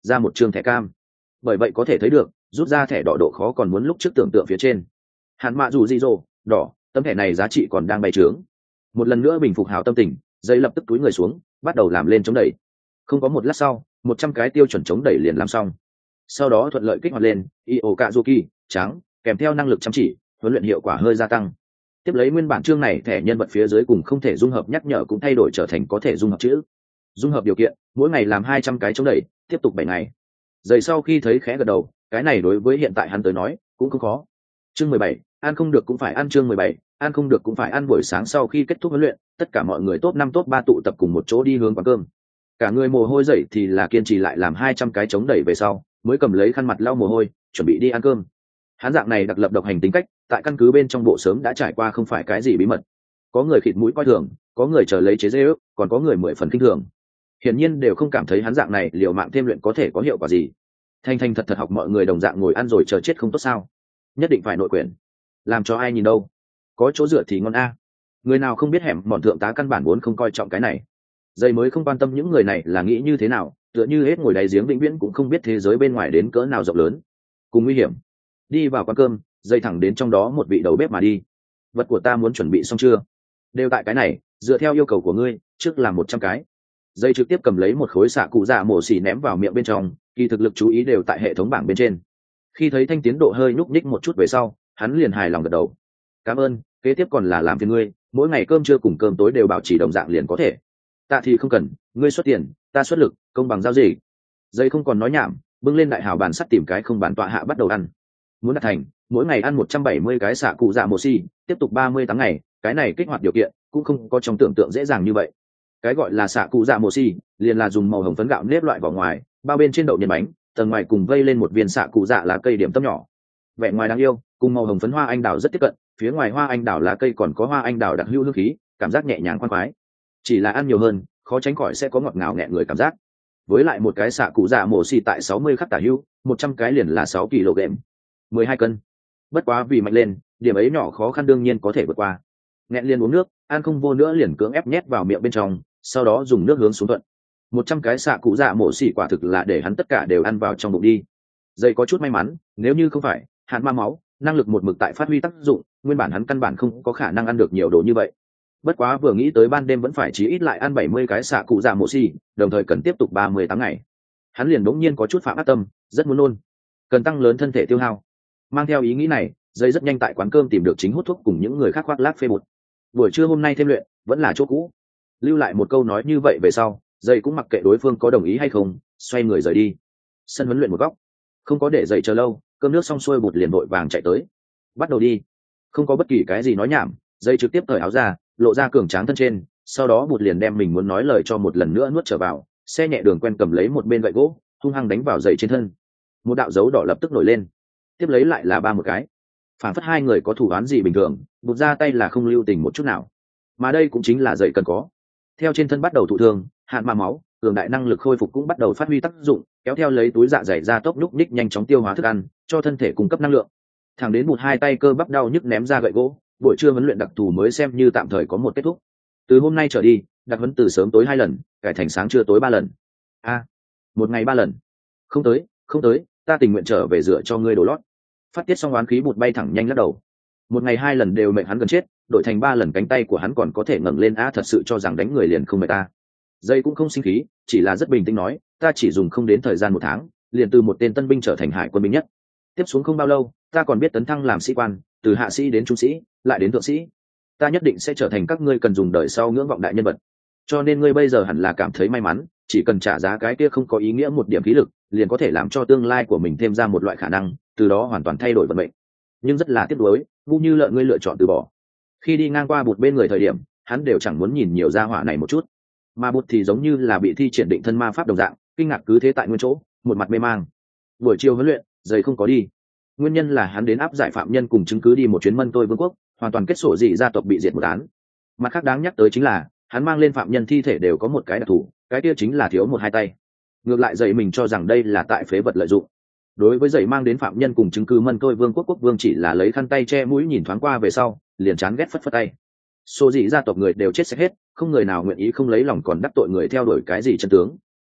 ra một chương thẻ cam. Bởi vậy có thể thấy được rút ra thẻ đỏ độ khó còn muốn lúc trước tưởng tượng phía trên. Hạn mạ dù gì rồ đỏ, tấm thẻ này giá trị còn đang bay trướng. Một lần nữa bình phục hảo tâm tình, dây lập tức túi người xuống bắt đầu làm lên chống đẩy. Không có một lát sau, một trăm cái tiêu chuẩn chống đẩy liền làm xong. Sau đó thuận lợi kích hoạt lên Iokazuki trắng, kèm theo năng lực chăm chỉ, huấn luyện hiệu quả hơi gia tăng. Tiếp lấy nguyên bản chương này thẻ nhân vật phía dưới cùng không thể dung hợp nhắc nhở cũng thay đổi trở thành có thể dung hợp chữ. Dung hợp điều kiện, mỗi ngày làm hai trăm cái chống đẩy, tiếp tục bảy ngày. Dày sau khi thấy khẽ gật đầu, cái này đối với hiện tại hắn tới nói cũng không khó. Chương mười bảy, ăn không được cũng phải ăn. Chương mười bảy, ăn không được cũng phải ăn. Buổi sáng sau khi kết thúc huấn luyện, tất cả mọi người top năm top ba tụ tập cùng một chỗ đi hướng quán cơm. Cả người mồ hôi dậy thì là kiên trì lại làm hai trăm cái chống đẩy về sau, mới cầm lấy khăn mặt lau mồ hôi, chuẩn bị đi ăn cơm. Hắn dạng này đặc lập độc hành tính cách, tại căn cứ bên trong bộ sớm đã trải qua không phải cái gì bí mật. Có người khịt mũi coi thường, có người chờ lấy chế giễu, còn có người mười phần kinh thường. Hiển nhiên đều không cảm thấy hắn dạng này liều mạng thêm luyện có thể có hiệu quả gì. Thanh thanh thật thật học mọi người đồng dạng ngồi ăn rồi chờ chết không tốt sao? Nhất định phải nội quyền, làm cho ai nhìn đâu? Có chỗ dựa thì ngon a. Người nào không biết hẻm bọn thượng tá căn bản vốn không coi trọng cái này. Dây mới không quan tâm những người này là nghĩ như thế nào, tựa như hết ngồi đáy giếng vĩnh viễn cũng không biết thế giới bên ngoài đến cỡ nào rộng lớn cùng nguy hiểm. Đi vào quán cơm, dây thẳng đến trong đó một vị đầu bếp mà đi. Vật của ta muốn chuẩn bị xong chưa? Đều tại cái này, dựa theo yêu cầu của ngươi, trước làm một trăm cái. Dây trực tiếp cầm lấy một khối xạ cụ dạ mổ xỉ ném vào miệng bên trong, kỳ thực lực chú ý đều tại hệ thống bảng bên trên. Khi thấy thanh tiến độ hơi nhúc nhích một chút về sau, hắn liền hài lòng gật đầu. Cảm ơn, kế tiếp còn là làm phiền ngươi, mỗi ngày cơm trưa cùng cơm tối đều bảo trì đồng dạng liền có thể. Tạ thì không cần, ngươi xuất tiền, ta xuất lực, công bằng giao gì. Dây không còn nói nhảm, bưng lên đại hào bàn sắt tìm cái không bàn tọa hạ bắt đầu ăn. Muốn đạt thành, mỗi ngày ăn một trăm bảy mươi cái xạ cụ dạ mổ xỉ, tiếp tục ba mươi tháng ngày, cái này kích hoạt điều kiện cũng không có trong tưởng tượng dễ dàng như vậy. Cái gọi là xạ cụ dạ mổ xỉ, liền là dùng màu hồng phấn gạo nếp loại vào ngoài, bao bên trên đậu nhân bánh, tầng ngoài cùng vây lên một viên xạ cụ dạ lá cây điểm tâm nhỏ. Vẻ ngoài đáng yêu, cùng màu hồng phấn hoa anh đào rất tiếp cận, phía ngoài hoa anh đào lá cây còn có hoa anh đào đặc hữu hương khí, cảm giác nhẹ nhàng khoan khoái. Chỉ là ăn nhiều hơn, khó tránh khỏi sẽ có ngọt ngào nghẹn người cảm giác. Với lại một cái xạ cụ dạ mổ xỉ tại sáu mươi khắc tả hữu, một trăm cái liền là sáu ki lô gam, mười hai cân. Bất quá vì mạnh lên, điểm ấy nhỏ khó khăn đương nhiên có thể vượt qua. Nghẹn liền uống nước, ăn không vô nữa liền cưỡng ép nhét vào miệng bên trong, sau đó dùng nước hướng xuống thuận. Một trăm cái xạ cụ dạ mổ xỉ quả thực là để hắn tất cả đều ăn vào trong bụng đi. Dây có chút may mắn, nếu như không phải hạn ma máu, năng lực một mực tại phát huy tác dụng, nguyên bản hắn căn bản không có khả năng ăn được nhiều đồ như vậy. Bất quá vừa nghĩ tới ban đêm vẫn phải chí ít lại ăn bảy mươi cái xạ cụ dạ mổ xỉ, đồng thời cần tiếp tục ba mươi tám ngày, hắn liền đống nhiên có chút phạm ác tâm, rất muốn nôn, cần tăng lớn thân thể tiêu hao. Mang theo ý nghĩ này, dây rất nhanh tại quán cơm tìm được chính hút thuốc cùng những người khác khoác lác phê bột. Buổi trưa hôm nay thêm luyện vẫn là chỗ cũ, lưu lại một câu nói như vậy về sau, dây cũng mặc kệ đối phương có đồng ý hay không, xoay người rời đi. Sân huấn luyện một góc, không có để dậy chờ lâu, cơm nước xong xuôi bột liền vội vàng chạy tới, bắt đầu đi. Không có bất kỳ cái gì nói nhảm, dây trực tiếp cởi áo ra, lộ ra cường tráng thân trên, sau đó bột liền đem mình muốn nói lời cho một lần nữa nuốt trở vào. Xe nhẹ đường quen cầm lấy một bên gậy gỗ, hung hăng đánh vào dây trên thân. Một đạo dấu đỏ lập tức nổi lên, tiếp lấy lại là ba một cái. Phản phất hai người có thủ án gì bình thường, bột ra tay là không lưu tình một chút nào, mà đây cũng chính là dậy cần có. Theo trên thân bắt đầu thụ thương, hạn ma máu, cường đại năng lực khôi phục cũng bắt đầu phát huy tác dụng, kéo theo lấy túi dạ dày ra tốc nhúc nhích nhanh chóng tiêu hóa thức ăn, cho thân thể cung cấp năng lượng. Thẳng đến một hai tay cơ bắp đau nhức ném ra gậy gỗ, buổi trưa huấn luyện đặc thù mới xem như tạm thời có một kết thúc. Từ hôm nay trở đi, đặc huấn từ sớm tối hai lần, cải thành sáng trưa tối ba lần. A, à, một ngày ba lần. Không tới, không tới, ta tình nguyện trở về dựa cho ngươi đổ lót. Phát tiết xong oán khí bụt bay thẳng nhanh lắc đầu. Một ngày hai lần đều mệt hắn gần chết, đổi thành ba lần cánh tay của hắn còn có thể ngẩng lên. A, thật sự cho rằng đánh người liền không mệt ta. Dây cũng không sinh khí, chỉ là rất bình tĩnh nói, ta chỉ dùng không đến thời gian một tháng, liền từ một tên tân binh trở thành hải quân binh nhất. Tiếp xuống không bao lâu, ta còn biết tấn thăng làm sĩ quan, từ hạ sĩ đến trung sĩ, lại đến thượng sĩ. Ta nhất định sẽ trở thành các ngươi cần dùng đời sau ngưỡng vọng đại nhân vật. Cho nên ngươi bây giờ hẳn là cảm thấy may mắn, chỉ cần trả giá cái kia không có ý nghĩa một điểm khí lực, liền có thể làm cho tương lai của mình thêm ra một loại khả năng, từ đó hoàn toàn thay đổi vận mệnh. Nhưng rất là tiếc nuối, ngu như lợn ngươi lựa chọn từ bỏ. Khi đi ngang qua bụt bên người thời điểm, hắn đều chẳng muốn nhìn nhiều gia hỏa này một chút, mà bụt thì giống như là bị thi triển định thân ma pháp đồng dạng, kinh ngạc cứ thế tại nguyên chỗ, một mặt mê mang. Buổi chiều huấn luyện, giày không có đi. Nguyên nhân là hắn đến áp giải phạm nhân cùng chứng cứ đi một chuyến Mân Tôi Vương quốc, hoàn toàn kết sổ dị gia tộc bị diệt một án. Mặt khác đáng nhắc tới chính là, hắn mang lên phạm nhân thi thể đều có một cái đặc thù, cái kia chính là thiếu một hai tay. Ngược lại giày mình cho rằng đây là tại phế vật lợi dụng. Đối với giày mang đến phạm nhân cùng chứng cứ Mân Tôi Vương quốc quốc vương chỉ là lấy khăn tay che mũi nhìn thoáng qua về sau, liền chán ghét phất phất tay. Sổ dị gia tộc người đều chết sạch hết, không người nào nguyện ý không lấy lòng còn đắc tội người theo đuổi cái gì chân tướng.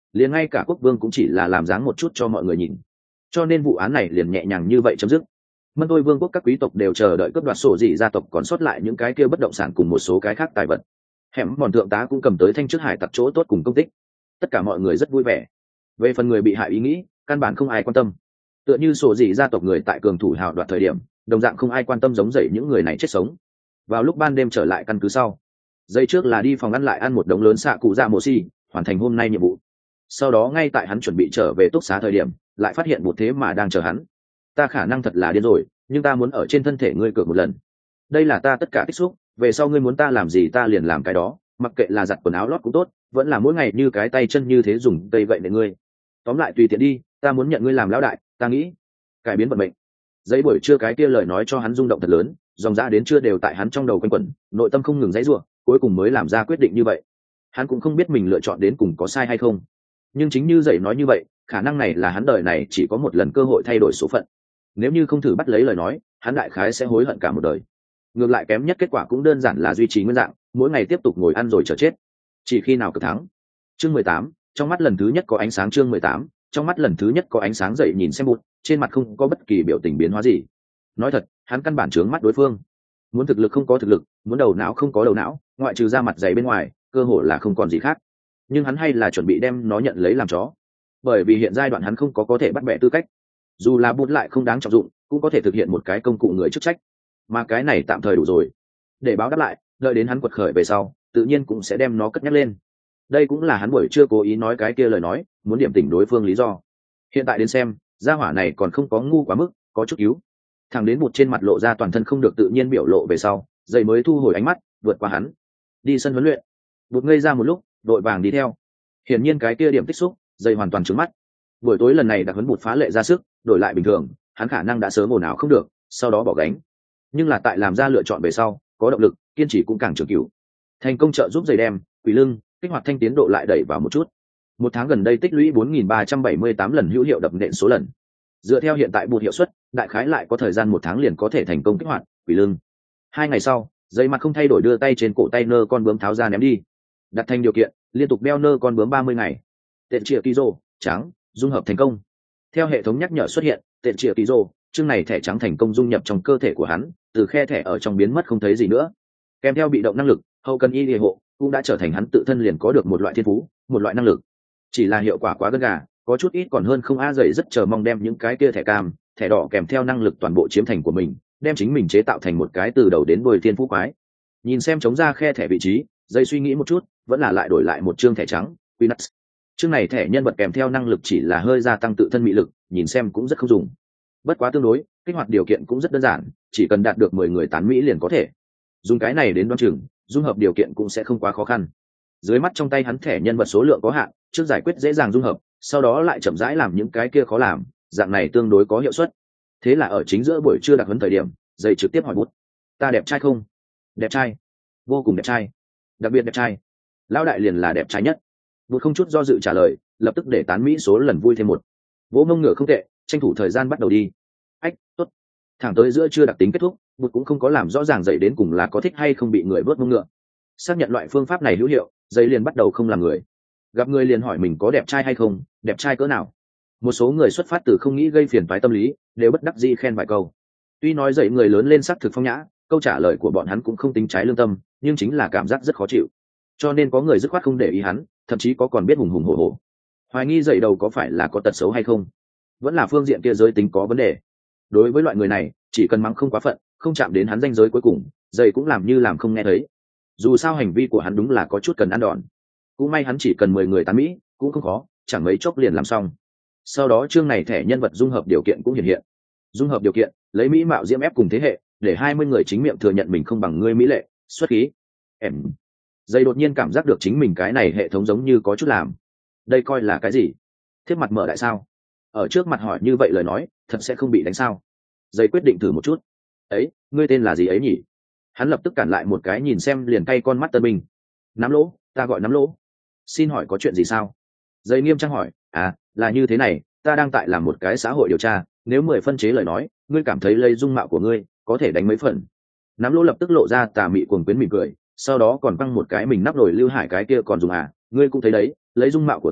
liền ngay cả quốc vương cũng chỉ là làm dáng một chút cho mọi người nhìn, cho nên vụ án này liền nhẹ nhàng như vậy chấm dứt. Mân Tôi vương quốc các quý tộc đều chờ đợi cướp đoạt sổ dị gia tộc còn sót lại những cái kia bất động sản cùng một số cái khác tài vật. Hẻm mòn thượng tá cũng cầm tới thanh trước hải tặc chỗ tốt cùng công tích, tất cả mọi người rất vui vẻ. Về phần người bị hại ý nghĩ, căn bản không ai quan tâm. Tựa như sổ dị gia tộc người tại cường thủ hào đoạt thời điểm, đồng dạng không ai quan tâm giống dậy những người này chết sống. Vào lúc ban đêm trở lại căn cứ sau, giây trước là đi phòng ăn lại ăn một đống lớn xạ cụ dạ mổ xì, hoàn thành hôm nay nhiệm vụ. Sau đó ngay tại hắn chuẩn bị trở về túc xá thời điểm, lại phát hiện một thế mà đang chờ hắn. Ta khả năng thật là điên rồi, nhưng ta muốn ở trên thân thể ngươi cược một lần. Đây là ta tất cả tích xúc, về sau ngươi muốn ta làm gì ta liền làm cái đó, mặc kệ là giặt quần áo lót cũng tốt, vẫn là mỗi ngày như cái tay chân như thế dùng cây gậy để ngươi. Tóm lại tùy tiện đi, ta muốn nhận ngươi làm lão đại, ta nghĩ cải biến vận mệnh. Giấy buổi trưa cái kia lời nói cho hắn rung động thật lớn, dòng dã đến trưa đều tại hắn trong đầu quanh quẩn, nội tâm không ngừng dãy rủa, cuối cùng mới làm ra quyết định như vậy. Hắn cũng không biết mình lựa chọn đến cùng có sai hay không, nhưng chính như dậy nói như vậy, khả năng này là hắn đời này chỉ có một lần cơ hội thay đổi số phận. Nếu như không thử bắt lấy lời nói, hắn đại khái sẽ hối hận cả một đời. Ngược lại kém nhất kết quả cũng đơn giản là duy trì nguyên dạng, mỗi ngày tiếp tục ngồi ăn rồi chờ chết, chỉ khi nào cực thắng. Chương mười tám, trong mắt lần thứ nhất có ánh sáng. Chương mười tám, trong mắt lần thứ nhất có ánh sáng. Dậy nhìn xem bụt, trên mặt không có bất kỳ biểu tình biến hóa gì. Nói thật, hắn căn bản trướng mắt đối phương. Muốn thực lực không có thực lực, muốn đầu não không có đầu não, ngoại trừ ra mặt dày bên ngoài, cơ hội là không còn gì khác. Nhưng hắn hay là chuẩn bị đem nó nhận lấy làm chó, bởi vì hiện giai đoạn hắn không có có thể bắt bẻ tư cách. Dù là bút lại không đáng trọng dụng, cũng có thể thực hiện một cái công cụ người chức trách, mà cái này tạm thời đủ rồi. Để báo đáp lại, đợi đến hắn quật khởi về sau, tự nhiên cũng sẽ đem nó cất nhắc lên. Đây cũng là hắn buổi chưa cố ý nói cái kia lời nói, muốn điểm tỉnh đối phương lý do. Hiện tại đến xem, gia hỏa này còn không có ngu quá mức, có chút yếu. Thằng đến một trên mặt lộ ra toàn thân không được tự nhiên biểu lộ về sau, dậy mới thu hồi ánh mắt, vượt qua hắn, đi sân huấn luyện. Bụt ngây ra một lúc, đội vàng đi theo. Hiển nhiên cái kia điểm tích xúc, dậy hoàn toàn trứng mắt. Buổi tối lần này đặc huấn Bụt phá lệ ra sức, đổi lại bình thường, hắn khả năng đã sớm ồn ào không được, sau đó bỏ gánh. Nhưng là tại làm ra lựa chọn về sau, có động lực, kiên trì cũng càng trường cửu. Thành công trợ giúp dày đem, quỷ lưng, kích hoạt thanh tiến độ lại đẩy vào một chút. Một tháng gần đây tích lũy bốn nghìn ba trăm bảy mươi tám lần hữu hiệu đập nện số lần. Dựa theo hiện tại Bụt hiệu suất, đại khái lại có thời gian một tháng liền có thể thành công kích hoạt quỷ lưng. Hai ngày sau, dây mặt không thay đổi đưa tay trên cổ tay nơ con bướm tháo ra ném đi. Đặt thành điều kiện, liên tục đeo nơ con bướm ba mươi ngày. Tện trịa kỳ rô, trắng, dung hợp thành công. Theo hệ thống nhắc nhở xuất hiện, tện trịa kỳ rô, chương này thẻ trắng thành công dung nhập trong cơ thể của hắn, từ khe thẻ ở trong biến mất không thấy gì nữa. Kèm theo bị động năng lực, hậu cần y địa hộ cũng đã trở thành hắn tự thân liền có được một loại thiên phú, một loại năng lực. Chỉ là hiệu quả quá gân gà, có chút ít còn hơn không. A dậy rất chờ mong đem những cái kia thẻ cam, thẻ đỏ kèm theo năng lực toàn bộ chiếm thành của mình, đem chính mình chế tạo thành một cái từ đầu đến đuôi thiên phú quái. Nhìn xem chống ra khe thẻ vị trí, dây suy nghĩ một chút, vẫn là lại đổi lại một chương thẻ trắng Queenux. Chương này thẻ nhân vật kèm theo năng lực chỉ là hơi gia tăng tự thân mị lực, nhìn xem cũng rất không dùng. Bất quá tương đối, kích hoạt điều kiện cũng rất đơn giản, chỉ cần đạt được mười người tán mỹ liền có thể. Dùng cái này đến đoán chừng, dung hợp điều kiện cũng sẽ không quá khó khăn. Dưới mắt trong tay hắn thẻ nhân vật số lượng có hạn, trước giải quyết dễ dàng dung hợp, sau đó lại chậm rãi làm những cái kia khó làm, dạng này tương đối có hiệu suất. Thế là ở chính giữa buổi trưa đặc huấn thời điểm, dây trực tiếp hỏi bút: "Ta đẹp trai không?" "Đẹp trai, vô cùng đẹp trai, đặc biệt đẹp trai." Lão đại liền là đẹp trai nhất. Bút không chút do dự trả lời, lập tức để tán mỹ số lần vui thêm một. Vỗ mông ngựa không tệ, tranh thủ thời gian bắt đầu đi. Ách, tốt. Thẳng tới giữa trưa đặc tính kết thúc, Bút cũng không có làm rõ ràng dậy đến cùng là có thích hay không bị người vớt mông ngựa. Xác nhận loại phương pháp này hữu hiệu, dậy liền bắt đầu không làm người. Gặp người liền hỏi mình có đẹp trai hay không, đẹp trai cỡ nào. Một số người xuất phát từ không nghĩ gây phiền toái tâm lý, đều bất đắc dĩ khen vài câu. Tuy nói dậy người lớn lên sắc thực phong nhã, câu trả lời của bọn hắn cũng không tính trái lương tâm, nhưng chính là cảm giác rất khó chịu. Cho nên có người dứt khoát không để ý hắn, thậm chí có còn biết hùng hùng hổ hổ. Hoài nghi dậy đầu có phải là có tật xấu hay không, vẫn là phương diện kia giới tính có vấn đề. Đối với loại người này, chỉ cần mắng không quá phận, không chạm đến hắn ranh giới cuối cùng, dậy cũng làm như làm không nghe thấy. Dù sao hành vi của hắn đúng là có chút cần ăn đòn. Cũng may hắn chỉ cần mười người tán mỹ, cũng không khó, chẳng mấy chốc liền làm xong. Sau đó chương này thẻ nhân vật dung hợp điều kiện cũng hiện hiện. Dung hợp điều kiện, lấy mỹ mạo diễm ép cùng thế hệ, để hai mươi người chính miệng thừa nhận mình không bằng ngươi mỹ lệ, xuất khí. Em. Dây đột nhiên cảm giác được chính mình cái này hệ thống giống như có chút làm. Đây coi là cái gì? Thiết mặt mở đại sao? Ở trước mặt hỏi như vậy lời nói, thật sẽ không bị đánh sao? Dây quyết định thử một chút. Ấy, ngươi tên là gì ấy nhỉ? Hắn lập tức cản lại một cái nhìn xem liền cay con mắt tân binh. Nắm lỗ, ta gọi nắm lỗ. Xin hỏi có chuyện gì sao? Dây nghiêm trang hỏi. À, là như thế này, ta đang tại làm một cái xã hội điều tra, nếu mười phân chế lời nói, ngươi cảm thấy lấy dung mạo của ngươi có thể đánh mấy phần? Nắm lỗ lập tức lộ ra tà mị cuồng quyến mỉm cười, sau đó còn quăng một cái mình nắp nồi Lưu Hải cái kia còn dùng à, ngươi cũng thấy đấy, lấy dung mạo của ta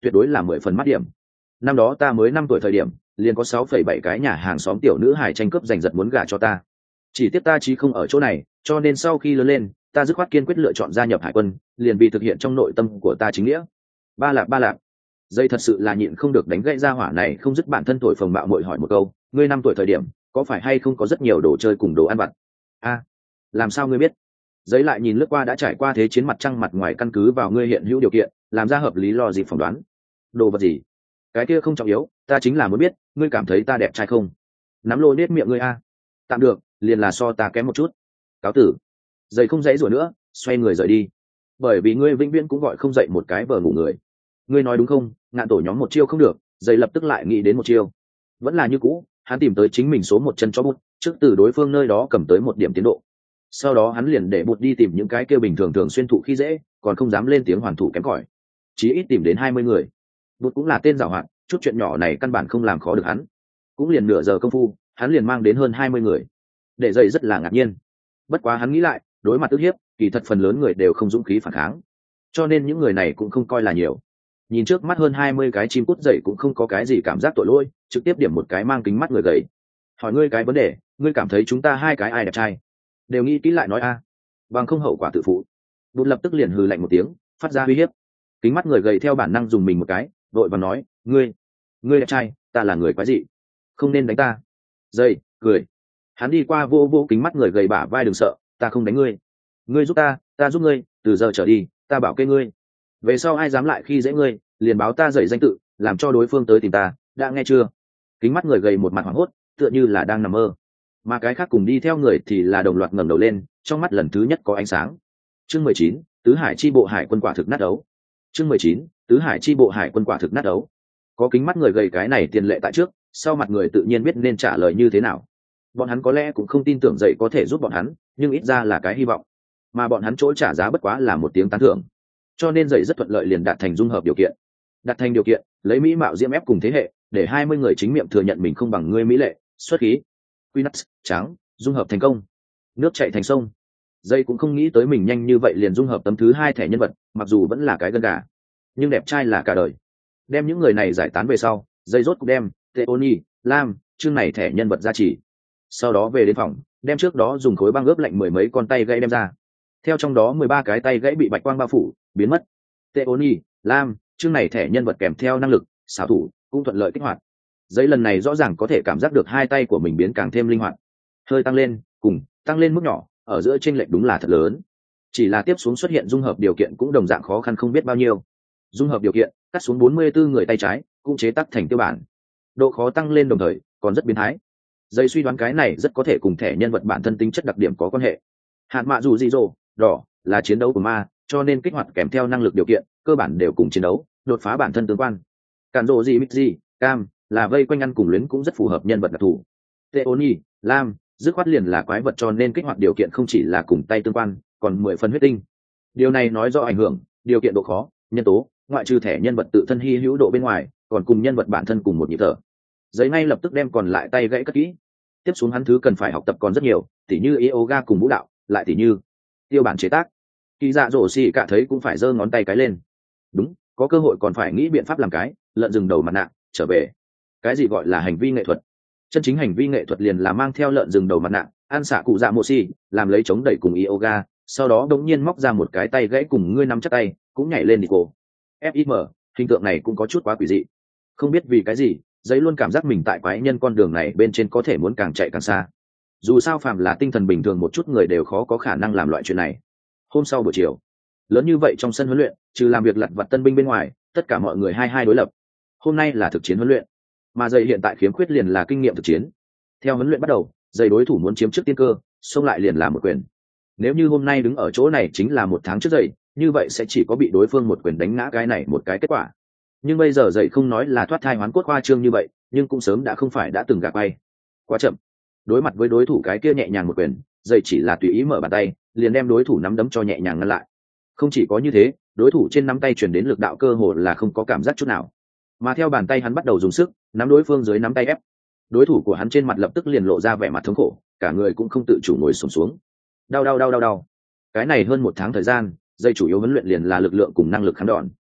tuyệt đối là mười phần mắt điểm. Năm đó ta mới năm tuổi thời điểm, liền có sáu phẩy bảy cái nhà hàng xóm tiểu nữ hài tranh cướp giành giật muốn gả cho ta. Chỉ tiếc ta chí không ở chỗ này, cho nên sau khi lớn lên, ta dứt khoát kiên quyết lựa chọn gia nhập hải quân, liền vì thực hiện trong nội tâm của ta chính nghĩa. Ba lạc ba lạc. Dây thật sự là nhịn không được đánh gãy ra hỏa này, không dứt bản thân thổi phồng bạo muội hỏi một câu, ngươi năm tuổi thời điểm, có phải hay không có rất nhiều đồ chơi cùng đồ ăn vặt? A, làm sao ngươi biết? Giấy lại nhìn lướt qua đã trải qua thế chiến mặt trăng mặt ngoài, căn cứ vào ngươi hiện hữu điều kiện, làm ra hợp lý lo dịp phỏng đoán. Đồ vật gì? Cái kia không trọng yếu, ta chính là muốn biết, ngươi cảm thấy ta đẹp trai không? Nắm lô nết miệng ngươi a. Tạm được, liền là so ta kém một chút. Cáo tử. Giấy không dãy rủa nữa, xoay người rời đi. Bởi vì ngươi vĩnh viễn cũng gọi không dậy một cái vờ ngủ người. Ngươi nói đúng không? Ngạn tổ nhóm một chiêu không được, giấy lập tức lại nghĩ đến một chiêu. Vẫn là như cũ, hắn tìm tới chính mình số một chân cho bút, trước từ đối phương nơi đó cầm tới một điểm tiến độ. Sau đó hắn liền để bút đi tìm những cái kia bình thường thường xuyên thụ khi dễ, còn không dám lên tiếng hoàn thủ kém cỏi. Chí ít tìm đến hai mươi người. Bút cũng là tên giàu hoạt, chút chuyện nhỏ này căn bản không làm khó được hắn. Cũng liền nửa giờ công phu, hắn liền mang đến hơn hai mươi người. Để dậy rất là ngạc nhiên. Bất quá hắn nghĩ lại, đối mặt ức hiếp, kỳ thật phần lớn người đều không dũng khí phản kháng. Cho nên những người này cũng không coi là nhiều. Nhìn trước mắt hơn hai mươi cái chim cút dậy cũng không có cái gì cảm giác tội lỗi, trực tiếp điểm một cái mang kính mắt người gầy. Hỏi ngươi cái vấn đề, ngươi cảm thấy chúng ta hai cái ai đẹp trai? Đều nghĩ kỹ lại nói a. Bằng không hậu quả tự phụ. Bút lập tức liền hừ lạnh một tiếng, phát ra uy hiếp. Kính mắt người gầy theo bản năng dùng mình một cái, đội và nói, ngươi, ngươi đẹp trai, ta là người quái dị, không nên đánh ta. Dây cười, hắn đi qua vô vô kính mắt người gầy bả vai, đừng sợ, ta không đánh ngươi, ngươi giúp ta, ta giúp ngươi, từ giờ trở đi, ta bảo kê ngươi. Về sau ai dám lại khi dễ ngươi, liền báo ta dậy danh tự, làm cho đối phương tới tìm ta, đã nghe chưa? Kính mắt người gầy một mặt hoảng hốt, tựa như là đang nằm mơ. Mà cái khác cùng đi theo người thì là đồng loạt ngẩng đầu lên, trong mắt lần thứ nhất có ánh sáng. Chương mười chín, tứ hải chi bộ hải quân quả thực nát đấu. Chương mười chín, tứ hải chi bộ hải quân quả thực nát đấu. Có kính mắt người gầy cái này tiền lệ tại trước, sau mặt người tự nhiên biết nên trả lời như thế nào. Bọn hắn có lẽ cũng không tin tưởng dậy có thể giúp bọn hắn, nhưng ít ra là cái hy vọng. Mà bọn hắn chỗ trả giá bất quá là một tiếng tán thưởng. Cho nên dậy rất thuận lợi liền đạt thành dung hợp điều kiện. Đạt thành điều kiện, lấy mỹ mạo diễm ép cùng thế hệ, để hai mươi người chính miệng thừa nhận mình không bằng ngươi mỹ lệ, xuất khí. Quy nuts, trắng, dung hợp thành công. Nước chảy thành sông. Dây cũng không nghĩ tới mình nhanh như vậy liền dung hợp tấm thứ hai thẻ nhân vật, mặc dù vẫn là cái gân gà, nhưng đẹp trai là cả đời. Đem những người này giải tán về sau, dây rốt cục đem Teoni, Lam, chương này thẻ nhân vật ra chỉ. Sau đó về đến phòng, đem trước đó dùng khối băng ướp lạnh mười mấy con tay gãy đem ra. Theo trong đó mười ba cái tay gãy bị bạch quang bao phủ, biến mất. Teoni, Lam, chương này thẻ nhân vật kèm theo năng lực, xảo thủ, cũng thuận lợi kích hoạt. Dây lần này rõ ràng có thể cảm giác được hai tay của mình biến càng thêm linh hoạt, hơi tăng lên, cùng tăng lên mức nhỏ, ở giữa chênh lệch đúng là thật lớn. Chỉ là tiếp xuống xuất hiện dung hợp điều kiện cũng đồng dạng khó khăn không biết bao nhiêu. Dung hợp điều kiện, cắt xuống bốn mươi bốn người tay trái, cũng chế tác thành tiêu bản. Độ khó tăng lên đồng thời, còn rất biến thái. Dây suy đoán cái này rất có thể cùng thẻ nhân vật bản thân tính chất đặc điểm có quan hệ. Hạn mạ dù gì rồ, đỏ, là chiến đấu của ma, cho nên kích hoạt kèm theo năng lực điều kiện, cơ bản đều cùng chiến đấu, đột phá bản thân tương quan. Cản rồ gì mít gì, cam, là vây quanh ăn cùng luyến cũng rất phù hợp nhân vật đặc thù. Teoni, Lam, dứt khoát liền là quái vật, cho nên kích hoạt điều kiện không chỉ là cùng tay tương quan, còn mười phần huyết tinh. Điều này nói rõ ảnh hưởng, điều kiện độ khó, nhân tố, ngoại trừ thẻ nhân vật tự thân hy hữu độ bên ngoài, còn cùng nhân vật bản thân cùng một nhịp thở. Giấy ngay lập tức đem còn lại tay gãy cất kỹ. Tiếp xuống hắn thứ cần phải học tập còn rất nhiều, tỉ như yoga cùng vũ đạo, lại tỉ như tiêu bản chế tác. Kỳ dạ dỗ xì cả thấy cũng phải giơ ngón tay cái lên. Đúng, có cơ hội còn phải nghĩ biện pháp làm cái lợn rừng đầu mặt nạ trở về. Cái gì gọi là hành vi nghệ thuật? Chân chính hành vi nghệ thuật liền là mang theo lợn rừng đầu mặt nạ, ăn xạ cụ dạ mô si, làm lấy chống đẩy cùng yoga, sau đó đống nhiên móc ra một cái tay gãy cùng ngươi nắm chắc tay, cũng nhảy lên đi cô. ép i em, hình tượng này cũng có chút quá quỷ dị. Không biết vì cái gì, giấy luôn cảm giác mình tại quái nhân con đường này bên trên có thể muốn càng chạy càng xa. Dù sao phàm là tinh thần bình thường một chút người đều khó có khả năng làm loại chuyện này. Hôm sau buổi chiều, lớn như vậy trong sân huấn luyện, trừ làm việc lặt vặt tân binh bên ngoài, tất cả mọi người hai hai đối lập. Hôm nay là thực chiến huấn luyện, mà dây hiện tại khiếm khuyết liền là kinh nghiệm thực chiến. Theo huấn luyện bắt đầu, dây đối thủ muốn chiếm trước tiên cơ, xông lại liền là một quyền. Nếu như hôm nay đứng ở chỗ này chính là một tháng trước dậy, như vậy sẽ chỉ có bị đối phương một quyền đánh ngã cái này một cái kết quả. Nhưng bây giờ dậy không nói là thoát thai hoán cốt khoa trương như vậy, nhưng cũng sớm đã không phải đã từng gạt bay. Quá chậm. Đối mặt với đối thủ cái kia nhẹ nhàng một quyền, dậy chỉ là tùy ý mở bàn tay, liền đem đối thủ nắm đấm cho nhẹ nhàng ngăn lại. Không chỉ có như thế, đối thủ trên nắm tay truyền đến lực đạo cơ hồ là không có cảm giác chút nào. Mà theo bàn tay hắn bắt đầu dùng sức, nắm đối phương dưới nắm tay ép. Đối thủ của hắn trên mặt lập tức liền lộ ra vẻ mặt thống khổ, cả người cũng không tự chủ ngồi xổm xuống. Đau đau đau đau đau. Cái này hơn một tháng thời gian, dây chủ yếu huấn luyện liền là lực lượng cùng năng lực kháng đòn.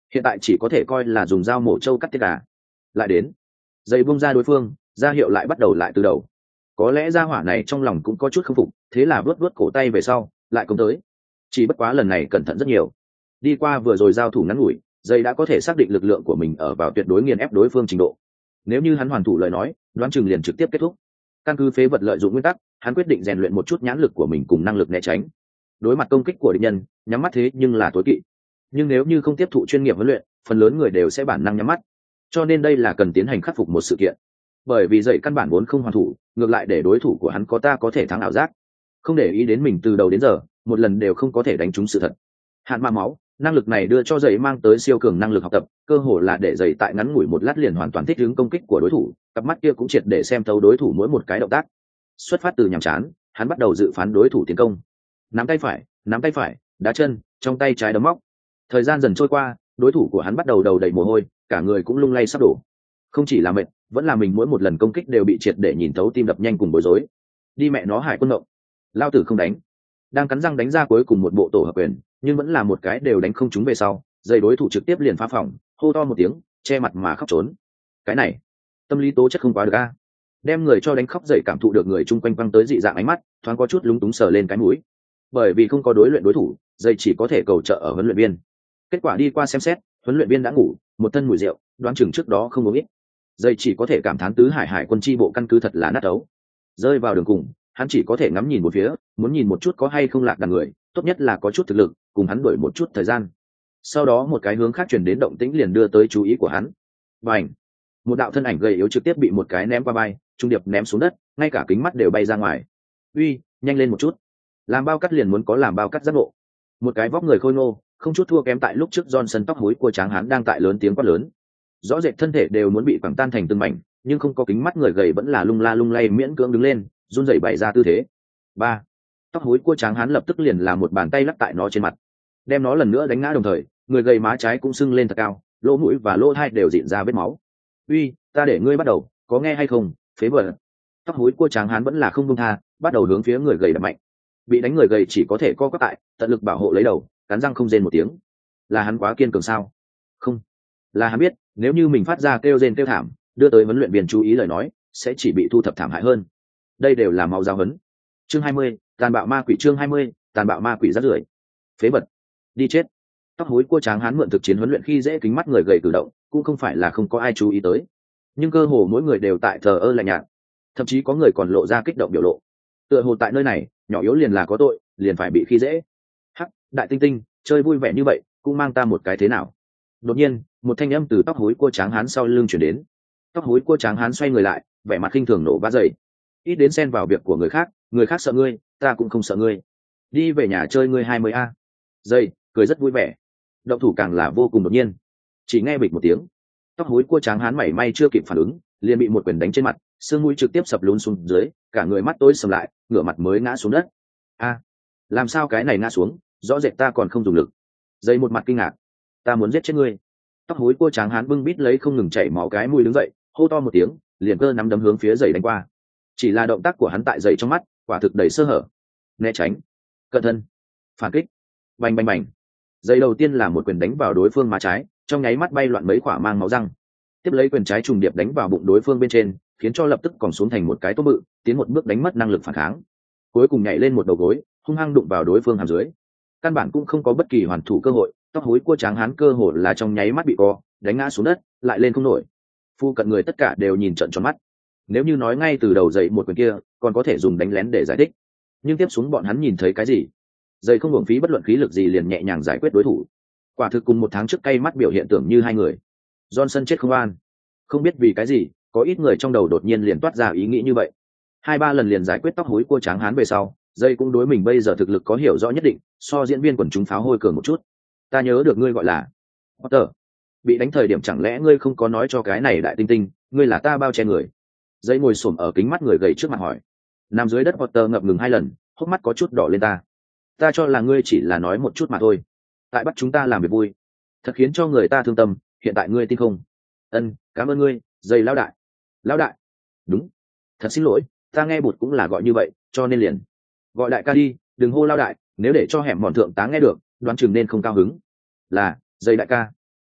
hiện tại chỉ có thể coi là dùng dao mổ trâu cắt tiết gà. Lại đến, dây bung ra đối phương, ra hiệu lại bắt đầu lại từ đầu. Có lẽ gia hỏa này trong lòng cũng có chút không phục, thế là vớt vớt cổ tay về sau lại công tới. Chỉ bất quá lần này cẩn thận rất nhiều. Đi qua vừa rồi giao thủ ngắn ngủi, dây đã có thể xác định lực lượng của mình ở vào tuyệt đối nghiền ép đối phương trình độ. Nếu như hắn hoàn thủ lời nói, đoán chừng liền trực tiếp kết thúc. Căn cứ phế vật lợi dụng nguyên tắc, hắn quyết định rèn luyện một chút nhãn lực của mình cùng năng lực né tránh. Đối mặt công kích của địch nhân, nhắm mắt thế nhưng là tối kỵ. Nhưng nếu như không tiếp thụ chuyên nghiệp huấn luyện, phần lớn người đều sẽ bản năng nhắm mắt. Cho nên đây là cần tiến hành khắc phục một sự kiện. Bởi vì dậy căn bản vốn không hoàn thủ, ngược lại để đối thủ của hắn có ta có thể thắng ảo giác. Không để ý đến mình từ đầu đến giờ, một lần đều không có thể đánh trúng sự thật. Hạn ma máu, năng lực này đưa cho dậy mang tới siêu cường năng lực học tập, cơ hồ là để dậy tại ngắn ngủi một lát liền hoàn toàn thích ứng công kích của đối thủ, cặp mắt kia cũng triệt để xem thấu đối thủ mỗi một cái động tác. Xuất phát từ nhàm chán, hắn bắt đầu dự phán đối thủ tiến công. Nắm tay phải, nắm tay phải, đá chân, trong tay trái đấm móc. Thời gian dần trôi qua, đối thủ của hắn bắt đầu đầu đầy mồ hôi, cả người cũng lung lay sắp đổ. Không chỉ là mệt, vẫn là mình mỗi một lần công kích đều bị triệt để nhìn thấu, tim đập nhanh cùng bối rối. Đi mẹ nó Hải Quân Ngộng, lao tử không đánh. Đang cắn răng đánh ra cuối cùng một bộ tổ hợp quyền, nhưng vẫn là một cái đều đánh không trúng về sau, dây đối thủ trực tiếp liền phá phòng, hô to một tiếng, che mặt mà khóc trốn. Cái này, tâm lý tố chất không quá được a. Đem người cho đánh khóc dậy, cảm thụ được người chung quanh quăng tới dị dạng ánh mắt, thoáng có chút lúng túng sờ lên cái mũi. Bởi vì không có đối luyện đối thủ, dây chỉ có thể cầu trợ ở huấn luyện viên. Kết quả đi qua xem xét, huấn luyện viên đã ngủ, một thân mùi rượu, đoán chừng trước đó không uống ít. Dây chỉ có thể cảm thán tứ hải hải quân chi bộ căn cứ thật là nát ấu. Rơi vào đường cùng, hắn chỉ có thể ngắm nhìn một phía, muốn nhìn một chút có hay không lạc đàn người, tốt nhất là có chút thực lực, cùng hắn đuổi một chút thời gian. Sau đó một cái hướng khác chuyển đến động tĩnh liền đưa tới chú ý của hắn. Bành! Một đạo thân ảnh gầy yếu trực tiếp bị một cái ném qua bay, trung điệp ném xuống đất, ngay cả kính mắt đều bay ra ngoài. Uy, nhanh lên một chút! Làm bao cắt liền muốn có làm bao cắt giác ngộ. Một cái vóc người khôi ngô, không chút thua kém tại lúc trước Johnson tóc hối của tráng hán đang tại lớn tiếng quát lớn. Rõ rệt thân thể đều muốn bị quẳng tan thành từng mảnh, nhưng không có kính mắt người gầy vẫn là lung la lung lay miễn cưỡng đứng lên, run rẩy bày ra tư thế. Ba, tóc hối của tráng hán lập tức liền làm một bàn tay lắc tại nó trên mặt, đem nó lần nữa đánh ngã, đồng thời người gầy má trái cũng sưng lên thật cao, lỗ mũi và lỗ tai đều rịn ra vết máu. Uy, ta để ngươi bắt đầu, có nghe hay không, phế vật! Tóc hối của tráng hán vẫn là không buông tha, bắt đầu hướng phía người gầy đập mạnh. Bị đánh người gầy chỉ có thể co quắp tại, tận lực bảo hộ lấy đầu, cắn răng không rên một tiếng. Là hắn quá kiên cường sao? Không, là hắn biết, nếu như mình phát ra kêu rên kêu thảm, đưa tới huấn luyện viên chú ý lời nói, sẽ chỉ bị thu thập thảm hại hơn. Đây đều là máu giáo huấn. Chương hai mươi, tàn bạo ma quỷ. Chương hai mươi, tàn bạo ma quỷ rác rưởi. Phế vật, đi chết! Tóc hối của tráng hán mượn thực chiến huấn luyện khi dễ kính mắt người gầy cử động, cũng không phải là không có ai chú ý tới, nhưng cơ hồ mỗi người đều tại thờ ơ lạnh nhạt, thậm chí có người còn lộ ra kích động biểu lộ. Tựa hồ tại nơi này, nhỏ yếu liền là có tội, liền phải bị khi dễ. Hắc, đại tinh tinh, chơi vui vẻ như vậy, cũng mang ta một cái thế nào? Đột nhiên, một thanh âm từ tóc hối của tráng hán sau lưng chuyển đến. Tóc hối của tráng hán xoay người lại, vẻ mặt khinh thường nổ vá dậy. Ít đến xen vào việc của người khác, người khác sợ ngươi, ta cũng không sợ ngươi. Đi về nhà chơi ngươi hai mươi a. Dây, cười rất vui vẻ. Động thủ càng là vô cùng đột nhiên. Chỉ nghe bịch một tiếng, tóc hối của tráng hán mảy may chưa kịp phản ứng, liền bị một quyền đánh trên mặt, xương mũi trực tiếp sập lún xuống dưới, cả người mắt tối sầm lại, ngửa mặt mới ngã xuống đất. A, làm sao cái này ngã xuống, rõ rệt ta còn không dùng lực. Dây một mặt kinh ngạc, ta muốn giết chết ngươi. Tóc hối của tráng hán bưng bít lấy không ngừng chảy máu cái mũi đứng dậy, hô to một tiếng, liền cơ nắm đấm hướng phía dậy đánh qua. Chỉ là động tác của hắn tại dậy trong mắt, quả thực đầy sơ hở. Né tránh, cận thân, phản kích, bành bành bành. Dây đầu tiên là một quyền đánh vào đối phương má trái, trong nháy mắt bay loạn mấy quả mang máu răng. Tiếp lấy quyền trái trùng điệp đánh vào bụng đối phương bên trên, khiến cho lập tức còng xuống thành một cái tốt bự, tiến một bước đánh mất năng lực phản kháng. Cuối cùng nhảy lên một đầu gối, hung hăng đụng vào đối phương hàm dưới. Căn bản cũng không có bất kỳ hoàn thủ cơ hội, tóc hối của tráng hán cơ hồ là trong nháy mắt bị co, đánh ngã xuống đất, lại lên không nổi. Phu cận người tất cả đều nhìn trợn tròn mắt. Nếu như nói ngay từ đầu dậy một quyền kia, còn có thể dùng đánh lén để giải thích, nhưng tiếp xuống bọn hắn nhìn thấy cái gì? Dậy không hưởng phí bất luận khí lực gì liền nhẹ nhàng giải quyết đối thủ. Quả thực cùng một tháng trước cay mắt biểu hiện tưởng như hai người. Johnson chết không an. Không biết vì cái gì, có ít người trong đầu đột nhiên liền toát ra ý nghĩ như vậy. Hai ba lần liền giải quyết tóc hối của tráng hán về sau, dây cũng đối mình bây giờ thực lực có hiểu rõ nhất định, so diễn viên quần chúng pháo hôi cường một chút. Ta nhớ được ngươi gọi là Potter. Bị đánh thời điểm chẳng lẽ ngươi không có nói cho cái này đại tinh tinh, ngươi là ta bao che người? Dây ngồi xổm ở kính mắt người gầy trước mặt hỏi. Nằm dưới đất Potter ngập ngừng hai lần, hốc mắt có chút đỏ lên. Ta, ta cho là ngươi chỉ là nói một chút mà thôi. Tại bắt chúng ta làm việc vui, thật khiến cho người ta thương tâm. Hiện tại ngươi tin không? Ân, cảm ơn ngươi, dây lão đại. Lão đại? Đúng. Thật xin lỗi, ta nghe bụt cũng là gọi như vậy, cho nên liền gọi đại ca đi, đừng hô lão đại, nếu để cho hẻm mòn thượng tá nghe được, đoán chừng nên không cao hứng. Là, dây đại ca.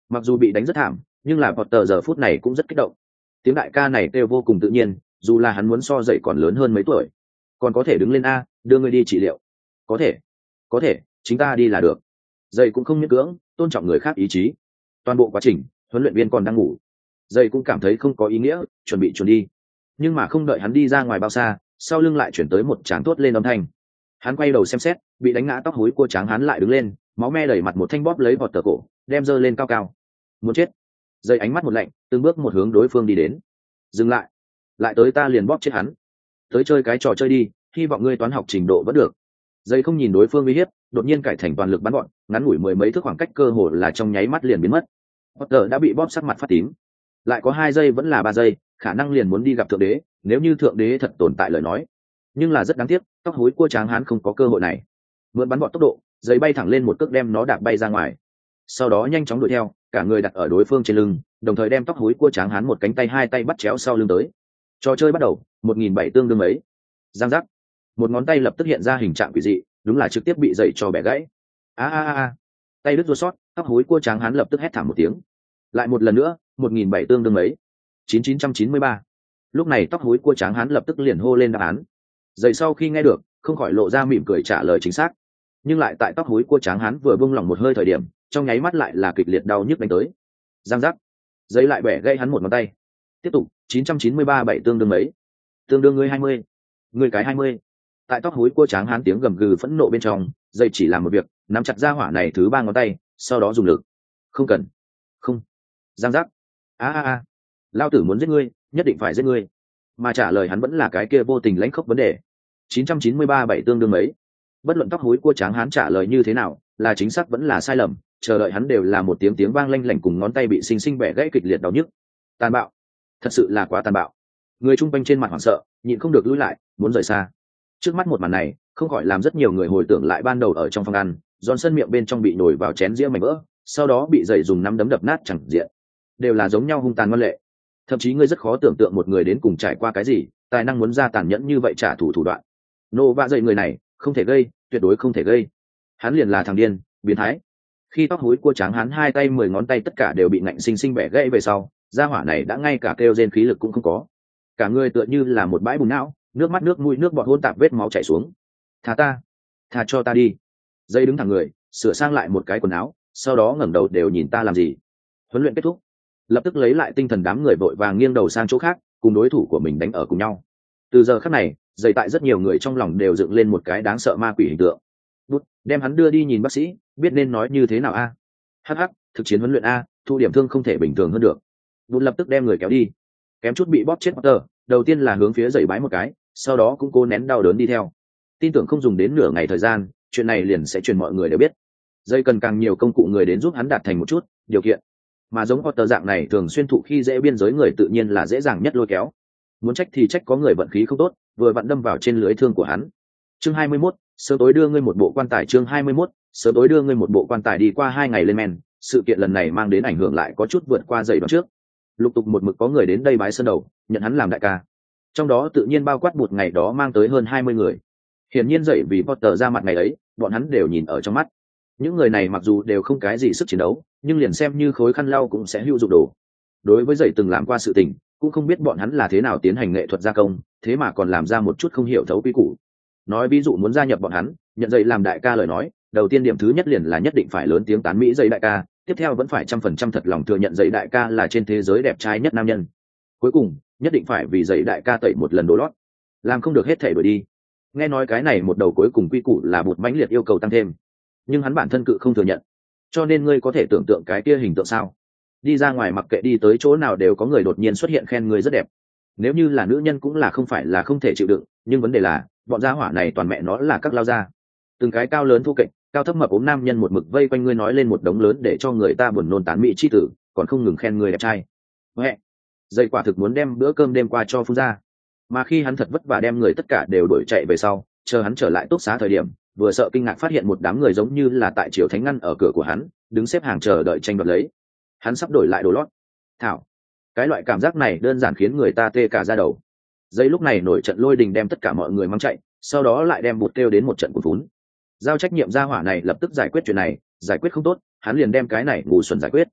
Mặc dù bị đánh rất thảm, nhưng là Potter giờ phút này cũng rất kích động. Tiếng đại ca này kêu vô cùng tự nhiên, dù là hắn muốn so dậy còn lớn hơn mấy tuổi. Còn có thể đứng lên a, đưa ngươi đi trị liệu. Có thể, có thể, chính ta đi là được. Dậy cũng không miễn cưỡng, tôn trọng người khác ý chí. Toàn bộ quá trình, huấn luyện viên còn đang ngủ. Dậy cũng cảm thấy không có ý nghĩa, chuẩn bị chuẩn đi. Nhưng mà không đợi hắn đi ra ngoài bao xa, sau lưng lại chuyển tới một tràng thốt lên âm thanh. Hắn quay đầu xem xét, bị đánh ngã tóc hối cua trắng hắn lại đứng lên, máu me đẩy mặt một thanh bóp lấy vọt tờ cổ, đem giơ lên cao cao. Muốn chết. Dậy ánh mắt một lạnh, từng bước một hướng đối phương đi đến. Dừng lại, lại tới ta liền bóp chết hắn. Tới chơi cái trò chơi đi, hy vọng ngươi toán học trình độ vẫn được. Dậy không nhìn đối phương uy hiếp, đột nhiên cải thành toàn lực bắn gọn, ngắn ngủi mười mấy thước khoảng cách cơ hồ là trong nháy mắt liền biến mất. Potter đã bị bóp sắc mặt phát tím. Lại có hai giây vẫn là ba giây, khả năng liền muốn đi gặp thượng đế, nếu như thượng đế thật tồn tại lời nói. Nhưng là rất đáng tiếc, tóc hối cua tráng hán không có cơ hội này. Mượn bắn gọn tốc độ, giấy bay thẳng lên một cước đem nó đạp bay ra ngoài. Sau đó nhanh chóng đuổi theo, cả người đặt ở đối phương trên lưng, đồng thời đem tóc hối cua tráng hán một cánh tay hai tay bắt chéo sau lưng tới. Trò chơi bắt đầu, một nghìn bảy tương đương mấy. Giang giác. Một ngón tay lập tức hiện ra hình trạng quỷ dị, đúng là trực tiếp bị dậy cho bẻ gãy. A a a, tay đứt ruột sót, tóc hối cua tráng hán lập tức hét thảm một tiếng. Lại một lần nữa, một nghìn bảy tương đương mấy. chín chín trăm chín mươi ba. Lúc này tóc hối cua tráng hán lập tức liền hô lên đáp án. Dậy sau khi nghe được, không khỏi lộ ra mỉm cười trả lời chính xác. Nhưng lại tại tóc hối cua tráng hán vừa buông lỏng một hơi thời điểm, trong nháy mắt lại là kịch liệt đau nhức đánh tới. Giang giác. Giấy lại bẻ gãy hắn một ngón tay. Tiếp tục, chín trăm chín mươi ba bảy tương đương mấy. Tương đương ngươi hai mươi. Ngươi cái hai mươi. Tại tóc hối cua tráng hán tiếng gầm gừ phẫn nộ bên trong, dây chỉ làm một việc, nắm chặt ra hỏa này thứ ba ngón tay, sau đó dùng lực. Không cần. Không. Giang giác. A a a. Lao tử muốn giết ngươi, nhất định phải giết ngươi. Mà trả lời hắn vẫn là cái kia vô tình lãnh khốc vấn đề. chín trăm chín mươi ba bảy tương đương mấy. Bất luận tóc hối cua tráng hán trả lời như thế nào, là chính xác vẫn là sai lầm, chờ đợi hắn đều là một tiếng tiếng vang lanh lảnh cùng ngón tay bị xinh xinh bẻ gãy kịch liệt đau nhức. Tàn bạo, thật sự là quá tàn bạo. Người chung quanh trên mặt hoảng sợ, nhịn không được lùi lại, muốn rời xa. Trước mắt một màn này, không khỏi làm rất nhiều người hồi tưởng lại ban đầu ở trong phòng ăn, Johnson miệng bên trong bị nổi vào chén dĩa mảnh vỡ, sau đó bị dậy dùng nắm đấm đập nát chẳng diện. Đều là giống nhau hung tàn ngoan lệ. Thậm chí ngươi rất khó tưởng tượng một người đến cùng trải qua cái gì, tài năng muốn ra tàn nhẫn như vậy trả thù thủ đoạn. Nô vạ dậy người này, không thể gây, tuyệt đối không thể gây. Hắn liền là thằng điên, biến thái. Khi tóc hối cua trắng hắn hai tay mười ngón tay tất cả đều bị ngạnh sinh sinh bẻ gãy về sau, gia hỏa này đã ngay cả kêu rên khí lực cũng không có. Cả người tựa như là một bãi bùn não, nước mắt nước mũi nước bọt hôn tạp vết máu chảy xuống. Tha ta, tha cho ta đi. Dây đứng thẳng người, sửa sang lại một cái quần áo, sau đó ngẩng đầu đều nhìn ta làm gì. Huấn luyện kết thúc, lập tức lấy lại tinh thần, đám người vội vàng nghiêng đầu sang chỗ khác, cùng đối thủ của mình đánh ở cùng nhau. Từ giờ khắc này, dày tại rất nhiều người trong lòng đều dựng lên một cái đáng sợ ma quỷ hình tượng. Bút, đem hắn đưa đi nhìn bác sĩ, biết nên nói như thế nào a? Hắc hắc, thực chiến huấn luyện a, thu điểm thương không thể bình thường hơn được. Bút lập tức đem người kéo đi, kém chút bị bóp chết Potter, đầu tiên là hướng phía dày bái một cái, sau đó cũng cố nén đau đớn đi theo. Tin tưởng không dùng đến nửa ngày thời gian, chuyện này liền sẽ truyền mọi người đều biết. Dây cần càng nhiều công cụ người đến giúp hắn đạt thành một chút điều kiện, mà giống Potter dạng này thường xuyên thụ khi dễ biên giới người tự nhiên là dễ dàng nhất lôi kéo. Muốn trách thì trách có người vận khí không tốt, vừa vặn đâm vào trên lưới thương của hắn. Chương hai mươi mốt, sớm tối đưa ngươi một bộ quan tài. Chương hai mươi mốt, sớm tối đưa ngươi một bộ quan tài. Đi qua hai ngày lên men, sự kiện lần này mang đến ảnh hưởng lại có chút vượt qua dậy đoạn trước. Lục tục một mực có người đến đây bái sơn đầu, nhận hắn làm đại ca. Trong đó tự nhiên bao quát một ngày đó mang tới hơn hai mươi người. Hiển nhiên dậy vì Potter ra mặt ngày ấy, bọn hắn đều nhìn ở trong mắt. Những người này mặc dù đều không cái gì sức chiến đấu, nhưng liền xem như khối khăn lau cũng sẽ hữu dụng đồ. Đối với dậy từng làm qua sự tình, cũng không biết bọn hắn là thế nào tiến hành nghệ thuật gia công, thế mà còn làm ra một chút không hiểu thấu quy củ. Nói ví dụ muốn gia nhập bọn hắn, nhận dậy làm đại ca lời nói, đầu tiên điểm thứ nhất liền là nhất định phải lớn tiếng tán mỹ dậy đại ca, tiếp theo vẫn phải trăm phần trăm thật lòng thừa nhận dậy đại ca là trên thế giới đẹp trai nhất nam nhân. Cuối cùng, nhất định phải vì dậy đại ca tẩy một lần đồ lót, làm không được hết thể đuổi đi. Nghe nói cái này một đầu cuối cùng quy củ là một mãnh liệt yêu cầu tăng thêm, nhưng hắn bản thân cự không thừa nhận. Cho nên ngươi có thể tưởng tượng cái kia hình tượng sao? Đi ra ngoài mặc kệ đi tới chỗ nào đều có người đột nhiên xuất hiện khen ngươi rất đẹp. Nếu như là nữ nhân cũng là không phải là không thể chịu đựng, nhưng vấn đề là bọn gia hỏa này toàn mẹ nó là các lao gia. Từng cái cao lớn thu kệch, cao thấp mập ốm nam nhân một mực vây quanh ngươi nói lên một đống lớn để cho người ta buồn nôn tán mỹ chi tử, còn không ngừng khen ngươi đẹp trai. Huệ, dây quả thực muốn đem bữa cơm đêm qua cho phun ra. Mà khi hắn thật vất vả đem người tất cả đều đuổi chạy về sau, chờ hắn trở lại túc xá thời điểm, vừa sợ kinh ngạc phát hiện một đám người giống như là tại triều thánh ngăn ở cửa của hắn, đứng xếp hàng chờ đợi tranh đoạt lấy. Hắn sắp đổi lại đồ lót. Thảo, cái loại cảm giác này đơn giản khiến người ta tê cả da đầu. Giây lúc này nổi trận lôi đình đem tất cả mọi người mang chạy, sau đó lại đem bụt kêu đến một trận cuốn vốn. Giao trách nhiệm gia hỏa này lập tức giải quyết chuyện này, giải quyết không tốt, hắn liền đem cái này ngu xuẩn giải quyết.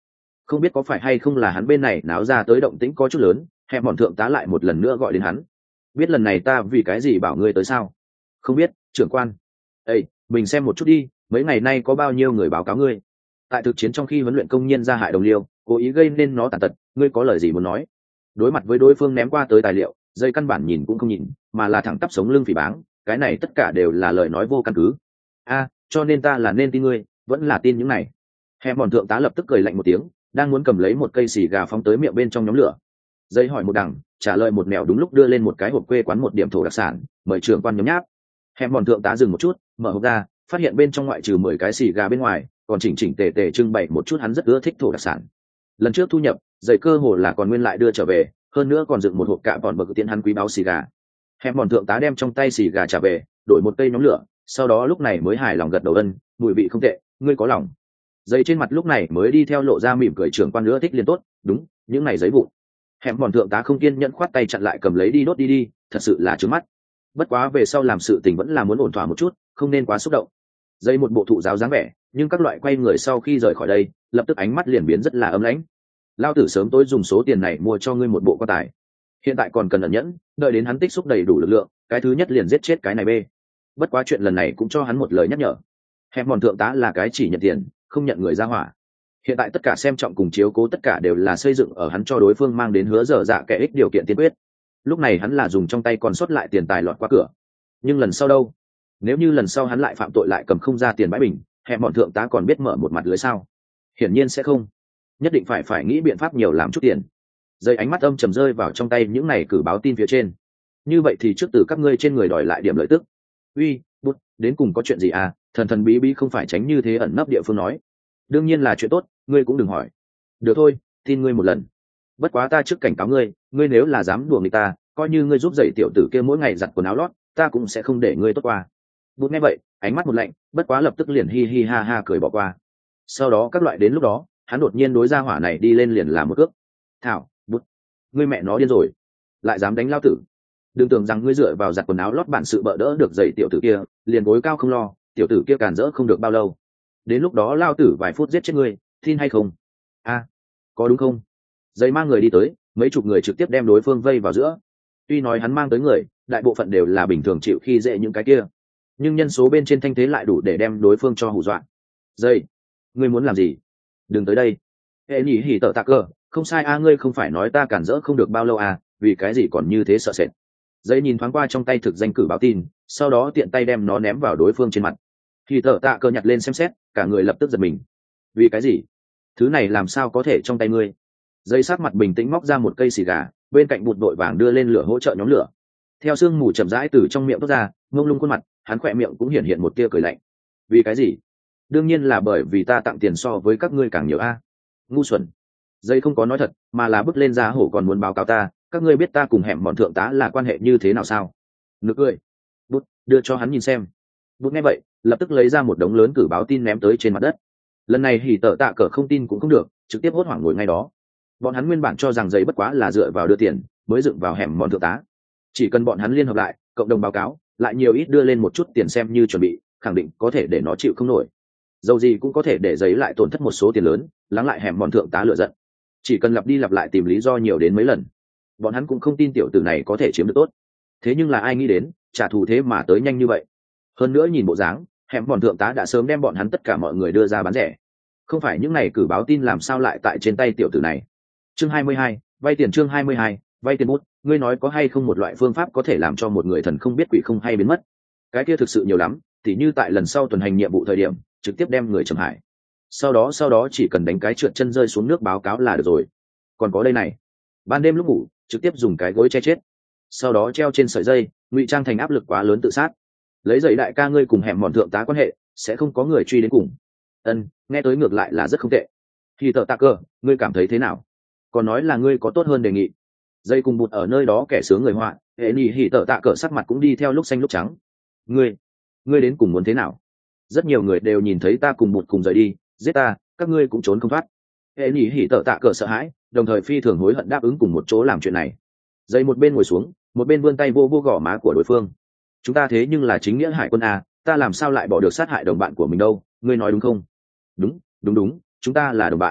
Không biết có phải hay không là hắn bên này náo ra tới động tĩnh có chút lớn, hẹn bọn thượng tá lại một lần nữa gọi đến hắn. Biết lần này ta vì cái gì bảo ngươi tới sao? Không biết, trưởng quan. Ê, mình xem một chút đi, mấy ngày nay có bao nhiêu người báo cáo ngươi? Tại thực chiến trong khi huấn luyện công nhân ra hại đồng liêu, cố ý gây nên nó tàn tật, ngươi có lời gì muốn nói? Đối mặt với đối phương ném qua tới tài liệu, dây căn bản nhìn cũng không nhìn, mà là thẳng tắp sống lưng phỉ báng, cái này tất cả đều là lời nói vô căn cứ. A, cho nên ta là nên tin ngươi, vẫn là tin những này. Hẹn bọn thượng tá lập tức cười lạnh một tiếng, đang muốn cầm lấy một cây xì gà phóng tới miệng bên trong nhóm lửa. Dây hỏi một đằng, trả lời một mèo, đúng lúc đưa lên một cái hộp quê quán một điểm thổ đặc sản, mời trưởng quan nhấm nháp. Hẹn bọn thượng tá dừng một chút, mở hộp ra, phát hiện bên trong ngoại trừ mười cái xì gà bên ngoài, còn chỉnh chỉnh tề tề trưng bày một chút hắn rất ưa thích thổ đặc sản. Lần trước thu nhập, dây cơ hồ là còn nguyên lại đưa trở về, hơn nữa còn dựng một hộp cạ bọn bậc tiện hắn quý báo xì gà. Hẹn bọn thượng tá đem trong tay xì gà trả về, đổi một cây nhóm lửa, sau đó lúc này mới hài lòng gật đầu ân, mùi vị không tệ, ngươi có lòng. Dây trên mặt lúc này mới đi theo lộ ra mỉm cười, trưởng quan nữa thích liền tốt, đúng, những này giấy vụn. Hẹn bọn thượng tá không kiên nhẫn khoát tay chặn lại, cầm lấy đi đốt đi đi, thật sự là trướng mắt. Bất quá về sau làm sự tình vẫn là muốn ổn thỏa một chút, không nên quá xúc động. Dây một bộ thụ giáo dáng vẻ, nhưng các loại quay người sau khi rời khỏi đây, lập tức ánh mắt liền biến rất là ấm lãnh. Lao tử sớm tối dùng số tiền này mua cho ngươi một bộ quan tài, hiện tại còn cần ẩn nhẫn, đợi đến hắn tích xúc đầy đủ lực lượng, cái thứ nhất liền giết chết cái này bê. Bất quá chuyện lần này cũng cho hắn một lời nhắc nhở. Hẹn bọn thượng tá là cái chỉ nhận tiền, không nhận người ra hỏa. Hiện tại tất cả xem trọng cùng chiếu cố tất cả đều là xây dựng ở hắn cho đối phương mang đến hứa dở dạ kẻ ích điều kiện tiên quyết. Lúc này hắn là dùng trong tay còn sót lại tiền tài lọt qua cửa. Nhưng lần sau đâu? Nếu như lần sau hắn lại phạm tội lại cầm không ra tiền bãi bình, hẹn bọn thượng tá còn biết mở một mặt lưới sao? Hiển nhiên sẽ không. Nhất định phải phải nghĩ biện pháp nhiều làm chút tiền. Dây ánh mắt âm trầm rơi vào trong tay những này cử báo tin phía trên. Như vậy thì trước từ các ngươi trên người đòi lại điểm lợi tức. Uy, bút, đến cùng có chuyện gì à? Thần thần bí bí không phải tránh như thế ẩn nấp địa phương nói. Đương nhiên là chuyện tốt, ngươi cũng đừng hỏi. Được thôi, tin ngươi một lần. Bất quá ta trước cảnh cáo ngươi, ngươi nếu là dám đùa người ta, coi như ngươi giúp dậy tiểu tử kia mỗi ngày giặt quần áo lót, ta cũng sẽ không để ngươi tốt qua. Bút nghe vậy, ánh mắt một lạnh, bất quá lập tức liền hi hi ha ha cười bỏ qua. Sau đó các loại đến lúc đó, hắn đột nhiên đối ra hỏa này đi lên liền làm một cước. Thảo, bút, ngươi mẹ nó điên rồi, lại dám đánh lao tử. Đừng tưởng rằng ngươi dựa vào giặt quần áo lót bản sự bợ đỡ được dậy tiểu tử kia, liền gối cao không lo, tiểu tử kia cản rỡ không được bao lâu. Đến lúc đó lao tử vài phút giết chết ngươi, tin hay không? A, à, có đúng không? Dây mang người đi tới, mấy chục người trực tiếp đem đối phương vây vào giữa. Tuy nói hắn mang tới người, đại bộ phận đều là bình thường chịu khi dễ những cái kia, nhưng nhân số bên trên thanh thế lại đủ để đem đối phương cho hù dọa. Dây, ngươi muốn làm gì? Đừng tới đây. Hệ nhỉ hỉ tợ tạ cơ, không sai a, ngươi không phải nói ta cản rỡ không được bao lâu à, vì cái gì còn như thế sợ sệt. Dây nhìn thoáng qua trong tay thực danh cử báo tin, sau đó tiện tay đem nó ném vào đối phương trên mặt. Hỉ tợ tạ cơ nhặt lên xem xét, cả người lập tức giật mình. Vì cái gì? Thứ này làm sao có thể trong tay ngươi? Dây sát mặt bình tĩnh móc ra một cây xì gà, bên cạnh bụt đội vàng đưa lên lửa hỗ trợ nhóm lửa. Theo sương mù chậm rãi từ trong miệng thoát ra, ngông lung khuôn mặt, hắn khỏe miệng cũng hiện hiện một tia cười lạnh. Vì cái gì? Đương nhiên là bởi vì ta tặng tiền so với các ngươi càng nhiều a. Ngu xuẩn. Dây không có nói thật, mà là bước lên giá hổ còn muốn báo cáo ta, các ngươi biết ta cùng hẻm bọn thượng tá là quan hệ như thế nào sao? Nực cười. Bút, đưa cho hắn nhìn xem. Bút nghe vậy, lập tức lấy ra một đống lớn cử báo tin ném tới trên mặt đất. Lần này hỉ tợ tạ cờ không tin cũng không được, trực tiếp hốt hoảng ngồi ngay đó. Bọn hắn nguyên bản cho rằng giấy bất quá là dựa vào đưa tiền mới dựng vào hẻm bọn thượng tá, chỉ cần bọn hắn liên hợp lại, cộng đồng báo cáo, lại nhiều ít đưa lên một chút tiền xem như chuẩn bị, khẳng định có thể để nó chịu không nổi. Dầu gì cũng có thể để giấy lại tổn thất một số tiền lớn, lắng lại hẻm bọn thượng tá lựa giận. Chỉ cần lặp đi lặp lại tìm lý do nhiều đến mấy lần, bọn hắn cũng không tin tiểu tử này có thể chiếm được tốt. Thế nhưng là ai nghĩ đến trả thù thế mà tới nhanh như vậy. Hơn nữa nhìn bộ dáng, hẻm bọn thượng tá đã sớm đem bọn hắn tất cả mọi người đưa ra bán rẻ. Không phải những này cử báo tin làm sao lại tại trên tay tiểu tử này. Chương hai mươi hai, vay tiền. Chương hai mươi hai, vay tiền bút. Ngươi nói có hay không một loại phương pháp có thể làm cho một người thần không biết quỷ không hay biến mất? Cái kia thực sự nhiều lắm, tỉ như tại lần sau tuần hành nhiệm vụ thời điểm trực tiếp đem người trầm hải, sau đó sau đó chỉ cần đánh cái trượt chân rơi xuống nước báo cáo là được rồi. Còn có đây này, ban đêm lúc ngủ trực tiếp dùng cái gối che chết, sau đó treo trên sợi dây, ngụy trang thành áp lực quá lớn tự sát, lấy dậy đại ca ngươi cùng hẻm mòn thượng tá quan hệ, sẽ không có người truy đến cùng. Ân, nghe tới ngược lại là rất không tệ. Thì tợ tạ cơ, ngươi cảm thấy thế nào? Còn nói là ngươi có tốt hơn đề nghị. Dây cùng bụt ở nơi đó kẻ sướng người họa, hệ nhị hỉ tợ tạ cỡ sắc mặt cũng đi theo lúc xanh lúc trắng. Ngươi, ngươi đến cùng muốn thế nào? Rất nhiều người đều nhìn thấy ta cùng bụt cùng rời đi, giết ta, các ngươi cũng trốn không thoát. Hệ nhị hỉ tợ tạ cỡ sợ hãi, đồng thời phi thường hối hận đáp ứng cùng một chỗ làm chuyện này. Dây một bên ngồi xuống, một bên vươn tay vô vô gò má của đối phương. Chúng ta thế nhưng là chính nghĩa hải quân à, ta làm sao lại bỏ được sát hại đồng bạn của mình đâu, ngươi nói đúng không? Đúng, đúng đúng, chúng ta là đồng bạn.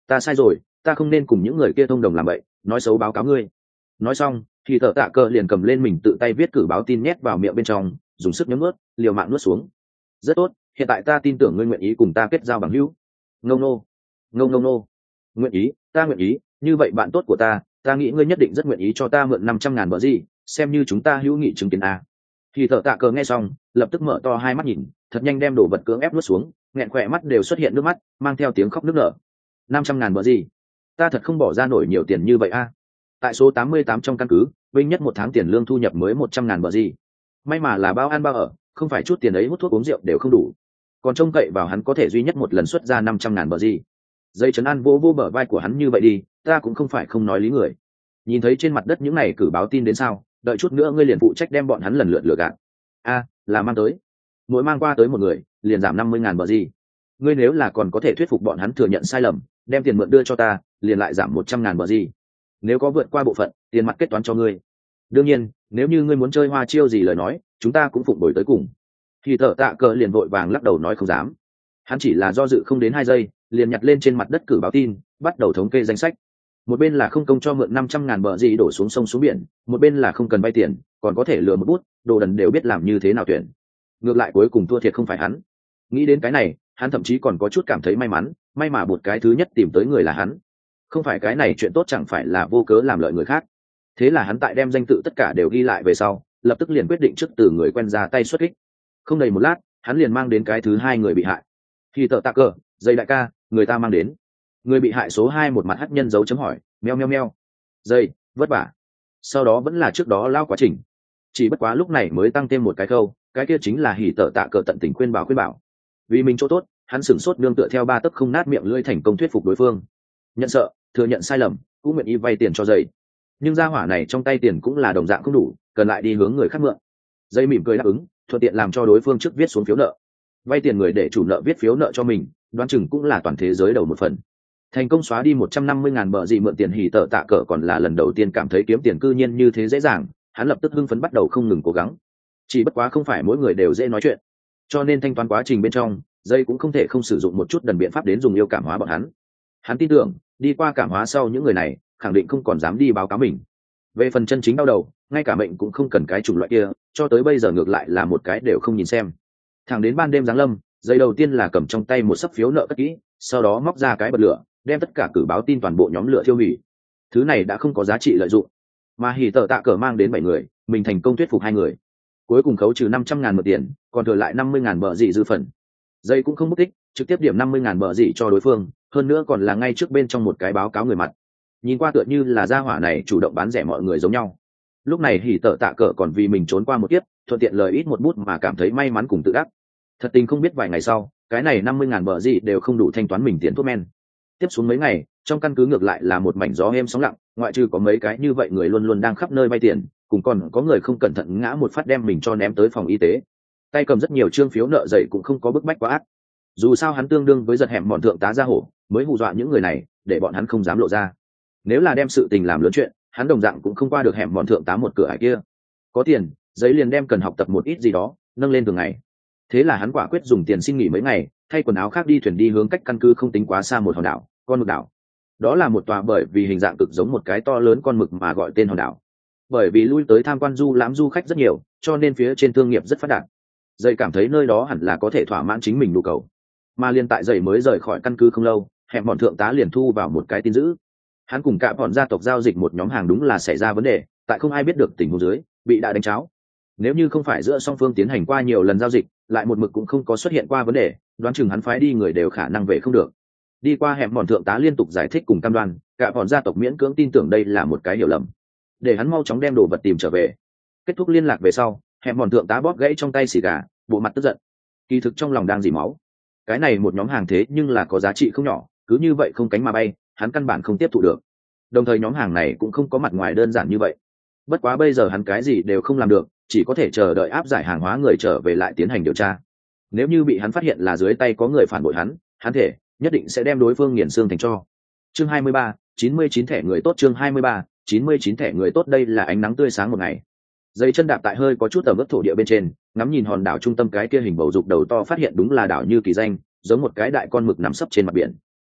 ta sai rồi, ta không nên cùng những người kia thông đồng làm vậy, nói xấu báo cáo ngươi. Nói xong thì thợ tạ cờ liền cầm lên mình tự tay viết cử báo tin nhét vào miệng bên trong, dùng sức nhấm nuốt, liều mạng nuốt xuống. Rất tốt, hiện tại ta tin tưởng ngươi nguyện ý cùng ta kết giao bằng hữu. Ngông nô, ngông nô nô, nguyện ý, ta nguyện ý. Như vậy bạn tốt của ta, ta nghĩ ngươi nhất định rất nguyện ý cho ta mượn năm trăm ngàn bờ gì, xem như chúng ta hữu nghị chứng kiến a. Thì thợ tạ cờ nghe xong, lập tức mở to hai mắt nhìn, thật nhanh đem đồ vật cưỡng ép nuốt xuống, nghẹn khỏe mắt đều xuất hiện nước mắt, mang theo tiếng khóc nức nở. Năm trăm ngàn bờ gì? Ta thật không bỏ ra nổi nhiều tiền như vậy a. Tại số tám mươi tám trong căn cứ, binh nhất một tháng tiền lương thu nhập mới một trăm ngàn bờ gì. May mà là bao ăn bao ở, không phải chút tiền ấy hút thuốc uống rượu đều không đủ. Còn trông cậy vào hắn có thể duy nhất một lần xuất ra năm trăm ngàn bờ gì. Dây chấn an vô vô bờ vai của hắn như vậy đi, ta cũng không phải không nói lý người. Nhìn thấy trên mặt đất những này cử báo tin đến sao, đợi chút nữa ngươi liền phụ trách đem bọn hắn lần lượt lừa gạt. A, là mang tới. Mỗi mang qua tới một người, liền giảm năm mươi ngàn bờ gì. Ngươi nếu là còn có thể thuyết phục bọn hắn thừa nhận sai lầm, đem tiền mượn đưa cho ta, liền lại giảm một trăm ngàn bờ gì. Nếu có vượt qua bộ phận, tiền mặt kết toán cho ngươi. Đương nhiên, nếu như ngươi muốn chơi hoa chiêu gì lời nói, chúng ta cũng phụng đổi tới cùng. Thì thợ tạ cờ liền vội vàng lắc đầu nói không dám. Hắn chỉ là do dự không đến hai giây, liền nhặt lên trên mặt đất cử báo tin, bắt đầu thống kê danh sách. Một bên là không công cho mượn năm trăm ngàn bờ gì đổ xuống sông xuống biển, một bên là không cần vay tiền, còn có thể lừa một bút, đồ đần đều biết làm như thế nào tuyển. Ngược lại cuối cùng thua thiệt không phải hắn. Nghĩ đến cái này, hắn thậm chí còn có chút cảm thấy may mắn, may mà một cái thứ nhất tìm tới người là hắn. Không phải cái này chuyện tốt chẳng phải là vô cớ làm lợi người khác. Thế là hắn tại đem danh tự tất cả đều ghi lại về sau, lập tức liền quyết định trước từ người quen ra tay xuất kích. Không đầy một lát, hắn liền mang đến cái thứ hai người bị hại. Khi tờ tạ cờ, dây đại ca, người ta mang đến. Người bị hại số hai một mặt hắc nhân dấu chấm hỏi, meo meo meo. Dây, vất vả. Sau đó vẫn là trước đó lao quá trình. Chỉ bất quá lúc này mới tăng thêm một cái câu, cái kia chính là hỉ tờ tạ cờ tận tình khuyên bảo khuyên bảo. Vì mình chỗ tốt, hắn sửng sốt nương tựa theo ba tấc không nát miệng lưỡi thành công thuyết phục đối phương. Nhận sợ, thừa nhận sai lầm, cũng nguyện ý vay tiền cho dây. Nhưng gia hỏa này trong tay tiền cũng là đồng dạng không đủ, cần lại đi hướng người khác mượn. Dây mỉm cười đáp ứng, thuận tiện làm cho đối phương trước viết xuống phiếu nợ. Vay tiền người để chủ nợ viết phiếu nợ cho mình, đoán chừng cũng là toàn thế giới đầu một phần. Thành công xóa đi một trăm năm mươi ngàn bờ gì mượn tiền hỉ tợ tạ cờ còn là lần đầu tiên cảm thấy kiếm tiền cư nhiên như thế dễ dàng, hắn lập tức hưng phấn bắt đầu không ngừng cố gắng. Chỉ bất quá không phải mỗi người đều dễ nói chuyện, cho nên thanh toán quá trình bên trong, dây cũng không thể không sử dụng một chút đần biện pháp đến dùng yêu cảm hóa bọn hắn. Hắn tin tưởng, đi qua cảm hóa sau những người này, khẳng định không còn dám đi báo cáo mình. Về phần chân chính đau đầu, ngay cả mệnh cũng không cần cái chủng loại kia, cho tới bây giờ ngược lại là một cái đều không nhìn xem. Thẳng đến ban đêm giáng lâm, dây đầu tiên là cầm trong tay một sấp phiếu nợ cất kỹ, sau đó móc ra cái bật lửa, đem tất cả cử báo tin toàn bộ nhóm lửa thiêu hủy. Thứ này đã không có giá trị lợi dụng, mà hỉ tợ tạ cờ mang đến bảy người, mình thành công thuyết phục hai người. Cuối cùng khấu trừ năm trăm ngàn mượn tiền, còn thừa lại năm mươi ngàn bờ dị dư phần. Dây cũng không mất tích, trực tiếp điểm năm mươi ngàn bờ dị cho đối phương, hơn nữa còn là ngay trước bên trong một cái báo cáo người mặt. Nhìn qua tựa như là gia hỏa này chủ động bán rẻ mọi người giống nhau. Lúc này hỉ tợ tạ cờ còn vì mình trốn qua một kiếp, thuận tiện lời ít một bút mà cảm thấy may mắn cùng tự đắc. Thật tình không biết vài ngày sau, cái này năm mươi ngàn bờ dị đều không đủ thanh toán mình tiền thuốc men. Tiếp xuống mấy ngày, trong căn cứ ngược lại là một mảnh gió êm sóng lặng, ngoại trừ có mấy cái như vậy người luôn luôn đang khắp nơi vay tiền, cùng còn có người không cẩn thận ngã một phát đem mình cho ném tới phòng y tế. Tay cầm rất nhiều trương phiếu nợ dày cũng không có bức bách quá ác. Dù sao hắn tương đương với giật hẻm bọn thượng tá ra hổ, mới hù dọa những người này, để bọn hắn không dám lộ ra. Nếu là đem sự tình làm lớn chuyện, hắn đồng dạng cũng không qua được hẻm bọn thượng tá một cửa ải kia. Có tiền, giấy liền đem cần học tập một ít gì đó, nâng lên thường ngày. Thế là hắn quả quyết dùng tiền xin nghỉ mấy ngày, thay quần áo khác đi thuyền đi hướng cách căn cứ không tính quá xa một hòn đảo, con mực đảo. Đó là một tòa bởi vì hình dạng cực giống một cái to lớn con mực mà gọi tên hòn đảo. Bởi vì lui tới tham quan du lãm du khách rất nhiều, cho nên phía trên thương nghiệp rất phát đạt. Dây cảm thấy nơi đó hẳn là có thể thỏa mãn chính mình nhu cầu. Mà liên tại dây mới rời khỏi căn cứ không lâu, hẻm bọn thượng tá liền thu vào một cái tin dữ. Hắn cùng cả bọn gia tộc giao dịch một nhóm hàng đúng là xảy ra vấn đề, tại không ai biết được tình huống dưới, bị đã đánh cháo. Nếu như không phải giữa song phương tiến hành qua nhiều lần giao dịch, lại một mực cũng không có xuất hiện qua vấn đề, đoán chừng hắn phái đi người đều khả năng về không được. Đi qua hẻm bọn thượng tá liên tục giải thích cùng cam đoan, cả bọn gia tộc miễn cưỡng tin tưởng đây là một cái hiểu lầm, để hắn mau chóng đem đồ vật tìm trở về. Kết thúc liên lạc về sau, hẻm bọn thượng tá bóp gãy trong tay xì gà, bộ mặt tức giận, kỳ thực trong lòng đang dỉ máu. Cái này một nhóm hàng thế nhưng là có giá trị không nhỏ, cứ như vậy không cánh mà bay, hắn căn bản không tiếp thụ được. Đồng thời nhóm hàng này cũng không có mặt ngoài đơn giản như vậy. Bất quá bây giờ hắn cái gì đều không làm được, chỉ có thể chờ đợi áp giải hàng hóa người trở về lại tiến hành điều tra. Nếu như bị hắn phát hiện là dưới tay có người phản bội hắn, hắn thể nhất định sẽ đem đối phương nghiền xương thành tro. Chương hai mươi ba, chín mươi chín thẻ người tốt. Chương hai mươi ba, chín mươi chín thẻ người tốt. Đây là ánh nắng tươi sáng một ngày. Dây chân đạp tại hơi có chút tầm ướt thổ địa bên trên, ngắm nhìn hòn đảo trung tâm cái kia hình bầu dục đầu to, phát hiện đúng là đảo Như Kỳ Danh, giống một cái đại con mực nằm sấp trên mặt biển.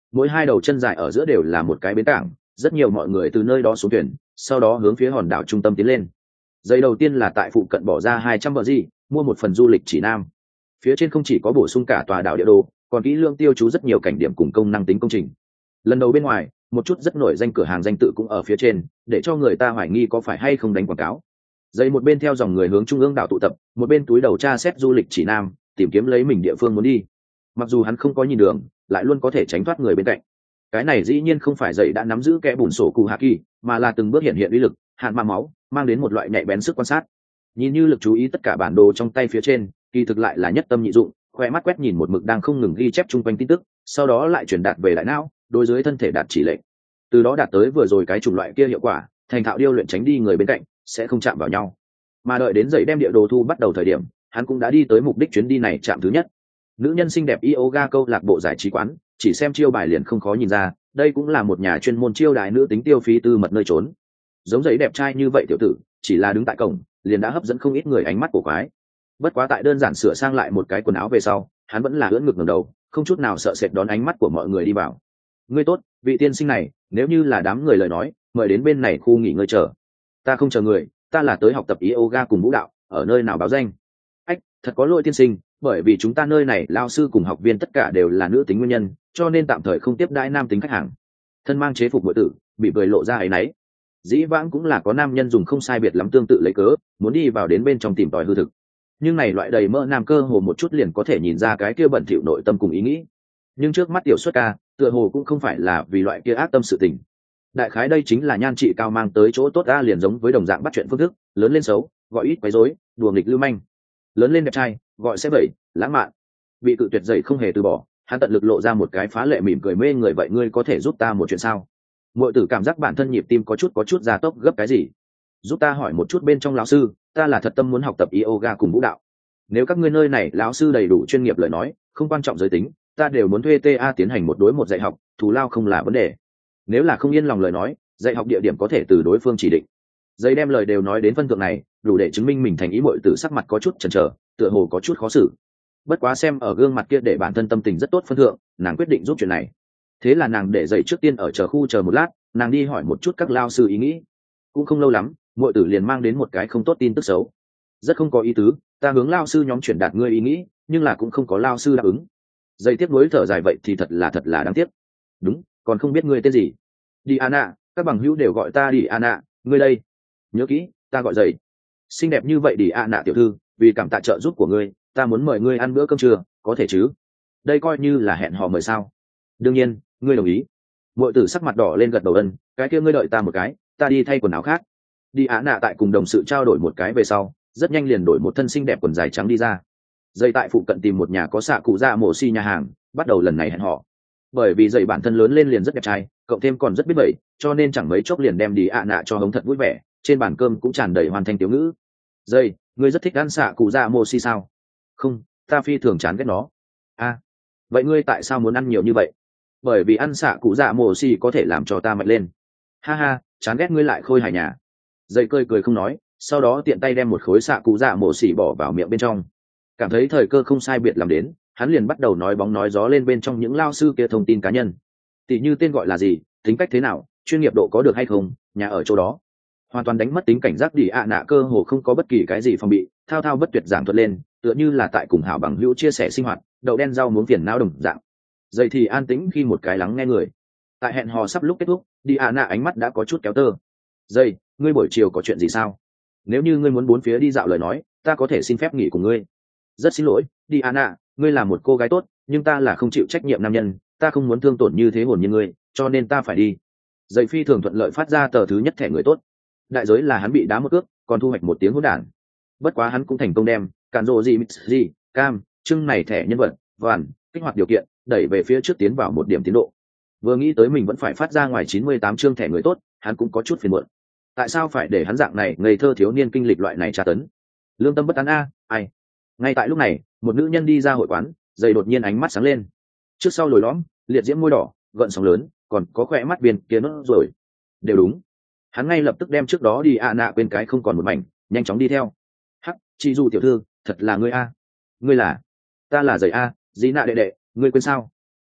mỗi hai đầu chân dài ở giữa đều là một cái bến cảng, rất nhiều mọi người từ nơi đó xuống thuyền, sau đó hướng phía hòn đảo trung tâm tiến lên. Giây đầu tiên là tại phụ cận bỏ ra hai trăm bờ gì mua một phần du lịch chỉ nam. Phía trên không chỉ có bổ sung cả tòa đảo địa đồ, còn kỹ lưỡng tiêu chú rất nhiều cảnh điểm cùng công năng tính công trình. Lần đầu bên ngoài, một chút rất nổi danh cửa hàng danh tự cũng ở phía trên, để cho người ta hoài nghi có phải hay không đánh quảng cáo. Dây một bên theo dòng người hướng trung ương đảo tụ tập, một bên túi đầu tra xét du lịch chỉ nam, tìm kiếm lấy mình địa phương muốn đi. Mặc dù hắn không có nhìn đường, lại luôn có thể tránh thoát người bên cạnh. Cái này dĩ nhiên không phải dậy đã nắm giữ kẽ bùn sổ cụ hạ kỳ, mà là từng bước hiện hiện uy lực, hạn ma máu, mang đến một loại nhạy bén sức quan sát. Nhìn như lực chú ý tất cả bản đồ trong tay phía trên, kỳ thực lại là nhất tâm nhị dụng, khoe mắt quét nhìn một mực đang không ngừng ghi chép chung quanh tin tức, sau đó lại truyền đạt về đại não, đối dưới thân thể đạt chỉ lệnh. Từ đó đạt tới vừa rồi cái chủng loại kia hiệu quả, thành thạo điêu luyện tránh đi người bên cạnh, sẽ không chạm vào nhau. Mà đợi đến dậy đem địa đồ thu bắt đầu thời điểm, hắn cũng đã đi tới mục đích chuyến đi này chạm thứ nhất. Nữ nhân xinh đẹp yoga câu lạc bộ giải trí quán, chỉ xem chiêu bài liền không khó nhìn ra, đây cũng là một nhà chuyên môn chiêu đãi nữ tính tiêu phí tư mật nơi trốn. Giống giấy đẹp trai như vậy tiểu tử, chỉ là đứng tại cổng, liền đã hấp dẫn không ít người ánh mắt của quái. Bất quá tại đơn giản sửa sang lại một cái quần áo về sau, hắn vẫn là ưỡn ngực ngẩng đầu, không chút nào sợ sệt đón ánh mắt của mọi người đi vào. Ngươi tốt, vị tiên sinh này, nếu như là đám người lời nói, mời đến bên này khu nghỉ ngơi chờ. Ta không chờ người, ta là tới học tập yoga cùng vũ đạo, ở nơi nào báo danh? Ách, thật có lỗi tiên sinh, bởi vì chúng ta nơi này lao sư cùng học viên tất cả đều là nữ tính nguyên nhân, cho nên tạm thời không tiếp đãi nam tính khách hàng. Thân mang chế phục nội tử, bị cười lộ ra ấy nấy. Dĩ vãng cũng là có nam nhân dùng không sai biệt lắm tương tự lấy cớ, muốn đi vào đến bên trong tìm tòi hư thực. Nhưng này loại đầy mỡ nam cơ hồ một chút liền có thể nhìn ra cái kia bẩn thỉu nội tâm cùng ý nghĩ. Nhưng trước mắt tiểu xuất ca, tựa hồ cũng không phải là vì loại kia ác tâm sự tình. Đại khái đây chính là nhan trị cao mang tới chỗ tốt a, liền giống với đồng dạng bắt chuyện phương thức, lớn lên xấu, gọi ít quấy rối, đùa nghịch lưu manh. Lớn lên đẹp trai, gọi sẽ bẩy, lãng mạn. Bị cự tuyệt dậy không hề từ bỏ, hắn tận lực lộ ra một cái phá lệ mỉm cười mê người, vậy ngươi có thể giúp ta một chuyện sao? Muội tử cảm giác bản thân nhịp tim có chút có chút gia tốc, gấp cái gì? Giúp ta hỏi một chút bên trong lão sư, ta là thật tâm muốn học tập yoga cùng vũ đạo. Nếu các ngươi nơi này lão sư đầy đủ chuyên nghiệp lời nói, không quan trọng giới tính, ta đều muốn thuê ta tiến hành một đối một dạy học, thù lao không là vấn đề. Nếu là không yên lòng lời nói, dạy học địa điểm có thể từ đối phương chỉ định. Giấy đem lời đều nói đến phân thượng này, đủ để chứng minh mình thành ý. Muội tử sắc mặt có chút chần chờ, tựa hồ có chút khó xử. Bất quá xem ở gương mặt kia để bản thân tâm tình rất tốt phân thượng, nàng quyết định giúp chuyện này. Thế là nàng để dậy trước tiên ở chờ khu chờ một lát, nàng đi hỏi một chút các lao sư ý nghĩ. Cũng không lâu lắm, muội tử liền mang đến một cái không tốt tin tức xấu. Rất không có ý tứ, ta hướng lao sư nhóm chuyển đạt ngươi ý nghĩ, nhưng là cũng không có lao sư đáp ứng. Dây tiếp nối thở dài, vậy thì thật là thật là đáng tiếc. Đúng, còn không biết ngươi tên gì? Diana, các bằng hữu đều gọi ta Diana, ngươi đây? Nhớ kỹ, ta gọi dậy. Xinh đẹp như vậy Diana tiểu thư, vì cảm tạ trợ giúp của ngươi, ta muốn mời ngươi ăn bữa cơm trưa, có thể chứ? Đây coi như là hẹn hò mời sao? Đương nhiên, ngươi đồng ý. Muội tử sắc mặt đỏ lên gật đầu ân, cái kia ngươi đợi ta một cái, ta đi thay quần áo khác. Diana tại cùng đồng sự trao đổi một cái về sau, rất nhanh liền đổi một thân xinh đẹp quần dài trắng đi ra. Dây tại phụ cận tìm một nhà có xạ cụ dạ mổ xi nhà hàng, bắt đầu lần này hẹn hò. Bởi vì dây bản thân lớn lên liền rất đẹp trai, cộng thêm còn rất biết bậy, cho nên chẳng mấy chốc liền đem đi ạ nạ cho hống thật vui vẻ, trên bàn cơm cũng tràn đầy hoàn thành tiểu ngữ. Dây, ngươi rất thích ăn xạ cụ dạ mổ xi sao? Không, ta phi thường chán ghét nó. A, à, vậy ngươi tại sao muốn ăn nhiều như vậy? Bởi vì ăn xạ cụ dạ mổ xi có thể làm cho ta mạnh lên. Ha ha, chán ghét ngươi lại khôi hài nhà. Dây cười cười không nói, sau đó tiện tay đem một khối xạ cụ dạ mổ xi bỏ vào miệng bên trong. Cảm thấy thời cơ không sai biệt làm đến, hắn liền bắt đầu nói bóng nói gió lên bên trong những lao sư kia thông tin cá nhân. Tỷ như tên gọi là gì, tính cách thế nào, chuyên nghiệp độ có được hay không, nhà ở chỗ đó. Hoàn toàn đánh mất tính cảnh giác. Đi ạ nạ cơ hồ không có bất kỳ cái gì phòng bị, thao thao bất tuyệt giảng thuật lên, tựa như là tại cùng hảo bằng hữu chia sẻ sinh hoạt, đậu đen rau muống phiền não đồng dạng. Dậy thì an tĩnh khi một cái lắng nghe người. Tại hẹn hò sắp lúc kết thúc, đi ạ nạ ánh mắt đã có chút kéo tơ. Dậy, ngươi buổi chiều có chuyện gì sao? Nếu như ngươi muốn bốn phía đi dạo lời nói, ta có thể xin phép nghỉ cùng ngươi. Rất xin lỗi, Diana, ngươi là một cô gái tốt, nhưng ta là không chịu trách nhiệm nam nhân, ta không muốn thương tổn như thế hồn như ngươi, cho nên ta phải đi. Dậy phi thường thuận lợi phát ra tờ thứ nhất thẻ người tốt. Đại giới là hắn bị đá một cước, còn thu hoạch một tiếng hỗn đản. Bất quá hắn cũng thành công đem cản rộ gì gì cam trưng này thẻ nhân vật vàn kích hoạt điều kiện, đẩy về phía trước tiến vào một điểm tiến độ. Vừa nghĩ tới mình vẫn phải phát ra ngoài chín mươi tám chương thẻ người tốt, hắn cũng có chút phiền muộn. Tại sao phải để hắn dạng này ngây thơ thiếu niên kinh lịch loại này tra tấn? Lương tâm bất an a, ai? Ngay tại lúc này, một nữ nhân đi ra hội quán, dày đột nhiên ánh mắt sáng lên. Trước sau lồi lõm, liệt diễm môi đỏ, gợn sóng lớn, còn có khỏe mắt viên kia nốt rồi. Đều đúng. Hắn ngay lập tức đem trước đó đi ạ nạ quên cái không còn một mảnh, nhanh chóng đi theo. Hắc, chị Du tiểu thư, thật là ngươi a. Ngươi là? Ta là dày a, dĩ nạ đệ đệ, ngươi quên sao?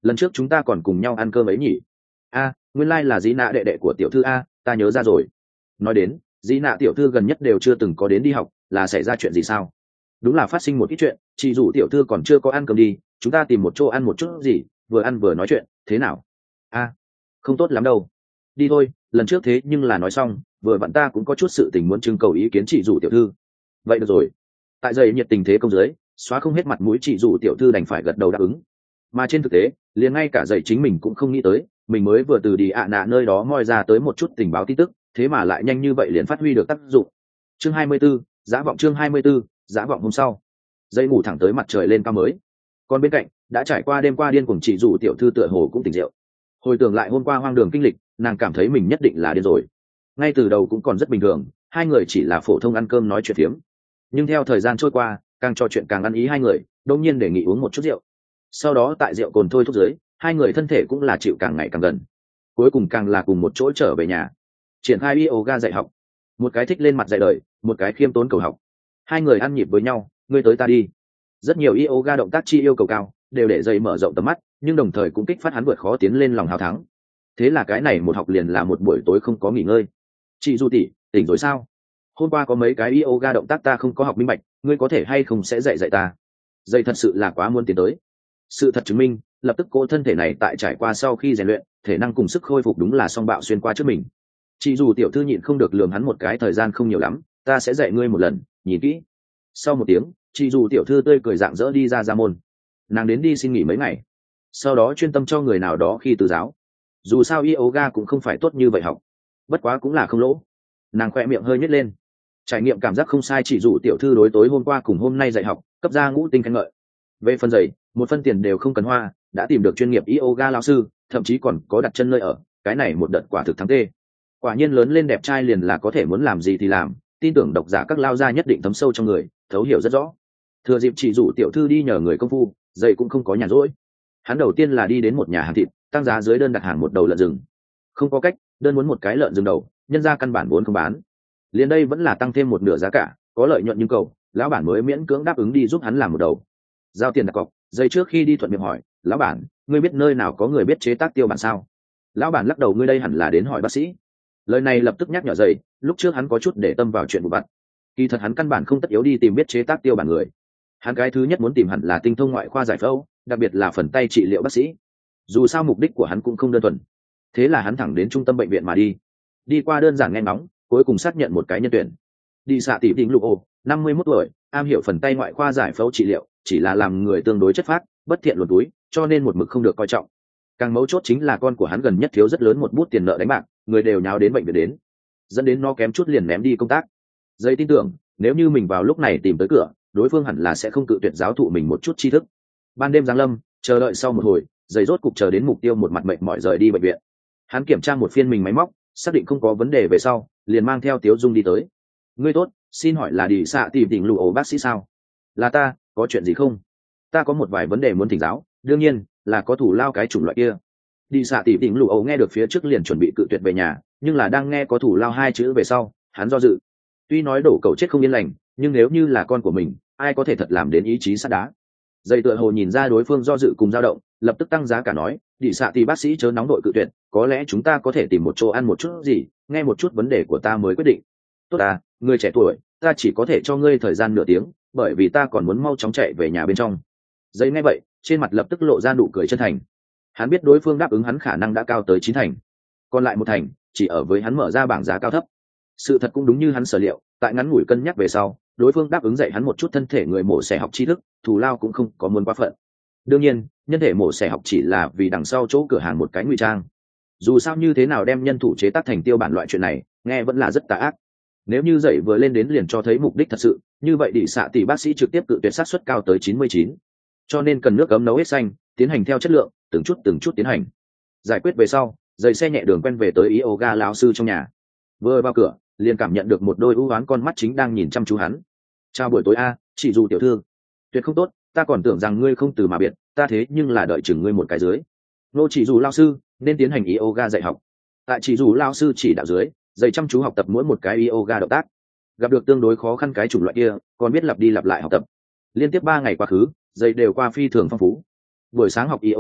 lần trước chúng ta còn cùng nhau ăn cơm ấy nhỉ? A, nguyên lai là dĩ nạ đệ đệ của tiểu thư a, ta nhớ ra rồi. Nói đến, dĩ nạ tiểu thư gần nhất đều chưa từng có đến đi học, là xảy ra chuyện gì sao? Đúng là phát sinh một ít chuyện, chị dù tiểu thư còn chưa có ăn cơm đi, chúng ta tìm một chỗ ăn một chút gì, vừa ăn vừa nói chuyện, thế nào? A, không tốt lắm đâu. Đi thôi, lần trước thế nhưng là nói xong, vừa vặn ta cũng có chút sự tình muốn trưng cầu ý kiến chị dù tiểu thư. Vậy được rồi. Tại dày nhiệt tình thế công dưới, xóa không hết mặt mũi chị dù tiểu thư đành phải gật đầu đáp ứng. Mà trên thực tế, liền ngay cả dày chính mình cũng không nghĩ tới, mình mới vừa từ đi ạ nạ nơi đó moi ra tới một chút tình báo tin tức, thế mà lại nhanh như vậy liền phát huy được tác dụng. Chương hai mươi 24, Giá vọng chương hai mươi 24, Giá vọng hôm sau. Dây ngủ thẳng tới mặt trời lên cao mới. Còn bên cạnh, đã trải qua đêm qua điên cuồng chị dù tiểu thư tựa hồ cũng tỉnh rượu. Hồi tưởng lại hôm qua hoang đường kinh lịch, nàng cảm thấy mình nhất định là điên rồi. Ngay từ đầu cũng còn rất bình thường, hai người chỉ là phổ thông ăn cơm nói chuyện phiếm. Nhưng theo thời gian trôi qua, càng trò chuyện càng ăn ý hai người, đột nhiên đề nghị uống một chút rượu. Sau đó tại rượu cồn thôi thúc dưới, hai người thân thể cũng là chịu càng ngày càng gần. Cuối cùng càng là cùng một chỗ trở về nhà. Triển khai yoga dạy học. Một cái thích lên mặt dạy đời, một cái khiêm tốn cầu học. Hai người ăn nhịp với nhau, ngươi tới ta đi. Rất nhiều yoga động tác chi yêu cầu cao, đều để dây mở rộng tầm mắt, nhưng đồng thời cũng kích phát hắn vượt khó tiến lên lòng hào thắng. Thế là cái này một học liền là một buổi tối không có nghỉ ngơi. Chị Du tỷ, tỉnh rồi sao? Hôm qua có mấy cái yoga động tác ta không có học minh bạch, ngươi có thể hay không sẽ dạy dạy ta? Dây thật sự là quá muốn tiến tới. Sự thật chứng minh, lập tức cô thân thể này tại trải qua sau khi rèn luyện, thể năng cùng sức khôi phục đúng là song bạo xuyên qua trước mình. Chị dù tiểu thư nhịn không được lườm hắn một cái, thời gian không nhiều lắm, ta sẽ dạy ngươi một lần, nhìn kỹ. Sau một tiếng, chị dù tiểu thư tươi cười rạng rỡ đi ra ra môn. Nàng đến đi xin nghỉ mấy ngày, sau đó chuyên tâm cho người nào đó khi từ giáo. Dù sao yoga cũng không phải tốt như vậy học, bất quá cũng là không lỗ. Nàng khoe miệng hơi nhếch lên, trải nghiệm cảm giác không sai. Chỉ dù tiểu thư đối tối hôm qua cùng hôm nay dạy học cấp ra ngũ tinh khen ngợi. Về phần giày, một phân tiền đều không cần hoa, đã tìm được chuyên nghiệp yoga lão sư, thậm chí còn có đặt chân nơi ở, cái này một đợt quả thực thắng tê. Quả nhiên lớn lên đẹp trai liền là có thể muốn làm gì thì làm, tin tưởng độc giả các lao gia nhất định thấm sâu trong người, thấu hiểu rất rõ. Thừa dịp chỉ dụ tiểu thư đi nhờ người công phu, giày cũng không có nhàn rỗi. Hắn đầu tiên là đi đến một nhà hàng thịt, tăng giá dưới đơn đặt hàng một đầu lợn rừng. Không có cách, đơn muốn một cái lợn rừng đầu, nhân ra căn bản muốn không bán. Liền đây vẫn là tăng thêm một nửa giá cả, có lợi nhuận nhưng cầu, lão bản mới miễn cưỡng đáp ứng đi giúp hắn làm một đầu. Giao tiền đặt cọc, giày trước khi đi thuận miệng hỏi, lão bản, ngươi biết nơi nào có người biết chế tác tiêu bản sao? Lão bản lắc đầu, ngươi đây hẳn là đến hỏi bác sĩ. Lời này lập tức nhắc nhở giày, lúc trước hắn có chút để tâm vào chuyện vụ vặt. Kỳ thật hắn căn bản không tất yếu đi tìm biết chế tác tiêu bản người. Hắn cái thứ nhất muốn tìm hẳn là tinh thông ngoại khoa giải phẫu, đặc biệt là phần tay trị liệu bác sĩ. Dù sao mục đích của hắn cũng không đơn thuần. Thế là hắn thẳng đến trung tâm bệnh viện mà đi. Đi qua đơn giản nghe ngóng, cuối cùng xác nhận một cái nhân tuyển. Đi xạ tỷ tính lục ô, năm mươi mốt tuổi, am hiểu phần tay ngoại khoa giải phẫu trị liệu, chỉ là làm người tương đối chất phác, bất thiện luồn túi, cho nên một mực không được coi trọng. Càng mấu chốt chính là con của hắn gần nhất thiếu rất lớn một bút tiền nợ đánh bạc, người đều nháo đến bệnh viện đến, dẫn đến nó kém chút liền ném đi công tác. Dây tin tưởng, nếu như mình vào lúc này tìm tới cửa, đối phương hẳn là sẽ không cự tuyệt giáo thụ mình một chút tri thức. Ban đêm giáng lâm, chờ đợi sau một hồi, dây rốt cục chờ đến mục tiêu, một mặt mệt mỏi rời đi bệnh viện. Hắn kiểm tra một phiên mình máy móc, xác định không có vấn đề về sau, liền mang theo Tiếu Dung đi tới. Ngươi tốt, xin hỏi là đi xạ tìm tỉnh lụ ổ bác sĩ sao? Là ta, có chuyện gì không? Ta có một vài vấn đề muốn thỉnh giáo, đương nhiên là có thủ lao cái chủng loại kia. Đi xạ tỉ tỉnh lụ ấu nghe được phía trước liền chuẩn bị cự tuyệt về nhà, nhưng là đang nghe có thủ lao hai chữ về sau, hắn do dự. Tuy nói đổ cầu chết không yên lành, nhưng nếu như là con của mình, ai có thể thật làm đến ý chí sắt đá. Dây tựa hồ nhìn ra đối phương do dự cùng dao động, lập tức tăng giá cả nói, đi xạ thì bác sĩ chớ nóng đội cự tuyệt, có lẽ chúng ta có thể tìm một chỗ ăn một chút gì, nghe một chút vấn đề của ta mới quyết định. Tốt à, người trẻ tuổi, ta chỉ có thể cho ngươi thời gian nửa tiếng, bởi vì ta còn muốn mau chóng chạy về nhà bên trong. Dây nghe vậy, trên mặt lập tức lộ ra nụ cười chân thành. Hắn biết đối phương đáp ứng hắn khả năng đã cao tới chín thành, còn lại một thành chỉ ở với hắn mở ra bảng giá cao thấp. Sự thật cũng đúng như hắn sở liệu, tại ngắn ngủi cân nhắc về sau, đối phương đáp ứng dạy hắn một chút thân thể người mổ xẻ học tri thức, thù lao cũng không có muốn quá phận. Đương nhiên, nhân thể mổ xẻ học chỉ là vì đằng sau chỗ cửa hàng một cái ngụy trang. Dù sao như thế nào đem nhân thủ chế tác thành tiêu bản loại chuyện này, nghe vẫn là rất tà ác. Nếu như dạy vừa lên đến liền cho thấy mục đích thật sự, như vậy đi xạ tỷ bác sĩ trực tiếp cự tuyệt sát suất cao tới chín mươi chín. Cho nên cần nước ấm nấu hết xanh, tiến hành theo chất lượng, từng chút từng chút tiến hành. Giải quyết về sau, dậy xe nhẹ đường quen về tới yoga lão sư trong nhà. Vừa vào cửa, liền cảm nhận được một đôi ưu ám con mắt chính đang nhìn chăm chú hắn. Chào buổi tối a, chị dù tiểu thư. Tuyệt không tốt, ta còn tưởng rằng ngươi không từ mà biệt, ta thế nhưng là đợi chừng ngươi một cái dưới. Nô chị dù lão sư nên tiến hành yoga dạy học. Tại chị dù lão sư chỉ đạo dưới, dạy chăm chú học tập mỗi một cái yoga động tác. Gặp được tương đối khó khăn cái chủng loại kia, còn biết lặp đi lặp lại học tập. Liên tiếp ba ngày quá khứ, dạy đều qua phi thường phong phú. Buổi sáng học yoga,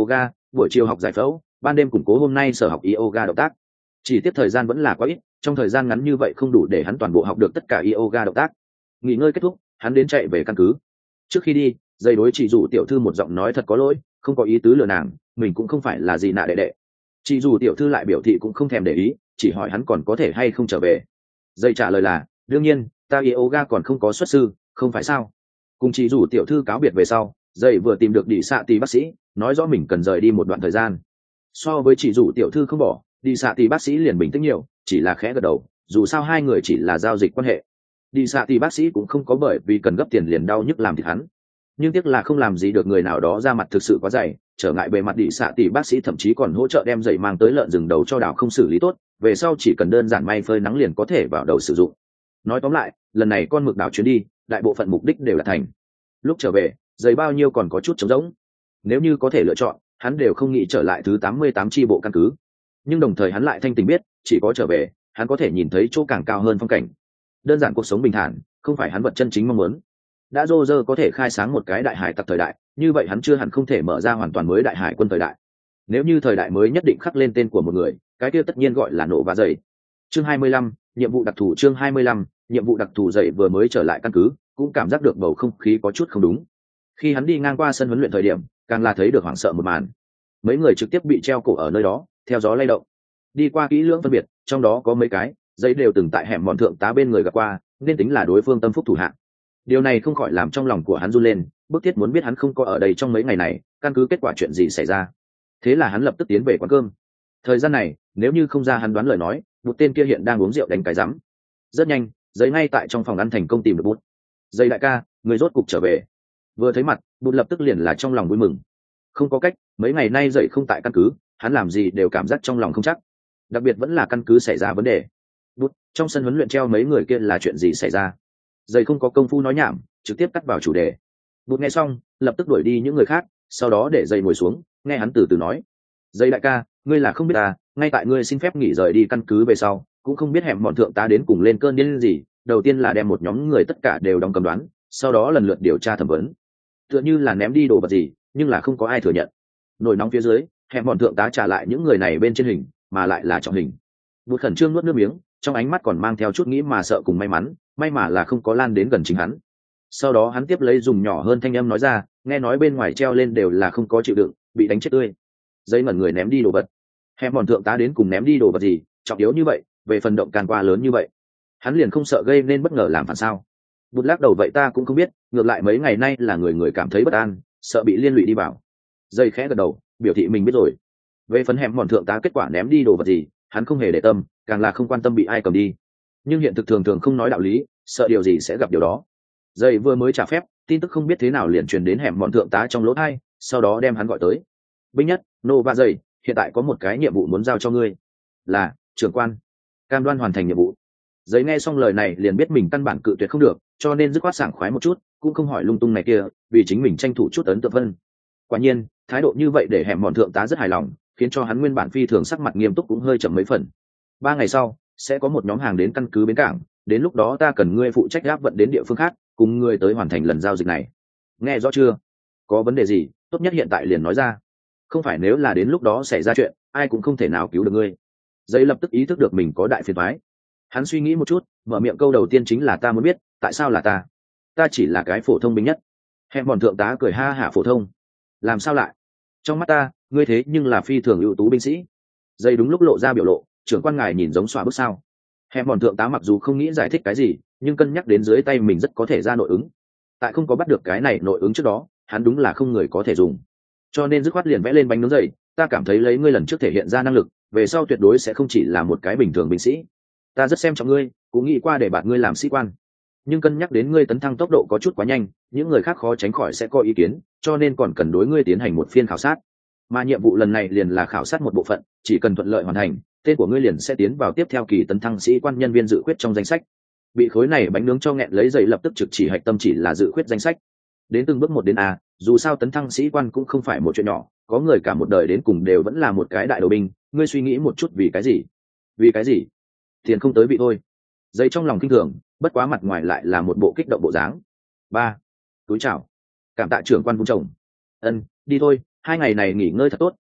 buổi chiều học giải phẫu, ban đêm củng cố hôm nay sở học yoga động tác. Chỉ tiếp thời gian vẫn là quá ít, trong thời gian ngắn như vậy không đủ để hắn toàn bộ học được tất cả yoga động tác. Nghỉ ngơi kết thúc, hắn đến chạy về căn cứ. Trước khi đi, dây đối chỉ dụ tiểu thư một giọng nói thật có lỗi, không có ý tứ lừa nàng, mình cũng không phải là gì nạ đệ đệ. Chỉ dù tiểu thư lại biểu thị cũng không thèm để ý, chỉ hỏi hắn còn có thể hay không trở về. Dây trả lời là, đương nhiên, ta yoga còn không có xuất sư, không phải sao? Cùng chỉ dù tiểu thư cáo biệt về sau, dây vừa tìm được đi xạ tỷ bác sĩ, nói rõ mình cần rời đi một đoạn thời gian. So với chỉ dù tiểu thư không bỏ, đi xạ tỷ bác sĩ liền bình tĩnh nhiều, chỉ là khẽ gật đầu, dù sao hai người chỉ là giao dịch quan hệ. Đi xạ tỷ bác sĩ cũng không có bởi vì cần gấp tiền liền đau nhức làm thịt hắn, nhưng tiếc là không làm gì được người nào đó ra mặt thực sự quá dày, trở ngại bề mặt đi xạ tỷ bác sĩ thậm chí còn hỗ trợ đem dậy mang tới lợn rừng đầu cho đảo không xử lý tốt, về sau chỉ cần đơn giản may phơi nắng liền có thể vào đầu sử dụng. Nói tóm lại, lần này con mực đảo chuyến đi, đại bộ phận mục đích đều là thành. Lúc trở về, dày bao nhiêu còn có chút trống rỗng. Nếu như có thể lựa chọn, hắn đều không nghĩ trở lại thứ tám mươi tám chi bộ căn cứ. Nhưng đồng thời hắn lại thanh tình biết, chỉ có trở về, hắn có thể nhìn thấy chỗ càng cao hơn phong cảnh. Đơn giản cuộc sống bình thản, không phải hắn vật chân chính mong muốn. Đã Roger có thể khai sáng một cái đại hải tặc thời đại, như vậy hắn chưa hẳn không thể mở ra hoàn toàn mới đại hải quân thời đại. Nếu như thời đại mới nhất định khắc lên tên của một người, cái kia tất nhiên gọi là nổ và dậy. Chương hai mươi lăm, nhiệm vụ đặc thù. Chương hai mươi lăm, nhiệm vụ đặc thù. Dậy vừa mới trở lại căn cứ, cũng cảm giác được bầu không khí có chút không đúng. Khi hắn đi ngang qua sân huấn luyện thời điểm, càng là thấy được hoảng sợ một màn. Mấy người trực tiếp bị treo cổ ở nơi đó, theo gió lay động. Đi qua kỹ lưỡng phân biệt, trong đó có mấy cái dây đều từng tại hẻm mòn thượng tá bên người gặp qua, nên tính là đối phương tâm phúc thủ hạ. Điều này không khỏi làm trong lòng của hắn run lên, bức thiết muốn biết hắn không có ở đây trong mấy ngày này, căn cứ kết quả chuyện gì xảy ra. Thế là hắn lập tức tiến về quán cơm. Thời gian này, nếu như không ra hắn đoán lời nói, một tên kia hiện đang uống rượu đánh cái rắm. Rất nhanh, giấy ngay tại trong phòng ăn thành công tìm được bút. Giấy đại ca, người rốt cục trở về. Vừa thấy mặt, bút lập tức liền là trong lòng vui mừng. Không có cách, mấy ngày nay dậy không tại căn cứ, hắn làm gì đều cảm giác trong lòng không chắc. Đặc biệt vẫn là căn cứ xảy ra vấn đề. Bút, trong sân huấn luyện treo mấy người kia là chuyện gì xảy ra? Dây không có công phu nói nhảm, trực tiếp cắt vào chủ đề. Bút nghe xong, lập tức đuổi đi những người khác, sau đó để dây ngồi xuống, nghe hắn từ từ nói. Dây đại ca, ngươi là không biết ta, ngay tại ngươi xin phép nghỉ rời đi căn cứ về sau, cũng không biết hẻm bọn thượng tá đến cùng lên cơn điên gì. Đầu tiên là đem một nhóm người tất cả đều đóng cầm đoán, sau đó lần lượt điều tra thẩm vấn. Tựa như là ném đi đồ vật gì, nhưng là không có ai thừa nhận. Nổi nóng phía dưới, hẻm bọn thượng tá trả lại những người này bên trên hình, mà lại là trọng hình. Bút khẩn trương nuốt nước miếng, trong ánh mắt còn mang theo chút nghĩ mà sợ cùng may mắn, may mà là không có lan đến gần chính hắn. Sau đó hắn tiếp lấy dùng nhỏ hơn thanh âm nói ra, nghe nói bên ngoài treo lên đều là không có chịu đựng, bị đánh chết tươi. Giấy ngẩn người ném đi đồ vật. Hẻm bọn thượng tá đến cùng ném đi đồ vật gì, trọng yếu như vậy, về phần động can qua lớn như vậy, hắn liền không sợ gây nên bất ngờ làm phản sao? Bút lắc đầu, vậy ta cũng không biết, ngược lại mấy ngày nay là người người cảm thấy bất an, sợ bị liên lụy đi vào. Dây khẽ gật đầu, biểu thị mình biết rồi. Về phần hẻm bọn thượng tá kết quả ném đi đồ vật gì, hắn không hề để tâm, càng là không quan tâm bị ai cầm đi. Nhưng hiện thực thường thường không nói đạo lý, sợ điều gì sẽ gặp điều đó. Dây vừa mới trả phép, tin tức không biết thế nào liền truyền đến hẻm bọn thượng tá trong lỗ tai, sau đó đem hắn gọi tới. Binh nhất, nô và dây, hiện tại có một cái nhiệm vụ muốn giao cho ngươi. Là trưởng quan, cam đoan hoàn thành nhiệm vụ. Giấy nghe xong lời này liền biết mình căn bản cự tuyệt không được, cho nên dứt khoát sảng khoái một chút, cũng không hỏi lung tung này kia, vì chính mình tranh thủ chút ấn tượng vân. Quả nhiên, thái độ như vậy để hẻm bọn thượng tá rất hài lòng, khiến cho hắn nguyên bản phi thường sắc mặt nghiêm túc cũng hơi chậm mấy phần. Ba ngày sau, sẽ có một nhóm hàng đến căn cứ bến cảng, đến lúc đó ta cần ngươi phụ trách áp vận đến địa phương khác, cùng ngươi tới hoàn thành lần giao dịch này. Nghe rõ chưa? Có vấn đề gì, tốt nhất hiện tại liền nói ra. Không phải nếu là đến lúc đó xảy ra chuyện, ai cũng không thể nào cứu được ngươi. Giấy lập tức ý thức được mình có đại phiền toái. Hắn suy nghĩ một chút, mở miệng câu đầu tiên chính là ta muốn biết, tại sao là ta? Ta chỉ là cái phổ thông binh nhất. Hẻm bọn thượng tá cười ha hả, phổ thông? Làm sao lại? Trong mắt ta, ngươi thế nhưng là phi thường ưu tú binh sĩ. Giây đúng lúc lộ ra biểu lộ, trưởng quan ngài nhìn giống xóa bước sao? Hẻm bọn thượng tá mặc dù không nghĩ giải thích cái gì, nhưng cân nhắc đến dưới tay mình rất có thể ra nội ứng. Tại không có bắt được cái này nội ứng trước đó, hắn đúng là không người có thể dùng. Cho nên dứt khoát liền vẽ lên bánh nướng dậy, ta cảm thấy lấy ngươi lần trước thể hiện ra năng lực, về sau tuyệt đối sẽ không chỉ là một cái bình thường binh sĩ. Ta rất xem trọng ngươi, cũng nghĩ qua để bạt ngươi làm sĩ quan, nhưng cân nhắc đến ngươi tấn thăng tốc độ có chút quá nhanh, những người khác khó tránh khỏi sẽ có ý kiến, cho nên còn cần đối ngươi tiến hành một phiên khảo sát. Mà nhiệm vụ lần này liền là khảo sát một bộ phận, chỉ cần thuận lợi hoàn thành, tên của ngươi liền sẽ tiến vào tiếp theo kỳ tấn thăng sĩ quan nhân viên dự khuyết trong danh sách. Bị khối này bánh nướng cho nghẹn lấy dậy lập tức trực chỉ hạch tâm chỉ là dự khuyết danh sách. Đến từng bước một đến a, dù sao tấn thăng sĩ quan cũng không phải một chuyện nhỏ, có người cả một đời đến cùng đều vẫn là một cái đại đầu binh, ngươi suy nghĩ một chút vì cái gì? Vì cái gì? Tiền không tới vị thôi. Dây trong lòng kinh thường, bất quá mặt ngoài lại là một bộ kích động bộ dáng. Ba, túi chào, cảm tạ trưởng quan vung chồng. Ân, đi thôi, hai ngày này nghỉ ngơi thật tốt,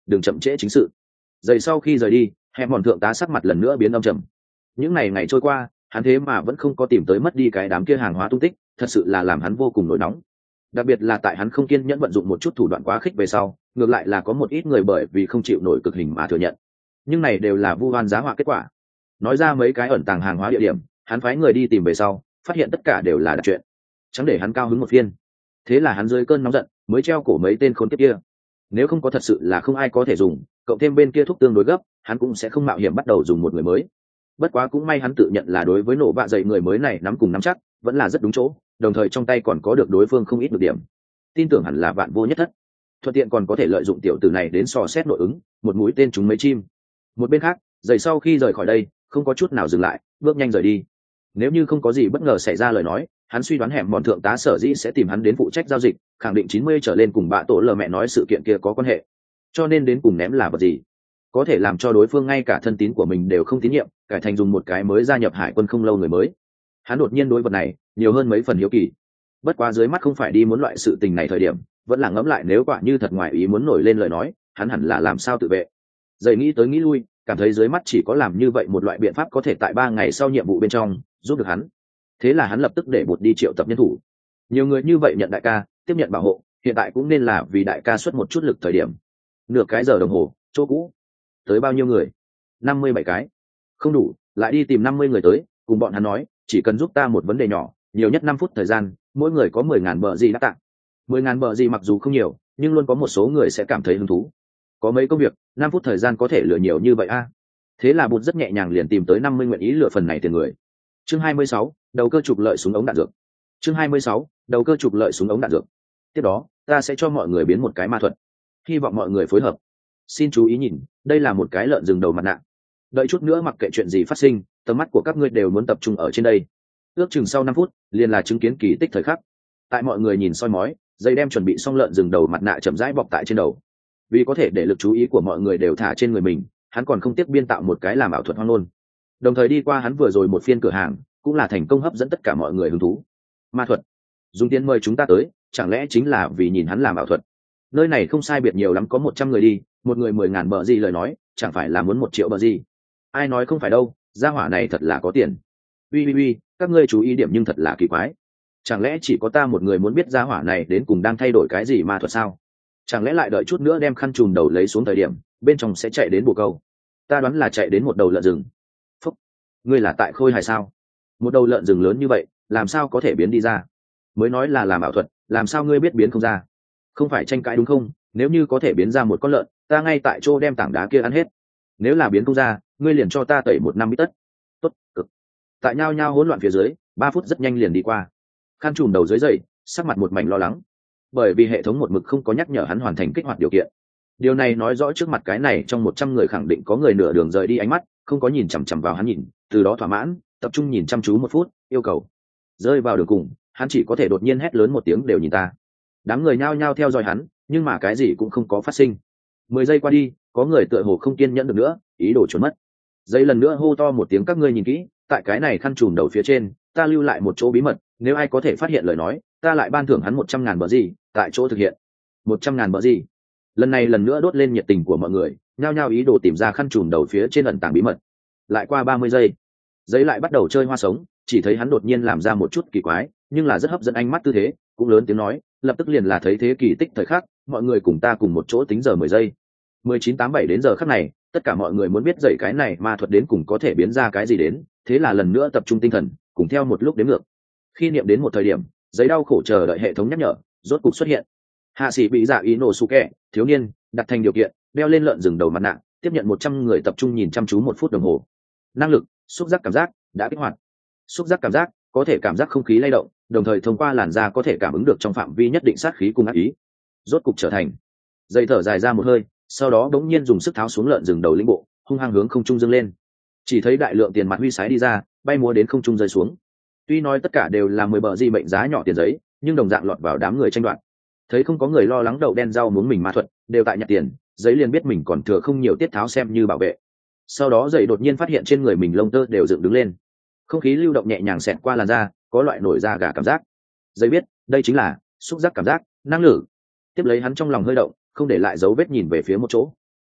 đừng chậm trễ chính sự. Dậy sau khi rời đi, hẹn mòn thượng tá sắc mặt lần nữa biến âm trầm. Những ngày ngày trôi qua, hắn thế mà vẫn không có tìm tới mất đi cái đám kia hàng hóa tung tích, thật sự là làm hắn vô cùng nổi nóng. Đặc biệt là tại hắn không kiên nhẫn vận dụng một chút thủ đoạn quá khích về sau, ngược lại là có một ít người bởi vì không chịu nổi cực hình mà thừa nhận. Nhưng này đều là vu oan giá họa kết quả. Nói ra mấy cái ẩn tàng hàng hóa địa điểm, hắn phái người đi tìm về sau, phát hiện tất cả đều là đặt chuyện, chẳng để hắn cao hứng một phiên. Thế là hắn dưới cơn nóng giận mới treo cổ mấy tên khốn kiếp kia. Nếu không có thật sự là không ai có thể dùng, cộng thêm bên kia thuốc tương đối gấp, hắn cũng sẽ không mạo hiểm bắt đầu dùng một người mới. Bất quá cũng may hắn tự nhận là đối với nổ bạ dậy người mới này nắm cùng nắm chắc, vẫn là rất đúng chỗ, đồng thời trong tay còn có được đối phương không ít được điểm, tin tưởng hẳn là vạn vô nhất thất. Thuận tiện còn có thể lợi dụng tiểu tử này đến dò xét nội ứng, một mũi tên trúng mấy chim. Một bên khác, dậy sau khi rời khỏi đây, không có chút nào dừng lại, bước nhanh rời đi. Nếu như không có gì bất ngờ xảy ra lời nói, hắn suy đoán hẻm bọn thượng tá sở dĩ sẽ tìm hắn đến phụ trách giao dịch, khẳng định chín mươi trở lên cùng bạ tổ lờ mẹ nói sự kiện kia có quan hệ. Cho nên đến cùng ném là vật gì, có thể làm cho đối phương ngay cả thân tín của mình đều không tín nhiệm, cải thành dùng một cái mới gia nhập hải quân không lâu người mới. Hắn đột nhiên đối vật này nhiều hơn mấy phần hiếu kỳ. Bất quá dưới mắt không phải đi muốn loại sự tình này thời điểm, vẫn là ngẫm lại nếu quả như thật ngoài ý muốn nổi lên lời nói, hắn hẳn là làm sao tự vệ. Dậy nghĩ tới nghĩ lui, cảm thấy dưới mắt chỉ có làm như vậy một loại biện pháp có thể tại ba ngày sau nhiệm vụ bên trong giúp được hắn. Thế là hắn lập tức để bột đi triệu tập nhân thủ. Nhiều người như vậy nhận đại ca, tiếp nhận bảo hộ, hiện tại cũng nên là vì đại ca xuất một chút lực thời điểm. Nửa cái giờ đồng hồ, chỗ cũ tới bao nhiêu người? Năm mươi bảy cái. Không đủ, lại đi tìm năm mươi người tới, cùng bọn hắn nói, chỉ cần giúp ta một vấn đề nhỏ, nhiều nhất năm phút thời gian, mỗi người có mười ngàn bờ gì đã tặng. Mười ngàn bờ gì mặc dù không nhiều, nhưng luôn có một số người sẽ cảm thấy hứng thú. Có mấy công việc, năm phút thời gian có thể lựa nhiều như vậy a. À? Thế là bụt rất nhẹ nhàng liền tìm tới năm mươi nguyện ý lựa phần này tiền người. Chương hai mươi sáu, đầu cơ trục lợi súng ống đạn dược. Chương hai mươi sáu, đầu cơ trục lợi súng ống đạn dược. Tiếp đó, ta sẽ cho mọi người biến một cái ma thuật. Hy vọng mọi người phối hợp. Xin chú ý nhìn, đây là một cái lợn rừng đầu mặt nạ. Đợi chút nữa mặc kệ chuyện gì phát sinh, tầm mắt của các ngươi đều muốn tập trung ở trên đây. Ước chừng sau năm phút, liền là chứng kiến kỳ tích thời khắc. Tại mọi người nhìn soi mói, dây đem chuẩn bị xong lợn rừng đầu mặt nạ chậm rãi bọc tại trên đầu. Vì có thể để lực chú ý của mọi người đều thả trên người mình, hắn còn không tiếc biên tạo một cái làm ảo thuật hoang ngôn. Đồng thời đi qua hắn vừa rồi một phiên cửa hàng, cũng là thành công hấp dẫn tất cả mọi người hứng thú. Ma thuật, dùng tiền mời chúng ta tới, chẳng lẽ chính là vì nhìn hắn làm ảo thuật? Nơi này không sai biệt nhiều lắm có một trăm người đi, một người mười ngàn bờ gì lời nói, chẳng phải là muốn một triệu bờ gì? Ai nói không phải đâu, gia hỏa này thật là có tiền. Ui ui ui, các ngươi chú ý điểm nhưng thật là kỳ quái. Chẳng lẽ chỉ có ta một người muốn biết gia hỏa này đến cùng đang thay đổi cái gì ma thuật sao? Chẳng lẽ lại đợi chút nữa đem khăn trùm đầu lấy xuống thời điểm, bên trong sẽ chạy đến bồ câu? Ta đoán là chạy đến một đầu lợn rừng. Phúc, ngươi là tại Khôi Hài sao? Một đầu lợn rừng lớn như vậy, làm sao có thể biến đi ra? Mới nói là làm ảo thuật, làm sao ngươi biết biến không ra? Không phải tranh cãi đúng không? Nếu như có thể biến ra một con lợn, ta ngay tại chỗ đem tảng đá kia ăn hết. Nếu là biến không ra, ngươi liền cho ta tẩy một năm ít tất. Tốt, cực. Tại nhao nhao hỗn loạn phía dưới, ba phút rất nhanh liền đi qua. Khăn trùm đầu dưới dậy, sắc mặt một mảnh lo lắng, bởi vì hệ thống một mực không có nhắc nhở hắn hoàn thành kích hoạt điều kiện. Điều này nói rõ trước mặt cái này trong một trăm người khẳng định có người nửa đường rời đi ánh mắt, không có nhìn chằm chằm vào hắn nhìn, từ đó thỏa mãn, tập trung nhìn chăm chú một phút, yêu cầu. Rơi vào đường cùng, hắn chỉ có thể đột nhiên hét lớn một tiếng đều nhìn ta. Đám người nhao nhao theo dõi hắn, nhưng mà cái gì cũng không có phát sinh. Mười giây qua đi, có người tựa hồ không kiên nhẫn được nữa, ý đồ trốn mất. Giây lần nữa hô to một tiếng, các ngươi nhìn kỹ, tại cái này khăn trùm đầu phía trên, ta lưu lại một chỗ bí mật, nếu ai có thể phát hiện lời nói, ta lại ban thưởng hắn một trăm ngàn bờ gì, tại chỗ thực hiện. Một trăm ngàn bờ gì. Lần này lần nữa đốt lên nhiệt tình của mọi người, nhao nhao ý đồ tìm ra khăn trùm đầu phía trên ẩn tàng bí mật. Lại qua ba mươi giây, giấy lại bắt đầu chơi hoa sống, chỉ thấy hắn đột nhiên làm ra một chút kỳ quái, nhưng là rất hấp dẫn ánh mắt tư thế, cũng lớn tiếng nói, lập tức liền là thấy thế kỳ tích thời khắc, mọi người cùng ta cùng một chỗ tính giờ mười giây. mười chín tám bảy đến giờ khắc này, tất cả mọi người muốn biết dậy cái này ma thuật đến cùng có thể biến ra cái gì đến, thế là lần nữa tập trung tinh thần, cùng theo một lúc đếm ngược. Khi niệm đến một thời điểm, giấy đau khổ chờ đợi hệ thống nhắc nhở, rốt cục xuất hiện. Hạ sĩ bị dạ ý nổ su kẹ, thiếu niên, đặt thành điều kiện, đeo lên lợn rừng đầu mặt nạ, tiếp nhận một trăm người tập trung nhìn chăm chú một phút đồng hồ. Năng lực, xúc giác cảm giác, đã kích hoạt. Xúc giác cảm giác, có thể cảm giác không khí lay động, đồng thời thông qua làn da có thể cảm ứng được trong phạm vi nhất định sát khí cùng ác ý. Rốt cục trở thành. Dây thở dài ra một hơi, sau đó đống nhiên dùng sức tháo xuống lợn rừng đầu lĩnh bộ, hung hăng hướng không trung dâng lên. Chỉ thấy đại lượng tiền mặt huy sái đi ra, bay múa đến không trung rơi xuống. Tuy nói tất cả đều là mười bờ di mệnh giá nhỏ tiền giấy, nhưng đồng dạng lọt vào đám người tranh đoạt. Thấy không có người lo lắng đậu đen rau muống mình ma thuật, đều tại nhặt tiền, giấy liền biết mình còn thừa không nhiều tiết tháo xem như bảo vệ. Sau đó dậy đột nhiên phát hiện trên người mình lông tơ đều dựng đứng lên, không khí lưu động nhẹ nhàng xẹt qua làn da, có loại nổi da gà cảm giác. Giấy biết đây chính là xúc giác cảm giác, năng lượng. Tiếp lấy hắn trong lòng hơi động, không để lại dấu vết nhìn về phía một chỗ.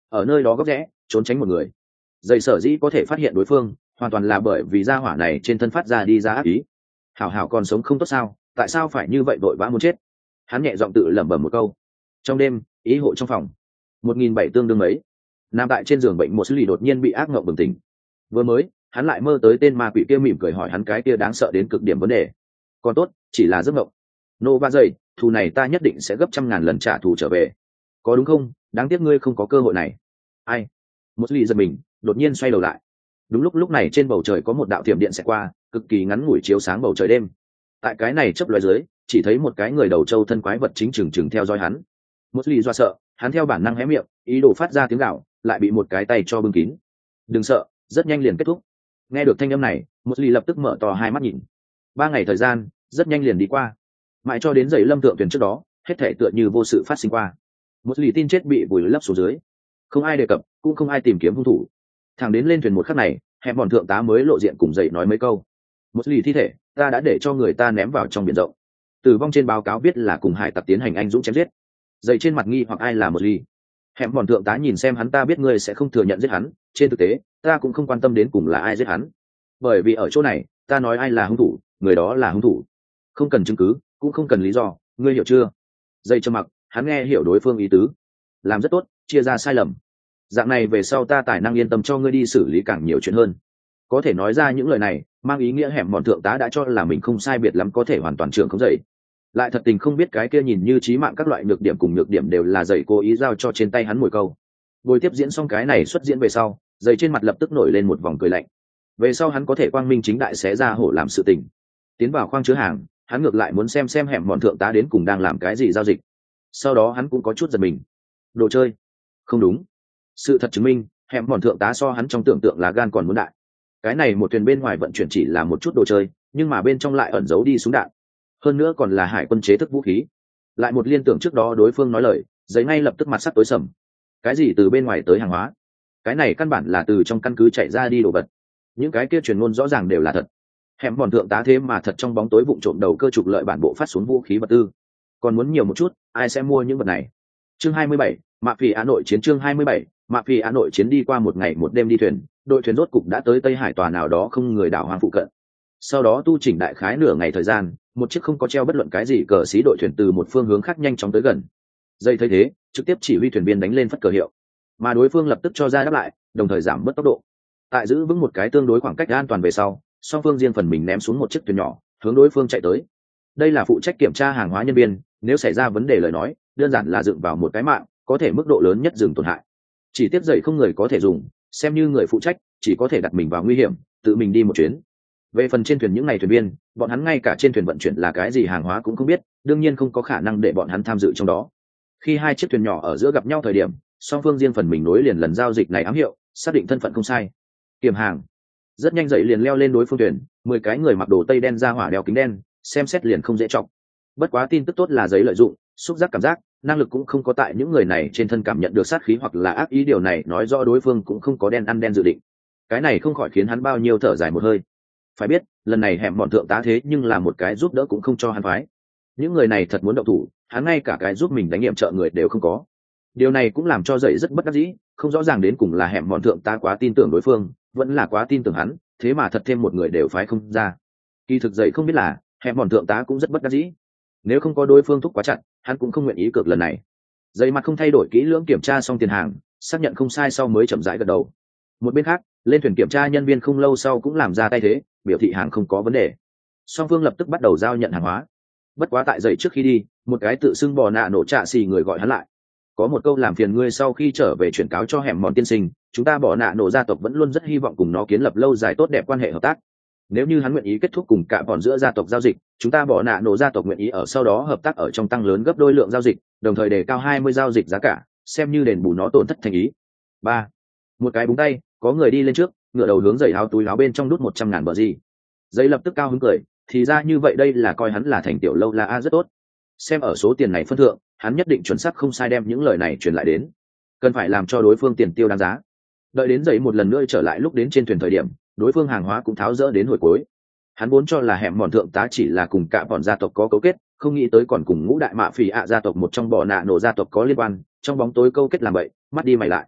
ở nơi đó góc rẽ trốn tránh một người. Dậy sở dĩ có thể phát hiện đối phương hoàn toàn là bởi vì gia hỏa này trên thân phát ra đi ra ác ý. Hảo hảo còn sống không tốt sao, tại sao phải như vậy vội vã muốn chết? Hắn nhẹ giọng tự lẩm bẩm một câu. Trong đêm, ý hộ trong phòng một nghìn bảy tương đương mấy, nằm tại trên giường bệnh một xử lý đột nhiên bị ác mộng bừng tỉnh. Vừa mới hắn lại mơ tới tên ma quỷ kia mỉm cười hỏi hắn cái kia đáng sợ đến cực điểm vấn đề. Còn tốt chỉ là giấc mộng. Nô ba giây, thù này ta nhất định sẽ gấp trăm ngàn lần trả thù trở về, có đúng không? Đáng tiếc ngươi không có cơ hội này. Ai? Một xử lý giật mình, đột nhiên xoay đầu lại. Đúng lúc lúc này trên bầu trời có một đạo thiểm điện sẽ qua, cực kỳ ngắn ngủi chiếu sáng bầu trời đêm. Tại cái này chớp lóe dưới, chỉ thấy một cái người đầu trâu thân quái vật chính chừng chừng theo dõi hắn. Một lì do sợ, hắn theo bản năng hé miệng, ý đồ phát ra tiếng gào, lại bị một cái tay cho bưng kín. Đừng sợ, rất nhanh liền kết thúc. Nghe được thanh âm này, một lì lập tức mở to hai mắt nhìn. Ba ngày thời gian rất nhanh liền đi qua, mãi cho đến giày lâm thượng tuyển trước đó, hết thể tựa như vô sự phát sinh qua. Một lì tin chết bị vùi lấp xuống dưới, không ai đề cập, cũng không ai tìm kiếm hung thủ. Thẳng đến lên thuyền một khắc này, hẹp bọn thượng tá mới lộ diện cùng dậy nói mấy câu. Một lì thi thể ta đã để cho người ta ném vào trong biển rộng, tử vong trên báo cáo viết là cùng hải tặc tiến hành anh dũng chém giết. Dậy trên mặt nghi hoặc ai là một lì. Hẹp bọn thượng tá nhìn xem hắn, ta biết ngươi sẽ không thừa nhận giết hắn, trên thực tế ta cũng không quan tâm đến cùng là ai giết hắn, bởi vì ở chỗ này ta nói ai là hung thủ, người đó là hung thủ, không cần chứng cứ cũng không cần lý do, ngươi hiểu chưa? Dậy trầm mặc, hắn nghe hiểu đối phương ý tứ. Làm rất tốt, chia ra sai lầm, dạng này về sau ta tài năng yên tâm cho ngươi đi xử lý càng nhiều chuyện hơn. Có thể nói ra những lời này mang ý nghĩa hẻm bọn thượng tá đã cho là mình không sai biệt lắm có thể hoàn toàn trưởng không dậy, lại thật tình không biết cái kia nhìn như chí mạng các loại nhược điểm cùng nhược điểm đều là dậy cố ý giao cho trên tay hắn mồi câu. Bồi tiếp diễn xong cái này xuất diễn về sau, dậy trên mặt lập tức nổi lên một vòng cười lạnh. Về sau hắn có thể quang minh chính đại xé ra hổ làm sự tình. Tiến vào khoang chứa hàng, hắn ngược lại muốn xem xem hẻm bọn thượng tá đến cùng đang làm cái gì giao dịch. Sau đó hắn cũng có chút giật mình. Đồ chơi? Không đúng. Sự thật chứng minh hẻm bọn thượng tá so hắn trong tưởng tượng là gan còn muốn đại. Cái này một thuyền bên ngoài vận chuyển chỉ là một chút đồ chơi, nhưng mà bên trong lại ẩn giấu đi súng đạn, hơn nữa còn là hải quân chế thức vũ khí. Lại một liên tưởng trước đó đối phương nói lời, giấy ngay lập tức mặt sắc tối sầm. Cái gì từ bên ngoài tới hàng hóa? Cái này căn bản là từ trong căn cứ chạy ra đi đồ vật. Những cái kia truyền ngôn rõ ràng đều là thật. Hẻm bọn thượng tá thế mà thật trong bóng tối vụng trộm đầu cơ trục lợi bản bộ phát xuống vũ khí vật tư. Còn muốn nhiều một chút, ai sẽ mua những vật này? Chương hai mươi bảy, Mạ Phỉ Á Nội chiến. Chương hai mươi bảy, Mạ Phỉ Á Nội chiến. Đi qua một ngày một đêm đi thuyền, đội thuyền rốt cục đã tới Tây Hải tòa nào đó không người đảo hoang phụ cận. Sau đó tu chỉnh đại khái nửa ngày thời gian, một chiếc không có treo bất luận cái gì cờ xí đội thuyền từ một phương hướng khác nhanh chóng tới gần. Dây thấy thế, trực tiếp chỉ huy thuyền viên đánh lên phất cờ hiệu, mà đối phương lập tức cho ra đáp lại, đồng thời giảm bớt tốc độ. Tại giữ vững một cái tương đối khoảng cách an toàn về sau, song phương riêng phần mình ném xuống một chiếc thuyền nhỏ, hướng đối phương chạy tới. Đây là phụ trách kiểm tra hàng hóa nhân viên, nếu xảy ra vấn đề lời nói, đơn giản là dựng vào một cái mạng, có thể mức độ lớn nhất dừng tổn hại. Chỉ tiếp dậy không người có thể dùng, xem như người phụ trách, chỉ có thể đặt mình vào nguy hiểm, tự mình đi một chuyến. Về phần trên thuyền những ngày thuyền viên, bọn hắn ngay cả trên thuyền vận chuyển là cái gì hàng hóa cũng không biết, đương nhiên không có khả năng để bọn hắn tham dự trong đó. Khi hai chiếc thuyền nhỏ ở giữa gặp nhau thời điểm, song phương riêng phần mình nối liền lần giao dịch này ám hiệu, xác định thân phận không sai. Kiểm hàng. Rất nhanh dậy liền leo lên đối phương thuyền, mười cái người mặc đồ tây đen ra hỏa đeo kính đen, xem xét liền không dễ trọng. Bất quá tin tức tốt là giấy lợi dụng xúc giác cảm giác, năng lực cũng không có tại những người này trên thân cảm nhận được sát khí hoặc là ác ý, điều này nói rõ đối phương cũng không có đen ăn đen dự định. Cái này không khỏi khiến hắn bao nhiêu thở dài một hơi. Phải biết lần này hẻm bọn thượng tá thế nhưng là một cái giúp đỡ cũng không cho hắn phái. Những người này thật muốn động thủ, hắn ngay cả cái giúp mình đánh nghiệm trợ người đều không có. Điều này cũng làm cho dậy rất bất đắc dĩ, không rõ ràng đến cùng là hẻm bọn thượng tá quá tin tưởng đối phương, vẫn là quá tin tưởng hắn, thế mà thật thêm một người đều phái không ra. Kỳ thực dậy không biết là hẻm bọn thượng tá cũng rất bất đắc dĩ, nếu không có đối phương thúc quá chặt, hắn cũng không nguyện ý cược lần này. Dậy mặt không thay đổi, kỹ lưỡng kiểm tra xong tiền hàng, xác nhận không sai sau mới chậm rãi gật đầu. Một bên khác, lên thuyền kiểm tra nhân viên không lâu sau cũng làm ra tay thế, biểu thị hàng không có vấn đề. Song phương lập tức bắt đầu giao nhận hàng hóa. Bất quá tại dậy trước khi đi, một cái tự xưng bò nạ nổ trạ xì người gọi hắn lại. Có một câu làm phiền ngươi sau khi trở về chuyển cáo cho hẻm mòn tiên sinh, chúng ta bỏ nạ nổ gia tộc vẫn luôn rất hy vọng cùng nó kiến lập lâu dài tốt đẹp quan hệ hợp tác. Nếu như hắn nguyện ý kết thúc cùng cả bọn giữa gia tộc giao dịch, chúng ta bỏ nạ nổ gia tộc nguyện ý ở sau đó hợp tác ở trong tăng lớn gấp đôi lượng giao dịch, đồng thời đề cao hai mươi giao dịch giá cả, xem như đền bù nó tổn thất thành ý. Ba, một cái búng tay, có người đi lên trước, ngựa đầu hướng giày áo túi áo bên trong đút một trăm ngàn bờ gì. Giấy lập tức cao hứng cười, thì ra như vậy, đây là coi hắn là thành tiểu lâu la a rất tốt. Xem ở số tiền này phân thượng, hắn nhất định chuẩn xác không sai đem những lời này truyền lại đến. Cần phải làm cho đối phương tiền tiêu đáng giá. Đợi đến giấy một lần nữa trở lại lúc đến trên thuyền thời điểm, đối phương hàng hóa cũng tháo rỡ đến hồi cuối. Hắn vốn cho là hẻm mòn thượng tá chỉ là cùng cả bọn gia tộc có cấu kết, không nghĩ tới còn cùng ngũ đại mạ phỉ ạ gia tộc một trong bỏ nạ nổ gia tộc có liên quan, trong bóng tối câu kết làm vậy, mắt đi mày lại.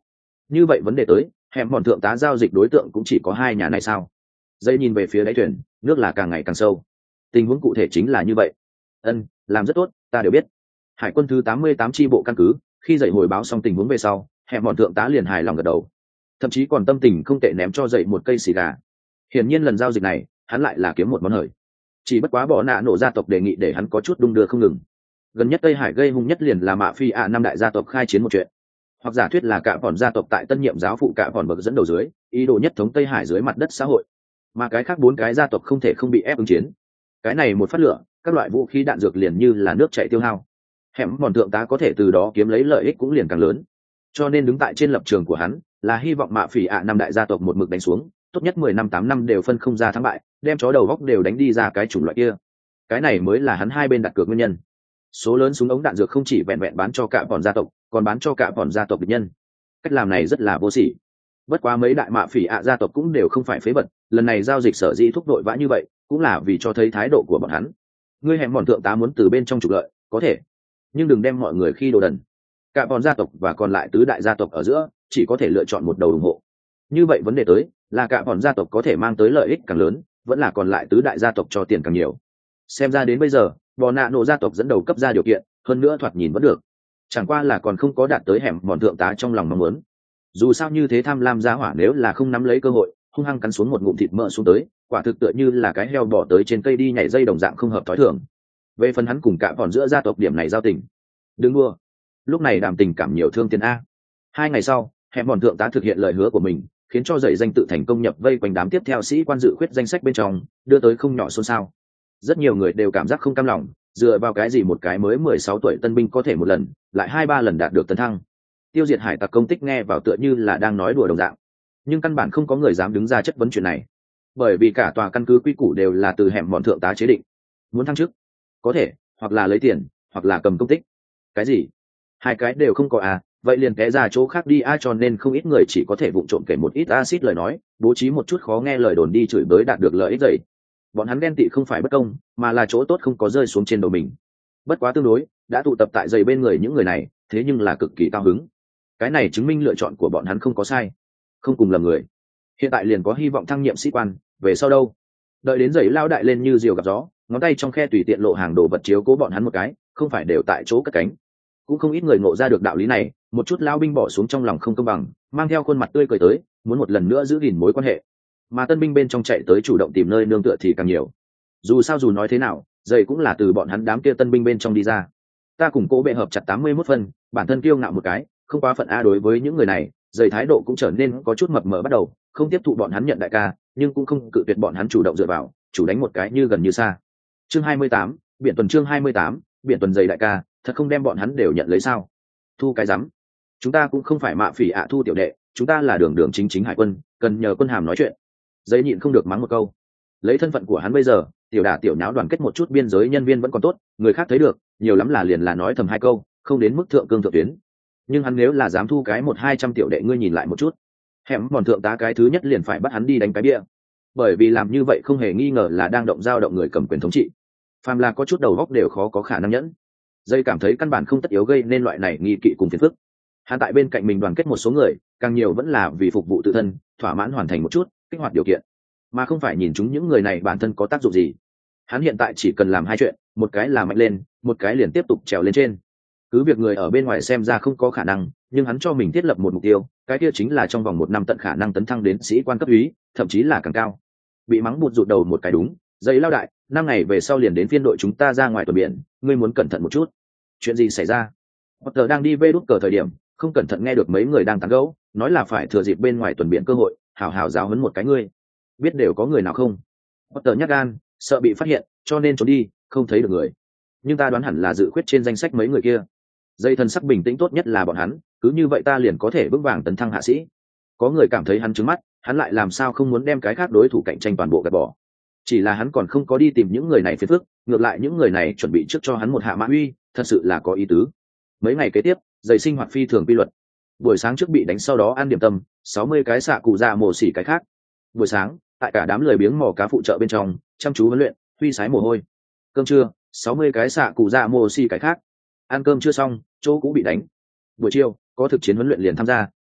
như vậy vấn đề tới hẻm bọn thượng tá giao dịch đối tượng cũng chỉ có hai nhà này sao? Dây nhìn về phía đáy thuyền, nước là càng ngày càng sâu. Tình huống cụ thể chính là như vậy. Ân, làm rất tốt, ta đều biết. Hải quân thứ tám mươi tám chi bộ căn cứ, khi dậy hồi báo xong tình huống về sau, hẻm bọn thượng tá liền hài lòng gật đầu, thậm chí còn tâm tình không tệ ném cho dậy một cây xì gà. Hiển nhiên lần giao dịch này, hắn lại là kiếm một món hời. Chỉ bất quá bỏ nạ nổ gia tộc đề nghị để hắn có chút đung đưa không ngừng. Gần nhất Tây Hải gây hung nhất liền là mạ phi ạ năm đại gia tộc khai chiến một chuyện, hoặc giả thuyết là cả bọn gia tộc tại tân nhiệm giáo phụ cả bọn bậc dẫn đầu dưới ý đồ nhất thống Tây Hải dưới mặt đất xã hội, mà cái khác bốn cái gia tộc không thể không bị ép ứng chiến. Cái này một phát lửa, các loại vũ khí đạn dược liền như là nước chảy tiêu hao. Hẻm bọn thượng tá có thể từ đó kiếm lấy lợi ích cũng liền càng lớn, cho nên đứng tại trên lập trường của hắn là hy vọng mạ phỉ ạ năm đại gia tộc một mực đánh xuống, tốt nhất mười năm tám năm đều phân không ra thắng bại, đem chó đầu góc đều đánh đi ra cái chủng loại kia. Cái này mới là hắn hai bên đặt cược nguyên nhân. Số lớn súng ống đạn dược không chỉ vẹn vẹn bán cho cả bọn gia tộc, còn bán cho cả bọn gia tộc địch nhân. Cách làm này rất là vô sỉ. Bất quá mấy đại mạ phỉ ạ gia tộc cũng đều không phải phế vật, lần này giao dịch sở dĩ thúc đội vã như vậy cũng là vì cho thấy thái độ của bọn hắn. Ngươi hẻm bọn thượng tá muốn từ bên trong trục lợi có thể, nhưng đừng đem mọi người khi đồ đần. Cả bọn gia tộc và còn lại tứ đại gia tộc ở giữa chỉ có thể lựa chọn một đầu ủng hộ. Như vậy vấn đề tới là cả bọn gia tộc có thể mang tới lợi ích càng lớn, vẫn là còn lại tứ đại gia tộc cho tiền càng nhiều. Xem ra đến bây giờ bò nạ nổ gia tộc dẫn đầu cấp ra điều kiện, hơn nữa thoạt nhìn vẫn được, chẳng qua là còn không có đạt tới hẻm bọn thượng tá trong lòng mong muốn. Dù sao như thế tham lam gia hỏa nếu là không nắm lấy cơ hội hung hăng cắn xuống một ngụm thịt mỡ xuống tới, quả thực tựa như là cái heo bỏ tới trên cây đi nhảy dây đồng dạng, không hợp thói thường. Về phần hắn cùng cả bọn giữa gia tộc điểm này giao tình, đừng đua. Lúc này đàm tình cảm nhiều thương tiền a. Hai ngày sau hẻm bọn thượng tá thực hiện lời hứa của mình, khiến cho dậy danh tự thành công nhập vây quanh đám tiếp theo sĩ quan dự khuyết danh sách bên trong, đưa tới không nhỏ xôn xao. Rất nhiều người đều cảm giác không cam lòng, dựa vào cái gì một cái mới mười sáu tuổi tân binh có thể một lần lại hai ba lần đạt được tấn thăng. Tiêu diệt hải tặc công tích nghe vào tựa như là đang nói đùa đồng dạng, nhưng căn bản không có người dám đứng ra chất vấn chuyện này, bởi vì cả tòa căn cứ quy củ đều là từ hẻm bọn thượng tá chế định. Muốn thăng chức có thể hoặc là lấy tiền hoặc là cầm công tích. Cái gì hai cái đều không có à? Vậy liền té ra chỗ khác đi a. Cho nên không ít người chỉ có thể vụng trộm kể một ít acid lời nói, bố trí một chút khó nghe lời đồn đi chửi bới đạt được lợi ích dậy. Bọn hắn ghen tị không phải bất công, mà là chỗ tốt không có rơi xuống trên đầu mình. Bất quá tương đối đã tụ tập tại dày bên người những người này, thế nhưng là cực kỳ cao hứng. Cái này chứng minh lựa chọn của bọn hắn không có sai, không cùng lầm người. Hiện tại liền có hy vọng thăng nhiệm sĩ quan, về sau đâu? Đợi đến giày lao đại lên như diều gặp gió, ngón tay trong khe tùy tiện lộ hàng đồ vật chiếu cố bọn hắn một cái, không phải đều tại chỗ cất cánh. Cũng không ít người ngộ ra được đạo lý này, một chút lao binh bỏ xuống trong lòng không công bằng, mang theo khuôn mặt tươi cười tới, muốn một lần nữa giữ gìn mối quan hệ. Mà tân binh bên trong chạy tới chủ động tìm nơi nương tựa thì càng nhiều. Dù sao dù nói thế nào, dậy cũng là từ bọn hắn đám kia tân binh bên trong đi ra. Ta cùng cố bệ hợp chặt tám mươi mốt phân, bản thân kiêu ngạo một cái, không quá phận a. Đối với những người này, dậy thái độ cũng trở nên có chút mập mờ bắt đầu, không tiếp thụ bọn hắn nhận đại ca, nhưng cũng không cự tuyệt bọn hắn chủ động dựa vào, chủ đánh một cái như gần như xa. Chương hai mươi tám, biển tuần chương hai mươi tám, biển tuần dày đại ca, thật không đem bọn hắn đều nhận lấy sao? Thu cái rắm. Chúng ta cũng không phải mạ phỉ ạ thu tiểu đệ, chúng ta là đường đường chính chính hải quân, cần nhờ quân hàm nói chuyện. Giấy nhịn không được mắng một câu. Lấy thân phận của hắn bây giờ, tiểu đả tiểu nháo đoàn kết một chút biên giới nhân viên vẫn còn tốt, người khác thấy được, nhiều lắm là liền là nói thầm hai câu, không đến mức thượng cương thượng tuyến. Nhưng hắn nếu là dám thu cái một hai trăm tiểu đệ, ngươi nhìn lại một chút, hẻm bọn thượng tá cái thứ nhất liền phải bắt hắn đi đánh cái bia, bởi vì làm như vậy không hề nghi ngờ là đang động dao động người cầm quyền thống trị. Phàm là có chút đầu óc đều khó có khả năng nhẫn. Dây cảm thấy căn bản không tất yếu gây nên loại này nghi kỵ cùng phiền phức. Hắn tại bên cạnh mình đoàn kết một số người, càng nhiều vẫn là vì phục vụ tự thân, thỏa mãn hoàn thành một chút kích hoạt điều kiện, mà không phải nhìn chúng những người này bản thân có tác dụng gì. Hắn hiện tại chỉ cần làm hai chuyện, một cái là mạnh lên, một cái liền tiếp tục trèo lên trên. Cứ việc người ở bên ngoài xem ra không có khả năng, nhưng hắn cho mình thiết lập một mục tiêu, cái kia chính là trong vòng một năm tận khả năng tấn thăng đến sĩ quan cấp úy, thậm chí là càng cao. Bị mắng bụt rụt đầu một cái đúng, dây lao đại, năm ngày về sau liền đến phiên đội chúng ta ra ngoài tuần biển, ngươi muốn cẩn thận một chút. Chuyện gì xảy ra? Potter đang đi vê đút cờ thời điểm, không cẩn thận nghe được mấy người đang tán gẫu, nói là phải thừa dịp bên ngoài tuần biển cơ hội, hảo hảo giáo huấn một cái ngươi. Biết đều có người nào không? Potter nhát gan, sợ bị phát hiện, cho nên trốn đi, không thấy được người. Nhưng ta đoán hẳn là dự khuyết trên danh sách mấy người kia. Dây thần sắc bình tĩnh tốt nhất là bọn hắn, cứ như vậy ta liền có thể vững vàng tấn thăng hạ sĩ. Có người cảm thấy hắn trứng mắt, hắn lại làm sao không muốn đem cái khác đối thủ cạnh tranh toàn bộ gạt bỏ. Chỉ là hắn còn không có đi tìm những người này phiền phức, ngược lại những người này chuẩn bị trước cho hắn một hạ mã uy, thật sự là có ý tứ. Mấy ngày kế tiếp, dày sinh hoạt phi thường quy luật. Buổi sáng trước bị đánh, sau đó ăn điểm tâm, sáu mươi cái xạ cụ dạ mổ xỉ cái khác. Buổi sáng, tại cả đám lười biếng mò cá phụ trợ bên trong, chăm chú huấn luyện, huy sái mồ hôi. Cơm trưa, sáu mươi cái xạ cụ dạ mổ xỉ cái khác. Ăn cơm chưa xong, chỗ cũng bị đánh. Buổi chiều, có thực chiến huấn luyện liền tham gia,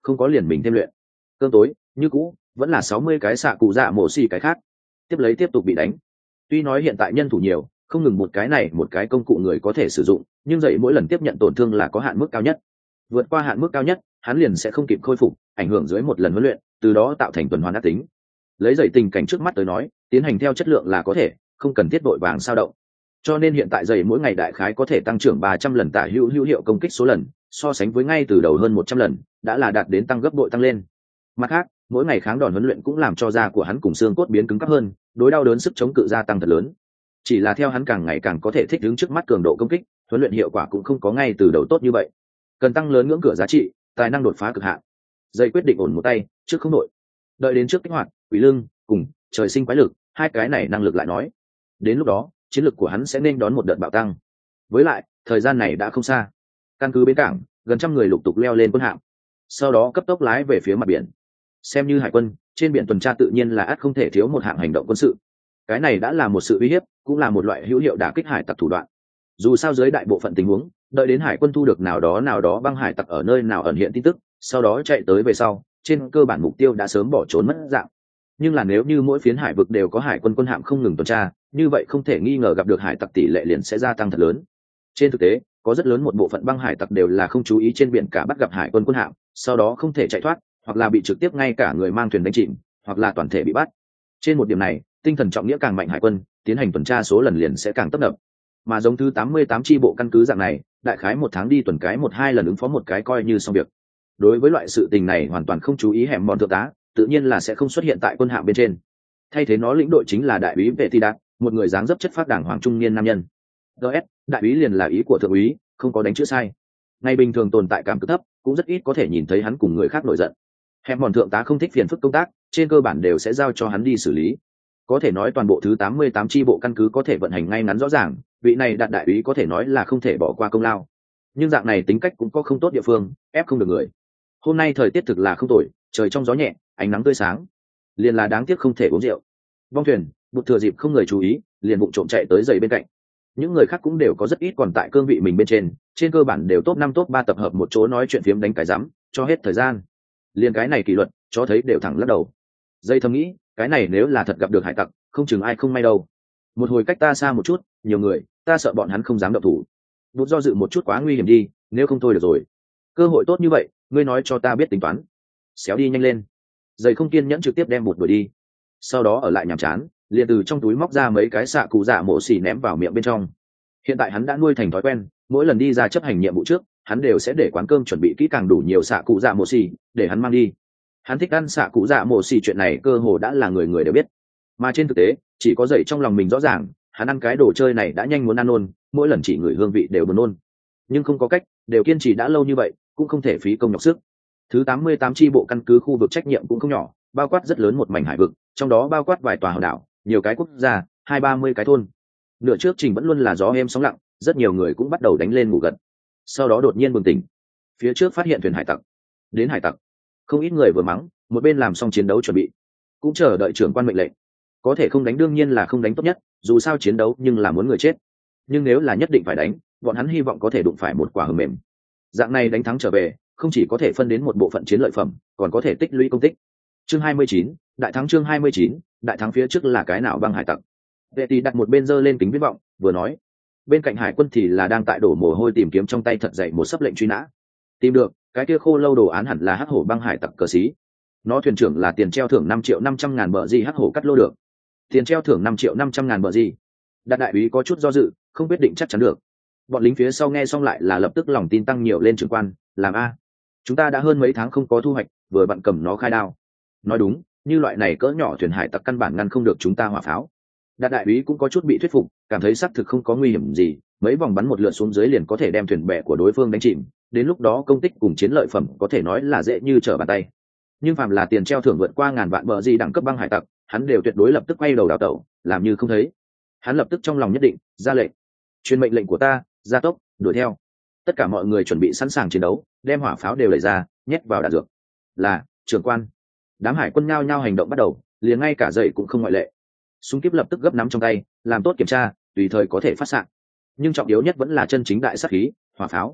không có liền mình thêm luyện. Cơm tối như cũ vẫn là sáu mươi cái xạ cụ dạ mổ xì cái khác, tiếp lấy tiếp tục bị đánh. Tuy nói hiện tại nhân thủ nhiều, không ngừng một cái này một cái công cụ người có thể sử dụng, nhưng dậy mỗi lần tiếp nhận tổn thương là có hạn mức cao nhất. Vượt qua hạn mức cao nhất, hắn liền sẽ không kịp khôi phục, ảnh hưởng dưới một lần huấn luyện, từ đó tạo thành tuần hoàn ác tính. Lấy dậy tình cảnh trước mắt tới nói, tiến hành theo chất lượng là có thể, không cần thiết vội vàng sao động. Cho nên hiện tại dậy mỗi ngày đại khái có thể tăng trưởng ba trăm lần tả hữu hữu hiệu công kích số lần, so sánh với ngay từ đầu hơn một trăm lần, đã là đạt đến tăng gấp bội tăng lên. Mặt khác, mỗi ngày kháng đòn huấn luyện cũng làm cho da của hắn cùng xương cốt biến cứng cáp hơn, đối đau đớn sức chống cự gia tăng thật lớn. Chỉ là theo hắn càng ngày càng có thể thích ứng trước mắt cường độ công kích, huấn luyện hiệu quả cũng không có ngay từ đầu tốt như vậy. Cần tăng lớn ngưỡng cửa giá trị, tài năng đột phá cực hạn. Dây quyết định ổn một tay, trước không nội. Đợi đến trước kích hoạt, quỷ lưng cùng trời sinh quái lực, hai cái này năng lực lại nói. Đến lúc đó, chiến lực của hắn sẽ nên đón một đợt bạo tăng. Với lại, thời gian này đã không xa. Căn cứ bến cảng, gần trăm người lục tục leo lên quân hạm, sau đó cấp tốc lái về phía mặt biển. Xem như hải quân, trên biển tuần tra tự nhiên là ắt không thể thiếu một hạng hành động quân sự. Cái này đã là một sự uy hiếp, cũng là một loại hữu hiệu đả kích hải tặc thủ đoạn. Dù sao dưới đại bộ phận tình huống, đợi đến hải quân thu được nào đó nào đó băng hải tặc ở nơi nào ẩn hiện tin tức, sau đó chạy tới về sau, trên cơ bản mục tiêu đã sớm bỏ trốn mất dạng. Nhưng là nếu như mỗi phiến hải vực đều có hải quân quân hạm không ngừng tuần tra, như vậy không thể nghi ngờ gặp được hải tặc tỷ lệ liền sẽ gia tăng thật lớn. Trên thực tế, có rất lớn một bộ phận băng hải tặc đều là không chú ý trên biển cả bắt gặp hải quân quân hạm, sau đó không thể chạy thoát, hoặc là bị trực tiếp ngay cả người mang thuyền đánh chìm, hoặc là toàn thể bị bắt. Trên một điểm này, tinh thần trọng nghĩa càng mạnh hải quân, tiến hành tuần tra số lần liền sẽ càng tấp nập. Mà giống thứ tám mươi tám chi bộ căn cứ dạng này, đại khái một tháng đi tuần cái một hai lần ứng phó một cái coi như xong việc. Đối với loại sự tình này hoàn toàn không chú ý hẻm mòn thượng tá, tự nhiên là sẽ không xuất hiện tại quân hạm bên trên. Thay thế nó lĩnh đội chính là đại úy Vệ Ti Đạt, một người dáng dấp chất phác đàng hoàng trung niên nam nhân. ds đại úy liền là ý của thượng úy, không có đánh chữ sai. Ngày bình thường tồn tại cảm cực thấp, cũng rất ít có thể nhìn thấy hắn cùng người khác nổi giận. Hẻm mòn thượng tá không thích phiền phức công tác, trên cơ bản đều sẽ giao cho hắn đi xử lý. Có thể nói toàn bộ thứ tám mươi tám chi bộ căn cứ có thể vận hành ngay ngắn rõ ràng, vị này đạt đại úy có thể nói là không thể bỏ qua công lao. Nhưng dạng này tính cách cũng có không tốt địa phương, ép không được người. Hôm nay thời tiết thực là không tồi, trời trong gió nhẹ, ánh nắng tươi sáng. Liền là đáng tiếc không thể uống rượu. Vong thuyền, bụt thừa dịp không người chú ý, liền bụng trộm chạy tới giày bên cạnh. Những người khác cũng đều có rất ít còn tại cương vị mình bên trên, trên cơ bản đều top năm top ba tập hợp một chỗ nói chuyện phiếm đánh cái rắm, cho hết thời gian. Liên cái này kỷ luật, cho thấy đều thẳng lắc đầu. Dây thầm nghĩ, cái này nếu là thật gặp được hải tặc, không chừng ai không may đâu. Một hồi cách ta xa một chút, nhiều người, ta sợ bọn hắn không dám động thủ. Bút do dự một chút quá nguy hiểm đi, nếu không thôi được rồi. Cơ hội tốt như vậy, ngươi nói cho ta biết tính toán. Xéo đi nhanh lên. Dây không kiên nhẫn trực tiếp đem bụt đuổi đi. Sau đó ở lại nhàm chán, liền từ trong túi móc ra mấy cái xạ cụ dạ mổ xì ném vào miệng bên trong. Hiện tại hắn đã nuôi thành thói quen, mỗi lần đi ra chấp hành nhiệm vụ trước, hắn đều sẽ để quán cơm chuẩn bị kỹ càng đủ nhiều xạ cụ dạ mổ xì để hắn mang đi. Hắn thích ăn xạ cụ dạ mổ xì chuyện này cơ hồ đã là người người đều biết, mà trên thực tế chỉ có dậy trong lòng mình rõ ràng, hắn ăn cái đồ chơi này đã nhanh muốn ăn nôn, mỗi lần chỉ ngửi hương vị đều buồn nôn. Nhưng không có cách, đều kiên trì đã lâu như vậy, cũng không thể phí công nhọc sức. Thứ tám mươi tám chi bộ căn cứ khu vực trách nhiệm cũng không nhỏ, bao quát rất lớn một mảnh hải vực, trong đó bao quát vài tòa hòn đảo, nhiều cái quốc gia, hai ba mươi cái thôn. Nửa trước trình vẫn luôn là gió êm sóng lặng, rất nhiều người cũng bắt đầu đánh lên ngủ gật. Sau đó đột nhiên bừng tỉnh, phía trước phát hiện thuyền hải tặc. Đến hải tặc, không ít người vừa mắng, một bên làm xong chiến đấu chuẩn bị, cũng chờ đợi trưởng quan mệnh lệnh. Có thể không đánh đương nhiên là không đánh tốt nhất, dù sao chiến đấu nhưng là muốn người chết. Nhưng nếu là nhất định phải đánh, bọn hắn hy vọng có thể đụng phải một quả hầm mềm. Dạng này đánh thắng trở về, không chỉ có thể phân đến một bộ phận chiến lợi phẩm, còn có thể tích lũy công tích. Chương hai mươi chín, đại thắng chương hai mươi chín, đại thắng phía trước là cái nào băng hải tặc. Vệ Tỷ đặt một bên giơ lên kính viễn vọng, vừa nói. Bên cạnh hải quân thì là đang tại đổ mồ hôi tìm kiếm trong tay thật dày một sấp lệnh truy nã. Tìm được, cái kia khô lâu đồ án hẳn là hắc hổ băng hải tặc cờ xí. Nó thuyền trưởng là tiền treo thưởng năm triệu năm trăm ngàn bờ gì hắc hổ cắt lô được. Tiền treo thưởng năm triệu năm trăm ngàn bờ gì. Đạt đại úy có chút do dự, không quyết định chắc chắn được. Bọn lính phía sau nghe xong lại là lập tức lòng tin tăng nhiều lên trưởng quan, làm a. Chúng ta đã hơn mấy tháng không có thu hoạch, vừa bận cầm nó khai đao. Nói đúng, như loại này cỡ nhỏ thuyền hải tặc căn bản ngăn không được chúng ta hỏa pháo. Đạt đại úy cũng có chút bị thuyết phục, cảm thấy xác thực không có nguy hiểm gì, mấy vòng bắn một lượt xuống dưới liền có thể đem thuyền bè của đối phương đánh chìm, đến lúc đó công tích cùng chiến lợi phẩm có thể nói là dễ như trở bàn tay. Nhưng phàm là tiền treo thưởng vượt qua ngàn vạn bờ gì đẳng cấp băng hải tặc, hắn đều tuyệt đối lập tức quay đầu đào tẩu, làm như không thấy. Hắn lập tức trong lòng nhất định, ra lệnh. Truyền mệnh lệnh của ta, gia tốc, đuổi theo. Tất cả mọi người chuẩn bị sẵn sàng chiến đấu, đem hỏa pháo đều lấy ra, nhét vào đạn dược. Là, trưởng quan. Đám hải quân nhao nhao hành động bắt đầu, liền ngay cả dậy cũng không ngoại lệ. Súng kíp lập tức gấp nắm trong tay, làm tốt kiểm tra, tùy thời có thể phát xạ. Nhưng trọng yếu nhất vẫn là chân chính đại sát khí, hỏa pháo.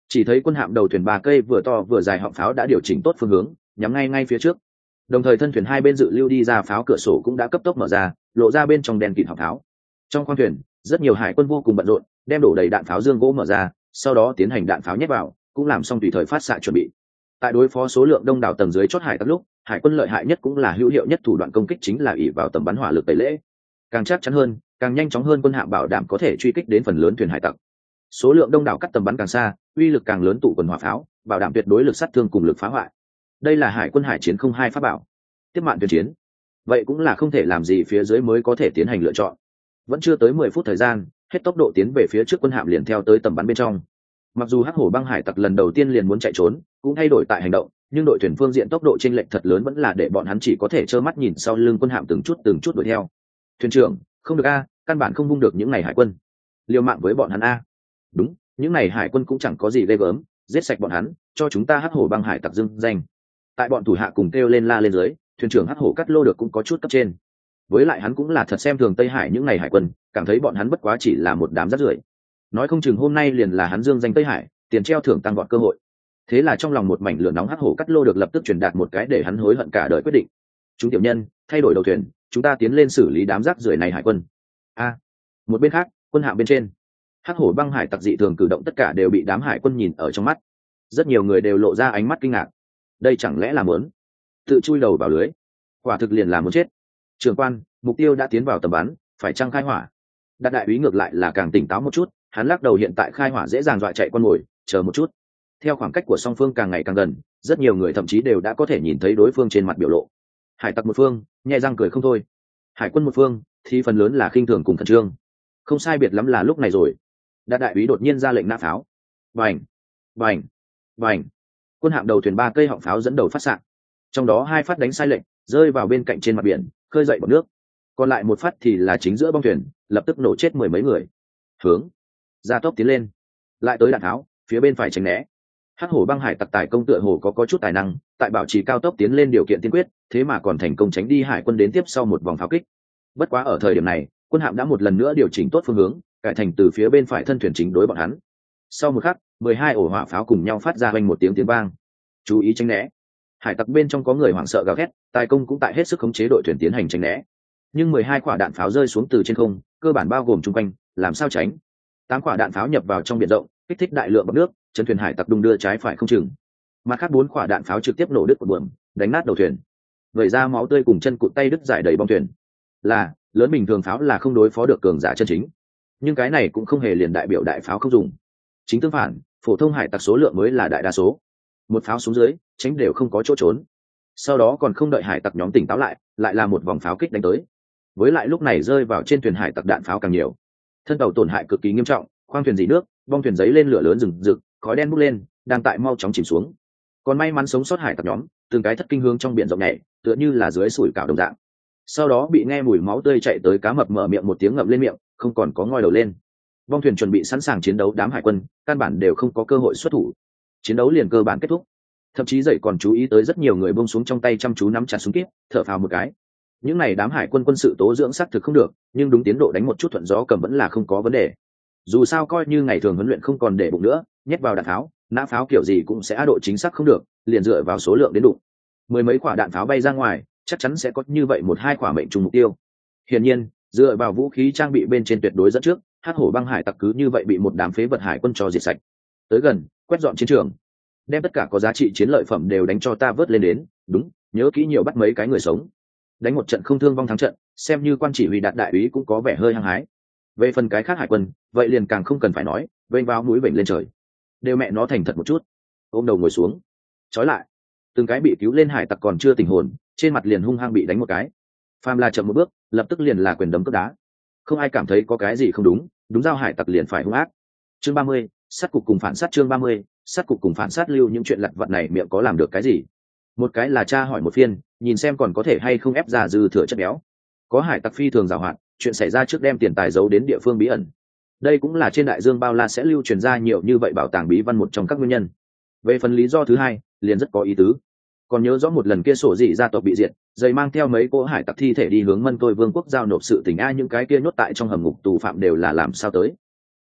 Chỉ thấy quân hạm đầu thuyền ba cây vừa to vừa dài họng pháo đã điều chỉnh tốt phương hướng, nhắm ngay ngay phía trước. Đồng thời thân thuyền hai bên dự lưu đi ra pháo cửa sổ cũng đã cấp tốc mở ra, lộ ra bên trong đèn kịt họng pháo. Trong khoang thuyền, rất nhiều hải quân vô cùng bận rộn, đem đổ đầy đạn pháo dương gỗ mở ra, sau đó tiến hành đạn pháo nhét vào, cũng làm xong tùy thời phát xạ chuẩn bị. Tại đối phó số lượng đông đảo tầng dưới chót hải tặc lúc, hải quân lợi hại nhất cũng là hữu hiệu nhất thủ đoạn công kích chính là ỷ vào tầm bắn hỏa lực tẩy lễ. Càng chắc chắn hơn, càng nhanh chóng hơn quân hạm bảo đảm có thể truy kích đến phần lớn thuyền hải tặc. Số lượng đông đảo cắt tầm bắn càng xa, uy lực càng lớn tụ quần hỏa pháo, bảo đảm tuyệt đối lực sát thương cùng lực phá hoại. Đây là hải quân hải chiến không hai pháp bảo. Tiếp mạn tuyển chiến, vậy cũng là không thể làm gì phía dưới mới có thể tiến hành lựa chọn. Vẫn chưa tới mười phút thời gian, hết tốc độ tiến về phía trước quân hạm liền theo tới tầm bắn bên trong. Mặc dù hắc hổ băng hải tặc lần đầu tiên liền muốn chạy trốn, cũng thay đổi tại hành động, nhưng đội thuyền phương diện tốc độ chênh lệch thật lớn vẫn là để bọn hắn chỉ có thể trơ mắt nhìn sau lưng quân hạm từng chút từng chút đuổi theo. Thuyền trưởng, không được a, căn bản không vung được những này hải quân. Liều mạng với bọn hắn a. Đúng, những này hải quân cũng chẳng có gì ghê gớm, giết sạch bọn hắn, cho chúng ta hắc hổ băng hải tặc dưng danh. Tại bọn thủ hạ cùng kêu lên la lên dưới, thuyền trưởng hắc hổ cắt lô được cũng có chút cấp trên. Với lại hắn cũng là thật xem thường Tây Hải những này hải quân, cảm thấy bọn hắn bất quá chỉ là một đám rác rưởi. Nói không chừng hôm nay liền là hắn dương danh Tây Hải, tiền treo thưởng tăng gọn cơ hội. Thế là trong lòng một mảnh lửa nóng hắc hổ cắt lô được lập tức truyền đạt một cái để hắn hối hận cả đời quyết định. Chúng tiểu nhân, thay đổi đầu thuyền, chúng ta tiến lên xử lý đám rác rưởi này hải quân. A, một bên khác, quân hạm bên trên, hắc hổ băng hải tặc dị thường cử động tất cả đều bị đám hải quân nhìn ở trong mắt. Rất nhiều người đều lộ ra ánh mắt kinh ngạc. Đây chẳng lẽ là muốn tự chui đầu vào lưới? Quả thực liền là muốn chết. Trưởng quan, mục tiêu đã tiến vào tầm bắn, phải chăng khai hỏa? Đạt đại úy ngược lại là càng tỉnh táo một chút, hắn lắc đầu hiện tại khai hỏa dễ dàng dọa chạy con mồi, chờ một chút. Theo khoảng cách của song phương càng ngày càng gần, rất nhiều người thậm chí đều đã có thể nhìn thấy đối phương trên mặt biểu lộ. Hải tặc một phương, nhẹ răng cười không thôi. Hải quân một phương, thì phần lớn là khinh thường cùng khẩn trương. Không sai biệt lắm là lúc này rồi. Đạt đại úy đột nhiên ra lệnh nã pháo. Bành, bành, bành. Quân hạm đầu thuyền ba cây họng pháo dẫn đầu phát xạ. Trong đó hai phát đánh sai lệnh, rơi vào bên cạnh trên mặt biển, khơi dậy bọt nước. Còn lại một phát thì là chính giữa bong thuyền, lập tức nổ chết mười mấy người. Hướng gia tốc tiến lên, lại tới đạn tháo, phía bên phải tránh né. Hắc hổ băng hải tặc tài công tựa hồ có có chút tài năng, tại bảo trì cao tốc tiến lên điều kiện tiên quyết, thế mà còn thành công tránh đi hải quân đến tiếp sau một vòng pháo kích. Bất quá ở thời điểm này, quân hạm đã một lần nữa điều chỉnh tốt phương hướng, cải thành từ phía bên phải thân thuyền chính đối bọn hắn. Sau một khắc, mười hai ổ hỏa pháo cùng nhau phát ra vang một tiếng tiếng vang. Chú ý tránh né. Hải tặc bên trong có người hoảng sợ gào thét, tài công cũng tại hết sức khống chế đội thuyền tiến hành tránh né. Nhưng mười hai quả đạn pháo rơi xuống từ trên không, cơ bản bao gồm chung quanh, làm sao tránh? Tám quả đạn pháo nhập vào trong biển rộng, kích thích đại lượng bọt nước, chân thuyền hải tặc đung đưa trái phải không chừng. Mặt khác bốn quả đạn pháo trực tiếp nổ đứt một buồm, đánh nát đầu thuyền. Vẩy ra máu tươi cùng chân cụt tay đứt giải đầy bong thuyền. Là, lớn bình thường pháo là không đối phó được cường giả chân chính. Nhưng cái này cũng không hề liền đại biểu đại pháo không dùng. Chính tương phản, phổ thông hải tặc số lượng mới là đại đa số. Một pháo xuống dưới, tránh đều không có chỗ trốn. Sau đó còn không đợi hải tặc nhóm tỉnh táo lại, lại là một vòng pháo kích đánh tới. Với lại lúc này rơi vào trên thuyền hải tặc đạn pháo càng nhiều, thân tàu tổn hại cực kỳ nghiêm trọng, khoang thuyền dỉ nước, bong thuyền giấy lên lửa lớn rừng rực, khói đen bốc lên, đang tại mau chóng chìm xuống. Còn may mắn sống sót hải tặc nhóm, từng cái thất kinh hướng trong biển rộng nhảy, tựa như là dưới sủi cảo đồng dạng. Sau đó bị nghe mùi máu tươi chạy tới cá mập mở miệng một tiếng ngậm lên miệng, không còn có ngoi đầu lên. Bong thuyền chuẩn bị sẵn sàng chiến đấu đám hải quân, căn bản đều không có cơ hội xuất thủ. Chiến đấu liền cơ bản kết thúc. Thậm chí dậy còn chú ý tới rất nhiều người buông xuống trong tay chăm chú nắm chặt súng kíp, thở phào một cái. Những này đám hải quân quân sự tố dưỡng xác thực không được, nhưng đúng tiến độ đánh một chút thuận gió cầm vẫn là không có vấn đề. Dù sao coi như ngày thường huấn luyện không còn để bụng nữa, nhét vào đạn pháo, nã pháo kiểu gì cũng sẽ độ chính xác không được, liền dựa vào số lượng đến đụng. Mười mấy quả đạn pháo bay ra ngoài, chắc chắn sẽ có như vậy một hai quả mệnh trùng mục tiêu. Hiển nhiên, dựa vào vũ khí trang bị bên trên tuyệt đối dẫn trước, hắc hổ băng hải tặc cứ như vậy bị một đám phế vật hải quân cho diệt sạch. Tới gần, quét dọn chiến trường, đem tất cả có giá trị chiến lợi phẩm đều đánh cho ta vớt lên đến. Đúng, nhớ kỹ nhiều bắt mấy cái người sống. Đánh một trận không thương vong thắng trận, xem như quan chỉ huy Đạt đại úy cũng có vẻ hơi hăng hái. Về phần cái khác hải quân, vậy liền càng không cần phải nói, vênh vào mũi vểnh lên trời, đều mẹ nó thành thật một chút. Ôm đầu ngồi xuống, trói lại. Từng cái bị cứu lên hải tặc còn chưa tỉnh hồn, trên mặt liền hung hăng bị đánh một cái. Phàm là chậm một bước, lập tức liền là quyền đấm cước đá. Không ai cảm thấy có cái gì không đúng, đúng giao hải tặc liền phải hung ác. Chương ba mươi, sát cục cùng phản sát. Chương ba mươi, sát cục cùng phản sát. Lưu những chuyện lặt vặt này miệng có làm được cái gì? Một cái là tra hỏi một phiên, nhìn xem còn có thể hay không ép ra dư thừa chất béo. Có hải tặc phi thường giàu hạn, chuyện xảy ra trước đem tiền tài giấu đến địa phương bí ẩn. Đây cũng là trên đại dương bao la sẽ lưu truyền ra nhiều như vậy bảo tàng bí văn một trong các nguyên nhân. Về phần lý do thứ hai, liền rất có ý tứ. Còn nhớ rõ một lần kia sổ dị gia tộc bị diệt, dày mang theo mấy cỗ hải tặc thi thể đi hướng Mân Tôi Vương quốc giao nộp sự tình a, những cái kia nhốt tại trong hầm ngục tù phạm đều là làm sao tới?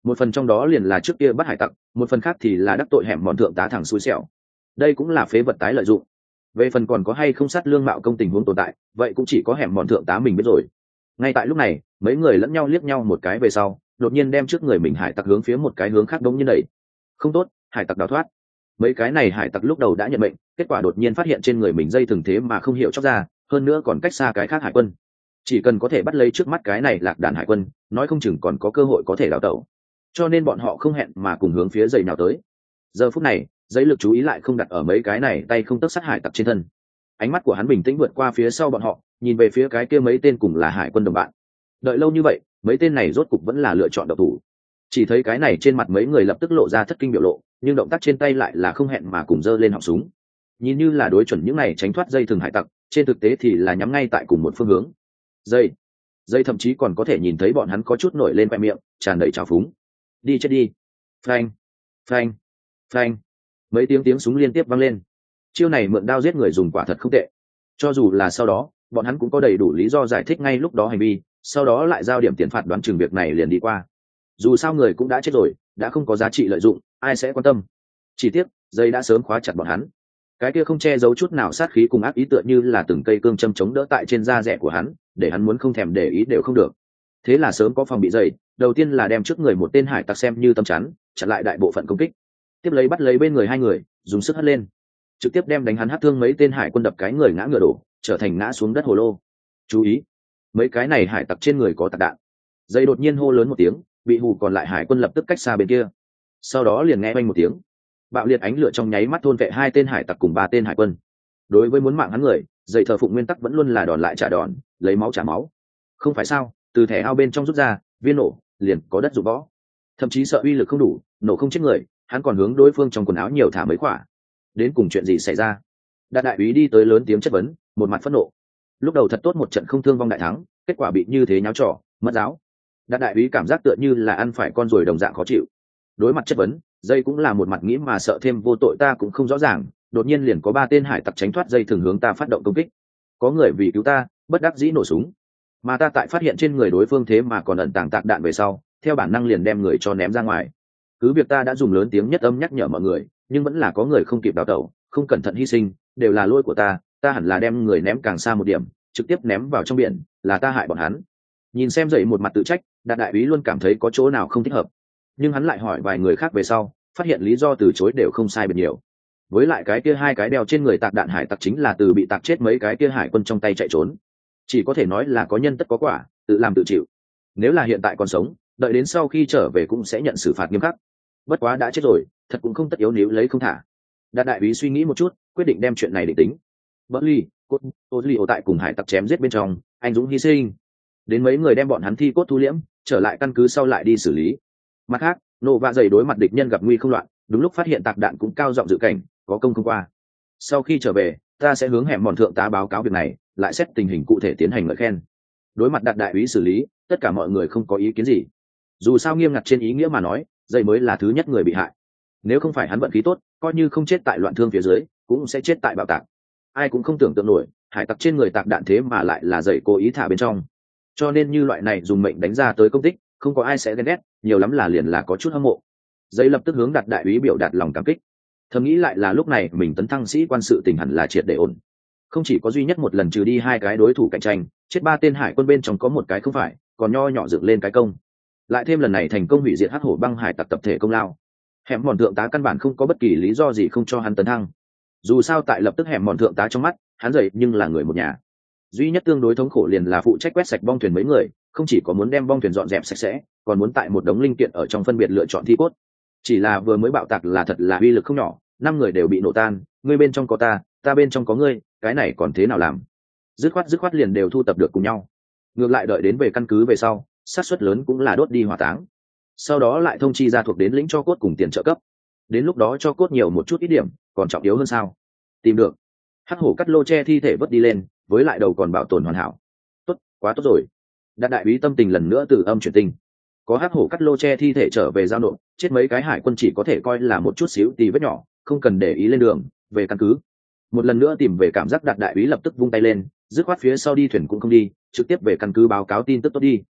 một phần trong đó liền là trước kia bắt hải tặc, một phần khác thì là đắc tội hẻm mòn thượng tá thẳng xui xẻo. Đây cũng là phế vật tái lợi dụng. Về phần còn có hay không sát lương mạo công tình huống tồn tại, vậy cũng chỉ có hẻm mòn thượng tá mình biết rồi. Ngay tại lúc này, mấy người lẫn nhau liếc nhau một cái về sau, đột nhiên đem trước người mình hải tặc hướng phía một cái hướng khác đống như đẩy. Không tốt, hải tặc đào thoát. Mấy cái này hải tặc lúc đầu đã nhận mệnh, kết quả đột nhiên phát hiện trên người mình dây thừng thế mà không hiểu chóc ra, hơn nữa còn cách xa cái khác hải quân. Chỉ cần có thể bắt lấy trước mắt cái này lạc đàn hải quân, nói không chừng còn có cơ hội có thể đào tẩu. Cho nên bọn họ không hẹn mà cùng hướng phía dây nào tới. Giờ phút này, dây lực chú ý lại không đặt ở mấy cái này tay không tấc sát hải tặc trên thân. Ánh mắt của hắn bình tĩnh vượt qua phía sau bọn họ, nhìn về phía cái kia mấy tên cùng là hải quân đồng bạn. Đợi lâu như vậy, mấy tên này rốt cục vẫn là lựa chọn độc thủ. Chỉ thấy cái này trên mặt mấy người lập tức lộ ra thất kinh biểu lộ, nhưng động tác trên tay lại là không hẹn mà cùng giơ lên họng súng. Nhìn như là đối chuẩn những này tránh thoát dây thừng hải tặc, trên thực tế thì là nhắm ngay tại cùng một phương hướng. Dây, dây thậm chí còn có thể nhìn thấy bọn hắn có chút nổi lên khoe miệng, tràn đầy trào phúng. Đi chết đi. Phanh, phanh, phanh. Mấy tiếng tiếng súng liên tiếp vang lên. Chiêu này mượn đao giết người dùng quả thật không tệ. Cho dù là sau đó, bọn hắn cũng có đầy đủ lý do giải thích ngay lúc đó hành vi, sau đó lại giao điểm tiền phạt đoán chừng việc này liền đi qua. Dù sao người cũng đã chết rồi, đã không có giá trị lợi dụng, ai sẽ quan tâm. Chỉ tiếc, dây đã sớm khóa chặt bọn hắn. Cái kia không che giấu chút nào sát khí cùng ác ý tựa như là từng cây cương châm chống đỡ tại trên da rẻ của hắn, để hắn muốn không thèm để ý đều không được. Thế là sớm có phòng bị dày, đầu tiên là đem trước người một tên hải tặc xem như tấm chắn, chặn lại đại bộ phận công kích. Tiếp lấy bắt lấy bên người hai người, dùng sức hất lên, trực tiếp đem đánh hắn hất thương mấy tên hải quân đập cái người ngã ngựa đổ, trở thành ngã xuống đất hồ lô. Chú ý, mấy cái này hải tặc trên người có tạc đạn. Dây đột nhiên hô lớn một tiếng, bị hù còn lại hải quân lập tức cách xa bên kia. Sau đó liền nghe oanh một tiếng, bạo liệt ánh lửa trong nháy mắt thôn vệ hai tên hải tặc cùng ba tên hải quân. Đối với muốn mạng hắn người, dây thờ phụng nguyên tắc vẫn luôn là đòn lại trả đòn, lấy máu trả máu. Không phải sao? Từ thẻ ao bên trong rút ra viên nổ, liền có đất dụng võ. Thậm chí sợ uy lực không đủ, nổ không chết người, hắn còn hướng đối phương trong quần áo nhiều thả mấy quả. Đến cùng chuyện gì xảy ra? Đạt đại úy đi tới lớn tiếng chất vấn, một mặt phẫn nộ. Lúc đầu thật tốt một trận không thương vong đại thắng, kết quả bị như thế nháo trò, mất giáo. Đạt đại úy cảm giác tựa như là ăn phải con ruồi đồng dạng khó chịu. Đối mặt chất vấn, dây cũng là một mặt nghĩ mà sợ thêm vô tội ta cũng không rõ ràng, đột nhiên liền có ba tên hải tặc tránh thoát dây thường hướng ta phát động công kích. Có người vì cứu ta, bất đắc dĩ nổ súng. Mà ta tại phát hiện trên người đối phương thế mà còn ẩn tàng tạc đạn về sau, theo bản năng liền đem người cho ném ra ngoài. Cứ việc ta đã dùng lớn tiếng nhất âm nhắc nhở mọi người, nhưng vẫn là có người không kịp đào tẩu, không cẩn thận hy sinh, đều là lỗi của ta, ta hẳn là đem người ném càng xa một điểm, trực tiếp ném vào trong biển, là ta hại bọn hắn. Nhìn xem dậy một mặt tự trách, Đạt đại úy luôn cảm thấy có chỗ nào không thích hợp, nhưng hắn lại hỏi vài người khác về sau, phát hiện lý do từ chối đều không sai biệt nhiều. Với lại cái kia hai cái đeo trên người tạc đạn hải tặc chính là từ bị tạc chết mấy cái kia hải quân trong tay chạy trốn, chỉ có thể nói là có nhân tất có quả, tự làm tự chịu. Nếu là hiện tại còn sống, đợi đến sau khi trở về cũng sẽ nhận xử phạt nghiêm khắc. Bất quá đã chết rồi, thật cũng không tất yếu níu lấy không thả. Đạt đại úy suy nghĩ một chút, quyết định đem chuyện này định tính. Butley, cốt, Ozlio tại cùng hải tặc chém giết bên trong, anh dũng hy sinh. Đến mấy người đem bọn hắn thi cốt thu liễm, trở lại căn cứ sau lại đi xử lý. Mặt khác, nổ vạ dày đối mặt địch nhân gặp nguy không loạn, đúng lúc phát hiện tạc đạn cũng cao giọng dự cảnh, có công không qua. Sau khi trở về, ta sẽ hướng hẻm mòn thượng tá báo cáo việc này, lại xét tình hình cụ thể tiến hành ngợi khen. Đối mặt Đạt đại úy xử lý, tất cả mọi người không có ý kiến gì. Dù sao nghiêm ngặt trên ý nghĩa mà nói, dây mới là thứ nhất người bị hại. Nếu không phải hắn vận khí tốt, coi như không chết tại loạn thương phía dưới, cũng sẽ chết tại bạo tạc. Ai cũng không tưởng tượng nổi, hải tặc trên người tạc đạn thế mà lại là dây cố ý thả bên trong. Cho nên như loại này dùng mệnh đánh ra tới công tích, không có ai sẽ ghen ghét, nhiều lắm là liền là có chút hâm mộ. Dây lập tức hướng Đạt đại úy biểu đạt lòng cảm kích. Thầm nghĩ lại là lúc này mình tấn thăng sĩ quan sự tình hẳn là triệt để ổn. Không chỉ có duy nhất một lần trừ đi hai cái đối thủ cạnh tranh, chết ba tên hải quân bên trong có một cái không phải, còn nho nhỏ dựng lên cái công. Lại thêm lần này thành công hủy diệt hắc hổ băng hải tặc tập thể công lao. Hẻm mòn thượng tá căn bản không có bất kỳ lý do gì không cho hắn tấn thăng. Dù sao tại lập tức hẻm mòn thượng tá trong mắt, hắn dậy nhưng là người một nhà. Duy nhất tương đối thống khổ liền là phụ trách quét sạch bong thuyền mấy người, không chỉ có muốn đem bong thuyền dọn dẹp sạch sẽ, còn muốn tại một đống linh kiện ở trong phân biệt lựa chọn thi cốt. Chỉ là vừa mới bạo tạc là thật là uy lực không nhỏ, năm người đều bị nổ tan, ngươi bên trong có ta, ta bên trong có ngươi, cái này còn thế nào làm? Dứt khoát dứt khoát liền đều thu tập được cùng nhau. Ngược lại đợi đến về căn cứ về sau, xác suất lớn cũng là đốt đi hỏa táng. Sau đó lại thông chi ra thuộc đến lĩnh cho cốt cùng tiền trợ cấp. Đến lúc đó cho cốt nhiều một chút ít điểm, còn trọng yếu hơn sao? Tìm được. Hắc hổ cắt lô che thi thể vớt đi lên, với lại đầu còn bảo tồn hoàn hảo. Tốt, quá tốt rồi. Đạt đại úy tâm tình lần nữa từ âm chuyển tinh. Có hắc hổ cắt lô che thi thể trở về giao nộp, chết mấy cái hải quân chỉ có thể coi là một chút xíu tì vết nhỏ, không cần để ý lên đường, về căn cứ. Một lần nữa tìm về cảm giác Đạt đại úy lập tức vung tay lên, dứt khoát phía sau đi thuyền cũng không đi, trực tiếp về căn cứ báo cáo tin tức tốt đi.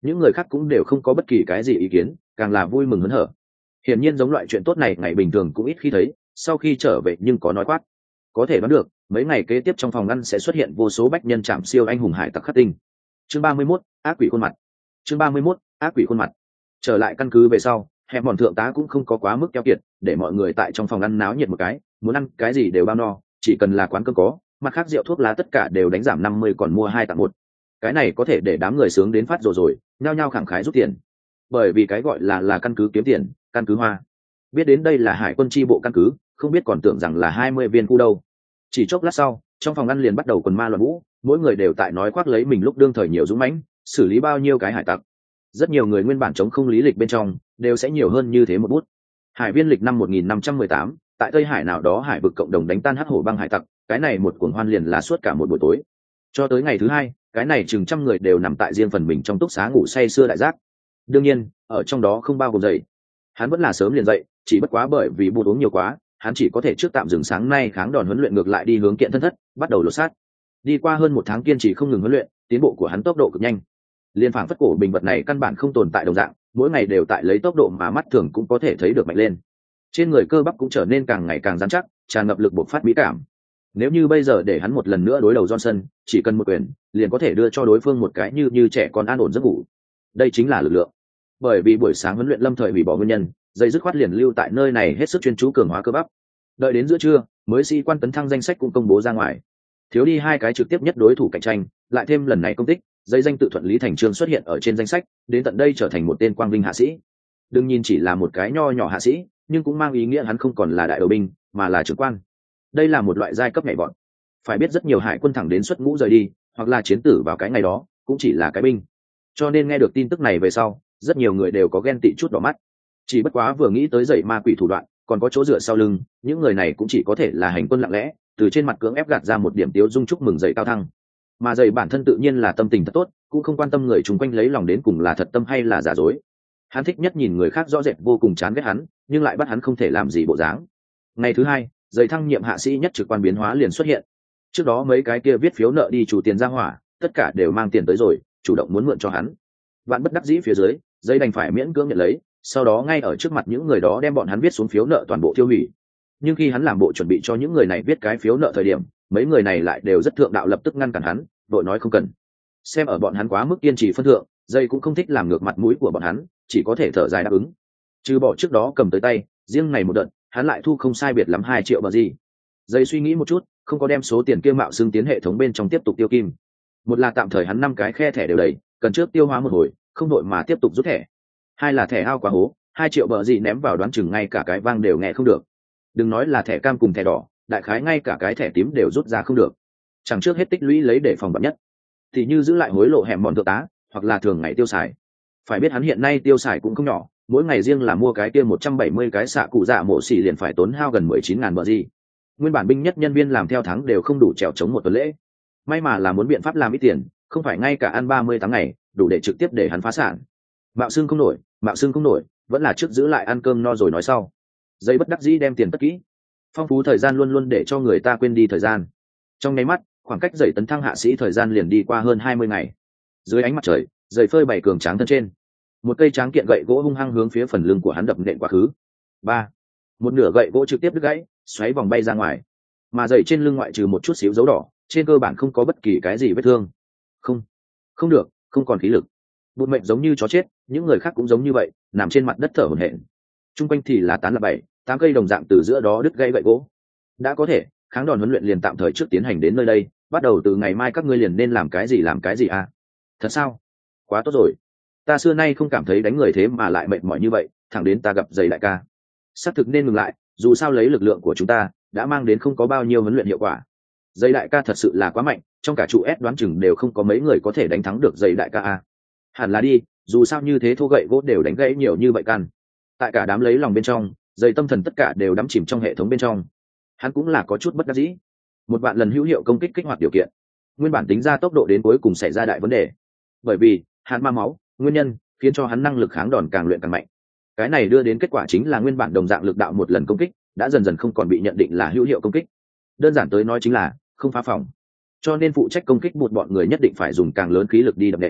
những người khác cũng đều không có bất kỳ cái gì ý kiến, càng là vui mừng hớn hở. Hiển nhiên giống loại chuyện tốt này ngày bình thường cũng ít khi thấy, sau khi trở về nhưng có nói quát. Có thể đoán được, mấy ngày kế tiếp trong phòng ngăn sẽ xuất hiện vô số bách nhân chạm siêu anh hùng hải tặc khắc tinh. Chương ba mươi mốt, ác quỷ khuôn mặt. Chương ba mươi mốt, ác quỷ khuôn mặt. Trở lại căn cứ về sau, hẻm mòn thượng tá cũng không có quá mức keo kiệt, để mọi người tại trong phòng ăn náo nhiệt một cái, muốn ăn cái gì đều bao no, chỉ cần là quán cơm có, mặt khác rượu thuốc lá tất cả đều đánh giảm năm mươi còn mua hai tặng một. Cái này có thể để đám người sướng đến phát rồi rồi, nhao nhao khẳng khái rút tiền. Bởi vì cái gọi là là căn cứ kiếm tiền, căn cứ hoa. Biết đến đây là hải quân chi bộ căn cứ, không biết còn tưởng rằng là hai mươi viên khu đâu. Chỉ chốc lát sau, trong phòng ăn liền bắt đầu quần ma loạn vũ, mỗi người đều tại nói khoác lấy mình lúc đương thời nhiều dũng mãnh, xử lý bao nhiêu cái hải tặc. Rất nhiều người nguyên bản chống không lý lịch bên trong đều sẽ nhiều hơn như thế một bút. Hải viên lịch năm một nghìn năm trăm mười tám, tại Tây Hải nào đó hải vực cộng đồng đánh tan hắc hổ băng hải tặc, cái này một cuồng hoan liền là suốt cả một buổi tối. Cho tới ngày thứ hai, cái này chừng trăm người đều nằm tại riêng phần mình trong túc xá ngủ say sưa đại giác. Đương nhiên, ở trong đó không bao gồm dậy. Hắn vẫn là sớm liền dậy, chỉ bất quá bởi vì bút uống nhiều quá, hắn chỉ có thể trước tạm dừng sáng nay kháng đòn huấn luyện ngược lại đi hướng kiện thân thất, bắt đầu lột sát. Đi qua hơn một tháng kiên trì không ngừng huấn luyện, tiến bộ của hắn tốc độ cực nhanh. Liên phảng phất cổ bình vật này căn bản không tồn tại đồng dạng, mỗi ngày đều tại lấy tốc độ mà mắt thường cũng có thể thấy được mạnh lên. Trên người cơ bắp cũng trở nên càng ngày càng rắn chắc, tràn ngập lực bộc phát mỹ cảm. Nếu như bây giờ để hắn một lần nữa đối đầu Johnson, chỉ cần một quyền, liền có thể đưa cho đối phương một cái như như trẻ con an ổn giấc ngủ. Đây chính là lực lượng. Bởi vì buổi sáng huấn luyện lâm thời hủy bỏ nguyên nhân, dây dứt khoát liền lưu tại nơi này hết sức chuyên chú cường hóa cơ bắp. Đợi đến giữa trưa, mới sĩ quan tấn thăng danh sách cũng công bố ra ngoài. Thiếu đi hai cái trực tiếp nhất đối thủ cạnh tranh, lại thêm lần này công tích, dây danh tự thuận lý thành trương xuất hiện ở trên danh sách, đến tận đây trở thành một tên quang vinh hạ sĩ. Đừng nhìn chỉ là một cái nho nhỏ hạ sĩ, nhưng cũng mang ý nghĩa hắn không còn là đại đầu binh, mà là trưởng quan. Đây là một loại giai cấp nhảy vọt. Phải biết rất nhiều hải quân thẳng đến xuất ngũ rời đi, hoặc là chiến tử vào cái ngày đó, cũng chỉ là cái binh. Cho nên nghe được tin tức này về sau, rất nhiều người đều có ghen tị chút đỏ mắt. Chỉ bất quá vừa nghĩ tới dậy ma quỷ thủ đoạn, còn có chỗ dựa sau lưng, những người này cũng chỉ có thể là hành quân lặng lẽ, từ trên mặt cưỡng ép gạt ra một điểm tiếu dung chúc mừng dậy cao thăng. Mà dậy bản thân tự nhiên là tâm tình thật tốt, cũng không quan tâm người chung quanh lấy lòng đến cùng là thật tâm hay là giả dối. Hắn thích nhất nhìn người khác rõ rệt vô cùng chán ghét hắn, nhưng lại bắt hắn không thể làm gì bộ dáng. Ngày thứ hai, dậy thăng nhiệm hạ sĩ nhất trực quan biến hóa liền xuất hiện. Trước đó mấy cái kia viết phiếu nợ đi chủ tiền ra hỏa, tất cả đều mang tiền tới rồi, chủ động muốn mượn cho hắn. Vạn bất đắc dĩ phía dưới, dây đành phải miễn cưỡng nhận lấy, sau đó ngay ở trước mặt những người đó đem bọn hắn viết xuống phiếu nợ toàn bộ tiêu hủy. Nhưng khi hắn làm bộ chuẩn bị cho những người này viết cái phiếu nợ thời điểm, mấy người này lại đều rất thượng đạo lập tức ngăn cản hắn, đội nói không cần. Xem ở bọn hắn quá mức kiên trì phân thượng, dây cũng không thích làm ngược mặt mũi của bọn hắn, chỉ có thể thở dài đáp ứng. Trừ bỏ trước đó cầm tới tay, riêng này một đợt, hắn lại thu không sai biệt lắm hai triệu bờ gì. Dây suy nghĩ một chút, không có đem số tiền kia mạo xưng tiến hệ thống bên trong tiếp tục tiêu kim. Một là tạm thời hắn năm cái khe thẻ đều đầy, cần trước tiêu hóa một hồi, không đội mà tiếp tục rút thẻ. Hai là thẻ ao quá hố, hai triệu bờ gì ném vào đoán chừng ngay cả cái vang đều nghe không được. Đừng nói là thẻ cam cùng thẻ đỏ, đại khái ngay cả cái thẻ tím đều rút ra không được. Chẳng trước hết tích lũy lấy để phòng bận nhất, thì như giữ lại hối lộ hẻm mòn thượng tá, hoặc là thường ngày tiêu xài. Phải biết hắn hiện nay tiêu xài cũng không nhỏ, mỗi ngày riêng là mua cái kia một trăm bảy mươi cái xạ cụ dạ mộ xỉ liền phải tốn hao gần mười chín ngàn bờ gì. Nguyên bản binh nhất nhân viên làm theo tháng đều không đủ trèo chống một tuần lễ. May mà là muốn biện pháp làm ít tiền, không phải ngay cả ăn ba mươi tháng ngày, đủ để trực tiếp để hắn phá sản. Mạo xương không nổi, mạo xương không nổi, vẫn là trước giữ lại ăn cơm no rồi nói sau. Dây bất đắc dĩ đem tiền tất kỹ. Phong phú thời gian luôn luôn để cho người ta quên đi thời gian. Trong nháy mắt, khoảng cách dậy tấn thăng hạ sĩ thời gian liền đi qua hơn hai mươi ngày. Dưới ánh mặt trời, dậy phơi bày cường tráng thân trên. Một cây tráng kiện gậy gỗ hung hăng hướng phía phần lưng của hắn đập nện quá khứ. Ba, một nửa gậy gỗ trực tiếp đứt gãy, xoáy vòng bay ra ngoài. Mà dậy trên lưng ngoại trừ một chút xíu dấu đỏ, trên cơ bản không có bất kỳ cái gì vết thương. Không, không được, không còn khí lực. Bụt mệnh giống như chó chết, những người khác cũng giống như vậy, nằm trên mặt đất thở hổn hển. Trung quanh thì là tán là bảy, tám cây đồng dạng từ giữa đó đứt gãy gậy gỗ. Đã có thể, kháng đòn huấn luyện liền tạm thời trước tiến hành đến nơi đây, bắt đầu từ ngày mai các ngươi liền nên làm cái gì làm cái gì à? Thật sao? Quá tốt rồi. Ta xưa nay không cảm thấy đánh người thế mà lại mệt mỏi như vậy, thẳng đến ta gặp giày đại ca. Xác thực nên ngừng lại, dù sao lấy lực lượng của chúng ta đã mang đến không có bao nhiêu huấn luyện hiệu quả. Giày đại ca thật sự là quá mạnh, trong cả trụ S đoán chừng đều không có mấy người có thể đánh thắng được giày đại ca a. Hẳn là đi, dù sao như thế thô gậy gỗ đều đánh gãy nhiều như vậy căn. Tại cả đám lấy lòng bên trong, giày tâm thần tất cả đều đắm chìm trong hệ thống bên trong. Hắn cũng là có chút bất đắc dĩ. Một vạn lần hữu hiệu công kích kích hoạt điều kiện, nguyên bản tính ra tốc độ đến cuối cùng xảy ra đại vấn đề. Bởi vì hắn ma máu, nguyên nhân khiến cho hắn năng lực kháng đòn càng luyện càng mạnh. Cái này đưa đến kết quả chính là nguyên bản đồng dạng lực đạo một lần công kích đã dần dần không còn bị nhận định là hữu hiệu công kích. Đơn giản tới nói chính là không phá phòng. Cho nên phụ trách công kích một bọn người nhất định phải dùng càng lớn khí lực đi đập nện.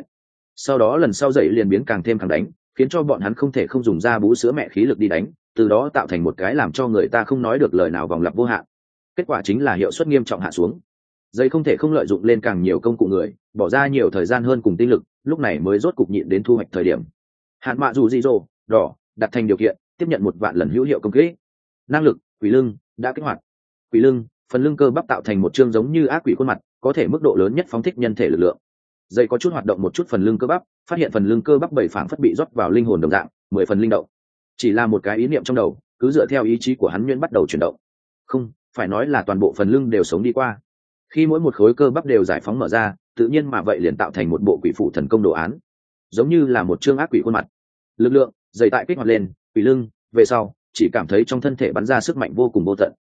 sau đó lần sau dậy liền biến càng thêm càng đánh, khiến cho bọn hắn không thể không dùng ra bú sữa mẹ khí lực đi đánh, từ đó tạo thành một cái làm cho người ta không nói được lời nào vòng lặp vô hạn. Kết quả chính là hiệu suất nghiêm trọng hạ xuống. Dây không thể không lợi dụng lên càng nhiều công cụ người, bỏ ra nhiều thời gian hơn cùng tinh lực, lúc này mới rốt cục nhịn đến thu hoạch thời điểm. Hạn mạ dù gì rồ đỏ đặt thành điều kiện tiếp nhận một vạn lần hữu hiệu công kích. Năng lực quỷ lưng đã kích hoạt. Quỷ lưng, phần lưng cơ bắp tạo thành một chương giống như ác quỷ khuôn mặt, có thể mức độ lớn nhất phóng thích nhân thể lực lượng. Dây có chút hoạt động một chút phần lưng cơ bắp, phát hiện phần lưng cơ bắp bảy phảng phất bị rót vào linh hồn đồng dạng, mười phần linh động. Chỉ là một cái ý niệm trong đầu, cứ dựa theo ý chí của hắn nhuyễn bắt đầu chuyển động. Không, phải nói là toàn bộ phần lưng đều sống đi qua. Khi mỗi một khối cơ bắp đều giải phóng mở ra, tự nhiên mà vậy liền tạo thành một bộ quỷ phụ thần công đồ án, giống như là một chương ác quỷ khuôn mặt. Lực lượng dày tại kích hoạt lên quỷ lưng về sau, chỉ cảm thấy trong thân thể bắn ra sức mạnh vô cùng vô tận,